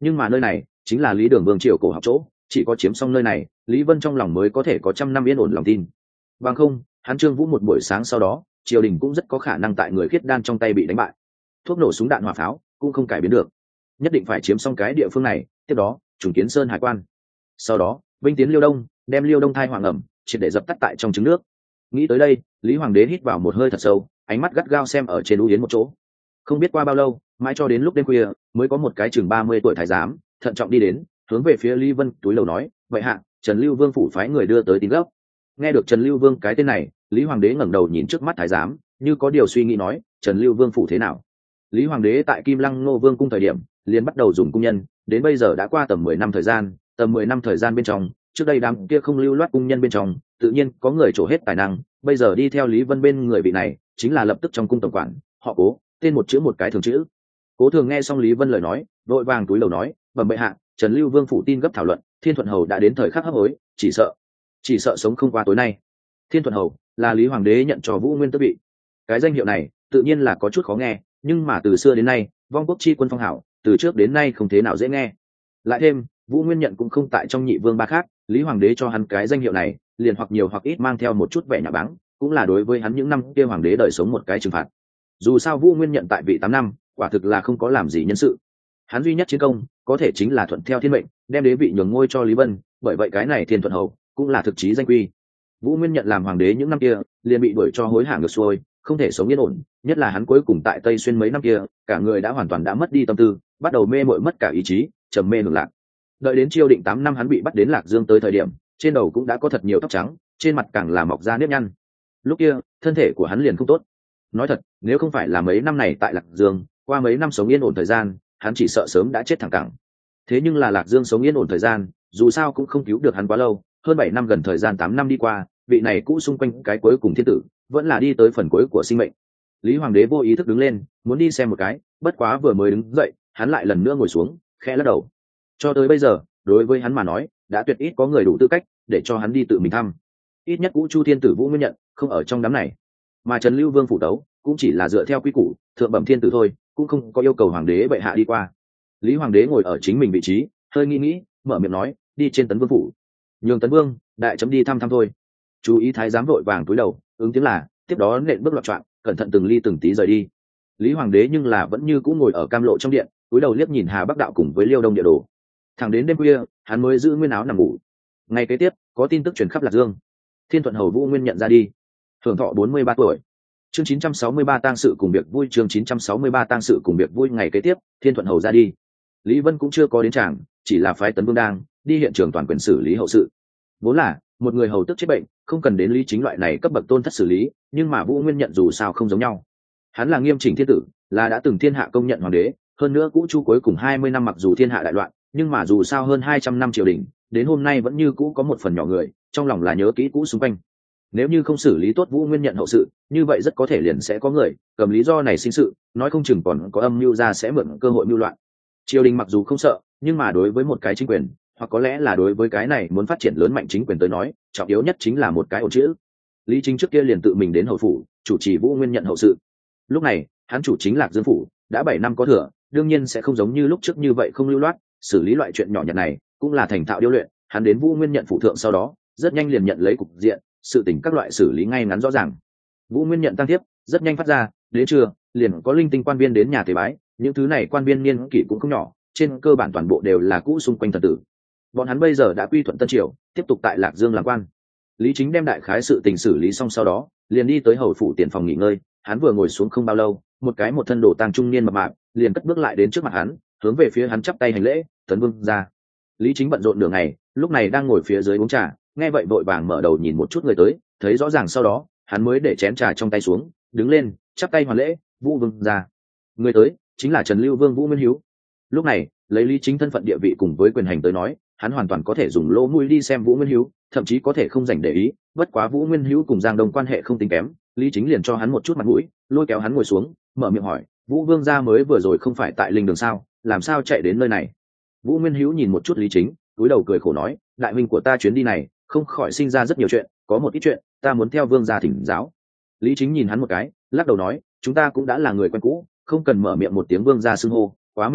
nhưng mà nơi này chính là Lý Đường vương triều cổ học chỗ, chỉ có chiếm xong nơi này, Lý Vân trong lòng mới có thể có trăm năm yên ổn lòng tin. Bằng không, hắn Trương Vũ một buổi sáng sau đó, triều đình cũng rất có khả năng tại người khiết đan trong tay bị đánh bại. Thuốc nổ súng đạn hỏa pháo cũng không cải biến được, nhất định phải chiếm xong cái địa phương này, tiếp đó trùng kiến Sơn Hải quan, sau đó binh tiến Liêu Đông, đem Liêu Đông thai hoàng ẩm triệt để dập tắt tại trong trứng nước. Nghĩ tới đây, Lý Hoàng đế hít vào một hơi thật sâu, ánh mắt gắt gao xem ở trên U Yến một chỗ. Không biết qua bao lâu, mãi cho đến lúc đêm khuya, mới có một cái chừng ba mươi tuổi thái giám thận trọng đi đến, hướng về phía Lý Vân túi lầu nói: vậy hạ, Trần Lưu Vương phủ phái người đưa tới tin gấp. Nghe được Trần Lưu Vương cái tên này, Lý Hoàng đế ngẩng đầu nhìn trước mắt thái giám, như có điều suy nghĩ nói: Trần Lưu Vương phủ thế nào? Lý Hoàng đế tại Kim Lăng Ngô Vương cung thời điểm, liền bắt đầu dùng cung nhân, đến bây giờ đã qua tầm mười năm thời gian, tầm mười năm thời gian bên trong, trước đây đám kia không lưu loát cung nhân bên trong, tự nhiên có người trổ hết tài năng, bây giờ đi theo Lý Vân bên người vị này, chính là lập tức trong cung tổng quản, họ Cố, tên một chữ một cái thường chữ. Cố Thường nghe xong Lý Vân lời nói, vội vàng túi lầu nói: bẩm bệ hạ, Trần Lưu Vương phủ tin gấp thảo luận, Thiên Thuận hầu đã đến thời khắc hấp hối, chỉ sợ, chỉ sợ sống không qua tối nay. Thiên Thuận hầu là Lý Hoàng đế nhận cho Vũ Nguyên tước vị. Cái danh hiệu này tự nhiên là có chút khó nghe, nhưng mà từ xưa đến nay, vong quốc chi quân phong hảo, từ trước đến nay không thế nào dễ nghe. Lại thêm, Vũ Nguyên nhận cũng không tại trong nhị vương ba khác, Lý Hoàng đế cho hắn cái danh hiệu này, liền hoặc nhiều hoặc ít mang theo một chút vẻ nhạ báng, cũng là đối với hắn những năm kia hoàng đế đời sống một cái trừng phạt. Dù sao Vũ Nguyên nhận tại vị tám năm, quả thực là không có làm gì nhân sự. Hắn duy nhất chiến công, có thể chính là thuận theo thiên mệnh, đem đế vị nhường ngôi cho Lý Vân, bởi vậy cái này Thiên Thuận hầu cũng là thực chí danh quy. Vũ Nguyên nhận làm hoàng đế những năm kia, liền bị đuổi cho hối hả ngược xuôi, không thể sống yên ổn, nhất là hắn cuối cùng tại Tây Xuyên mấy năm kia, cả người đã hoàn toàn đã mất đi tâm tư, bắt đầu mê mội mất cả ý chí, trầm mê hưởng lạc. Đợi đến Chiêu Định tám năm hắn bị bắt đến Lạc Dương tới thời điểm, trên đầu cũng đã có thật nhiều tóc trắng, trên mặt càng là mọc ra nếp nhăn. Lúc kia, thân thể của hắn liền không tốt. Nói thật, nếu không phải là mấy năm này tại Lạc Dương, qua mấy năm sống yên ổn thời gian, hắn chỉ sợ sớm đã chết thẳng cẳng. Thế nhưng là Lạc Dương sống yên ổn thời gian, dù sao cũng không cứu được hắn quá lâu, hơn bảy năm gần thời gian tám năm đi qua, vị này cũ xung quanh cái cuối cùng thiên tử, vẫn là đi tới phần cuối của sinh mệnh. Lý Hoàng đế vô ý thức đứng lên, muốn đi xem một cái, bất quá vừa mới đứng dậy, hắn lại lần nữa ngồi xuống, khẽ lắc đầu. Cho tới bây giờ, đối với hắn mà nói, đã tuyệt ít có người đủ tư cách để cho hắn đi tự mình thăm. Ít nhất Cũ Chu thiên tử Vũ Nguyên nhận không ở trong đám này, mà Trần Lưu Vương phủ tấu cũng chỉ là dựa theo quy củ thượng bẩm thiên tử thôi, cũng không có yêu cầu hoàng đế bệ hạ đi qua. Lý Hoàng đế ngồi ở chính mình vị trí, hơi nghĩ nghĩ, mở miệng nói: đi trên Tấn Vương phủ, nhường Tấn Vương đại chấm đi thăm thăm thôi. Chú ý thái giám vội vàng cúi đầu ứng tiếng là, tiếp đó nện bước loạn trọn, cẩn thận từng ly từng tí rời đi. Lý Hoàng đế nhưng là vẫn như cũ ngồi ở cam lộ trong điện, cúi đầu liếc nhìn Hà Bắc đạo cùng với Liêu Đông địa đồ. Thẳng đến đêm khuya, hắn mới giữ nguyên áo nằm ngủ. Ngày kế tiếp, có tin tức truyền khắp Lạc Dương, Thiên Thuận hầu Vũ Nguyên nhận ra đi, hưởng thọ bốn mươi ba tuổi. Chương chín trăm sáu mươi ba tang sự cùng việc vui. Chương chín trăm sáu mươi ba tang sự cùng việc vui. Ngày kế tiếp, Thiên Thuận hầu ra đi. Lý Vân cũng chưa có đến tràng, chỉ là phái Tấn Vương đang đi hiện trường toàn quyền xử lý hậu sự. Vốn là một người hầu tức chết bệnh, không cần đến Lý Chính loại này cấp bậc tôn thất xử lý, nhưng mà Vũ Nguyên nhận dù sao không giống nhau. Hắn là nghiêm chỉnh thiên tử, là đã từng thiên hạ công nhận hoàng đế, hơn nữa Cũ Chu cuối cùng hai mươi năm mặc dù thiên hạ đại loạn, nhưng mà dù sao hơn hai trăm năm triều đình, đến hôm nay vẫn như cũ có một phần nhỏ người trong lòng là nhớ kỹ cũ xung quanh. Nếu như không xử lý tốt Vũ Nguyên nhận hậu sự, như vậy rất có thể liền sẽ có người cầm lý do này sinh sự, nói không chừng còn có âm mưu ra sẽ mượn cơ hội mưu loạn. Triều đình mặc dù không sợ, nhưng mà đối với một cái chính quyền, hoặc có lẽ là đối với cái này muốn phát triển lớn mạnh chính quyền tới nói, trọng yếu nhất chính là một cái ổn chữ. Lý Chính trước kia liền tự mình đến hầu phủ chủ trì Vũ Nguyên nhận hậu sự. Lúc này hắn chủ chính Lạc Dương phủ đã bảy năm có thừa, đương nhiên sẽ không giống như lúc trước như vậy không lưu loát, xử lý loại chuyện nhỏ nhặt này cũng là thành thạo điêu luyện. Hắn đến Vũ Nguyên nhận phủ thượng sau đó, rất nhanh liền nhận lấy cục diện, sự tình các loại xử lý ngay ngắn rõ ràng. Vũ Nguyên nhận tăng tiếp rất nhanh phát ra, đến trưa liền có linh tinh quan viên đến nhà tế bái, những thứ này quan viên niên kỷ cũng không nhỏ, trên cơ bản toàn bộ đều là cũ xung quanh thần tử. Bọn hắn bây giờ đã quy thuận Tân Triều, tiếp tục tại Lạc Dương làm quan. Lý Chính đem đại khái sự tình xử lý xong sau đó, liền đi tới hầu phủ tiền phòng nghỉ ngơi. Hắn vừa ngồi xuống không bao lâu, một cái một thân đồ tang trung niên mập mạp liền cất bước lại đến trước mặt hắn, hướng về phía hắn chắp tay hành lễ: Tấn Vương ra. Lý Chính bận rộn nửa ngày, lúc này đang ngồi phía dưới uống trà, nghe vậy vội vàng mở đầu nhìn một chút người tới, thấy rõ ràng sau đó, hắn mới để chén trà trong tay xuống, đứng lên chắp tay hoàn lễ: Vũ Vương ra. Người tới chính là Trần Lưu Vương Vũ Nguyên Hiếu. Lúc này lấy Lý Chính thân phận địa vị cùng với quyền hành tới nói, hắn hoàn toàn có thể dùng lỗ mũi đi xem Vũ Nguyên Hiếu, thậm chí có thể không dành để ý. Bất quá Vũ Nguyên Hiếu cùng Giang Đông quan hệ không tính kém, Lý Chính liền cho hắn một chút mặt mũi, lôi kéo hắn ngồi xuống, mở miệng hỏi: Vũ Vương gia mới vừa rồi không phải tại Linh Đường sao, làm sao chạy đến nơi này? Vũ Nguyên Hiếu nhìn một chút Lý Chính, cúi đầu cười khổ nói: đại huynh của ta chuyến đi này không khỏi sinh ra rất nhiều chuyện, có một ít chuyện ta muốn theo vương gia thỉnh giáo. Lý Chính nhìn hắn một cái, lắc đầu nói: chúng ta cũng đã là người quen cũ, không cần mở miệng một tiếng vương gia xưng hô, quá mệt mỏi,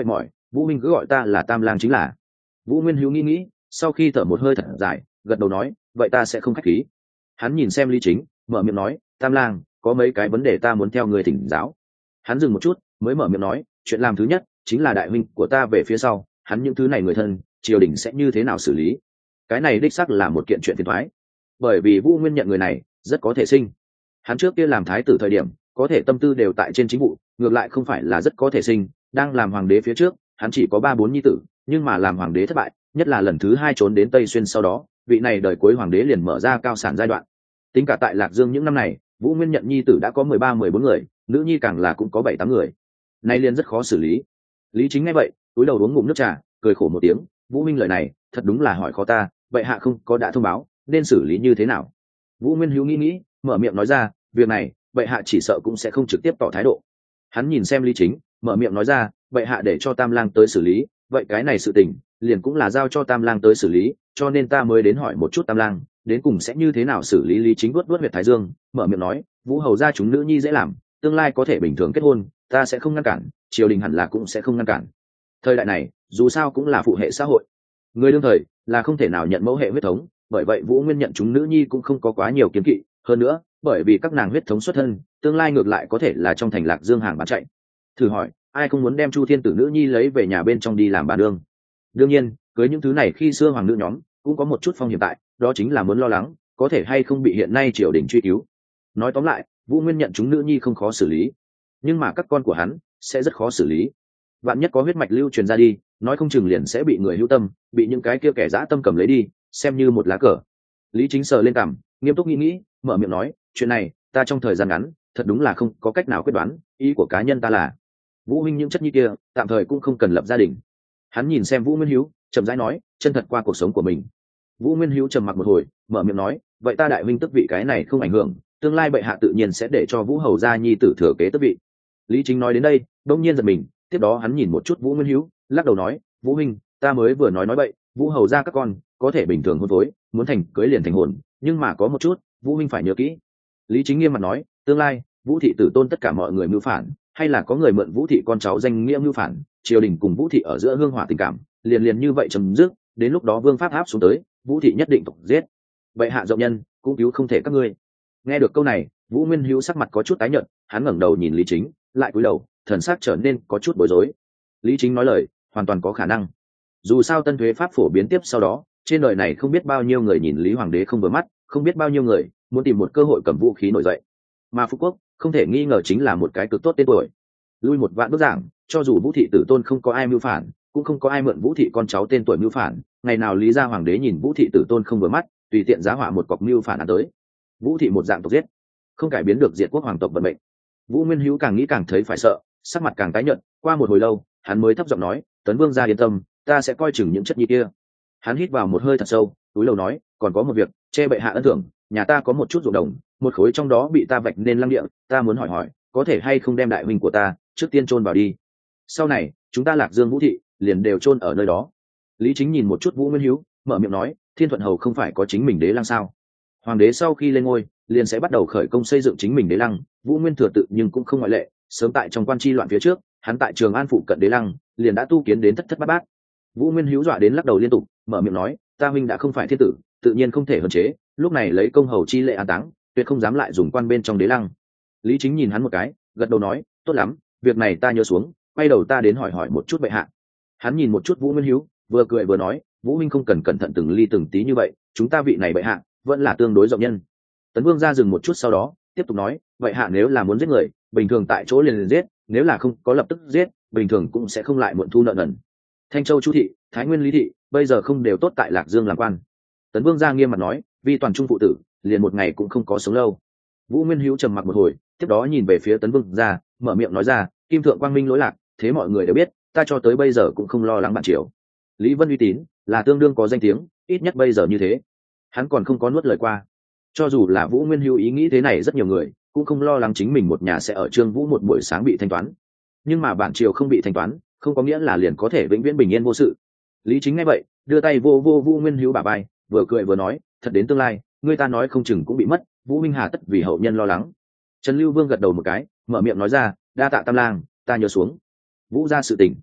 Vũ minh cứ gọi ta là Tam Lang chính là. Vũ Nguyên Hữu nghĩ nghĩ, sau khi thở một hơi thật dài, gật đầu nói, vậy ta sẽ không khách khí. Hắn nhìn xem Lý Chính, mở miệng nói, Tam Lang, có mấy cái vấn đề ta muốn theo người thỉnh giáo. Hắn dừng một chút, mới mở miệng nói, chuyện làm thứ nhất chính là đại huynh của ta về phía sau, hắn những thứ này người thân, triều đình sẽ như thế nào xử lý? Cái này đích xác là một kiện chuyện phiền toái, bởi vì Vũ Nguyên nhận người này rất có thể sinh. Hắn trước kia làm thái tử thời điểm, có thể tâm tư đều tại trên chính vụ, ngược lại không phải là rất có thể sinh. Đang làm hoàng đế phía trước, hắn chỉ có ba bốn nhi tử, nhưng mà làm hoàng đế thất bại, nhất là lần thứ hai trốn đến Tây Xuyên sau đó, vị này đời cuối hoàng đế liền mở ra cao sản giai đoạn. Tính cả tại Lạc Dương những năm này, Vũ Nguyên nhận nhi tử đã có mười ba mười bốn người, nữ nhi càng là cũng có bảy tám người. Nay liền rất khó xử lý. Lý Chính nghe vậy, túi đầu uống ngụm nước trà, cười khổ một tiếng, Vũ Minh lời này, thật đúng là hỏi khó ta, vậy hạ không có đã thông báo, nên xử lý như thế nào? Vũ Nguyên Hữu nghĩ nghĩ, mở miệng nói ra, việc này, vậy hạ chỉ sợ cũng sẽ không trực tiếp tỏ thái độ. Hắn nhìn xem Lý Chính, mở miệng nói ra, vậy hạ để cho Tam Lang tới xử lý, vậy cái này sự tình, liền cũng là giao cho Tam Lang tới xử lý, cho nên ta mới đến hỏi một chút Tam Lang, đến cùng sẽ như thế nào xử lý. Lý Chính vuốt vuốt huyệt thái dương, mở miệng nói, Vũ hầu gia chúng nữ nhi dễ làm, tương lai có thể bình thường kết hôn, ta sẽ không ngăn cản, triều đình hẳn là cũng sẽ không ngăn cản. Thời đại này, dù sao cũng là phụ hệ xã hội, người đương thời là không thể nào nhận mẫu hệ huyết thống, bởi vậy Vũ Nguyên nhận chúng nữ nhi cũng không có quá nhiều kiến kỵ, hơn nữa, bởi vì các nàng huyết thống xuất thân, tương lai ngược lại có thể là trong thành Lạc Dương hàng bán chạy. Thử hỏi, ai không muốn đem Chu Thiên tử nữ nhi lấy về nhà bên trong đi làm bà đương? Đương nhiên, cưới những thứ này khi xưa hoàng nữ nhóm cũng có một chút phong hiểm tại, đó chính là muốn lo lắng có thể hay không bị hiện nay triều đình truy cứu. Nói tóm lại, Vũ Nguyên nhận chúng nữ nhi không khó xử lý, nhưng mà các con của hắn sẽ rất khó xử lý. Vạn nhất có huyết mạch lưu truyền ra đi, nói không chừng liền sẽ bị người hữu tâm, bị những cái kia kẻ dã tâm cầm lấy đi, xem như một lá cờ. Lý Chính sờ lên cằm, nghiêm túc nghĩ nghĩ, mở miệng nói, chuyện này ta trong thời gian ngắn thật đúng là không có cách nào quyết đoán, ý của cá nhân ta là Vũ huynh những chất nhi kia tạm thời cũng không cần lập gia đình. Hắn nhìn xem Vũ Nguyên Hữu, chậm rãi nói, chân thật qua cuộc sống của mình. Vũ Nguyên Hữu trầm mặc một hồi, mở miệng nói, vậy ta đại huynh tức vị cái này không ảnh hưởng, tương lai bệ hạ tự nhiên sẽ để cho Vũ hầu gia nhi tử thừa kế tước vị. Lý Chính nói đến đây, đông nhiên giật mình, tiếp đó hắn nhìn một chút Vũ Nguyên Hữu, lắc đầu nói, Vũ huynh, ta mới vừa nói nói bậy, Vũ hầu gia các con có thể bình thường hôn phối, muốn thành cưới liền thành hồn, nhưng mà có một chút, Vũ huynh phải nhớ kỹ. Lý Chính nghiêm mặt nói, tương lai Vũ thị tử tôn tất cả mọi người mưu phản, hay là có người mượn Vũ thị con cháu danh nghĩa mưu phản, triều đình cùng Vũ thị ở giữa hương hỏa tình cảm liền liền như vậy chấm dứt, đến lúc đó vương pháp áp xuống tới, Vũ thị nhất định tộc giết. Bệ hạ rộng nhân, cũng cứu không thể các ngươi. Nghe được câu này, Vũ Nguyên Hữu sắc mặt có chút tái nhợt, hắn ngẩng đầu nhìn Lý Chính, lại cúi đầu, thần sắc trở nên có chút bối rối. Lý Chính nói lời, hoàn toàn có khả năng. Dù sao tân thuế pháp phổ biến tiếp sau đó, trên đời này không biết bao nhiêu người nhìn Lý Hoàng đế không vừa mắt, không biết bao nhiêu người muốn tìm một cơ hội cầm vũ khí nổi dậy. Mà Phú Quốc không thể nghi ngờ chính là một cái cực tốt tên tuổi. Lui một vạn bước giảng, cho dù Vũ thị tử tôn không có ai mưu phản, cũng không có ai mượn Vũ thị con cháu tên tuổi mưu phản, ngày nào Lý gia hoàng đế nhìn Vũ thị tử tôn không vừa mắt, tùy tiện giá họa một cọc mưu phản án tới. Vũ thị một dạng tộc giết, không cải biến được diệt quốc hoàng tộc vận mệnh. Vũ Nguyên Hữu càng nghĩ càng thấy phải sợ, sắc mặt càng tái nhợt, qua một hồi lâu, hắn mới thấp giọng nói, Tấn Vương gia yên tâm, ta sẽ coi chừng những chất nhi kia. Hắn hít vào một hơi thật sâu, túi lầu nói, còn có một việc, che bệ hạ ân thưởng, nhà ta có một chút ruộng đồng, một khối trong đó bị ta vạch nên lăng địa, ta muốn hỏi hỏi, có thể hay không đem đại huynh của ta trước tiên chôn vào đi. Sau này, chúng ta Lạc Dương Vũ thị liền đều chôn ở nơi đó. Lý Chính nhìn một chút Vũ Nguyên Hữu, mở miệng nói, Thiên Thuận hầu không phải có chính mình đế lăng sao? Hoàng đế sau khi lên ngôi, liền sẽ bắt đầu khởi công xây dựng chính mình đế lăng, Vũ Nguyên thừa tự nhưng cũng không ngoại lệ, sớm tại trong quan tri loạn phía trước, hắn tại Trường An phụ cận đế lăng, liền đã tu kiến đến thất thất bát bát. Vũ Nguyên Hữu dọa đến lắc đầu liên tục, mở miệng nói, ta huynh đã không phải thiên tử, tự nhiên không thể hơn chế, lúc này lấy công hầu chi lệ an táng, tuyệt không dám lại dùng quan bên trong đế lăng. Lý Chính nhìn hắn một cái, gật đầu nói, tốt lắm, việc này ta nhớ xuống, quay đầu ta đến hỏi hỏi một chút bệ hạ. Hắn nhìn một chút Vũ Nguyên Hữu, vừa cười vừa nói, Vũ huynh không cần cẩn thận từng ly từng tí như vậy, chúng ta vị này bệ hạ vẫn là tương đối rộng nhân. Tấn Vương ra dừng một chút sau đó tiếp tục nói, vậy hạ nếu là muốn giết người, bình thường tại chỗ liền liền giết, nếu là không có lập tức giết, bình thường cũng sẽ không lại muộn thu nợ nần. Thanh Châu Chu thị, Thái Nguyên Lý thị, bây giờ không đều tốt tại Lạc Dương làm quan. Tấn Vương ra nghiêm mặt nói, vì toàn trung phụ tử, liền một ngày cũng không có sống lâu. Vũ Nguyên Hữu trầm mặc một hồi, tiếp đó nhìn về phía Tấn Vương ra, mở miệng nói ra, Kim thượng quang minh lỗi lạc, thế mọi người đều biết, ta cho tới bây giờ cũng không lo lắng bạn triều. Lý Vân uy tín là tương đương có danh tiếng, ít nhất bây giờ như thế. Hắn còn không có nuốt lời qua. Cho dù là Vũ Nguyên Hữu ý nghĩ thế này, rất nhiều người cũng không lo lắng chính mình một nhà sẽ ở Trương Vũ một buổi sáng bị thanh toán. Nhưng mà bản triều không bị thanh toán, không có nghĩa là liền có thể vĩnh viễn bình yên vô sự. Lý Chính nghe vậy, đưa tay vô vô Vũ Nguyên Hữu bả vai, vừa cười vừa nói, thật đến tương lai, người ta nói không chừng cũng bị mất, Vũ minh hà tất vì hậu nhân lo lắng. Trần Lưu Vương gật đầu một cái, mở miệng nói ra, đa tạ Tam Lang, ta nhớ xuống. Vũ ra sự tình,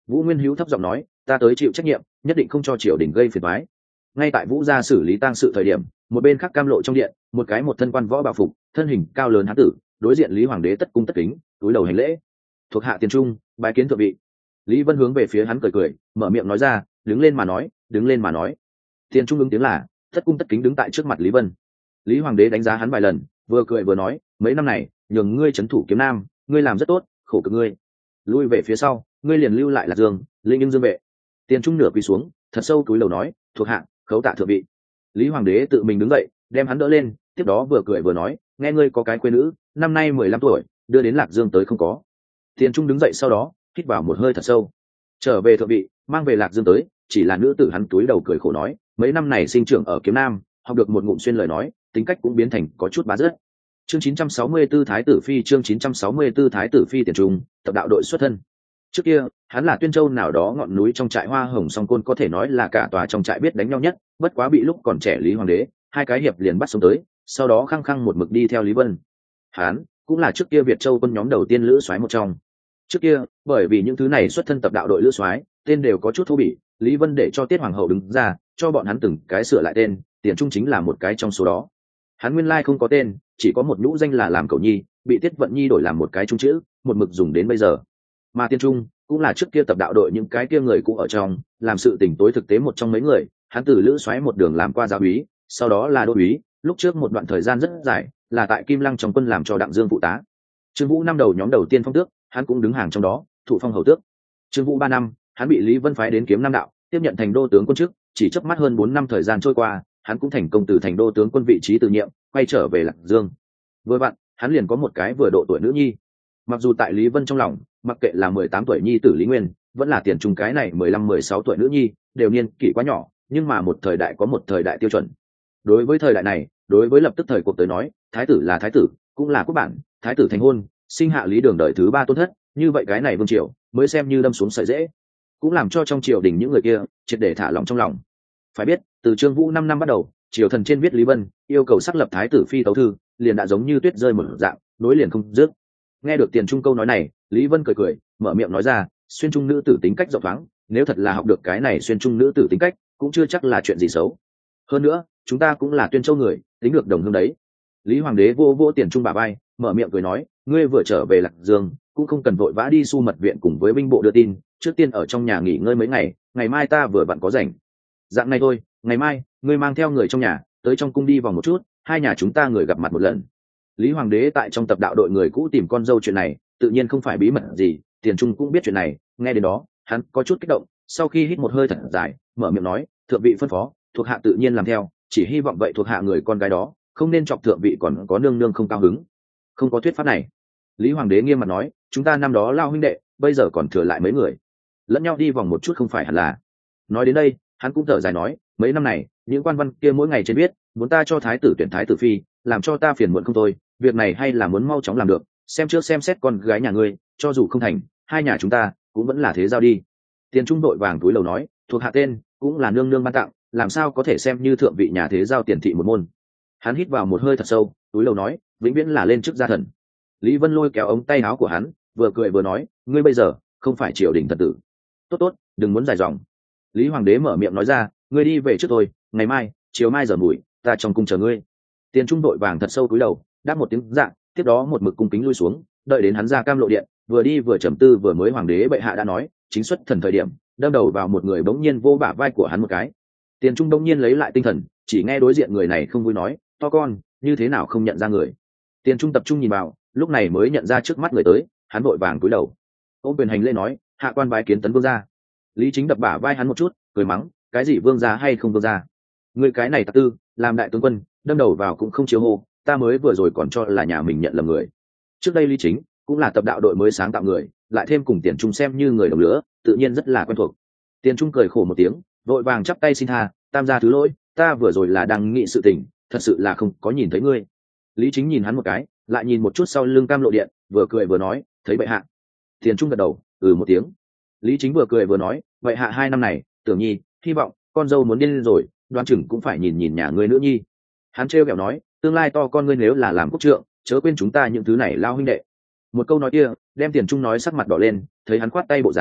Vũ Nguyên Hữu thấp giọng nói, ta tới chịu trách nhiệm, nhất định không cho triều đình gây phiền toái. Ngay tại Vũ gia xử lý tang sự thời điểm, một bên khác cam lộ trong điện, một cái một thân quan võ bảo phục, thân hình cao lớn hán tử, đối diện Lý Hoàng đế tất cung tất kính, cúi đầu hành lễ. Thuộc hạ Tiền Trung, bái kiến thượng vị. Lý Vân hướng về phía hắn cười cười, mở miệng nói ra, đứng lên mà nói, đứng lên mà nói. Tiền Trung ứng tiếng là, tất cung tất kính đứng tại trước mặt Lý Vân. Lý Hoàng đế đánh giá hắn vài lần, vừa cười vừa nói, mấy năm này nhường ngươi trấn thủ kiếm nam, ngươi làm rất tốt, khổ cực ngươi. Lui về phía sau, ngươi liền lưu lại Lạc Dương, linh nhưng dương vệ. Tiền Trung nửa quỳ xuống, thật sâu túi lầu nói, thuộc hạ khấu tạ thượng vị. Lý Hoàng đế tự mình đứng dậy, đem hắn đỡ lên, tiếp đó vừa cười vừa nói, nghe ngươi có cái quê nữ, năm nay mười lăm tuổi, đưa đến Lạc Dương tới không có. Tiền Trung đứng dậy sau đó, hít vào một hơi thật sâu, trở về thượng vị, mang về Lạc Dương tới, chỉ là nữ tử. Hắn túi đầu cười khổ nói, mấy năm này sinh trưởng ở kiếm nam, học được một ngụm xuyên lời nói, tính cách cũng biến thành có chút bá rớt. Chương chín trăm sáu mươi tư Thái tử phi, chương chín trăm sáu mươi tư Thái tử phi Tiền Trung, tập đạo đội xuất thân. Trước kia, hắn là Tuyên Châu nào đó ngọn núi trong trại Hoa Hồng Song Côn, có thể nói là cả tòa trong trại biết đánh nhau nhất, bất quá bị lúc còn trẻ Lý Hoàng đế, hai cái hiệp liền bắt sống tới, sau đó khăng khăng một mực đi theo Lý Vân. Hắn cũng là trước kia Việt Châu quân nhóm đầu tiên lữ soái một trong. Trước kia, bởi vì những thứ này xuất thân tập đạo đội lữ soái, tên đều có chút thô bỉ, Lý Vân để cho Tiết Hoàng hậu đứng ra, cho bọn hắn từng cái sửa lại tên, Tiền Trung chính là một cái trong số đó. Hắn nguyên lai không có tên, chỉ có một nhũ danh là làm Cẩu Nhi, bị Tiết Vận Nhi đổi làm một cái trung chữ, một mực dùng đến bây giờ. Mà Tiền Trung cũng là trước kia tập đạo đội những cái kia người cũng ở trong, làm sự tình tối thực tế một trong mấy người. Hắn từ lữ soái một đường làm qua giáo úy, sau đó là đô úy, lúc trước một đoạn thời gian rất dài là tại Kim Lăng trong quân làm cho Đặng Dương phụ tá. Trương Vũ năm đầu nhóm đầu tiên phong tước, hắn cũng đứng hàng trong đó, thụ phong hầu tước. Trương Vũ ba năm, hắn bị Lý Vân phái đến kiếm Nam đạo, tiếp nhận thành đô tướng quân chức, chỉ chớp mắt hơn bốn năm thời gian trôi qua, hắn cũng thành công từ thành đô tướng quân vị trí từ nhiệm, quay trở về Lạc Dương. Vừa vặn, hắn liền có một cái vừa độ tuổi nữ nhi. Mặc dù tại Lý Vân trong lòng, mặc kệ là mười tám tuổi nhi tử Lý Nguyên, vẫn là Tiền Trung cái này mười lăm mười sáu tuổi nữ nhi, đều niên kỷ quá nhỏ, nhưng mà một thời đại có một thời đại tiêu chuẩn. Đối với thời đại này, đối với lập tức thời cuộc tới nói, thái tử là thái tử, cũng là quốc bản, thái tử thành hôn, sinh hạ Lý Đường đời thứ ba tôn thất, như vậy cái này vương triều mới xem như đâm xuống sợi dễ, cũng làm cho trong triều đình những người kia triệt để thả lòng trong lòng. Phải biết, từ Trương Vũ năm năm bắt đầu, triều thần trên viết Lý Vân yêu cầu xác lập thái tử phi tấu thư, liền đã giống như tuyết rơi một dạng, nối liền không dứt. Nghe được Tiền Trung câu nói này, Lý Vân cười cười, mở miệng nói ra, xuyên trung nữ tử tính cách rộng thoáng, nếu thật là học được cái này xuyên trung nữ tử tính cách, cũng chưa chắc là chuyện gì xấu. Hơn nữa, chúng ta cũng là Tuyên Châu người, tính được đồng hương đấy. Lý Hoàng đế vô vô Tiền Trung bả vai, mở miệng cười nói, ngươi vừa trở về Lạc Dương, cũng không cần vội vã đi Su Mật viện cùng với binh bộ đưa tin, trước tiên ở trong nhà nghỉ ngơi mấy ngày, ngày mai ta vừa vặn có rảnh. Dạng này thôi, ngày mai ngươi mang theo người trong nhà tới trong cung đi vòng một chút, hai nhà chúng ta người gặp mặt một lần. Lý Hoàng đế tại trong tập đạo đội người cũ tìm con dâu chuyện này, tự nhiên không phải bí mật gì, Tiền Trung cũng biết chuyện này. Nghe đến đó, hắn có chút kích động, sau khi hít một hơi thật dài, mở miệng nói, thượng vị phân phó, thuộc hạ tự nhiên làm theo, chỉ hy vọng vậy thuộc hạ người con gái đó không nên chọc thượng vị còn có nương nương không cao hứng. Không có thuyết pháp này. Lý Hoàng đế nghiêm mặt nói, chúng ta năm đó lao huynh đệ, bây giờ còn thừa lại mấy người, lẫn nhau đi vòng một chút không phải hẳn là. Nói đến đây, hắn cũng thở dài nói, mấy năm này những quan văn kia mỗi ngày trên biết muốn ta cho thái tử tuyển thái tử phi, làm cho ta phiền muộn không thôi, việc này hay là muốn mau chóng làm được, xem trước xem xét con gái nhà ngươi, cho dù không thành, hai nhà chúng ta cũng vẫn là thế giao đi. Tiền Trung đội vàng túi lầu nói, thuộc hạ tên cũng là nương nương ban tặng, làm sao có thể xem như thượng vị nhà thế giao tiền thị một môn. Hắn hít vào một hơi thật sâu, túi lầu nói, vĩnh viễn là lên chức gia thần. Lý Vân lôi kéo ống tay áo của hắn, vừa cười vừa nói, ngươi bây giờ không phải triều đình thần tử. Tốt tốt, đừng muốn dài dòng. Lý Hoàng đế mở miệng nói ra, ngươi đi về trước thôi, ngày mai chiều mai giờ mùi ta trong cung chờ ngươi. Tiền Trung đội vàng thật sâu cúi đầu, đáp một tiếng dạ, tiếp đó một mực cung kính lui xuống, đợi đến hắn ra cam lộ điện, vừa đi vừa trầm tư, vừa mới hoàng đế bệ hạ đã nói chính xuất thần thời điểm, đâm đầu vào một người bỗng nhiên vô bả vai của hắn một cái. Tiền Trung bỗng nhiên lấy lại tinh thần, chỉ nghe đối diện người này không vui nói, to con như thế nào không nhận ra người. Tiền Trung tập trung nhìn vào, lúc này mới nhận ra trước mắt người tới, hắn vội vàng cúi đầu ôm quyền hành lễ nói, hạ quan bái kiến tấn vương gia. Lý Chính đập bả vai hắn một chút, cười mắng, cái gì vương gia hay không vương gia, người cái này tặc tư, làm đại tướng quân đâm đầu vào cũng không chiếu hô, ta mới vừa rồi còn cho là nhà mình nhận lầm người. Trước đây Lý Chính cũng là tập đạo đội mới sáng tạo người, lại thêm cùng Tiền Trung xem như người đồng lứa, tự nhiên rất là quen thuộc. Tiền Trung cười khổ một tiếng, vội vàng chắp tay xin tha, tam gia thứ lỗi, ta vừa rồi là đang nghị sự tình, thật sự là không có nhìn thấy ngươi. Lý Chính nhìn hắn một cái, lại nhìn một chút sau lưng cam lộ điện, vừa cười vừa nói, thấy bệ hạ. Tiền Trung gật đầu, ừ một tiếng. Lý Chính vừa cười vừa nói, vậy hạ hai năm này Tưởng Nhi hy vọng con dâu muốn điên rồi, đoán chừng cũng phải nhìn nhìn nhà ngươi nữ nhi. Hắn trêu ghẹo nói, tương lai to con ngươi nếu là làm quốc trượng, chớ quên chúng ta những thứ này lao huynh đệ. Một câu nói kia đem Tiền Trung nói sắc mặt đỏ lên, thấy hắn khoát tay bộ dáng,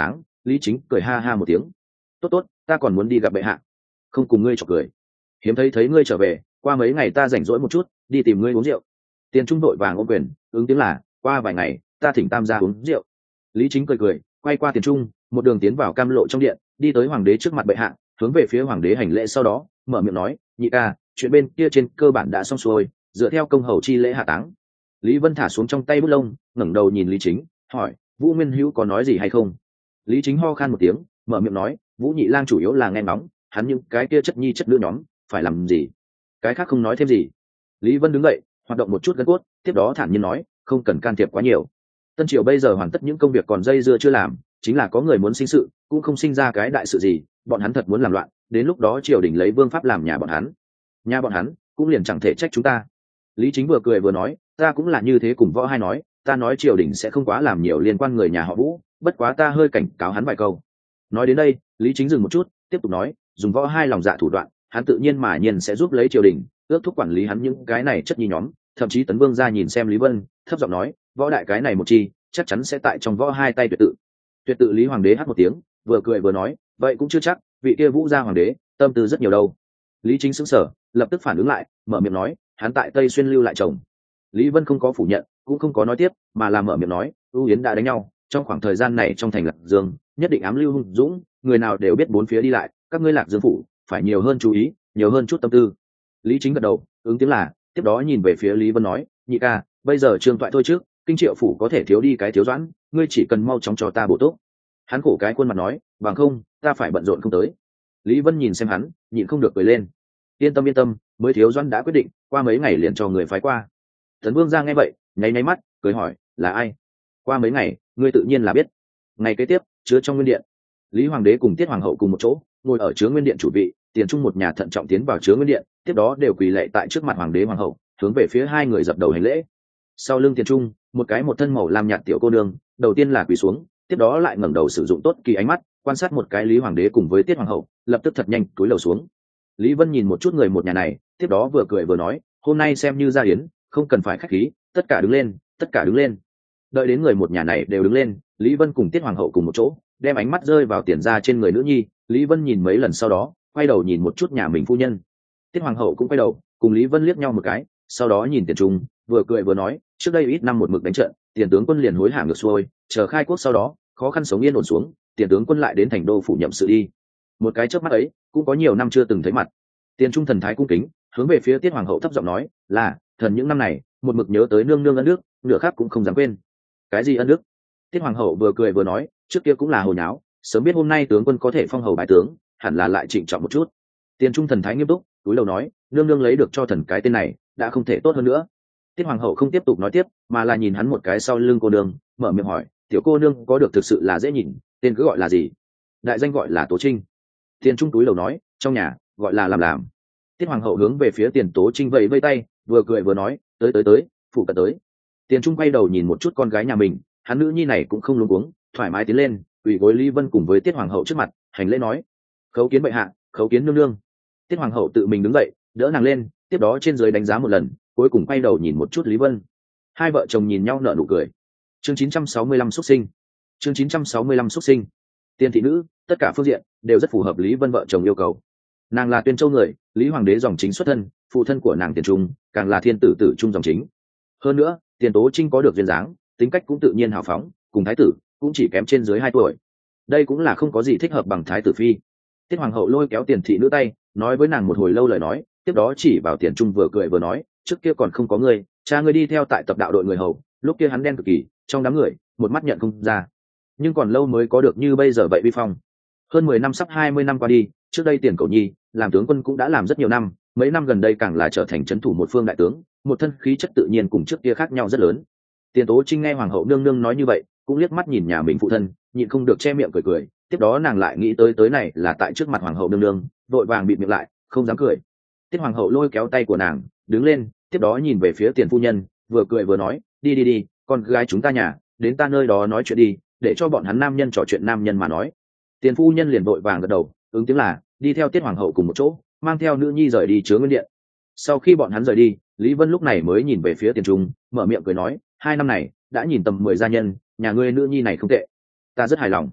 Lý Chính cười ha ha một tiếng. Tốt tốt, ta còn muốn đi gặp bệ hạ, không cùng ngươi chọc cười. Hiếm thấy thấy ngươi trở về, qua mấy ngày ta rảnh rỗi một chút, đi tìm ngươi uống rượu. Tiền Trung đội vàng ôm quyền, ứng tiếng là, qua vài ngày ta thỉnh tam gia uống rượu. Lý Chính cười cười, quay qua Tiền Trung, một đường tiến vào cam lộ trong điện, đi tới hoàng đế trước mặt bệ hạ, hướng về phía hoàng đế hành lễ, sau đó mở miệng nói, nhị ca, chuyện bên kia trên cơ bản đã xong xuôi, dựa theo công hầu chi lễ hạ táng. Lý Vân thả xuống trong tay bút lông, ngẩng đầu nhìn Lý Chính, hỏi, Vũ Nguyên Hữu có nói gì hay không? Lý Chính ho khan một tiếng, mở miệng nói, Vũ nhị lang chủ yếu là nghe ngóng, hắn những cái kia chất nhi chất nữ nhóm phải làm gì, cái khác không nói thêm gì. Lý Vân đứng dậy, hoạt động một chút gân cốt, tiếp đó thản nhiên nói, không cần can thiệp quá nhiều. Tân triều bây giờ hoàn tất những công việc còn dây dưa chưa làm, chính là có người muốn sinh sự, cũng không sinh ra cái đại sự gì, bọn hắn thật muốn làm loạn, đến lúc đó triều đình lấy vương pháp làm nhà bọn hắn, nhà bọn hắn cũng liền chẳng thể trách chúng ta. Lý Chính vừa cười vừa nói, ta cũng là như thế cùng Võ Hai nói, ta nói triều đình sẽ không quá làm nhiều liên quan người nhà họ Vũ, bất quá ta hơi cảnh cáo hắn vài câu. Nói đến đây, Lý Chính dừng một chút, tiếp tục nói, dùng Võ Hai lòng dạ thủ đoạn, hắn tự nhiên mà nhiên sẽ giúp lấy triều đình ước thúc quản lý hắn những cái này chất nhi nhóm. Thậm chí Tấn Vương ra nhìn xem Lý Vân, thấp giọng nói, Võ đại cái này một chi chắc chắn sẽ tại trong Võ Hai tay tuyệt tự. Tuyệt tự. Lý Hoàng đế hát một tiếng, vừa cười vừa nói, vậy cũng chưa chắc, vị kia Vũ gia hoàng đế tâm tư rất nhiều đâu. Lý Chính sững sờ, lập tức phản ứng lại, mở miệng nói, hắn tại Tây Xuyên lưu lại chồng. Lý Vân không có phủ nhận, cũng không có nói tiếp, mà là mở miệng nói, ưu yến đã đánh nhau, trong khoảng thời gian này trong thành Lạc Dương nhất định ám lưu hung dũng, người nào đều biết bốn phía đi lại, các ngươi Lạc Dương phủ phải nhiều hơn chú ý, nhiều hơn chút tâm tư. Lý Chính gật đầu, ứng tiếng là, tiếp đó nhìn về phía Lý Vân nói, nhị ca, bây giờ trương toại thôi trước, kinh triệu phủ có thể thiếu đi cái thiếu doãn, ngươi chỉ cần mau chóng cho ta bổ túc. Hắn khổ cái khuôn mặt nói, bằng không ta phải bận rộn không tới. Lý Vân nhìn xem hắn, nhịn không được cười lên, yên tâm yên tâm, mới thiếu doãn đã quyết định, qua mấy ngày liền cho người phái qua. Tấn Vương ra nghe vậy, nháy nháy mắt, cười hỏi, là ai? Qua mấy ngày, ngươi tự nhiên là biết. Ngày kế tiếp, chứa trong nguyên điện, Lý Hoàng đế cùng Tiết Hoàng hậu cùng một chỗ ngồi ở chứa nguyên điện chủ vị, Tiền Trung một nhà thận trọng tiến vào chứa nguyên điện, tiếp đó đều quỳ lạy tại trước mặt Hoàng đế Hoàng hậu, hướng về phía hai người dập đầu hành lễ. Sau lưng Tiền Trung, một cái một thân màu lam nhạt tiểu cô nương, đầu tiên là quỳ xuống, tiếp đó lại ngẩng đầu sử dụng tốt kỳ ánh mắt quan sát một cái Lý Hoàng đế cùng với Tiết Hoàng hậu, lập tức thật nhanh cúi đầu xuống. Lý Vân nhìn một chút người một nhà này, tiếp đó vừa cười vừa nói, hôm nay xem như gia yến, không cần phải khách khí, tất cả đứng lên, tất cả đứng lên. Đợi đến người một nhà này đều đứng lên, Lý Vân cùng Tiết Hoàng hậu cùng một chỗ đem ánh mắt rơi vào Tiền gia trên người nữ nhi. Lý Vân nhìn mấy lần sau đó quay đầu nhìn một chút nhà mình phu nhân. Tiết Hoàng hậu cũng quay đầu cùng Lý Vân liếc nhau một cái, sau đó nhìn Tiền Trung, vừa cười vừa nói, trước đây ít năm một mực đánh trận, Tiền tướng quân liền hối hả ngược xuôi, chờ khai quốc sau đó khó khăn sống yên ổn xuống, Tiền tướng quân lại đến thành đô phủ nhậm sự đi. Một cái chớp mắt ấy cũng có nhiều năm chưa từng thấy mặt. Tiền Trung thần thái cung kính hướng về phía Tiết Hoàng hậu thấp giọng nói, là thần những năm này một mực nhớ tới nương nương ân đức, nửa khác cũng không dám quên. Cái gì ân đức? Tiết Hoàng hậu vừa cười vừa nói, trước kia cũng là hồi nháo, sớm biết hôm nay tướng quân có thể phong hầu bái tướng, hẳn là lại trịnh trọng một chút. Tiền Trung thần thái nghiêm túc túi đầu nói, nương nương lấy được cho thần cái tên này đã không thể tốt hơn nữa. Tiết Hoàng hậu không tiếp tục nói tiếp, mà là nhìn hắn một cái sau lưng cô nương, mở miệng hỏi, tiểu cô nương có được thực sự là dễ nhìn, tên cứ gọi là gì? Đại danh gọi là Tố Trinh. Tiền Trung túi đầu nói, trong nhà gọi là làm làm. Tiết Hoàng hậu hướng về phía Tiền Tố Trinh vẫy vẫy tay, vừa cười vừa nói, tới tới tới, phụ cận tới. Tiền Trung quay đầu nhìn một chút con gái nhà mình, hắn nữ nhi này cũng không luống cuống, thoải mái tiến lên, quỳ gối Lý Vân cùng với Tiết Hoàng hậu trước mặt, hành lễ nói, khấu kiến bệ hạ, khấu kiến nương nương. Tiết Hoàng hậu tự mình đứng dậy, đỡ nàng lên, tiếp đó trên dưới đánh giá một lần, cuối cùng quay đầu nhìn một chút Lý Vân. Hai vợ chồng nhìn nhau nở nụ cười. Chương chín trăm sáu mươi lăm xuất sinh. Chương chín trăm sáu mươi lăm xuất sinh. Tiền thị nữ, tất cả phương diện đều rất phù hợp Lý Vân vợ chồng yêu cầu. Nàng là Tuyên Châu người, Lý Hoàng đế dòng chính xuất thân, phụ thân của nàng Tiền Trung càng là thiên tử tử trung dòng chính. Hơn nữa, Tiền Tố Trinh có được duyên dáng, tính cách cũng tự nhiên hào phóng, cùng thái tử cũng chỉ kém trên dưới hai tuổi. Đây cũng là không có gì thích hợp bằng thái tử phi. Tiết Hoàng hậu lôi kéo Tiền thị nữ tay, nói với nàng một hồi lâu lời nói, tiếp đó chỉ vào Tiền Trung vừa cười vừa nói, trước kia còn không có người, cha ngươi đi theo tại tập đạo đội người hầu, lúc kia hắn đen cực kỳ, trong đám người một mắt nhận không ra, nhưng còn lâu mới có được như bây giờ vậy vi phong. Hơn mười năm sắp hai mươi năm qua đi, trước đây Tiền Cẩu Nhi làm tướng quân cũng đã làm rất nhiều năm, mấy năm gần đây càng là trở thành trấn thủ một phương đại tướng, một thân khí chất tự nhiên cùng trước kia khác nhau rất lớn. Tiền Tố Trinh nghe hoàng hậu nương nương nói như vậy, cũng liếc mắt nhìn nhà mình phụ thân, nhịn không được che miệng cười cười, tiếp đó nàng lại nghĩ tới tới này là tại trước mặt hoàng hậu nương nương, vội vàng bịt miệng lại, không dám cười. Tiết Hoàng hậu lôi kéo tay của nàng, đứng lên, tiếp đó nhìn về phía Tiền phu nhân, vừa cười vừa nói, đi đi đi, con gái chúng ta nhà, đến ta nơi đó nói chuyện đi, để cho bọn hắn nam nhân trò chuyện nam nhân mà nói. Tiền phu nhân liền vội vàng gật đầu, ứng tiếng là, đi theo Tiết Hoàng hậu cùng một chỗ, mang theo nữ nhi rời đi chứa nguyên điện. Sau khi bọn hắn rời đi, Lý Vân lúc này mới nhìn về phía Tiền Trung, mở miệng cười nói, hai năm này đã nhìn tầm mười gia nhân, nhà ngươi nữ nhi này không tệ, ta rất hài lòng.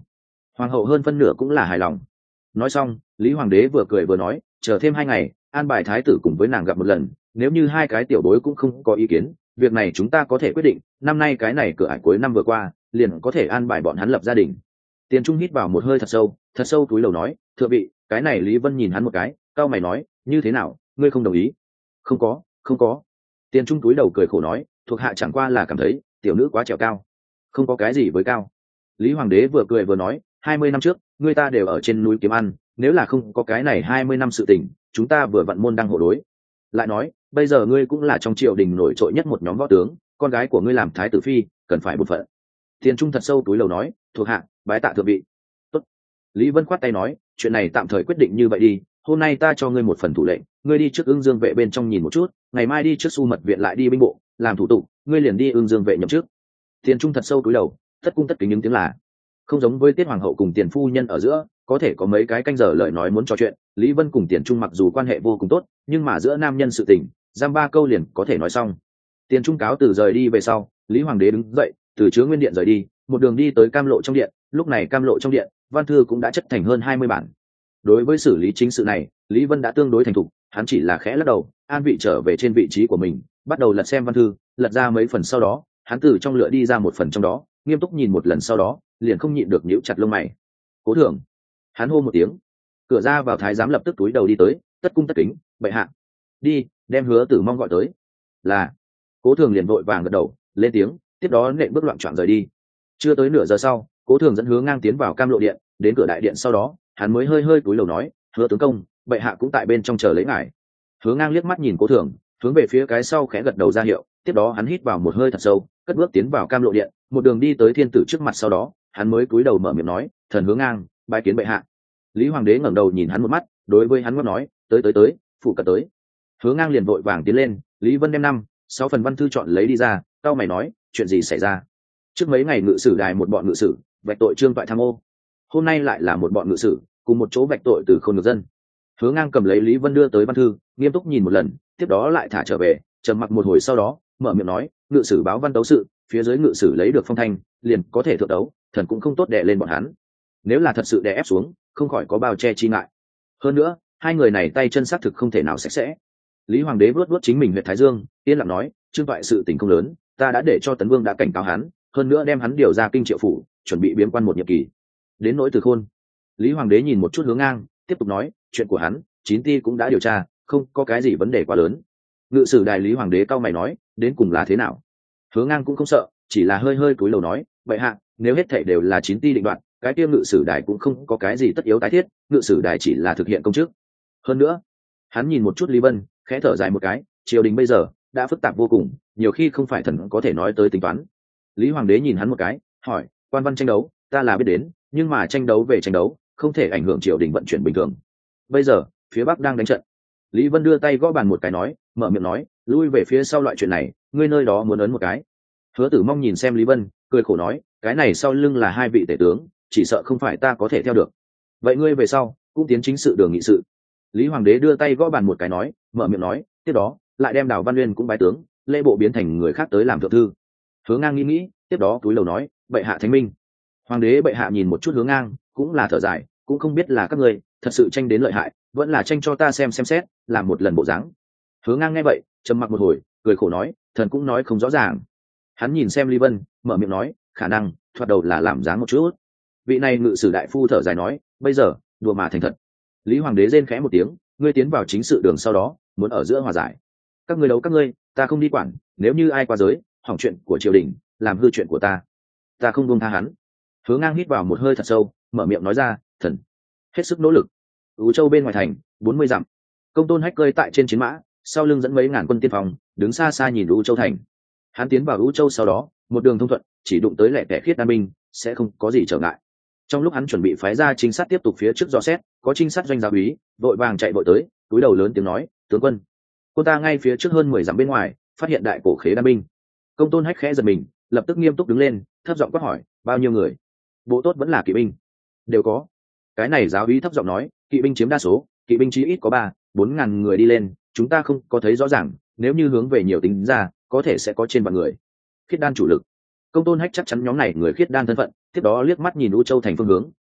Hoàng hậu hơn phân nửa cũng là hài lòng. Nói xong, Lý Hoàng đế vừa cười vừa nói, chờ thêm hai ngày, an bài thái tử cùng với nàng gặp một lần, nếu như hai cái tiểu bối cũng không có ý kiến, việc này chúng ta có thể quyết định, năm nay cái này cửa ải cuối năm vừa qua, liền có thể an bài bọn hắn lập gia đình. Tiền Trung hít vào một hơi thật sâu, thật sâu túi lầu nói, thượng vị, cái này Lý Vân nhìn hắn một cái, cao mày nói, như thế nào, ngươi không đồng ý? Không có, không có. Tiền Trung túi đầu cười khổ nói, thuộc hạ chẳng qua là cảm thấy tiểu nữ quá trèo cao. Không có cái gì với cao. Lý Hoàng đế vừa cười vừa nói, hai mươi năm trước, người ta đều ở trên núi kiếm ăn, nếu là không có cái này hai mươi năm sự tình, chúng ta vừa vặn môn đăng hộ đối. Lại nói, bây giờ ngươi cũng là trong triều đình nổi trội nhất một nhóm võ tướng, con gái của ngươi làm thái tử phi, cần phải một phận. Tiền Trung thật sâu túi lầu nói, thuộc hạ bái tạ thượng vị. Tốt. Lý Vân khoát tay nói, chuyện này tạm thời quyết định như vậy đi, hôm nay ta cho ngươi một phần thủ lệnh, ngươi đi trước Ưng Dương vệ bên trong nhìn một chút, ngày mai đi trước Su Mật viện lại đi binh bộ làm thủ tục, ngươi liền đi Ưng Dương vệ nhậm chức. Tiền Trung thật sâu túi đầu, tất cung tất kính những tiếng là. Không giống với Tiết hoàng hậu cùng Tiền phu nhân ở giữa, có thể có mấy cái canh giờ lời nói muốn trò chuyện, Lý Vân cùng Tiền Trung mặc dù quan hệ vô cùng tốt, nhưng mà giữa nam nhân sự tình, giam ba câu liền có thể nói xong. Tiền Trung cáo từ rời đi về sau, Lý Hoàng đế đứng dậy, từ chứa nguyên điện rời đi, một đường đi tới Cam Lộ trong điện, lúc này Cam Lộ trong điện, văn thư cũng đã chất thành hơn hai mươi bản. Đối với xử lý chính sự này, Lý Vân đã tương đối thành thục, hắn chỉ là khẽ lắc đầu, an vị trở về trên vị trí của mình, bắt đầu lật xem văn thư, lật ra mấy phần sau đó, hắn từ trong lựa đi ra một phần trong đó, nghiêm túc nhìn một lần sau đó, liền không nhịn được nhíu chặt lông mày. Cố Thường, hắn hô một tiếng, cửa ra vào thái giám lập tức túi đầu đi tới, tất cung tất kính, bệ hạ. Đi, đem Hứa Tử Mong gọi tới. Là. Cố Thường liền vội vàng gật đầu, lên tiếng, tiếp đó nện bước loạn choạng rời đi. Chưa tới nửa giờ sau, Cố Thường dẫn Hứa Ngang tiến vào Cam Lộ điện, đến cửa đại điện sau đó, hắn mới hơi hơi cúi đầu nói, Hứa tướng công, bệ hạ cũng tại bên trong chờ lấy ngài. Hứa Ngang liếc mắt nhìn Cố Thường, hướng về phía cái sau khẽ gật đầu ra hiệu, tiếp đó hắn hít vào một hơi thật sâu, cất bước tiến vào Cam Lộ điện, một đường đi tới thiên tử trước mặt sau đó, hắn mới cúi đầu mở miệng nói, thần Hứa Ngang, bái kiến bệ hạ. Lý Hoàng đế ngẩng đầu nhìn hắn một mắt, đối với hắn ngót nói, tới tới tới, phụ cận tới. Hứa Ngang liền vội vàng tiến lên, Lý Vân đem năm sáu phần văn thư chọn lấy đi ra, cao mày nói, chuyện gì xảy ra? Trước mấy ngày ngự sử đài một bọn ngự sử vạch tội trương toại tham ô, hôm nay lại là một bọn ngự sử cùng một chỗ vạch tội từ không được dân. Hứa Ngang cầm lấy Lý Vân đưa tới văn thư, nghiêm túc nhìn một lần, tiếp đó lại thả trở về, trầm mặc một hồi sau đó, mở miệng nói, ngự sử báo văn đấu sự, phía dưới ngự sử lấy được phong thanh, liền có thể thượng đấu, thần cũng không tốt đè lên bọn hắn. Nếu là thật sự đè ép xuống, không khỏi có bao che chi ngại. Hơn nữa, hai người này tay chân xác thực không thể nào sạch sẽ. Lý Hoàng đế vuốt vuốt chính mình huyệt thái dương, yên lặng nói, trương toại sự tình không lớn, ta đã để cho Tấn Vương đã cảnh cáo hắn, hơn nữa đem hắn điều ra kinh triệu phủ, chuẩn bị biếm quan một nhiệm kỳ. Đến nỗi Từ Khôn, Lý Hoàng đế nhìn một chút Hướng Ngang, tiếp tục nói, chuyện của hắn, chín ti cũng đã điều tra, không có cái gì vấn đề quá lớn. Ngự sử đài Lý Hoàng đế cao mày nói, đến cùng là thế nào? Hướng Ngang cũng không sợ, chỉ là hơi hơi cúi đầu nói, vậy hạ, nếu hết thảy đều là chín ti định đoạt, cái tiêu ngự sử đài cũng không có cái gì tất yếu tái thiết, ngự sử đài chỉ là thực hiện công chức. Hơn nữa, hắn nhìn một chút Lý Vân, khẽ thở dài một cái, triều đình bây giờ đã phức tạp vô cùng, nhiều khi không phải thần có thể nói tới tính toán. Lý Hoàng đế nhìn hắn một cái, hỏi, quan văn tranh đấu, ta là biết đến, nhưng mà tranh đấu về tranh đấu, không thể ảnh hưởng triều đình vận chuyển bình thường. Bây giờ, phía Bắc đang đánh trận. Lý Vân đưa tay gõ bàn một cái nói, mở miệng nói, lui về phía sau loại chuyện này, ngươi nơi đó muốn ấn một cái. Hứa Tử Mong nhìn xem Lý Vân, cười khổ nói, cái này sau lưng là hai vị tể tướng, chỉ sợ không phải ta có thể theo được. Vậy ngươi về sau cũng tiến chính sự đường nghị sự. Lý Hoàng đế đưa tay gõ bàn một cái nói, mở miệng nói, tiếp đó lại đem Đào Văn Uyên cũng bái tướng, lễ bộ biến thành người khác tới làm thượng thư. Hứa Ngang nghĩ nghĩ, tiếp đó túi lầu nói, bệ hạ thánh minh. Hoàng đế bệ hạ nhìn một chút Hứa Ngang, cũng là thở dài, cũng không biết là các ngươi thật sự tranh đến lợi hại, vẫn là tranh cho ta xem xem xét, làm một lần bộ dáng. Hứa Ngang nghe vậy, trầm mặc một hồi, cười khổ nói, thần cũng nói không rõ ràng. Hắn nhìn xem Lý Vân, mở miệng nói, khả năng thoạt đầu là làm dáng một chút. Vị này ngự sử đại phu thở dài nói, bây giờ đùa mà thành thật. Lý Hoàng đế rên khẽ một tiếng, ngươi tiến vào chính sự đường sau đó, muốn ở giữa hòa giải. Các ngươi đấu các ngươi, ta không đi quản, nếu như ai qua giới, hỏng chuyện của triều đình, làm hư chuyện của ta, ta không buông tha hắn. Hứa Ngang hít vào một hơi thật sâu, mở miệng nói ra, thần hết sức nỗ lực. Ú Châu bên ngoài thành, bốn mươi dặm. Công Tôn Hách cơi tại trên chiến mã, sau lưng dẫn mấy ngàn quân tiên phong, đứng xa xa nhìn Ú Châu thành. Hắn tiến vào Ú Châu sau đó, một đường thông thuận, chỉ đụng tới lẻ tẻ khiết đan binh, sẽ không có gì trở ngại. Trong lúc hắn chuẩn bị phái ra trinh sát tiếp tục phía trước dò xét, có trinh sát doanh giáo úy vội vàng chạy vội tới, túi đầu lớn tiếng nói, tướng quân, quân ta ngay phía trước hơn mười dặm bên ngoài phát hiện đại cổ khế đan binh. Công Tôn Hách khẽ giật mình, lập tức nghiêm túc đứng lên, thấp giọng quát hỏi, bao nhiêu người? Bộ tốt vẫn là kỵ binh? Đều có. Cái này giáo úy thấp giọng nói, kỵ binh chiếm đa số, kỵ binh chí ít có ba bốn ngàn người đi lên, chúng ta không có thấy rõ ràng, nếu như hướng về nhiều tính ra, có thể sẽ có trên vạn người. Khiết đan chủ lực. Công Tôn Hách chắc chắn nhóm này người khiết đan thân phận, tiếp đó liếc mắt nhìn U Châu thành phương hướng,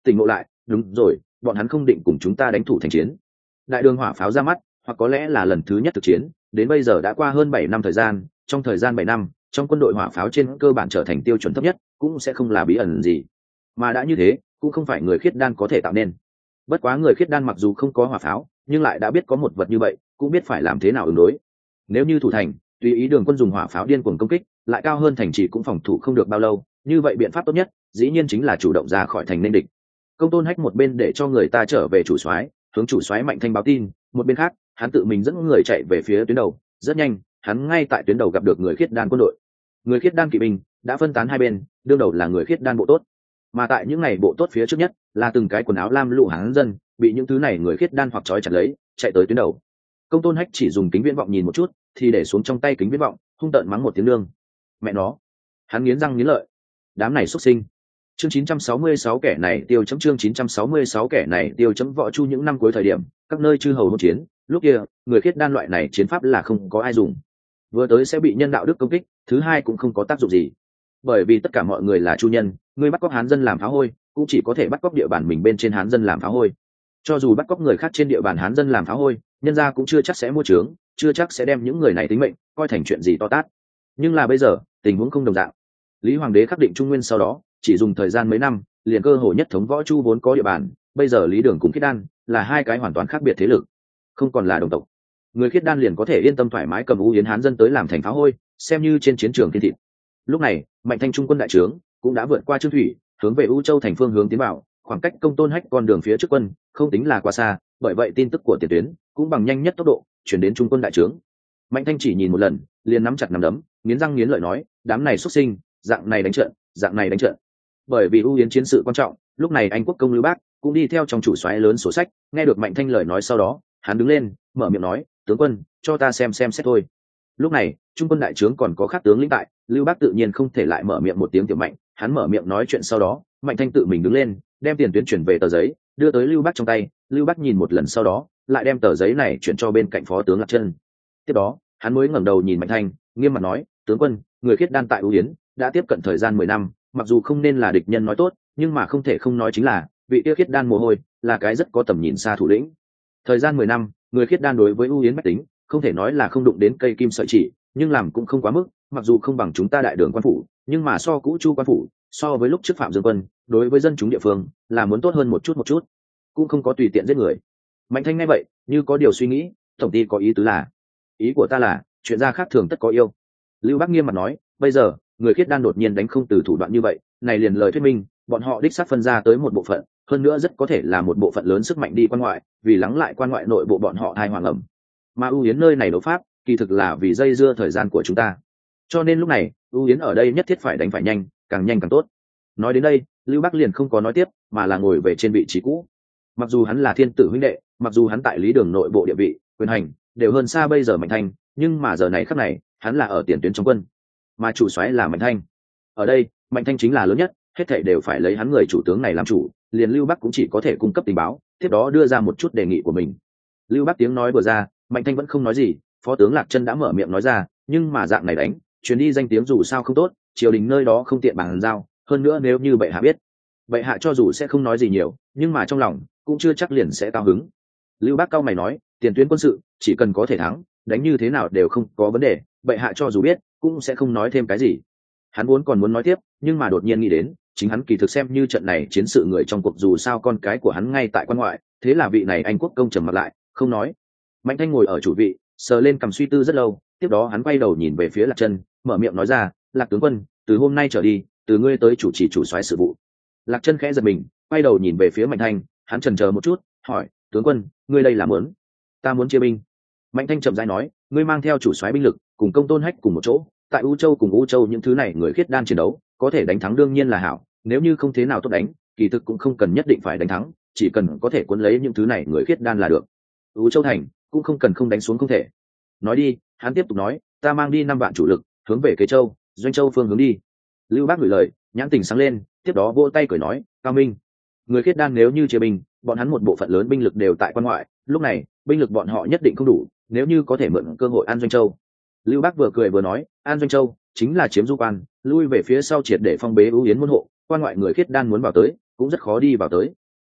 tỉnh ngộ lại, đúng rồi, bọn hắn không định cùng chúng ta đánh thủ thành chiến. Đại đường hỏa pháo ra mắt, hoặc có lẽ là lần thứ nhất thực chiến, đến bây giờ đã qua hơn bảy năm thời gian, trong thời gian bảy năm, trong quân đội hỏa pháo trên cơ bản trở thành tiêu chuẩn thấp nhất, cũng sẽ không là bí ẩn gì. Mà đã như thế, cũng không phải người khiết đan có thể tạo nên. Bất quá người khiết đan mặc dù không có hỏa pháo, nhưng lại đã biết có một vật như vậy, cũng biết phải làm thế nào ứng đối. Nếu như thủ thành, tùy ý đường quân dùng hỏa pháo điên cuồng công kích, lại cao hơn thành trì cũng phòng thủ không được bao lâu, như vậy biện pháp tốt nhất, dĩ nhiên chính là chủ động ra khỏi thành nên địch. Công Tôn Hách một bên để cho người ta trở về chủ soái, hướng chủ soái Mạnh Thanh báo tin, một bên khác, hắn tự mình dẫn người chạy về phía tuyến đầu, rất nhanh, hắn ngay tại tuyến đầu gặp được người khiết đan quân đội. Người khiết đan kỵ binh đã phân tán hai bên, đương đầu là người khiết đan bộ tốt. Mà tại những ngày bộ tốt phía trước nhất, là từng cái quần áo lam lũ hán dân, bị những thứ này người khiết đan hoặc trói chặt lấy, chạy tới tuyến đầu. Công Tôn Hách chỉ dùng kính viễn vọng nhìn một chút, thì để xuống trong tay kính viễn vọng, hung tợn mắng một tiếng lương. Mẹ nó, hắn nghiến răng nghiến lợi. Đám này xuất sinh. Chương chín trăm sáu mươi sáu kẻ này tiêu chấm chương chín trăm sáu mươi sáu kẻ này tiêu chấm Võ Chu những năm cuối thời điểm, các nơi chư hầu hỗn chiến, lúc kia, người khiết đan loại này chiến pháp là không có ai dùng. Vừa tới sẽ bị nhân đạo đức công kích, thứ hai cũng không có tác dụng gì. Bởi vì tất cả mọi người là chu nhân, người bắt cóc hán dân làm phá hôi, cũng chỉ có thể bắt cóc địa bàn mình bên trên hán dân làm phá hôi. Cho dù bắt cóc người khác trên địa bàn hán dân làm phá hôi, nhân gia cũng chưa chắc sẽ mua trướng, chưa chắc sẽ đem những người này tính mệnh coi thành chuyện gì to tát. Nhưng là bây giờ, tình huống không đồng dạng. Lý Hoàng đế khắc định Trung Nguyên sau đó, chỉ dùng thời gian mấy năm, liền cơ hội nhất thống Võ Chu vốn có địa bàn, bây giờ Lý Đường cùng Khiết Đan là hai cái hoàn toàn khác biệt thế lực, không còn là đồng tộc. Người Khiết Đan liền có thể yên tâm thoải mái cầm U Yến hán dân tới làm thành phá hôi, xem như trên chiến trường thiên thịt. Lúc này, Mạnh Thanh trung quân đại trướng cũng đã vượt qua Trương Thủy, hướng về U Châu thành phương hướng tiến vào, khoảng cách Công Tôn Hách con đường phía trước quân không tính là quá xa, bởi vậy tin tức của tiền tuyến cũng bằng nhanh nhất tốc độ chuyển đến trung quân đại trướng. Mạnh Thanh chỉ nhìn một lần, liền nắm chặt nắm đấm, nghiến răng nghiến lợi nói, đám này xuất sinh, dạng này đánh trận, dạng này đánh trận. Bởi vì U Yến chiến sự quan trọng, lúc này anh quốc công Lưu Bác cũng đi theo trong chủ soái lớn sổ sách, nghe được Mạnh Thanh lời nói sau đó, hắn đứng lên, mở miệng nói, tướng quân, cho ta xem xem xét thôi. Lúc này, trung quân đại trướng còn có khác tướng lĩnh tại, Lưu Bác tự nhiên không thể lại mở miệng một tiếng tiểu Mạnh, hắn mở miệng nói chuyện sau đó, Mạnh Thanh tự mình đứng lên, đem tiền tuyến chuyển về tờ giấy, đưa tới Lưu Bác trong tay, Lưu Bác nhìn một lần sau đó, lại đem tờ giấy này chuyển cho bên cạnh phó tướng Lạc Chân. Tiếp đó, hắn mới ngẩng đầu nhìn Mạnh Thanh, nghiêm mặt nói, tướng quân, người Khiết Đan tại U Yến đã tiếp cận thời gian mười năm, mặc dù không nên là địch nhân nói tốt, nhưng mà không thể không nói chính là vị tiêu Khiết Đan mồ hôi là cái rất có tầm nhìn xa thủ lĩnh. Thời gian mười năm, người Khiết Đan đối với U Yến bách tính không thể nói là không đụng đến cây kim sợi chỉ, nhưng làm cũng không quá mức, mặc dù không bằng chúng ta đại đường quan phủ, nhưng mà so cũ Chu quan phủ, so với lúc trước Phạm Dương Quân, đối với dân chúng địa phương là muốn tốt hơn một chút một chút, cũng không có tùy tiện giết người. Mạnh Thanh nghe vậy, như có điều suy nghĩ, tổng ty có ý tứ là, ý của ta là chuyện ra khác thường tất có yêu. Lưu Bác nghiêm mặt nói, bây giờ người Khiết Đan đột nhiên đánh không từ thủ đoạn như vậy, này liền lời thuyết minh, bọn họ đích xác phân ra tới một bộ phận, hơn nữa rất có thể là một bộ phận lớn sức mạnh đi quan ngoại, vì lắng lại quan ngoại nội bộ bọn họ thai hoàng ẩm. Mà U Yến nơi này đấu pháp, kỳ thực là vì dây dưa thời gian của chúng ta. Cho nên lúc này, U Yến ở đây nhất thiết phải đánh phải nhanh, càng nhanh càng tốt. Nói đến đây, Lưu Bắc liền không có nói tiếp, mà là ngồi về trên vị trí cũ. Mặc dù hắn là thiên tử huynh đệ, mặc dù hắn tại Lý Đường nội bộ địa vị, quyền hành đều hơn xa bây giờ Mạnh Thanh, nhưng mà giờ này khắc này, hắn là ở tiền tuyến trong quân, mà chủ soái là Mạnh Thanh. Ở đây, Mạnh Thanh chính là lớn nhất, hết thảy đều phải lấy hắn người chủ tướng này làm chủ, liền Lưu Bắc cũng chỉ có thể cung cấp tình báo, tiếp đó đưa ra một chút đề nghị của mình. Lưu Bắc tiếng nói vừa ra, Mạnh Thanh vẫn không nói gì, phó tướng Lạc Chân đã mở miệng nói ra, nhưng mà dạng này đánh, truyền đi danh tiếng dù sao không tốt, triều đình nơi đó không tiện bàn giao, hơn nữa nếu như bệ hạ biết, bệ hạ cho dù sẽ không nói gì nhiều, nhưng mà trong lòng cũng chưa chắc liền sẽ cao hứng. Lưu Bác cao mày nói, tiền tuyến quân sự chỉ cần có thể thắng, đánh như thế nào đều không có vấn đề, bệ hạ cho dù biết cũng sẽ không nói thêm cái gì. Hắn vốn còn muốn nói tiếp, nhưng mà đột nhiên nghĩ đến, chính hắn kỳ thực xem như trận này chiến sự người trong cuộc dù sao con cái của hắn ngay tại quan ngoại, thế là vị này anh quốc công trầm mặt lại, không nói. Mạnh Thanh ngồi ở chủ vị, sờ lên cầm suy tư rất lâu, tiếp đó hắn quay đầu nhìn về phía Lạc Chân, mở miệng nói ra, Lạc tướng quân, từ hôm nay trở đi, từ ngươi tới chủ trì chủ soái sự vụ. Lạc Chân khẽ giật mình, quay đầu nhìn về phía Mạnh Thanh, hắn chần chờ một chút, hỏi, tướng quân, ngươi đây là muốn? Ta muốn chia binh. Mạnh Thanh chậm rãi nói, ngươi mang theo chủ soái binh lực, cùng Công Tôn Hách cùng một chỗ, tại U Châu cùng U Châu những thứ này người Khiết Đan chiến đấu, có thể đánh thắng đương nhiên là hảo, nếu như không thế nào tốt đánh, kỳ thực cũng không cần nhất định phải đánh thắng, chỉ cần có thể cuốn lấy những thứ này người Khiết Đan là được. U Châu thành cũng không cần không đánh xuống không thể. Nói đi, hắn tiếp tục nói, ta mang đi năm vạn chủ lực, hướng về Kế Châu, Doanh Châu phương hướng đi. Lưu Bác gửi lời, nhãn tình sáng lên, tiếp đó vỗ tay cười nói, cao minh. Người Khiết Đan nếu như chia binh, bọn hắn một bộ phận lớn binh lực đều tại quan ngoại, lúc này binh lực bọn họ nhất định không đủ, nếu như có thể mượn cơ hội an Doanh Châu. Lưu Bác vừa cười vừa nói, an Doanh Châu chính là chiếm du quan, lui về phía sau triệt để phong bế U Yến môn hộ, quan ngoại người Khiết Đan muốn vào tới cũng rất khó đi vào tới.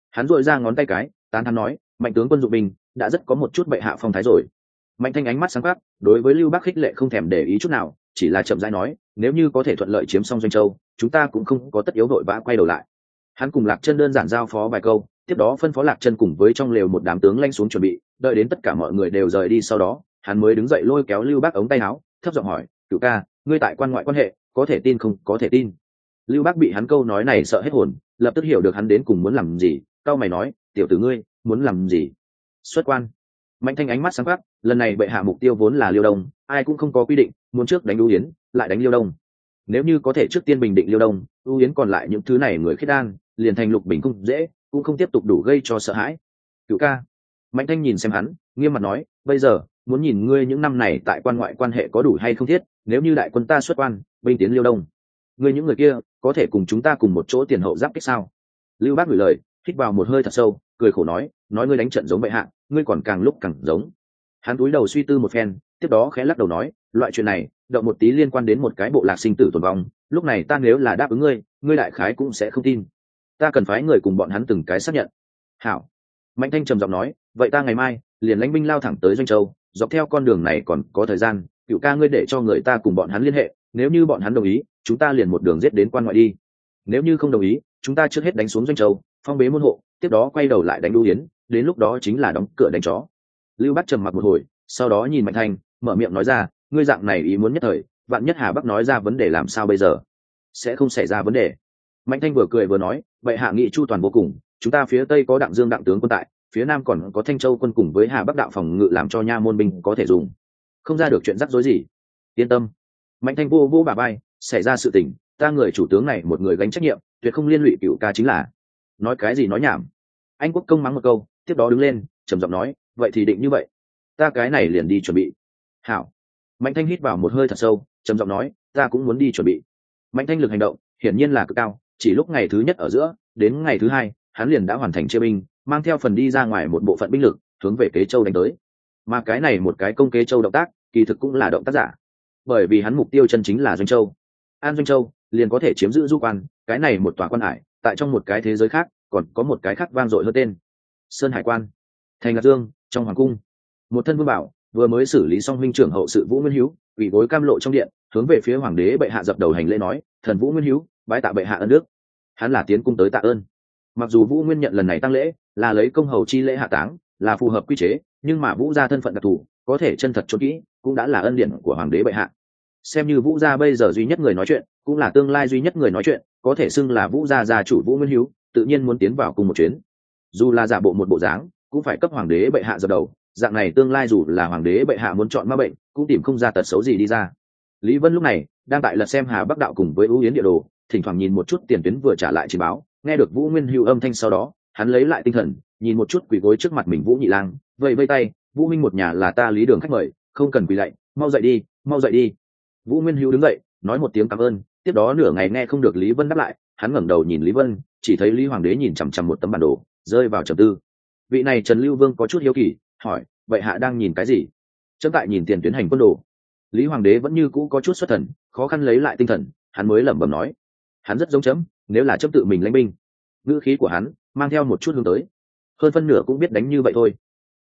Hắn dội ra ngón tay cái, tán thán nói, Mạnh tướng quân dụng binh đã rất có một chút bệ hạ phong thái rồi. Mạnh Thanh ánh mắt sáng quắc, đối với Lưu Bác khích lệ không thèm để ý chút nào, chỉ là chậm rãi nói, nếu như có thể thuận lợi chiếm xong Doanh Châu, chúng ta cũng không có tất yếu vội vã quay đầu lại. Hắn cùng Lạc Chân đơn giản giao phó vài câu, tiếp đó phân phó Lạc Chân cùng với trong lều một đám tướng lanh xuống chuẩn bị, đợi đến tất cả mọi người đều rời đi sau đó, hắn mới đứng dậy lôi kéo Lưu Bác ống tay áo, thấp giọng hỏi, "Cửu ca, ngươi tại quan ngoại quan hệ, có thể tin không có thể tin?" Lưu Bác bị hắn câu nói này sợ hết hồn, lập tức hiểu được hắn đến cùng muốn làm gì, cau mày nói, "Tiểu tử ngươi, muốn làm gì?" "Xuất quan." Mạnh Thanh ánh mắt sáng quắc, lần này bệ hạ mục tiêu vốn là Liêu Đông, ai cũng không có quy định, muốn trước đánh U Yến, lại đánh Liêu Đông. Nếu như có thể trước tiên bình định Liêu Đông, U Yến còn lại những thứ này người khiết đan, liền thành lục bình không dễ, cũng không tiếp tục đủ gây cho sợ hãi. Cửu ca. Mạnh Thanh nhìn xem hắn, nghiêm mặt nói, bây giờ muốn nhìn ngươi những năm này tại quan ngoại quan hệ có đủ hay không thiết, nếu như đại quân ta xuất quan, binh tiến Liêu Đông, ngươi những người kia có thể cùng chúng ta cùng một chỗ tiền hậu giáp kích sao? Lưu Bác gửi lời, hít vào một hơi thật sâu, cười khổ nói, nói ngươi đánh trận giống bệ hạ, ngươi còn càng lúc càng giống. Hắn cúi đầu suy tư một phen, tiếp đó khẽ lắc đầu nói, loại chuyện này động một tí liên quan đến một cái bộ lạc sinh tử tồn vong, lúc này ta nếu là đáp ứng ngươi, ngươi đại khái cũng sẽ không tin. Ta cần phái người cùng bọn hắn từng cái xác nhận. Hảo. Mạnh Thanh trầm giọng nói, vậy ta ngày mai liền lãnh binh lao thẳng tới Doanh Châu, dọc theo con đường này còn có thời gian, Cửu ca ngươi để cho người ta cùng bọn hắn liên hệ, nếu như bọn hắn đồng ý, chúng ta liền một đường giết đến quan ngoại đi. Nếu như không đồng ý, chúng ta trước hết đánh xuống Doanh Châu, phong bế môn hộ, tiếp đó quay đầu lại đánh U Yến, đến lúc đó chính là đóng cửa đánh chó. Lưu Bắc trầm mặc một hồi, sau đó nhìn Mạnh Thanh, mở miệng nói ra, ngươi dạng này ý muốn nhất thời, vạn nhất Hà Bắc nói ra vấn đề làm sao bây giờ? Sẽ không xảy ra vấn đề. Mạnh Thanh vừa cười vừa nói, vậy hạ nghị chu toàn vô cùng, chúng ta phía tây có Đặng Dương Đặng tướng quân tại, phía nam còn có Thanh Châu quân cùng với Hà Bắc đạo phòng ngự làm cho nha môn binh có thể dùng, không ra được chuyện rắc rối gì. Yên tâm. Mạnh Thanh vô vô bà bay, xảy ra sự tình, ta người chủ tướng này một người gánh trách nhiệm, tuyệt không liên lụy Cửu ca chính là. Nói cái gì nói nhảm. Anh Quốc công mắng một câu, tiếp đó đứng lên, trầm giọng nói, vậy thì định như vậy, ta cái này liền đi chuẩn bị. Hảo. Mạnh Thanh hít vào một hơi thật sâu, trầm giọng nói, ta cũng muốn đi chuẩn bị. Mạnh Thanh lực hành động hiển nhiên là cực cao, chỉ lúc ngày thứ nhất ở giữa, đến ngày thứ hai, hắn liền đã hoàn thành chia binh, mang theo phần đi ra ngoài một bộ phận binh lực, hướng về Kế Châu đánh tới. Mà cái này một cái công Kế Châu động tác, kỳ thực cũng là động tác giả, bởi vì hắn mục tiêu chân chính là Doanh Châu. An Doanh Châu liền có thể chiếm giữ du quan, cái này một tòa quan hải, tại trong một cái thế giới khác, còn có một cái khác vang dội hơn tên, Sơn Hải Quan. Thành Lạc Dương, trong hoàng cung, một thân vương bảo vừa mới xử lý xong huynh trưởng hậu sự Vũ Nguyên Hiếu, quỳ gối cam lộ trong điện, hướng về phía hoàng đế bệ hạ dập đầu hành lễ nói, thần Vũ Nguyên Hiếu bái tạ bệ hạ ân đức. Hắn là tiến cung tới tạ ơn. Mặc dù Vũ Nguyên nhận lần này tăng lễ là lấy công hầu chi lễ hạ táng, là phù hợp quy chế, nhưng mà Vũ gia thân phận đặc thù, có thể chân thật chôn kỹ, cũng đã là ân điển của hoàng đế bệ hạ. Xem như Vũ gia bây giờ duy nhất người nói chuyện, cũng là tương lai duy nhất người nói chuyện, có thể xưng là Vũ gia gia chủ Vũ Nguyên Hiếu, tự nhiên muốn tiến vào cùng một chuyến. Dù là giả bộ một bộ dáng, cũng phải cấp hoàng đế bệ hạ dập đầu, dạng này tương lai dù là hoàng đế bệ hạ muốn chọn ma bệnh, cũng tìm không ra tật xấu gì đi ra. Lý Vân lúc này đang tại lật xem Hà Bắc đạo cùng với U Yến địa đồ, thỉnh thoảng nhìn một chút tiền tuyến vừa trả lại chỉ báo, nghe được Vũ Nguyên Hưu âm thanh sau đó, hắn lấy lại tinh thần, nhìn một chút quỳ gối trước mặt mình Vũ Nhị Lang, vẫy vẫy tay, Vũ Minh một nhà là ta Lý Đường khách mời, không cần quỳ lạy, mau dậy đi, mau dậy đi. Vũ Nguyên Hưu đứng dậy, nói một tiếng cảm ơn, tiếp đó nửa ngày nghe không được Lý Vân đáp lại, hắn ngẩng đầu nhìn Lý Vân, chỉ thấy Lý Hoàng đế nhìn chằm chằm một tấm bản đồ, rơi vào trầm tư. Vị này Trần Lưu Vương có chút hiếu kỳ, hỏi, vậy hạ đang nhìn cái gì? Chấm tại nhìn tiền tuyến hành quân đồ. Lý Hoàng đế vẫn như cũ có chút xuất thần, khó khăn lấy lại tinh thần, hắn mới lẩm bẩm nói, hắn rất giống chấm, nếu là chấm tự mình lãnh binh. Ngữ khí của hắn mang theo một chút hướng tới, hơn phân nửa cũng biết đánh như vậy thôi.